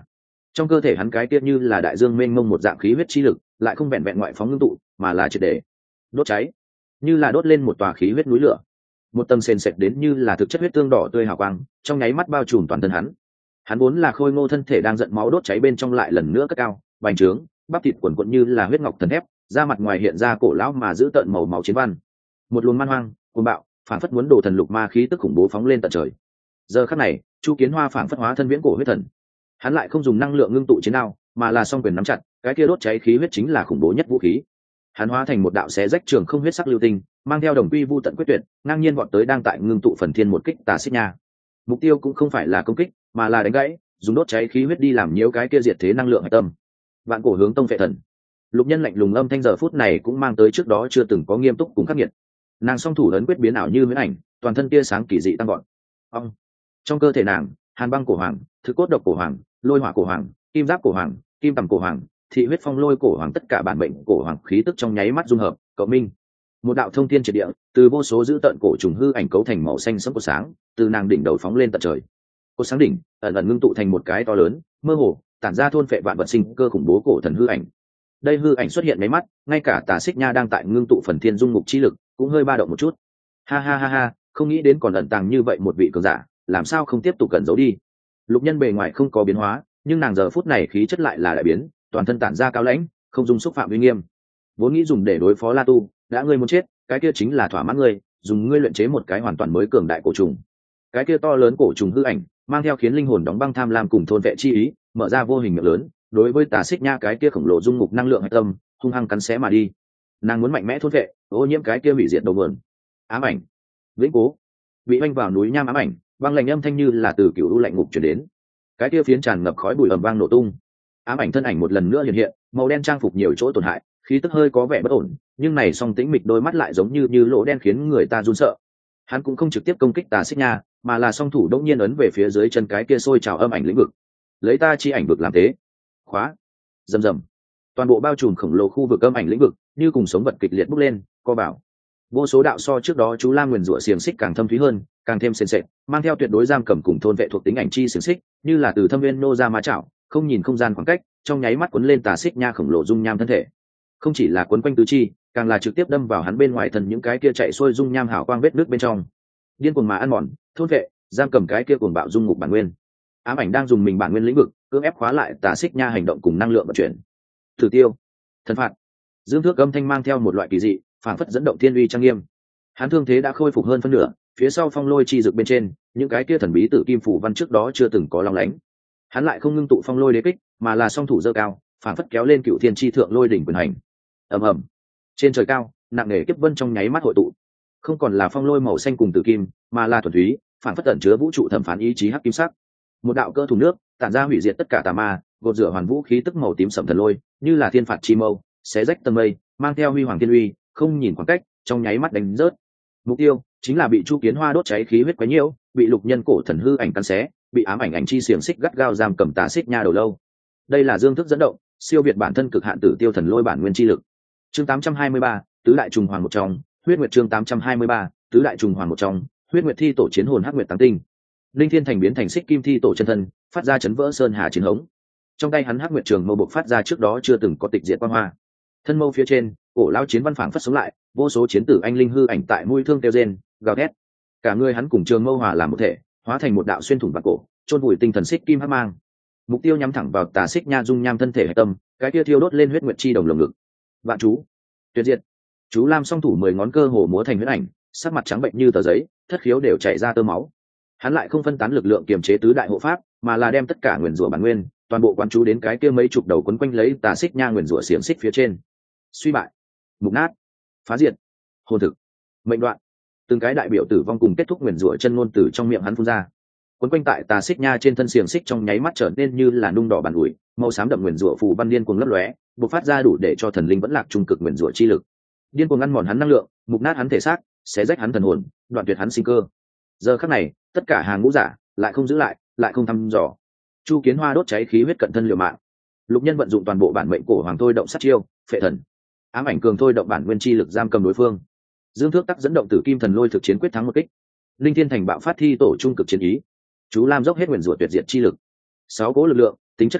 trong cơ thể hắn cái kia như là đại dương mênh mông một dạng khí huyết chi lực lại không vẹn vẹn ngoại phóng ngưng tụ mà là triệt để đốt cháy, như là đốt lên một tòa khí huyết núi lửa. Một tầng sền sệt đến như là thực chất huyết tương đỏ tươi hào quang trong nháy mắt bao trùm toàn thân hắn. Hắn vốn là khôi ngô thân thể đang giận máu đốt cháy bên trong lại lần nữa cất cao, bành trướng, bắp thịt quần quận như là huyết ngọc thần thép, da mặt ngoài hiện ra cổ lão mà giữ tợn màu máu chiến văn. Một luồng man hoang, cuồng bạo, phản phất muốn đổ thần lục ma khí tức khủng bố phóng lên tận trời. Giờ khắc này, Chu Kiến Hoa phản phất hóa thân viễn cổ huyết thần. Hắn lại không dùng năng lượng ngưng tụ chiến đao, mà là song quyền nắm chặt, cái kia đốt cháy khí huyết chính là khủng bố nhất vũ khí. Hắn hóa thành một đạo xé rách trường không huyết sắc lưu tinh, mang theo đồng quy vu tận quyết tuyệt, ngang nhiên vọt tới đang tại ngưng tụ phần thiên một kích Tà Xích Nha. Mục tiêu cũng không phải là công kích, mà là đánh gãy, dùng đốt cháy khí huyết đi làm nhiễu cái kia diệt thế năng lượng hạch tâm. Vạn cổ hướng tông vệ thần. Lục Nhân lạnh lùng âm thanh giờ phút này cũng mang tới trước đó chưa từng có nghiêm túc cùng khắc nghiệt. Nàng song thủ ấn quyết biến ảo như huyễn ảnh, toàn thân tia sáng kỳ dị tăng gọn. Ông. Trong cơ thể nàng, hàn băng cổ hoàng, thực cốt độc cổ hoàng, lôi hỏa cổ hoàng, kim giáp cổ hoàng, kim tầm cổ hoàng, thị huyết phong lôi cổ hoàng, tất cả bản mệnh cổ hoàng khí tức trong nháy mắt dung hợp, cậu minh. Một đạo thông thiên triệt địa, từ vô số dữ tận cổ trùng hư ảnh cấu thành màu xanh sẫm của sáng, từ nàng đỉnh đầu phóng lên tận trời. Cột sáng đỉnh ẩn ẩn ngưng tụ thành một cái to lớn, mơ hồ, tản ra thôn phệ vạn vật sinh cơ khủng bố cổ thần hư ảnh. Đây hư ảnh xuất hiện mấy mắt, ngay cả Tà Xích Nha đang tại ngưng tụ phần thiên dung ngục chi lực, cũng hơi ba động một chút. Ha ha ha ha, không nghĩ đến còn ẩn tàng như vậy một vị cường giả, làm sao không tiếp tục cẩn giấu đi. Lục Nhân bề ngoài không có biến hóa, nhưng nàng giờ phút này khí chất lại là đại biến, toàn thân tản ra cao lãnh, không dung xúc phạm uy nghiêm. Vốn nghĩ dùng để đối phó La Tu, đã ngươi muốn chết, cái kia chính là thỏa mãn ngươi, dùng ngươi luyện chế một cái hoàn toàn mới cường đại cổ trùng. Cái kia to lớn cổ trùng hư ảnh, mang theo khiến linh hồn đóng băng tham lam cùng thôn vệ chi ý, mở ra vô hình miệng lớn, đối với Tà Xích Nha cái kia khổng lồ dung ngục năng lượng hạch tâm, hung hăng cắn xé mà đi. Nàng muốn mạnh mẽ thôn vệ, ô nhiễm cái kia hủy diệt đầu nguồn. Ám ảnh, vĩnh cố, bị oanh vào núi nham ám ảnh, băng lạnh âm thanh như là từ cựu u lạnh ngục truyền đến. Cái kia phiến tràn ngập khói bụi ầm vang nổ tung. Ám ảnh thân ảnh một lần nữa hiện hiện, màu đen trang phục nhiều chỗ tổn hại, khí tức hơi có vẻ bất ổn, nhưng này song tĩnh mịch đôi mắt lại giống như lỗ đen khiến người ta run sợ. Hắn cũng không trực tiếp công kích Tà Xích Nha, mà là song thủ đột nhiên ấn về phía dưới chân cái kia sôi trào âm ảnh lĩnh vực. Lấy ta chi ảnh vực làm thế. Khóa. Rầm rầm. Toàn bộ bao trùm khổng lồ khu vực âm ảnh lĩnh vực, như cùng sống vật kịch liệt bốc lên, co bảo. Vô số đạo so trước đó chú Lam nguyền rủa xiềng xích càng thâm thúy hơn, càng thêm sền sệt, mang theo tuyệt đối giam cầm cùng thôn vệ thuộc tính ảnh chi xiềng xích, như là từ thâm viên nô ra ma chảo, không nhìn không gian khoảng cách, trong nháy mắt cuốn lên Tà Xích Nha khổng lồ dung nham thân thể. Không chỉ là cuốn quanh tứ chi, càng là trực tiếp đâm vào hắn bên ngoài thân những cái kia chạy xuôi dung nham hào quang vết nước bên trong. Điên cuồng mà ăn mòn, thôn vệ, giam cầm cái kia cuồng bạo dung ngục bản nguyên. Ám ảnh đang dùng mình bản nguyên lĩnh vực, cưỡng ép khóa lại Tà Xích Nha hành động cùng năng lượng vận chuyển. Thử tiêu, thần phạt. Dương Thước âm thanh mang theo một loại kỳ dị, phản phất dẫn động thiên uy trang nghiêm. Hắn thương thế đã khôi phục hơn phân nửa, phía sau phong lôi chi dực bên trên, những cái kia thần bí tử kim phủ văn trước đó chưa từng có long lánh. Hắn lại không ngưng tụ phong lôi đế kích, mà là song thủ giơ cao, phản phất kéo lên cựu thiên chi thượng lôi đỉnh quyền hành. Ầm ầm. Trên trời cao, nặng nề kiếp vân trong nháy mắt hội tụ. Không còn là phong lôi màu xanh cùng tử kim, mà là thuần túy, phản phất tẩn chứa vũ trụ thẩm phán ý chí hắc kim sắc. Một đạo cơ thùng nước, tản ra hủy diệt tất cả tà ma, gột rửa hoàn vũ khí tức màu tím sẫm thần lôi, như là thiên phạt chi mâu, xé rách tầng mây, mang theo huy hoàng thiên uy, không nhìn khoảng cách, trong nháy mắt đánh rớt. Mục tiêu chính là bị Chu Kiến Hoa đốt cháy khí huyết quấy nhiễu, bị Lục Nhân cổ thần hư ảnh cắn xé, bị ám ảnh ảnh chi xiềng xích gắt gao giam cầm Tà Xích Nha đầu lâu. Đây là Dương Thức dẫn động, siêu việt bản thân cực hạn tử tiêu thần lôi bản nguyên chi lực. Chương 823, tứ đại trùng hoàng một trong, huyết nguyệt chương 823, tứ đại trùng hoàng một trong, huyết nguyệt thi tổ chiến hồn hắc nguyệt tăng tinh. Linh Thiên Thành biến thành xích kim thi tổ chân thân, phát ra chấn vỡ sơn hà chiến hống. Trong tay hắn hắc nguyệt trường mâu bộc phát ra trước đó chưa từng có tịch diệt quang hoa. Thân mâu phía trên, cổ lao chiến văn phảng phất sống lại, vô số chiến tử anh linh hư ảnh tại mũi thương kêu rên, gào thét. Cả người hắn cùng trường mâu hòa làm một thể, hóa thành một đạo xuyên thủng vạn cổ, chôn vùi tinh thần xích kim hắc mang. Mục tiêu nhắm thẳng vào Tà Xích Nha dung nham thân thể hải tâm, cái kia thiêu đốt lên huyết nguyệt chi đồng lồng ngực. Vạn chú, tuyệt diệt. Chú Lam song thủ 10 ngón cơ hồ múa thành huyết ảnh, sắc mặt trắng bệnh như tờ giấy, thất khiếu đều chảy ra tơ máu. Hắn lại không phân tán lực lượng kiềm chế tứ đại hộ pháp, mà là đem tất cả nguyên rủa bản nguyên, toàn bộ quán chú đến cái kia mấy chục đầu quấn quanh lấy Tà Xích Nha nguyên rủa xiềng xích phía trên. Suy bại, mục nát, phá diệt, hồn thực, mệnh đoạn. Từng cái đại biểu tử vong cùng kết thúc nguyên rủa chân ngôn từ trong miệng hắn phun ra. Quấn quanh tại Tà Xích Nha trên thân xiềng xích trong nháy mắt trở nên như là nung đỏ bàn ủi, màu xám đậm nguyên rủa phù văn điên cuồng lấp lóe, bộc phát ra đủ để cho thần linh vẫn lạc trung cực nguyên rủa chi lực. Điên cuồng ăn mòn hắn năng lượng, mục nát hắn thể xác, xé rách hắn thần hồn, đoạn tuyệt hắn sinh cơ. Giờ khắc này, tất cả hàng ngũ giả lại không giữ lại, lại không thăm dò. Chu Kiến Hoa đốt cháy khí huyết cận thân liều mạng. Lục Nhân vận dụng toàn bộ bản mệnh cổ hoàng thôi động sát chiêu, phệ thần. Ám ảnh cường thôi động bản nguyên chi lực giam cầm đối phương. Dương Thước tắc dẫn động tử kim thần lôi thực chiến quyết thắng một kích. Linh Thiên Thành bạo phát thi tổ trung cực chiến ý. Chú Lam dốc hết nguyên rủa tuyệt diệt chi lực. 6 cỗ lực lượng, tính chất khác lạ,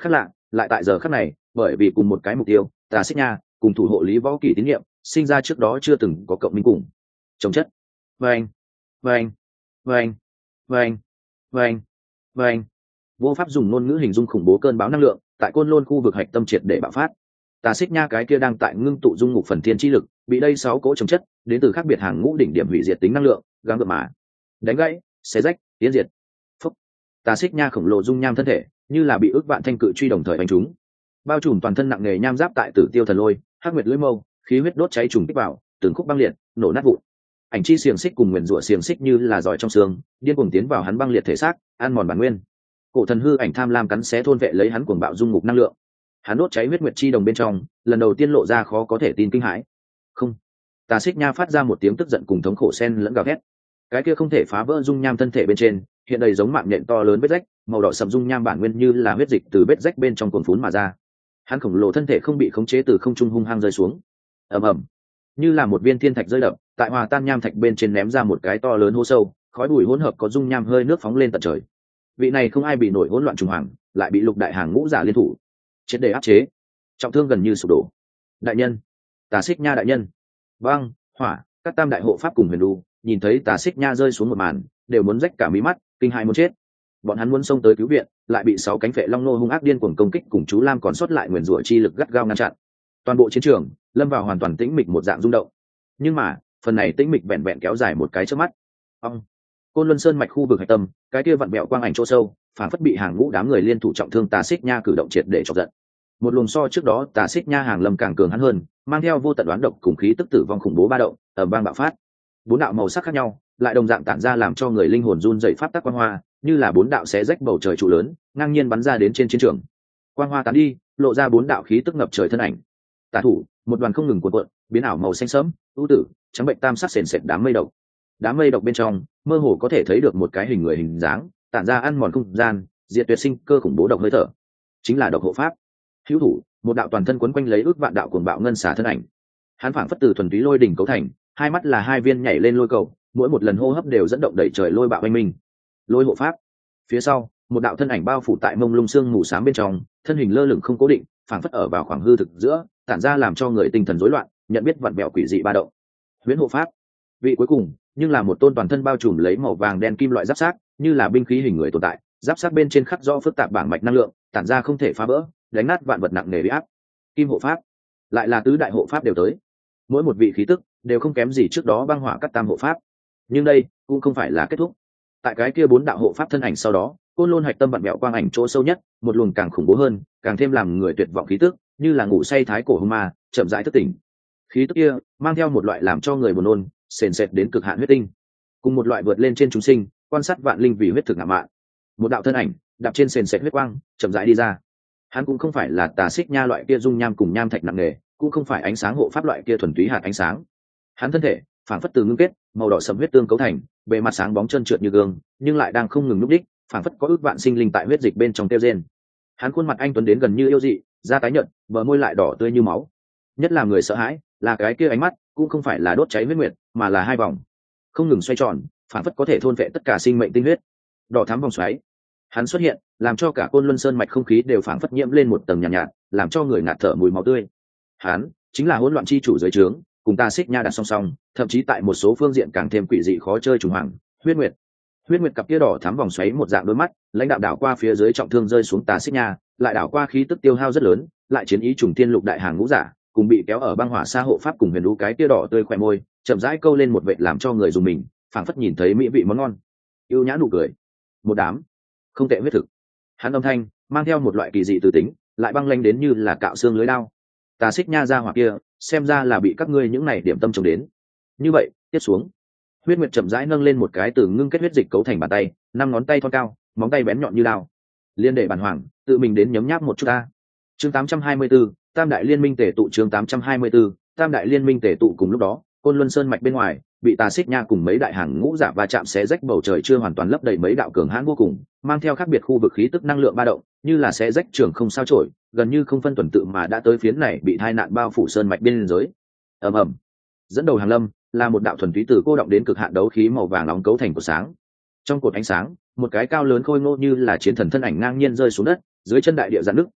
lại tại giờ khắc này bởi vì cùng một cái mục tiêu, Tà Xích Nha cùng thủ hộ Lý Võ Kỳ tín nhiệm sinh ra trước đó chưa từng có cộng minh cùng chống chất. Vâng, vâng, vâng, vâng, vâng, vâng. Vô pháp dùng ngôn ngữ hình dung khủng bố cơn bão năng lượng tại Côn Lôn khu vực hạch tâm triệt để bạo phát. Tà Xích Nha cái kia đang tại ngưng tụ dung ngục phần thiên chi lực, bị đây 6 cỗ chống chất đến từ khác biệt hàng ngũ đỉnh điểm hủy diệt tính năng lượng gắng gượng mà đánh gãy, xé rách, tiến diệt. Phúc. Tà Xích Nha khổng lồ dung nham thân thể như là bị ức vạn thanh cự truy đồng thời đánh trúng, bao trùm toàn thân nặng nề nham giáp tại Tử Tiêu Thần Lôi, Hắc Nguyệt lưỡi mâu, khí huyết đốt cháy trùng kích vào, từng khúc băng liệt, nổ nát vụn. Ảnh chi xiềng xích cùng nguyền rủa xiềng xích như là giỏi trong xương, điên cuồng tiến vào hắn băng liệt thể xác, ăn mòn bản nguyên. Cổ thần hư ảnh tham lam cắn xé thôn vệ lấy hắn cuồng bạo dung ngục năng lượng. Hắn đốt cháy huyết nguyệt chi đồng bên trong, lần đầu tiên lộ ra khó có thể tin kinh hãi. Không. Tà Xích Nha phát ra một tiếng tức giận cùng thống khổ xen lẫn gào thét. Cái kia không thể phá vỡ dung nham thân thể bên trên, hiện đầy giống mạng nhện to lớn vết rách, màu đỏ sẫm dung nham bản nguyên như là huyết dịch từ vết rách bên trong cuồn phún mà ra. Hắn khổng lồ thân thể không bị khống chế từ không trung hung hăng rơi xuống. Ầm ầm. Như là một viên thiên thạch rơi đập, tại hòa tan nham thạch bên trên ném ra một cái to lớn hố sâu, khói bụi hỗn hợp có dung nham hơi nước phóng lên tận trời. Vị này không ai bị nổi hỗn loạn trùng hoàng, lại bị lục đại hàng ngũ giả liên thủ triệt để áp chế, trọng thương gần như sụp đổ. Đại nhân, Tà Xích Nha đại nhân. Băng, hỏa, các tam đại hộ pháp cùng Huyền Đu nhìn thấy Tà Xích Nha rơi xuống một màn, đều muốn rách cả mí mắt, kinh hãi muốn chết. Bọn hắn muốn xông tới cứu viện, lại bị 6 cánh phệ long nô hung ác điên cuồng công kích cùng chú lam còn sót lại nguyền rủa chi lực gắt gao ngăn chặn. Toàn bộ chiến trường lâm vào hoàn toàn tĩnh mịch một dạng rung động. Nhưng mà phần này tĩnh mịch vẹn vẹn kéo dài một cái chớp mắt. Ông Côn Luân Sơn mạch khu vực hạch tâm, cái kia vặn bẹo quang ảnh chỗ sâu, phản phất bị hàng ngũ đám người liên thủ trọng thương Tà Xích Nha cử động triệt để chọc giận. Một luồng so trước đó Tà Xích Nha hàng lâm càng cường hắn hơn, mang theo vô tận đoán độc cùng khí tức tử vong khủng bố ba động, ở bang bạo phát. 4 đạo màu sắc khác nhau, lại đồng dạng tản ra làm cho người linh hồn run rẩy pháp tắc quang hoa, như là 4 đạo xé rách bầu trời trụ lớn, ngang nhiên bắn ra đến trên chiến trường. Quang hoa tán đi, lộ ra 4 đạo khí tức ngập trời thân ảnh. Tà thủ, một đoàn không ngừng cuộn cuộn, biến ảo màu xanh sẫm, ưu tử, trắng bệnh tam sắc sền sệt đám mây độc. Đám mây độc bên trong, mơ hồ có thể thấy được một cái hình người hình dáng, tản ra ăn mòn không gian, diệt tuyệt sinh cơ khủng bố độc hơi thở. Chính là độc hộ pháp. Hữu thủ, một đạo toàn thân quấn quanh lấy ước vạn đạo cuồng bạo ngân xả thân ảnh. Hắn phảng phất từ thuần túy lôi đỉnh cấu thành, hai mắt là hai viên nhảy lên lôi cầu, mỗi một lần hô hấp đều dẫn động đẩy trời lôi bạo oanh minh. Lôi hộ pháp. Phía sau, một đạo thân ảnh bao phủ tại mông lung xương mù xám bên trong, thân hình lơ lửng không cố định, phảng phất ở vào khoảng hư thực giữa, tản ra làm cho người tinh thần rối loạn, nhận biết vặn vẹo quỷ dị ba động. Huyễn hộ pháp. Vị cuối cùng, nhưng là một tôn toàn thân bao trùm lấy màu vàng đen kim loại giáp xác, như là binh khí hình người tồn tại, giáp xác bên trên khắc rõ phức tạp bảng mạch năng lượng, tản ra không thể phá vỡ, đánh nát vạn vật nặng nề bị áp. Kim hộ pháp, lại là tứ đại hộ pháp đều tới. Mỗi một vị khí tức đều không kém gì trước đó băng hỏa cắt tam hộ pháp. Nhưng đây cũng không phải là kết thúc. Tại cái kia 4 đạo hộ pháp thân ảnh sau đó, Côn Lôn hạch tâm vặn vẹo quang ảnh chỗ sâu nhất, một luồng càng khủng bố hơn, càng thêm làm người tuyệt vọng khí tức, như là ngủ say thái cổ hung ma, chậm rãi thức tỉnh. Khí tức kia mang theo một loại làm cho người buồn nôn, sền sệt đến cực hạn huyết tinh, cùng một loại vượt lên trên chúng sinh, quan sát vạn linh vì huyết thực ngạ mạn. Một đạo thân ảnh đạp trên sền sệt huyết quang, chậm rãi đi ra. Hắn cũng không phải là Tà Xích Nha loại kia dung nham cùng nham thạch nặng nề, cũng không phải ánh sáng hộ pháp loại kia thuần túy hạt ánh sáng. Hắn thân thể phảng phất từ ngưng kết, màu đỏ sẫm huyết tương cấu thành, bề mặt sáng bóng trơn trượt như gương, nhưng lại đang không ngừng núp đích, phảng phất có ước vạn sinh linh tại huyết dịch bên trong tiêu gen. Hắn khuôn mặt anh tuấn đến gần như yêu dị, da tái nhợt, bờ môi lại đỏ tươi như máu. Nhất là người sợ hãi, là cái kia ánh mắt, cũng không phải là đốt cháy huyết nguyệt, mà là hai vòng không ngừng xoay tròn, phảng phất có thể thôn vệ tất cả sinh mệnh tinh huyết. Đỏ thắm vòng xoáy. Hắn xuất hiện, làm cho cả Côn Luân Sơn mạch không khí đều phảng phất nhiễm lên một tầng nhàn nhạt, làm cho người ngạt thở mùi máu tươi. Hắn chính là hỗn loạn chi chủ dưới trướng, cùng Tà Xích Nha đặt song song, thậm chí tại một số phương diện càng thêm quỷ dị khó chơi trùng hoàng. Huyết Nguyệt. Huyết Nguyệt cặp kia đỏ thắm vòng xoáy một dạng đôi mắt, lãnh đạo đảo qua phía dưới trọng thương rơi xuống Tà Xích Nha, lại đảo qua khí tức tiêu hao rất lớn, lại chiến ý trùng thiên lục đại hàng ngũ giả, cùng bị kéo ở băng hỏa sa hộ pháp cùng Huyền Đũ cái kia đỏ tươi khỏe môi, chậm rãi câu lên một vệt làm cho người dùng mình, phảng phất nhìn thấy mỹ vị món ngon. Yêu nhã nụ cười. Một đám không tệ huyết thực. Hắn âm thanh mang theo một loại kỳ dị từ tính, lại băng lanh đến như là cạo xương lưới đao. Tà Xích Nha ra hỏa kia, xem ra là bị các ngươi những này điểm tâm trồng đến. Như vậy, tiếp xuống. Huyết Nguyệt chậm rãi nâng lên một cái từ ngưng kết huyết dịch cấu thành bàn tay, 5 ngón tay thon cao, móng tay bén nhọn như đao. Liên đệ bản hoàng, tự mình đến nhấm nháp một chút ta. Chương 824, Tam đại liên minh tề tụ. Chương 824, Tam đại liên minh tề tụ. Cùng lúc đó, Côn Luân Sơn mạch bên ngoài, bị Tà Xích Nha cùng mấy đại hàng ngũ giả va chạm xé rách bầu trời chưa hoàn toàn lấp đầy mấy đạo cường hãn vô cùng, mang theo khác biệt khu vực khí tức năng lượng ba động, như là xé rách trường không sao chổi, gần như không phân tuần tự mà đã tới phiến này bị tai nạn bao phủ sơn mạch biên giới. Ầm ầm. Dẫn đầu hàng lâm là một đạo thuần túy từ cô động đến cực hạn đấu khí màu vàng nóng cấu thành của sáng. Trong cột ánh sáng, một cái cao lớn khôi ngô như là chiến thần thân ảnh ngang nhiên rơi xuống đất, dưới chân đại địa giãn nứt,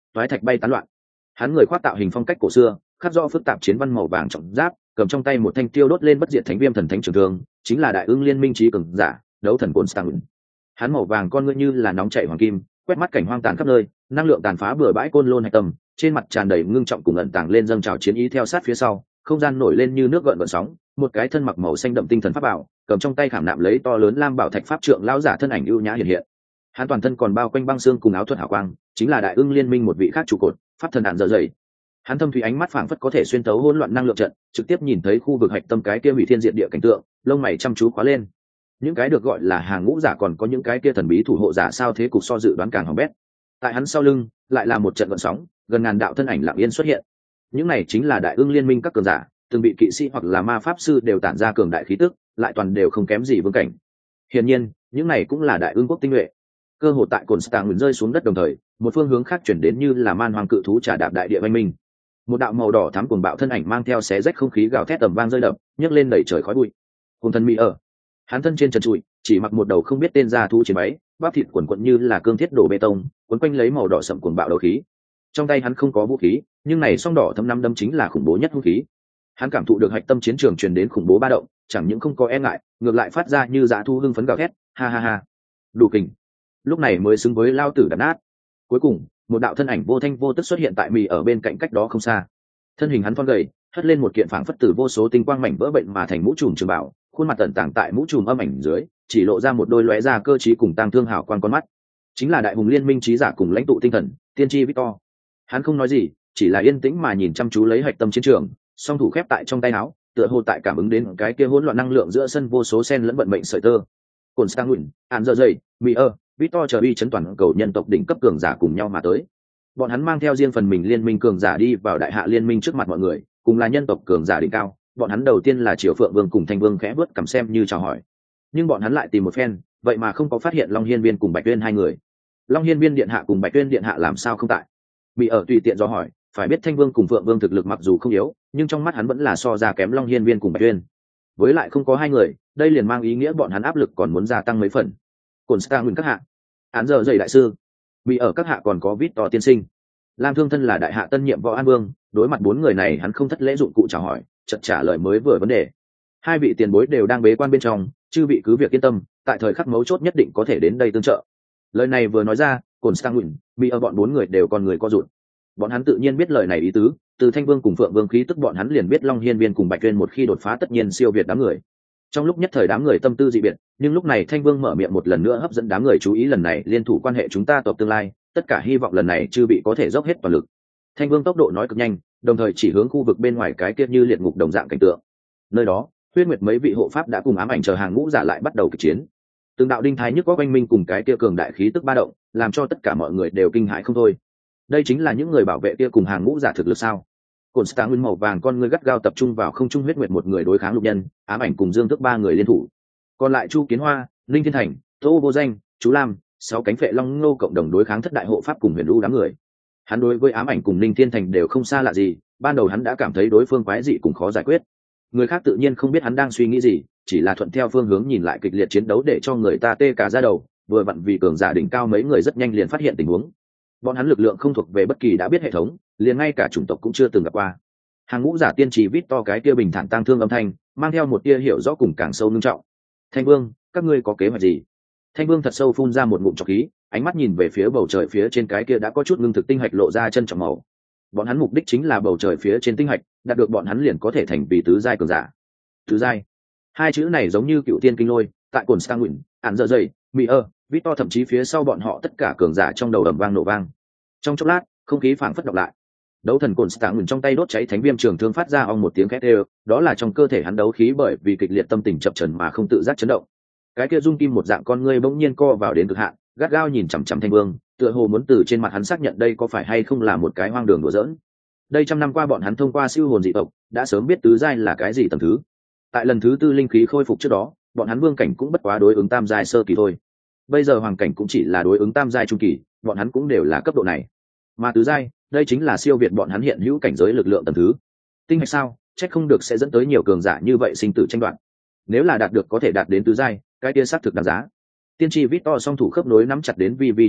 toái thạch bay tán loạn. Hắn người khoác tạo hình phong cách cổ xưa, khắc rõ phức tạp chiến văn màu vàng trọng giáp, cầm trong tay một thanh tiêu đốt lên bất diệt thánh viêm thần thánh trường thương, chính là đại ưng liên minh trí cường giả, đấu thần Constantine. Hắn màu vàng con ngươi như là nóng chảy hoàng kim, quét mắt cảnh hoang tàn khắp nơi, năng lượng tàn phá bừa bãi côn lôn hạch tâm, trên mặt tràn đầy ngưng trọng cùng ẩn tàng lên dâng trào chiến ý theo sát phía sau, không gian nổi lên như nước gợn gợn sóng, một cái thân mặc màu xanh đậm tinh thần pháp bảo, cầm trong tay khảm nạm lấy to lớn lam bảo thạch pháp trượng lão giả thân ảnh ưu nhã hiện hiện. Hắn toàn thân còn bao quanh băng xương cùng áo thuật hào quang, chính là đại ưng liên minh một vị khác trụ cột, pháp thần đạn dở dày. Hắn thâm thủy ánh mắt phảng phất có thể xuyên tấu hỗn loạn năng lượng trận, trực tiếp nhìn thấy khu vực hạch tâm cái kia hủy thiên diệt địa cảnh tượng, lông mày chăm chú khóa lên. Những cái được gọi là hàng ngũ giả còn có những cái kia thần bí thủ hộ giả sao thế cục so dự đoán càng hỏng bét. Tại hắn sau lưng lại là một trận gợn sóng, gần ngàn đạo thân ảnh lặng yên xuất hiện. Những này chính là đại ưng liên minh các cường giả, từng bị kỵ sĩ hoặc là ma pháp sư đều tản ra cường đại khí tức, lại toàn đều không kém gì vương cảnh. Hiển nhiên, những này cũng là đại ưng quốc tinh nhuệ. Cơ hội tại Constantine rơi xuống đất đồng thời, một phương hướng khác chuyển đến như là man hoang cự thú trả đạp đại địa văn minh. Một đạo màu đỏ thắm cuồng bạo thân ảnh mang theo xé rách không khí gào thét tầm vang rơi đập, nhấc lên đẩy trời khói bụi. Cùng thân mỹ ở, hắn thân trên trần trụi, chỉ mặc một đầu không biết tên da thú chiến váy, bắp thịt quần quần như là cương thiết đổ bê tông, quấn quanh lấy màu đỏ sậm cuồng bạo đấu khí. Trong tay hắn không có vũ khí, nhưng này song đỏ thâm năm đâm chính là khủng bố nhất vũ khí. Hắn cảm thụ được hạch tâm chiến trường truyền đến khủng bố ba động, chẳng những không có e ngại, ngược lại phát ra như dã thu hưng phấn gào thét, ha ha ha, đủ kình. Lúc này mới xứng với lao tử đập nát. Cuối cùng, một đạo thân ảnh vô thanh vô tức xuất hiện tại mì ở bên cạnh cách đó không xa. Thân hình hắn thon gầy, hất lên một kiện phảng phất từ vô số tinh quang mảnh vỡ bệnh mà thành mũ trùm trường bảo, khuôn mặt tẩn tàng tại mũ trùm âm ảnh dưới, chỉ lộ ra một đôi lóe ra cơ trí cùng tang thương hào quang con mắt. Chính là đại hùng liên minh trí giả cùng lãnh tụ tinh thần, tiên tri Victor. Hắn không nói gì, chỉ là yên tĩnh mà nhìn chăm chú lấy hạch tâm chiến trường, song thủ khép tại trong tay áo, tựa hồ tại cảm ứng đến cái kia hỗn loạn năng lượng giữa sân vô số sen lẫn vận mệnh sợi tơ. Constantine, Án Dơ Dày, Mier, Victor chờ uy chấn toàn cầu nhân tộc đỉnh cấp cường giả cùng nhau mà tới. Bọn hắn mang theo riêng phần mình liên minh cường giả đi vào đại hạ liên minh trước mặt mọi người, cùng là nhân tộc cường giả đỉnh cao. Bọn hắn đầu tiên là Triều Phượng Vương cùng Thanh Vương khẽ bước cầm xem như chào hỏi. Nhưng bọn hắn lại tìm một phen, vậy mà không có phát hiện Long Hiên Viên cùng Bạch Tuyên hai người. Long Hiên Viên điện hạ cùng Bạch Tuyên điện hạ làm sao không tại? Bị ở tùy tiện do hỏi, phải biết Thanh Vương cùng Phượng Vương thực lực mặc dù không yếu, nhưng trong mắt hắn vẫn là so ra kém Long Hiên Viên cùng Bạch Tuyên. Với lại không có hai người, đây liền mang ý nghĩa bọn hắn áp lực còn muốn gia tăng mấy phần. Constantine các hạ, Án Dơ Dày đại sư, Bị ở các hạ còn có Victor tiên sinh. Lam Thương thân là đại hạ tân nhiệm võ an vương, đối mặt bốn người này hắn không thất lễ dụng cụ chào hỏi, chợt trả lời mới vừa vấn đề. Hai vị tiền bối đều đang bế quan bên trong, chư vị cứ việc yên tâm, tại thời khắc mấu chốt nhất định có thể đến đây tương trợ. Lời này vừa nói ra, Constantine, Bị ở bọn bốn người đều còn người co rụt. Bọn hắn tự nhiên biết lời này ý tứ, từ Thanh Vương cùng Phượng Vương khí tức bọn hắn liền biết Long Hiên Viên cùng Bạch Tuyên một khi đột phá tất nhiên siêu việt đám người. Trong lúc nhất thời đám người tâm tư dị biệt, nhưng lúc này Thanh Vương mở miệng một lần nữa hấp dẫn đám người chú ý, lần này liên thủ quan hệ chúng ta tộc tương lai, tất cả hy vọng lần này chư bị có thể dốc hết toàn lực. Thanh Vương tốc độ nói cực nhanh, đồng thời chỉ hướng khu vực bên ngoài cái kia như liệt ngục đồng dạng cảnh tượng. Nơi đó, Huyết Nguyệt mấy vị hộ pháp đã cùng ám ảnh chờ hàng ngũ giả lại bắt đầu kịch chiến. Từng đạo đinh thái nhức có quanh minh cùng cái kia cường đại khí tức ba động, làm cho tất cả mọi người đều kinh hãi không thôi. Đây chính là những người bảo vệ kia cùng hàng ngũ giả thực lực sao? Constantine màu vàng con ngươi gắt gao tập trung vào không trung. Huyết Nguyệt một người đối kháng Lục Nhân, ám ảnh cùng Dương Tước ba người liên thủ. Còn lại Chu Kiến Hoa, Linh Thiên Thành, Tô Vô Danh, Chú Lam, sáu cánh phệ long nô cộng đồng đối kháng thất đại hộ pháp cùng Huyền Vũ đám người. Hắn đối với ám ảnh cùng Linh Thiên Thành đều không xa lạ gì, ban đầu hắn đã cảm thấy đối phương quái dị cùng khó giải quyết. Người khác tự nhiên không biết hắn đang suy nghĩ gì, chỉ là thuận theo phương hướng nhìn lại kịch liệt chiến đấu để cho người ta tê cả da đầu. Vừa vặn vì cường giả đỉnh cao mấy người rất nhanh liền phát hiện tình huống. Bọn hắn lực lượng không thuộc về bất kỳ đã biết hệ thống, liền ngay cả chủng tộc cũng chưa từng gặp qua. Hàng ngũ giả tiên trì vít to cái kia bình thản tang thương âm thanh, mang theo một tia hiểu rõ cùng càng sâu ngưng trọng. Thanh Vương, các ngươi có kế hoạch gì? Thanh Vương thật sâu phun ra một ngụm trọc khí, ánh mắt nhìn về phía bầu trời phía trên cái kia đã có chút ngưng thực tinh hạch lộ ra chân trọng màu. Bọn hắn mục đích chính là bầu trời phía trên tinh hạch, đạt được bọn hắn liền có thể thành vì tứ giai cường giả. Tứ giai, hai chữ này giống như cựu tiên kinh lôi, tại Constantine, Án Dơ Dày, Mier, Victor thậm chí phía sau bọn họ tất cả cường giả trong đầu ầm vang nổ vang. Trong chốc lát, không khí phảng phất đọc lại. Đấu thần Constantine trong tay đốt cháy thánh viêm trường thương phát ra ong một tiếng khét đều, đó là trong cơ thể hắn đấu khí bởi vì kịch liệt tâm tình chập chờn mà không tự giác chấn động. Cái kia dung kim một dạng con ngươi bỗng nhiên co vào đến cực hạn, gắt gao nhìn chằm chằm Thanh Vương, tựa hồ muốn từ trên mặt hắn xác nhận đây có phải hay không là một cái hoang đường đùa giỡn. Đây trăm năm qua bọn hắn thông qua siêu hồn dị tộc, đã sớm biết tứ giai là cái gì tầng thứ. Tại lần thứ tư linh khí khôi phục trước đó, bọn hắn vương cảnh cũng bất quá đối ứng tam giai sơ kỳ thôi. Bây giờ hoàng cảnh cũng chỉ là đối ứng tam giai trung kỳ, bọn hắn cũng đều là cấp độ này. Mà tứ giai, đây chính là siêu việt bọn hắn hiện hữu cảnh giới lực lượng tầng thứ. Tinh hạch sao, chắc không được sẽ dẫn tới nhiều cường giả như vậy sinh tử tranh đoạt. Nếu là đạt được có thể đạt đến tứ giai, cái kia xác thực đáng giá. Tiên tri Victor song thủ khớp nối nắm chặt đến vi vi trắng bệnh,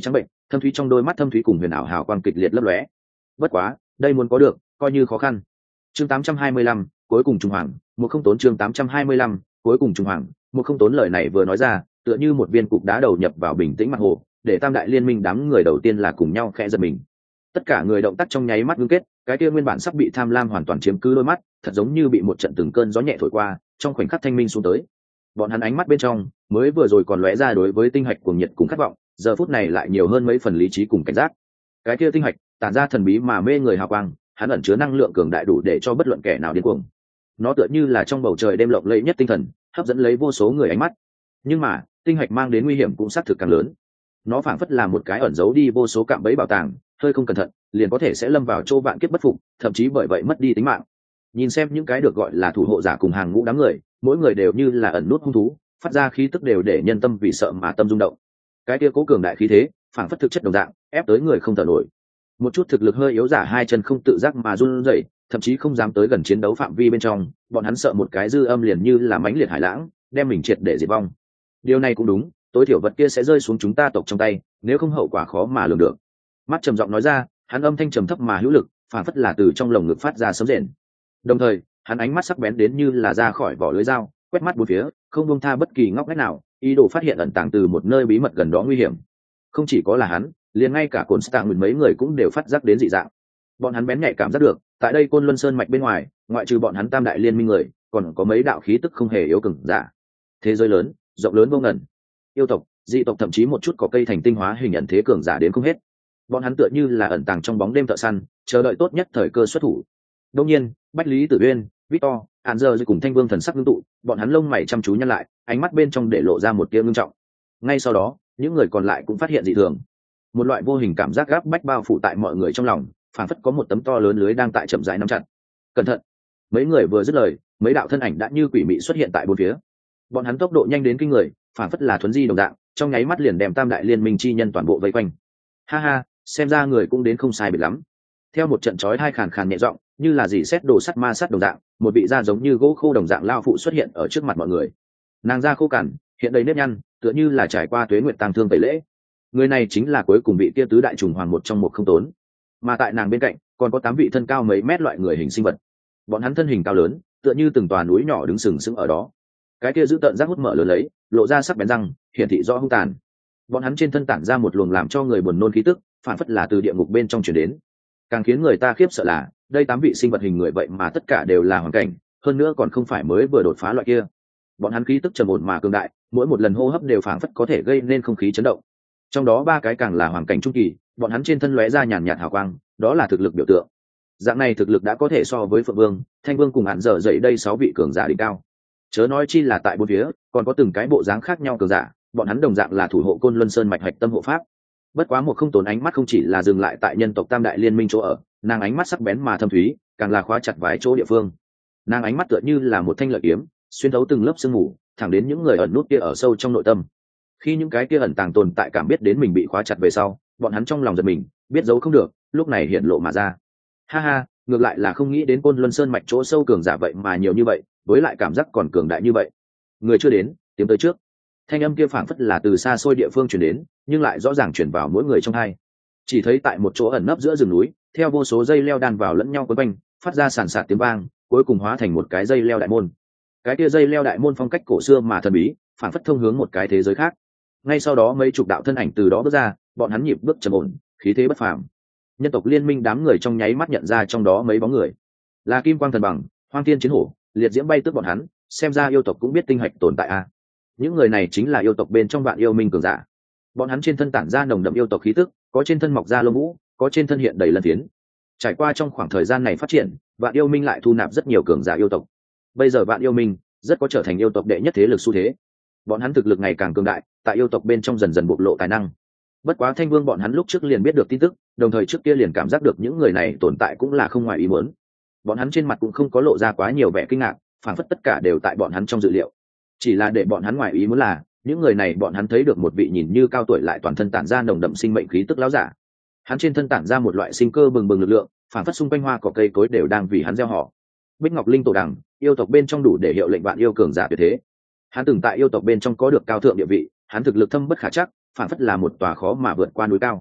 thâm thúy trong đôi mắt thâm thúy cùng huyền ảo hào quang kịch liệt lấp lóe. Bất quá đây muốn có được coi như khó khăn. Chương 825, cuối cùng trung hoàng, một không tốn. Chương 825, cuối cùng trung hoàng, một không tốn. Lời này vừa nói ra, tựa như một viên cục đá đầu nhập vào bình tĩnh mặt hồ, để tam đại liên minh đám người đầu tiên là cùng nhau khẽ giật mình. Tất cả người động tác trong nháy mắt ngưng kết, cái kia nguyên bản sắp bị tham lam hoàn toàn chiếm cứ đôi mắt, thật giống như bị một trận từng cơn gió nhẹ thổi qua, trong khoảnh khắc thanh minh xuống tới. Bọn hắn ánh mắt bên trong, mới vừa rồi còn lóe ra đối với tinh hạch cuồng nhiệt cùng khát vọng, giờ phút này lại nhiều hơn mấy phần lý trí cùng cảnh giác. Cái kia tinh hạch tản ra thần bí mà mê người hào quang, hắn ẩn chứa năng lượng cường đại đủ để cho bất luận kẻ nào điên cuồng. Nó tựa như là trong bầu trời đêm lộng lẫy nhất tinh thần, hấp dẫn lấy vô số người ánh mắt. Nhưng mà, tinh hạch mang đến nguy hiểm cũng xác thực càng lớn. Nó phảng phất là một cái ẩn giấu đi vô số cạm bẫy bảo tàng, hơi không cẩn thận, liền có thể sẽ lâm vào chỗ vạn kiếp bất phục, thậm chí bởi vậy mất đi tính mạng. Nhìn xem những cái được gọi là thủ hộ giả cùng hàng ngũ đám người, mỗi người đều như là ẩn nút hung thú, phát ra khí tức đều để nhân tâm vì sợ mà tâm rung động. Cái kia cố cường đại khí thế, phảng phất thực chất đồng dạng, ép tới người không thở nổi. Một chút thực lực hơi yếu giả hai chân không tự giác mà run rẩy, thậm chí không dám tới gần chiến đấu phạm vi bên trong, bọn hắn sợ một cái dư âm liền như là mãnh liệt hải lãng, đem mình triệt để diệt vong. Điều này cũng đúng, tối thiểu vật kia sẽ rơi xuống chúng ta tộc trong tay, nếu không hậu quả khó mà lường được. Mắt trầm giọng nói ra, hắn âm thanh trầm thấp mà hữu lực, phảng phất là từ trong lồng ngực phát ra sấm rền. Đồng thời, hắn ánh mắt sắc bén đến như là ra khỏi vỏ lưới dao, quét mắt bốn phía, không buông tha bất kỳ ngóc ngách nào, ý đồ phát hiện ẩn tàng từ một nơi bí mật gần đó nguy hiểm. Không chỉ có là hắn, liền ngay cả cồn stạng mấy người cũng đều phát giác đến dị dạng. Bọn hắn bén nhạy cảm giác được, tại đây Côn Luân Sơn mạch bên ngoài, ngoại trừ bọn hắn tam đại liên minh người, còn có mấy đạo khí tức không hề yếu cường giả. Thế giới lớn, rộng lớn vô ngần, yêu tộc, dị tộc thậm chí một chút có cây thành tinh hóa hình ẩn thế cường giả đến không hết. Bọn hắn tựa như là ẩn tàng trong bóng đêm thợ săn, chờ đợi tốt nhất thời cơ xuất thủ. Đương nhiên, Bách Lý Tử Uyên, Victor, Hàn Dơ cùng Thanh Vương thần sắc ngưng tụ, bọn hắn lông mày chăm chú nhăn lại, ánh mắt bên trong để lộ ra một tia ngưng trọng. Ngay sau đó, những người còn lại cũng phát hiện dị thường. Một loại vô hình cảm giác gáp bách bao phủ tại mọi người trong lòng, phảng phất có một tấm to lớn lưới đang tại chậm rãi nắm chặt. Cẩn thận! Mấy người vừa dứt lời, mấy đạo thân ảnh đã như quỷ mị xuất hiện tại bốn phía. Bọn hắn tốc độ nhanh đến kinh người, phảng phất là thuấn di đồng dạng, trong nháy mắt liền đem tam đại liên minh chi nhân toàn bộ vây quanh. Ha ha, xem ra người cũng đến không sai biệt lắm. Theo một trận chói hai khàn khàn nhẹ giọng, như là dì xét đồ sắt ma sắt đồng dạng, một vị da giống như gỗ khô đồng dạng lao phụ xuất hiện ở trước mặt mọi người. Nàng da khô cằn, hiện đầy nếp nhăn, tựa như là trải qua tuế nguyệt tang thương tẩy lễ. Người này chính là cuối cùng vị kia tứ đại trùng hoàng một trong một không tốn. Mà tại nàng bên cạnh, còn có 8 vị thân cao mấy mét loại người hình sinh vật. Bọn hắn thân hình cao lớn, tựa như từng tòa núi nhỏ đứng sừng sững ở đó. Cái kia giữ tợn rác hút mở lớn lấy, lộ ra sắc bén răng, hiển thị rõ hung tàn. Bọn hắn trên thân tản ra một luồng làm cho người buồn nôn khí tức, phản phất là từ địa ngục bên trong truyền đến. Càng khiến người ta khiếp sợ là, đây 8 vị sinh vật hình người vậy mà tất cả đều là hoàn cảnh, hơn nữa còn không phải mới vừa đột phá loại kia. Bọn hắn khí tức trầm ổn mà cường đại, mỗi một lần hô hấp đều phảng phất có thể gây nên không khí chấn động. Trong đó 3 cái càng là hoàn cảnh trung kỳ, bọn hắn trên thân lóe ra nhàn nhạt hào quang, đó là thực lực biểu tượng. Dạng này thực lực đã có thể so với Phượng Vương, Thanh Vương cùng Hàn Dở dậy đây 6 vị cường giả đỉnh cao. Chớ nói chi là tại bốn phía, còn có từng cái bộ dáng khác nhau cường giả, bọn hắn đồng dạng là thủ hộ Côn Luân Sơn mạch hạch tâm hộ pháp. Bất quá một không tốn ánh mắt không chỉ là dừng lại tại nhân tộc tam đại liên minh chỗ ở, nàng ánh mắt sắc bén mà thâm thúy, càng là khóa chặt vài chỗ địa phương. Nàng ánh mắt tựa như là một thanh lợi kiếm, xuyên thấu từng lớp sương mù, thẳng đến những người ẩn nút kia ở sâu trong nội tâm. Khi những cái kia ẩn tàng tồn tại cảm biết đến mình bị khóa chặt về sau, bọn hắn trong lòng giật mình, biết giấu không được, lúc này hiện lộ mà ra. Ha ha, ngược lại là không nghĩ đến Côn Luân Sơn mạch chỗ sâu cường giả vậy mà nhiều như vậy, với lại cảm giác còn cường đại như vậy. Người chưa đến, tiến tới trước. Thanh âm kia phảng phất là từ xa xôi địa phương truyền đến, nhưng lại rõ ràng truyền vào mỗi người trong hai. Chỉ thấy tại một chỗ ẩn nấp giữa rừng núi, theo vô số dây leo đan vào lẫn nhau quấn quanh, phát ra sàn sạt tiếng vang, cuối cùng hóa thành một cái dây leo đại môn. Cái kia dây leo đại môn phong cách cổ xưa mà thần bí, phảng phất thông hướng một cái thế giới khác. Ngay sau đó mấy chục đạo thân ảnh từ đó bước ra, bọn hắn nhịp bước trầm ổn, khí thế bất phàm. Nhân tộc liên minh đám người trong nháy mắt nhận ra trong đó mấy bóng người, là Kim Quang Thần Bằng, Hoang Thiên Chiến Hổ, liệt diễm bay tước bọn hắn, xem ra yêu tộc cũng biết tinh hạch tồn tại a. Những người này chính là yêu tộc bên trong Vạn Yêu Minh cường giả. Bọn hắn trên thân tản ra nồng đậm yêu tộc khí tức, có trên thân mọc ra lông vũ, có trên thân hiện đầy lân phiến. Trải qua trong khoảng thời gian này phát triển, Vạn Yêu Minh lại thu nạp rất nhiều cường giả yêu tộc. Bây giờ Vạn Yêu Minh rất có trở thành yêu tộc đệ nhất thế lực xu thế. Bọn hắn thực lực ngày càng cường đại, tại yêu tộc bên trong dần dần bộc lộ tài năng. Bất quá Thanh Vương bọn hắn lúc trước liền biết được tin tức, đồng thời trước kia liền cảm giác được những người này tồn tại cũng là không ngoài ý muốn. Bọn hắn trên mặt cũng không có lộ ra quá nhiều vẻ kinh ngạc, phản phất tất cả đều tại bọn hắn trong dự liệu. Chỉ là để bọn hắn ngoài ý muốn là, những người này bọn hắn thấy được một vị nhìn như cao tuổi lại toàn thân tản ra nồng đậm sinh mệnh khí tức lão giả. Hắn trên thân tản ra một loại sinh cơ bừng bừng lực lượng, phản phất xung quanh hoa cỏ cây cối đều đang vì hắn gieo họ. Bích Ngọc Linh Tổ Đằng, yêu tộc bên trong đủ để hiệu lệnh Vạn Yêu cường giả tuyệt thế. Hắn từng tại yêu tộc bên trong có được cao thượng địa vị, hắn thực lực thâm bất khả chắc, phản phất là một tòa khó mà vượt qua núi cao.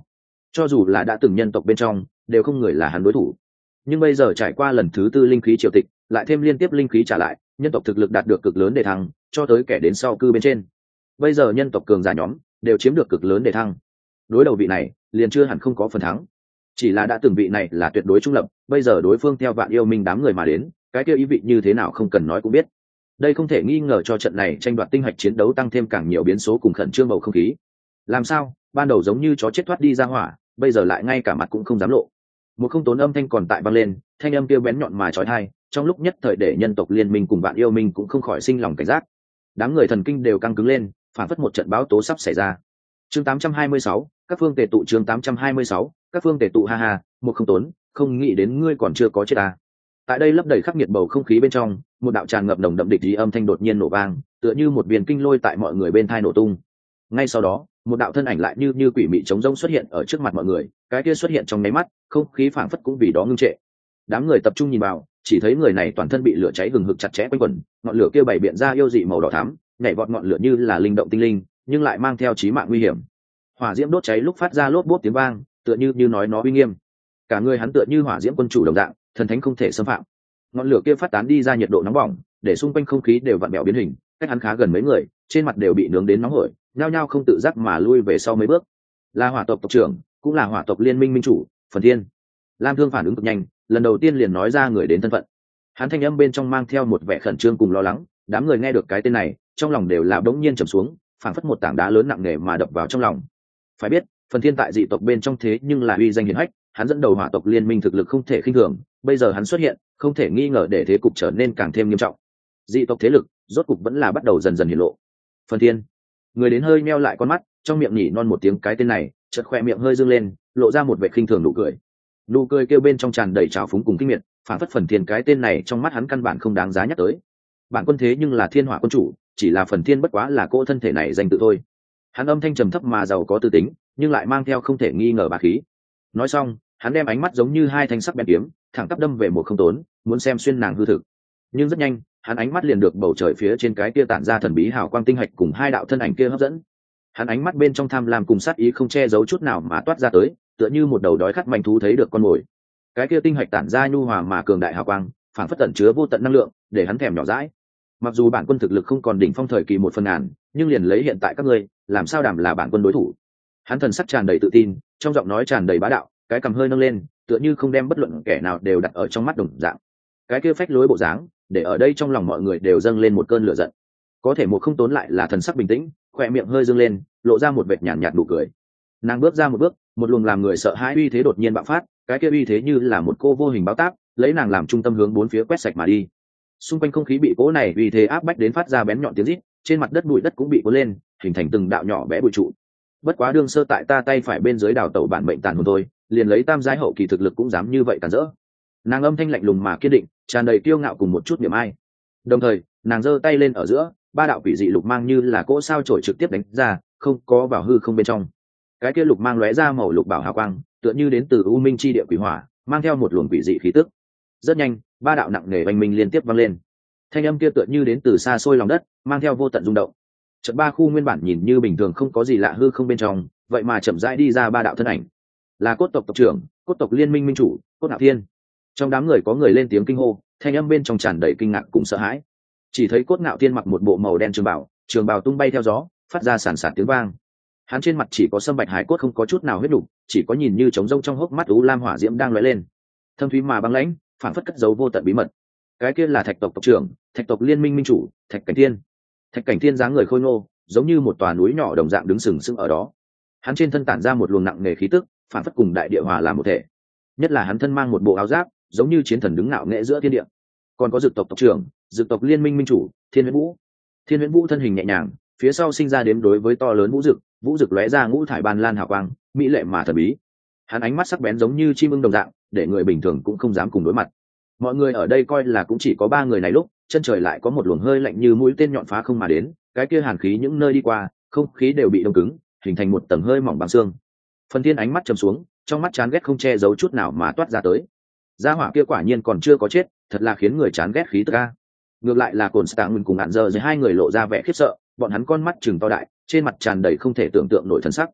cho dù là đã từng nhân tộc bên trong đều không người là hắn đối thủ. Nhưng bây giờ trải qua lần thứ tư linh khí triều tịch, lại thêm liên tiếp linh khí trả lại, nhân tộc thực lực đạt được cực lớn đề thăng, cho tới kẻ đến sau cư bên trên. Bây giờ nhân tộc cường giả nhóm đều chiếm được cực lớn đề thăng, đối đầu vị này liền chưa hẳn không có phần thắng. Chỉ là đã từng vị này là tuyệt đối trung lập, bây giờ đối phương theo Vạn Yêu Minh đám người mà đến, cái kia ý vị như thế nào không cần nói cũng biết. Đây không thể nghi ngờ cho trận này tranh đoạt tinh hạch chiến đấu tăng thêm càng nhiều biến số cùng khẩn trương bầu không khí. Làm sao ban đầu giống như chó chết thoát đi ra hỏa, bây giờ lại ngay cả mặt cũng không dám lộ. Một không tốn âm thanh còn tại vang lên, thanh âm kia bén nhọn mà chói tai, trong lúc nhất thời để nhân tộc liên minh cùng Vạn Yêu Minh cũng không khỏi sinh lòng cảnh giác. Đám người thần kinh đều căng cứng lên, phản phất một trận bão tố sắp xảy ra. Chương 826, các phương tề tụ. Chương 826, các phương tề tụ. Ha ha, một không tốn, không nghĩ đến ngươi còn chưa có chết à. Tại đây lấp đầy khắc nghiệt bầu không khí bên trong, một đạo tràn ngập nồng đậm địch ý âm thanh đột nhiên nổ vang, tựa như một viên kinh lôi tại mọi người bên tai nổ tung. Ngay sau đó, một đạo thân ảnh lại như quỷ mị trống rỗng xuất hiện ở trước mặt mọi người, cái kia xuất hiện trong nháy mắt, không khí phảng phất cũng vì đó ngưng trệ. Đám người tập trung nhìn vào, chỉ thấy người này toàn thân bị lửa cháy hừng hực chặt chẽ quanh quẩn, ngọn lửa kia bày biện ra yêu dị màu đỏ thắm, nhảy vọt ngọn lửa như là linh động tinh linh, nhưng lại mang theo chí mạng nguy hiểm. Hỏa diễm đốt cháy lúc phát ra lốp bốp tiếng vang, tựa như nói nó uy nghiêm. Cả người hắn tựa như hỏa diễm quân chủ đồng dạng, thần thánh không thể xâm phạm. Ngọn lửa kia phát tán đi ra nhiệt độ nóng bỏng, để xung quanh không khí đều vặn vẹo biến hình, cách hắn khá gần mấy người, trên mặt đều bị nướng đến nóng hổi, nhao nhao không tự giác mà lui về sau mấy bước. Là hỏa tộc tộc trưởng, cũng là hỏa tộc liên minh minh chủ, Phần Thiên. Lam Thương phản ứng cực nhanh, lần đầu tiên liền nói ra người đến thân phận. Hắn thanh âm bên trong mang theo một vẻ khẩn trương cùng lo lắng, đám người nghe được cái tên này, trong lòng đều là bỗng nhiên trầm xuống, phảng phất một tảng đá lớn nặng nề mà đập vào trong lòng. Phải biết, Phần Thiên tại dị tộc bên trong thế nhưng là uy danh hiển hách, hắn dẫn đầu hỏa tộc liên minh thực lực không thể khinh thường, bây giờ hắn xuất hiện, không thể nghi ngờ để thế cục trở nên càng thêm nghiêm trọng. Dị tộc thế lực, rốt cục vẫn là bắt đầu dần dần hiển lộ. Phần Thiên, người đến hơi meo lại con mắt, trong miệng nhỉ non một tiếng cái tên này, chợt khoe miệng hơi dương lên, lộ ra một vẻ khinh thường nụ cười. Nụ cười kêu bên trong tràn đầy trào phúng cùng kinh miệt, phản phất Phần Thiên cái tên này trong mắt hắn căn bản không đáng giá nhắc tới. Bản quân thế nhưng là Thiên Hỏa quân chủ, chỉ là Phần Thiên bất quá là cỗ thân thể này danh tự thôi. Hắn âm thanh trầm thấp mà giàu có tư tính, nhưng lại mang theo không thể nghi ngờ bá khí. Nói xong, hắn đem ánh mắt giống như hai thanh sắc bén kiếm, thẳng tắp đâm về một không tốn, muốn xem xuyên nàng hư thực. Nhưng rất nhanh, hắn ánh mắt liền được bầu trời phía trên cái kia tản ra thần bí hào quang tinh hạch cùng hai đạo thân ảnh kia hấp dẫn. Hắn ánh mắt bên trong tham lam cùng sát ý không che giấu chút nào mà toát ra tới, tựa như một đầu đói khát manh thú thấy được con mồi. Cái kia tinh hạch tản ra nhu hòa mà cường đại hào quang, phản phất tẩn chứa vô tận năng lượng, để hắn thèm nhỏ dãi. Mặc dù bản quân thực lực không còn đỉnh phong thời kỳ 1/1000, nhưng liền lấy hiện tại các ngươi, làm sao đảm là bản quân đối thủ. Hắn thần sắc tràn đầy tự tin, trong giọng nói tràn đầy bá đạo, cái cằm hơi nâng lên, tựa như không đem bất luận kẻ nào đều đặt ở trong mắt đồng dạng. Cái kia phách lối bộ dáng, để ở đây trong lòng mọi người đều dâng lên một cơn lửa giận. Có thể một không tốn lại là thần sắc bình tĩnh, khỏe miệng hơi dương lên, lộ ra một vệt nhàn nhạt nụ cười. Nàng bước ra một bước, một luồng làm người sợ hãi uy thế đột nhiên bạo phát, cái kia uy thế như là một cô vô hình báo táp, lấy nàng làm trung tâm hướng bốn phía quét sạch mà đi. Xung quanh không khí bị cỗ này uy thế áp bách đến phát ra bén nhọn tiếng rít, trên mặt đất bụi đất cũng bị cuốn lên, hình thành từng đạo nhỏ bé bụi trụ. Bất quá đương sơ tại ta tay phải bên dưới đào tẩu bản mệnh tàn hồn thôi, liền lấy tam giai hậu kỳ thực lực cũng dám như vậy cản rỡ. Nàng âm thanh lạnh lùng mà kiên định, tràn đầy kiêu ngạo cùng một chút niềm ai. Đồng thời, nàng giơ tay lên ở giữa, ba đạo quỷ dị lục mang như là cỗ sao chổi trực tiếp đánh ra, không có vào hư không bên trong. Cái kia lục mang lóe ra màu lục bảo hào quang, tựa như đến từ u minh chi địa quỷ hỏa, mang theo một luồng quỷ dị khí tức. Rất nhanh, ba đạo nặng nề oanh minh liên tiếp vang lên. Thanh âm kia tựa như đến từ xa xôi lòng đất, mang theo vô tận rung động. Chợt ba khu nguyên bản nhìn như bình thường không có gì lạ hư không bên trong, vậy mà chậm rãi đi ra ba đạo thân ảnh. Là cốt tộc tộc trưởng, cốt tộc liên minh minh chủ, Cốt Ngạo Thiên. Trong đám người có người lên tiếng kinh hô, thanh âm bên trong tràn đầy kinh ngạc cùng sợ hãi. Chỉ thấy Cốt Ngạo Thiên mặc một bộ màu đen trường bào tung bay theo gió, phát ra sàn sạt tiếng vang. Hắn trên mặt chỉ có sâm bạch hải cốt không có chút nào huyết đủ, chỉ có nhìn như trống rông trong hốc mắt u lam hỏa diễm đang lóe lên. Thâm thúy mà băng lãnh, phản phất cất giấu vô tận bí mật. Cái kia là Thạch tộc tộc trưởng, Thạch tộc liên minh minh chủ, Thạch Cảnh Thiên. Thạch Cảnh Thiên dáng người khôi ngô, giống như một tòa núi nhỏ đồng dạng đứng sừng sững ở đó. Hắn trên thân tản ra một luồng nặng nề khí tức, phản phất cùng đại địa hòa làm một thể. Nhất là hắn thân mang một bộ áo giáp, giống như chiến thần đứng ngạo nghễ giữa thiên địa. Còn có Dực tộc tộc trưởng, Dực tộc liên minh minh chủ, Thiên Huyễn Vũ. Thiên Huyễn Vũ thân hình nhẹ nhàng, phía sau sinh ra đếm đối với to lớn vũ dực lóe ra ngũ thải ban lan hào quang, mỹ lệ mà thần bí. Hắn ánh mắt sắc bén giống như chim ưng đồng dạng, để người bình thường cũng không dám cùng đối mặt. Mọi người ở đây coi là cũng chỉ có ba người này lúc, chân trời lại có một luồng hơi lạnh như mũi tên nhọn phá không mà đến, cái kia hàn khí những nơi đi qua, không khí đều bị đông cứng, hình thành một tầng hơi mỏng bằng xương. Phần Thiên ánh mắt trầm xuống, trong mắt chán ghét không che giấu chút nào mà toát ra tới. Gia hỏa kia quả nhiên còn chưa có chết, thật là khiến người chán ghét khí tức a. Ngược lại là Cổn Stạng Nguyên cùng Ngạn Giờ hai người lộ ra vẻ khiếp sợ, bọn hắn con mắt trừng to đại, trên mặt tràn đầy không thể tưởng tượng nổi thần sắc.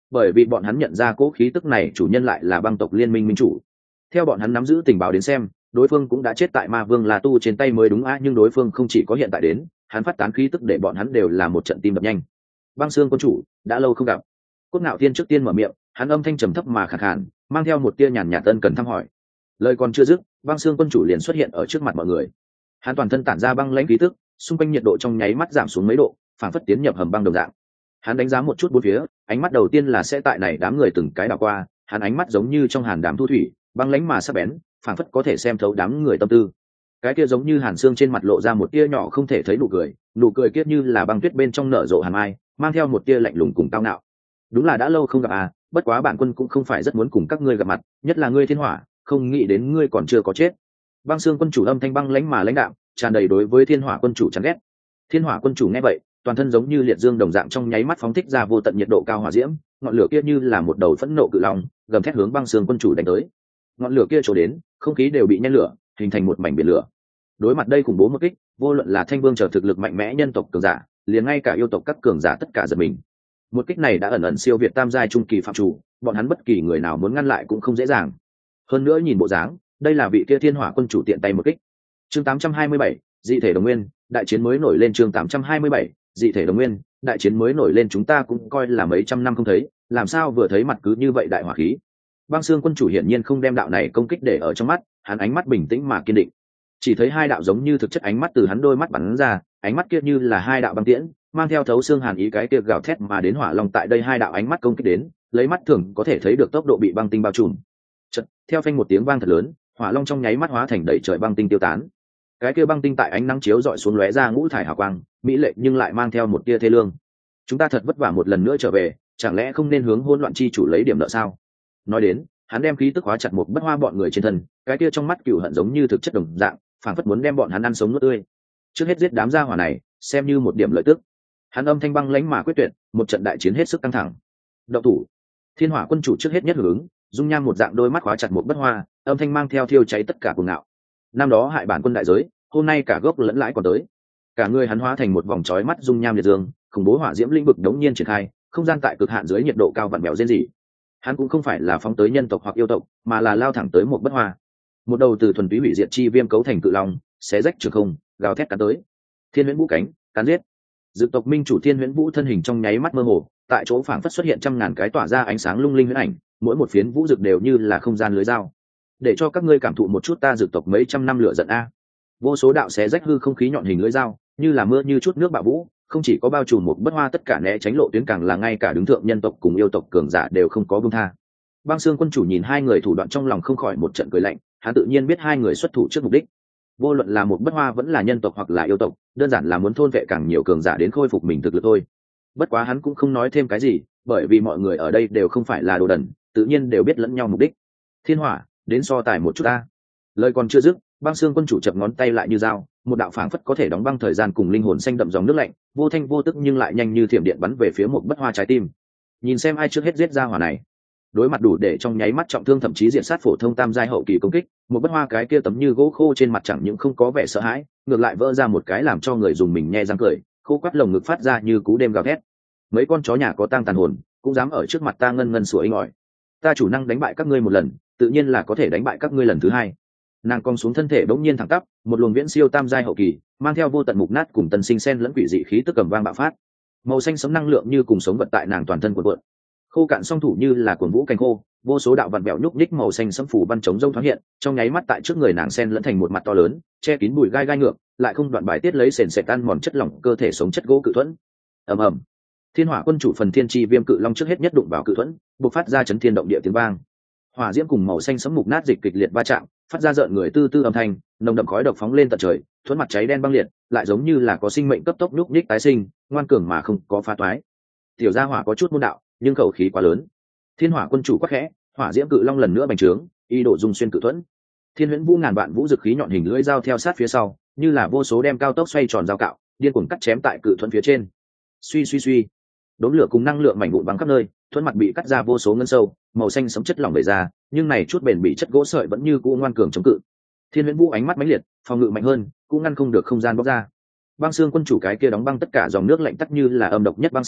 bởi vì bọn hắn nhận ra cỗ khí tức này chủ nhân lại là băng tộc liên minh minh chủ. Theo bọn hắn nắm giữ tình báo đến xem, đối phương cũng đã chết tại ma vương La Tu trên tay mới đúng nhưng đối phương không chỉ có hiện tại đến, hắn phát tán khí tức để bọn hắn đều là một trận tim đập nhanh. Băng Xương quân chủ, đã lâu không gặp. Cốt Ngạo Thiên trước tiên mở miệng, hắn âm thanh trầm thấp mà khàn khàn, mang theo một tia nhàn nhạt ân cần thăm hỏi. Lời còn chưa dứt, Băng Xương quân chủ liền xuất hiện ở trước mặt mọi người. Hắn toàn thân tản ra băng lãnh khí tức, xung quanh nhiệt độ trong nháy mắt giảm xuống mấy độ, phảng phất tiến nhập hầm băng đồng dạng. Hắn đánh giá một chút bốn phía, ánh mắt đầu tiên là sẽ tại này đám người từng cái đảo qua, hắn ánh mắt giống như trong hàn đàm thu thủy, băng lãnh mà sắc bén, phảng phất có thể xem thấu đám người tâm tư. Cái kia giống như hàn xương trên mặt lộ ra một tia nhỏ không thể thấy nụ cười kia như là băng tuyết bên trong nở rộ hàn mai, mang theo một tia lạnh lùng cùng cao ngạo. Đúng là đã lâu không gặp à, bất quá bản quân cũng không phải rất muốn cùng các ngươi gặp mặt, nhất là ngươi Thiên Hỏa, không nghĩ đến ngươi còn chưa có chết. Băng Xương quân chủ âm thanh băng lãnh mà lãnh đạm, tràn đầy đối với Thiên Hỏa quân chủ chán ghét. Thiên Hỏa quân chủ nghe vậy, toàn thân giống như liệt dương đồng dạng trong nháy mắt phóng thích ra vô tận nhiệt độ cao hỏa diễm, ngọn lửa kia như là một đầu phẫn nộ cự long, gầm thét hướng Băng Xương quân chủ đánh tới. Ngọn lửa kia trổ đến, không khí đều bị nhen lửa, hình thành một mảnh biển lửa. Đối mặt đây khủng bố một kích, vô luận là Thanh Vương trở thực lực mạnh mẽ nhân tộc cường giả, liền ngay cả yêu tộc các cường giả tất cả giật mình. Một kích này đã ẩn ẩn siêu việt tam giai trung kỳ phạm chủ, bọn hắn bất kỳ người nào muốn ngăn lại cũng không dễ dàng. Hơn nữa nhìn bộ dáng, đây là vị kia Thiên Hỏa quân chủ tiện tay một kích. Chương 827, dị thể đồng nguyên, đại chiến mới nổi lên. Chương 827, dị thể đồng nguyên, đại chiến mới nổi lên. Chúng ta cũng coi là mấy trăm năm không thấy, làm sao vừa thấy mặt cứ như vậy đại hỏa khí. Băng Xương quân chủ hiển nhiên không đem đạo này công kích để ở trong mắt, hắn ánh mắt bình tĩnh mà kiên định. Chỉ thấy hai đạo giống như thực chất ánh mắt từ hắn đôi mắt bắn ra, ánh mắt kia như là hai đạo băng tiễn, mang theo thấu xương hàn ý, cái kia gào thét mà đến hỏa long tại đây hai đạo ánh mắt công kích đến, lấy mắt thường có thể thấy được tốc độ bị băng tinh bao trùm. Chợt, theo phanh một tiếng vang thật lớn, hỏa long trong nháy mắt hóa thành đầy trời băng tinh tiêu tán. Cái kia băng tinh tại ánh nắng chiếu rọi xuống lóe ra ngũ thải hào quang, mỹ lệ nhưng lại mang theo một tia thê lương. Chúng ta thật vất vả một lần nữa trở về, chẳng lẽ không nên hướng hỗn loạn chi chủ lấy điểm nợ sao? Nói đến, hắn đem khí tức hóa chặt một bất hoa bọn người trên thân, cái kia trong mắt cừu hận giống như thực chất đồng dạng, phảng phất muốn đem bọn hắn ăn sống nuốt tươi. Trước hết giết đám gia hỏa này, xem như một điểm lợi tức. Hắn âm thanh băng lãnh mà quyết tuyệt, một trận đại chiến hết sức căng thẳng. Động thủ. Thiên Hỏa quân chủ trước hết nhất hưởng ứng, dung nham một dạng đôi mắt khóa chặt một bất hoa, âm thanh mang theo thiêu cháy tất cả cuồng ngạo. Năm đó hại bản quân đại giới, hôm nay cả gốc lẫn lãi còn tới. Cả người hắn hóa thành một vòng chói mắt dung nham liệt dương, khủng bố hỏa diễm lĩnh vực đống nhiên triển khai, không gian tại cực hạn dưới nhiệt độ cao vặn vẹo rên rỉ. Hắn cũng không phải là phóng tới nhân tộc hoặc yêu tộc, mà là lao thẳng tới một bất hoa. Một đầu từ thuần túy hủy diệt chi viêm cấu thành cự long, xé rách trường không, gào thét cắn tới. Thiên Huyễn Vũ cánh, cắn giết. Dự tộc minh chủ Thiên Huyễn Vũ thân hình trong nháy mắt mơ hồ, tại chỗ phảng phất xuất hiện trăm ngàn cái tỏa ra ánh sáng lung linh huyễn ảnh, mỗi một phiến vũ dực đều như là không gian lưới dao. Để cho các ngươi cảm thụ một chút ta dự tộc mấy trăm năm lửa giận a. Vô số đạo xé rách hư không khí nhọn hình lưới dao, như là mưa như chút nước bạo vũ, không chỉ có bao trùm một bất hoa tất cả né tránh lộ tuyến, càng là ngay cả đứng thượng nhân tộc cùng yêu tộc cường giả đều không có buông tha. Băng Xương quân chủ nhìn hai người thủ đoạn trong lòng không khỏi một trận cười lạnh, hắn tự nhiên biết hai người xuất thủ trước mục đích. Vô luận là một bất hoa vẫn là nhân tộc hoặc là yêu tộc, đơn giản là muốn thôn vệ càng nhiều cường giả đến khôi phục mình thực lực thôi. Bất quá hắn cũng không nói thêm cái gì, bởi vì mọi người ở đây đều không phải là đồ đần, tự nhiên đều biết lẫn nhau mục đích. Thiên Hỏa, đến so tài một chút ta. Lời còn chưa dứt, Băng Xương quân chủ chập ngón tay lại như dao, một đạo phảng phất có thể đóng băng thời gian cùng linh hồn xanh đậm dòng nước lạnh, vô thanh vô tức nhưng lại nhanh như thiểm điện bắn về phía một bất hoa trái tim. Nhìn xem ai trước hết giết ra hỏa này. Đối mặt đủ để trong nháy mắt trọng thương thậm chí diện sát phổ thông tam giai hậu kỳ công kích, một bất hoa cái kia tấm như gỗ khô trên mặt chẳng những không có vẻ sợ hãi, ngược lại vỡ ra một cái làm cho người dùng mình nhe răng cười, khô quắt lồng ngực phát ra như cú đêm gào thét. Mấy con chó nhà có tang tàn hồn, cũng dám ở trước mặt ta ngân ngân sủa inh ỏi. Ta chủ năng đánh bại các ngươi một lần, tự nhiên là có thể đánh bại các ngươi lần thứ hai. Nàng cong xuống thân thể bỗng nhiên thẳng tắp, một luồng viễn siêu tam giai hậu kỳ, mang theo vô tận mục nát cùng tân sinh sen lẫn quỷ dị khí tức cầm vang bạo phát. Màu xanh sẫm năng lượng như cùng sống vật tại nàng toàn thân cuộn cuộn. Khô cạn song thủ như là cuồng vũ cánh khô, vô số đạo vặn vẹo nhúc nhích màu xanh sẫm phủ văn chống rông thoáng hiện, trong nháy mắt tại trước người nàng sen lẫn thành một mặt to lớn, che kín bụi gai gai ngược, lại không đoạn bài tiết lấy sền sệt tan mòn chất lỏng cơ thể sống chất gỗ cự thuẫn. Ầm ầm. Thiên Hỏa quân chủ phần thiên chi viêm cự long trước hết nhất đụng vào cự thuẫn, bộc phát ra chấn thiên động địa tiếng vang. Hỏa diễm cùng màu xanh sẫm mục nát dịch kịch liệt va chạm, phát ra rợn người tư tư âm thanh, nồng đậm khói độc phóng lên tận trời, thuẫn mặt cháy đen băng liệt, lại giống như là có sinh mệnh cấp tốc nhúc nhích tái sinh, ngoan cường mà không có phá toái. Tiểu gia hỏa có chút môn đạo, nhưng khẩu khí quá lớn. Thiên Hỏa quân chủ quắc khẽ, hỏa diễm cự long lần nữa bành trướng, ý đồ dung xuyên cự thuẫn. Thiên Huyễn Vũ ngàn vạn vũ dực khí nhọn hình lưỡi dao theo sát phía sau, như là vô số đem cao tốc xoay tròn dao cạo, điên cuồng cắt chém tại cự thuẫn phía trên. Suy suy suy, đốm lửa cùng năng lượng mảnh vụn bắn khắp nơi, thuẫn mặt bị cắt ra vô số ngân sâu, màu xanh sẫm chất lỏng bể ra, nhưng này chút bền bị chất gỗ sợi vẫn như cũ ngoan cường chống cự. Thiên Huyễn Vũ ánh mắt mãnh liệt, phòng ngự mạnh hơn, cũng ngăn không được không gian bóc ra. Băng Xương quân chủ cái kia đóng băng tất cả dòng nước lạnh tắc như là âm độc nhất băng xả,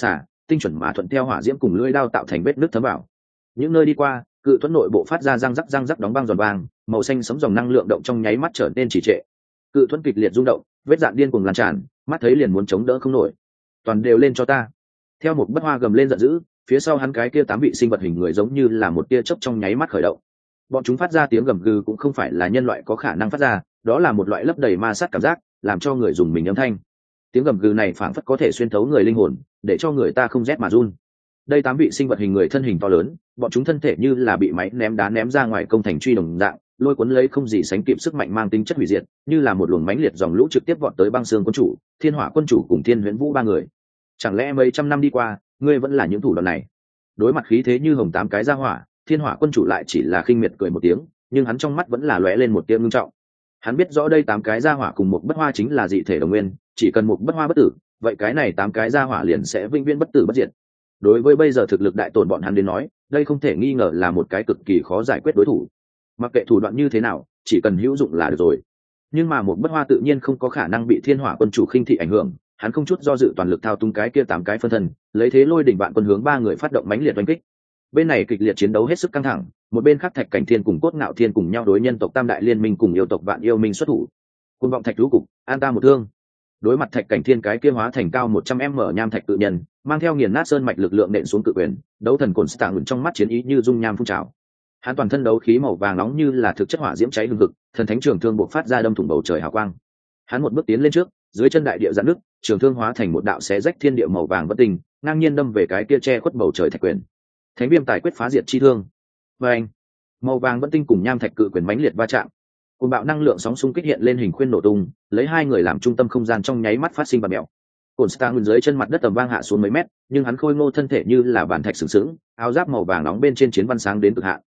tinh chuẩn mà thuận theo hỏa diễm cùng lưỡi đao tạo thành vết nước thấm vào những nơi đi qua. Cự thuẫn nội bộ phát ra răng rắc đóng băng giòn vang, màu xanh sấm dòng năng lượng động trong nháy mắt trở nên trì trệ. Cự thuẫn kịch liệt rung động, vết dạn điên cuồng lan tràn, mắt thấy liền muốn chống đỡ không nổi. Toàn đều lên cho ta! Theo một bất hoa gầm lên giận dữ, phía sau hắn cái kia 8 vị sinh vật hình người giống như là một tia chớp trong nháy mắt khởi động. Bọn chúng phát ra tiếng gầm gừ cũng không phải là nhân loại có khả năng phát ra, đó là một loại lấp đầy ma sát cảm giác, làm cho người dùng mình âm thanh. Tiếng gầm gừ này phảng phất có thể xuyên thấu người linh hồn, để cho người ta không rét mà run. Đây 8 vị sinh vật hình người thân hình to lớn, bọn chúng thân thể như là bị máy ném đá ném ra ngoài công thành truy đồng dạng, lôi cuốn lấy không gì sánh kịp sức mạnh mang tính chất hủy diệt, như là một luồng mãnh liệt dòng lũ trực tiếp vọt tới Băng Xương quân chủ, Thiên Hỏa quân chủ cùng Thiên Huyễn Vũ ba người. Chẳng lẽ mấy trăm năm đi qua, ngươi vẫn là những thủ đoạn này? Đối mặt khí thế như hồng 8 cái ra hỏa, Thiên Hỏa quân chủ lại chỉ là khinh miệt cười một tiếng, nhưng hắn trong mắt vẫn là lóe lên một tia ngưng trọng. Hắn biết rõ đây 8 cái ra hỏa cùng một bất hoa chính là dị thể đồng nguyên, chỉ cần một bất hoa bất tử, vậy cái này 8 cái ra hỏa liền sẽ vĩnh viễn bất tử bất diệt. Đối với bây giờ thực lực đại tổn bọn hắn đến nói, đây không thể nghi ngờ là một cái cực kỳ khó giải quyết đối thủ. Mặc kệ thủ đoạn như thế nào, chỉ cần hữu dụng là được rồi. Nhưng mà một bất hoa tự nhiên không có khả năng bị Thiên Hỏa quân chủ khinh thị ảnh hưởng, hắn không chút do dự toàn lực thao túng cái kia 8 cái phân thân, lấy thế lôi đỉnh vạn quân hướng ba người phát động mãnh liệt đánh kích. Bên này kịch liệt chiến đấu hết sức căng thẳng, một bên khác Thạch Cảnh Thiên cùng Cốt Ngạo Thiên cùng nhau đối nhân tộc Tam đại liên minh cùng yêu tộc Vạn Yêu Minh xuất thủ. Côn vọng thạch lũ cục, an ta một thương. Đối mặt Thạch Cảnh Thiên cái kia hóa thành cao 100m nham thạch tự nhân, mang theo nghiền nát sơn mạch lực lượng nện xuống cự quyền, đấu thần cồn stạng ẩn trong mắt chiến ý như dung nham phun trào. Hắn toàn thân đấu khí màu vàng nóng như là thực chất hỏa diễm cháy hừng hực, thần thánh trường thương bộc phát ra đâm thủng bầu trời hào quang. Hắn một bước tiến lên trước, dưới chân đại địa giãn nước, trường thương hóa thành một đạo xé rách thiên địa màu vàng vân tình, ngang nhiên đâm về cái kia che khuất bầu trời thạch quyền. Thánh viêm tài quyết phá diệt chi thương. Và anh, màu vàng vân tinh cùng nham thạch cự quyền mãnh liệt va chạm. Cuồng bạo năng lượng sóng xung kích hiện lên hình khuyên nổ tung, lấy hai người làm trung tâm không gian trong nháy mắt phát sinh bạt mèo. Cổn Stang dưới chân mặt đất tầm vang hạ xuống mấy mét, nhưng hắn khôi ngô thân thể như là bản thạch sừng sững, áo giáp màu vàng nóng bên trên chiến văn sáng đến cực hạn.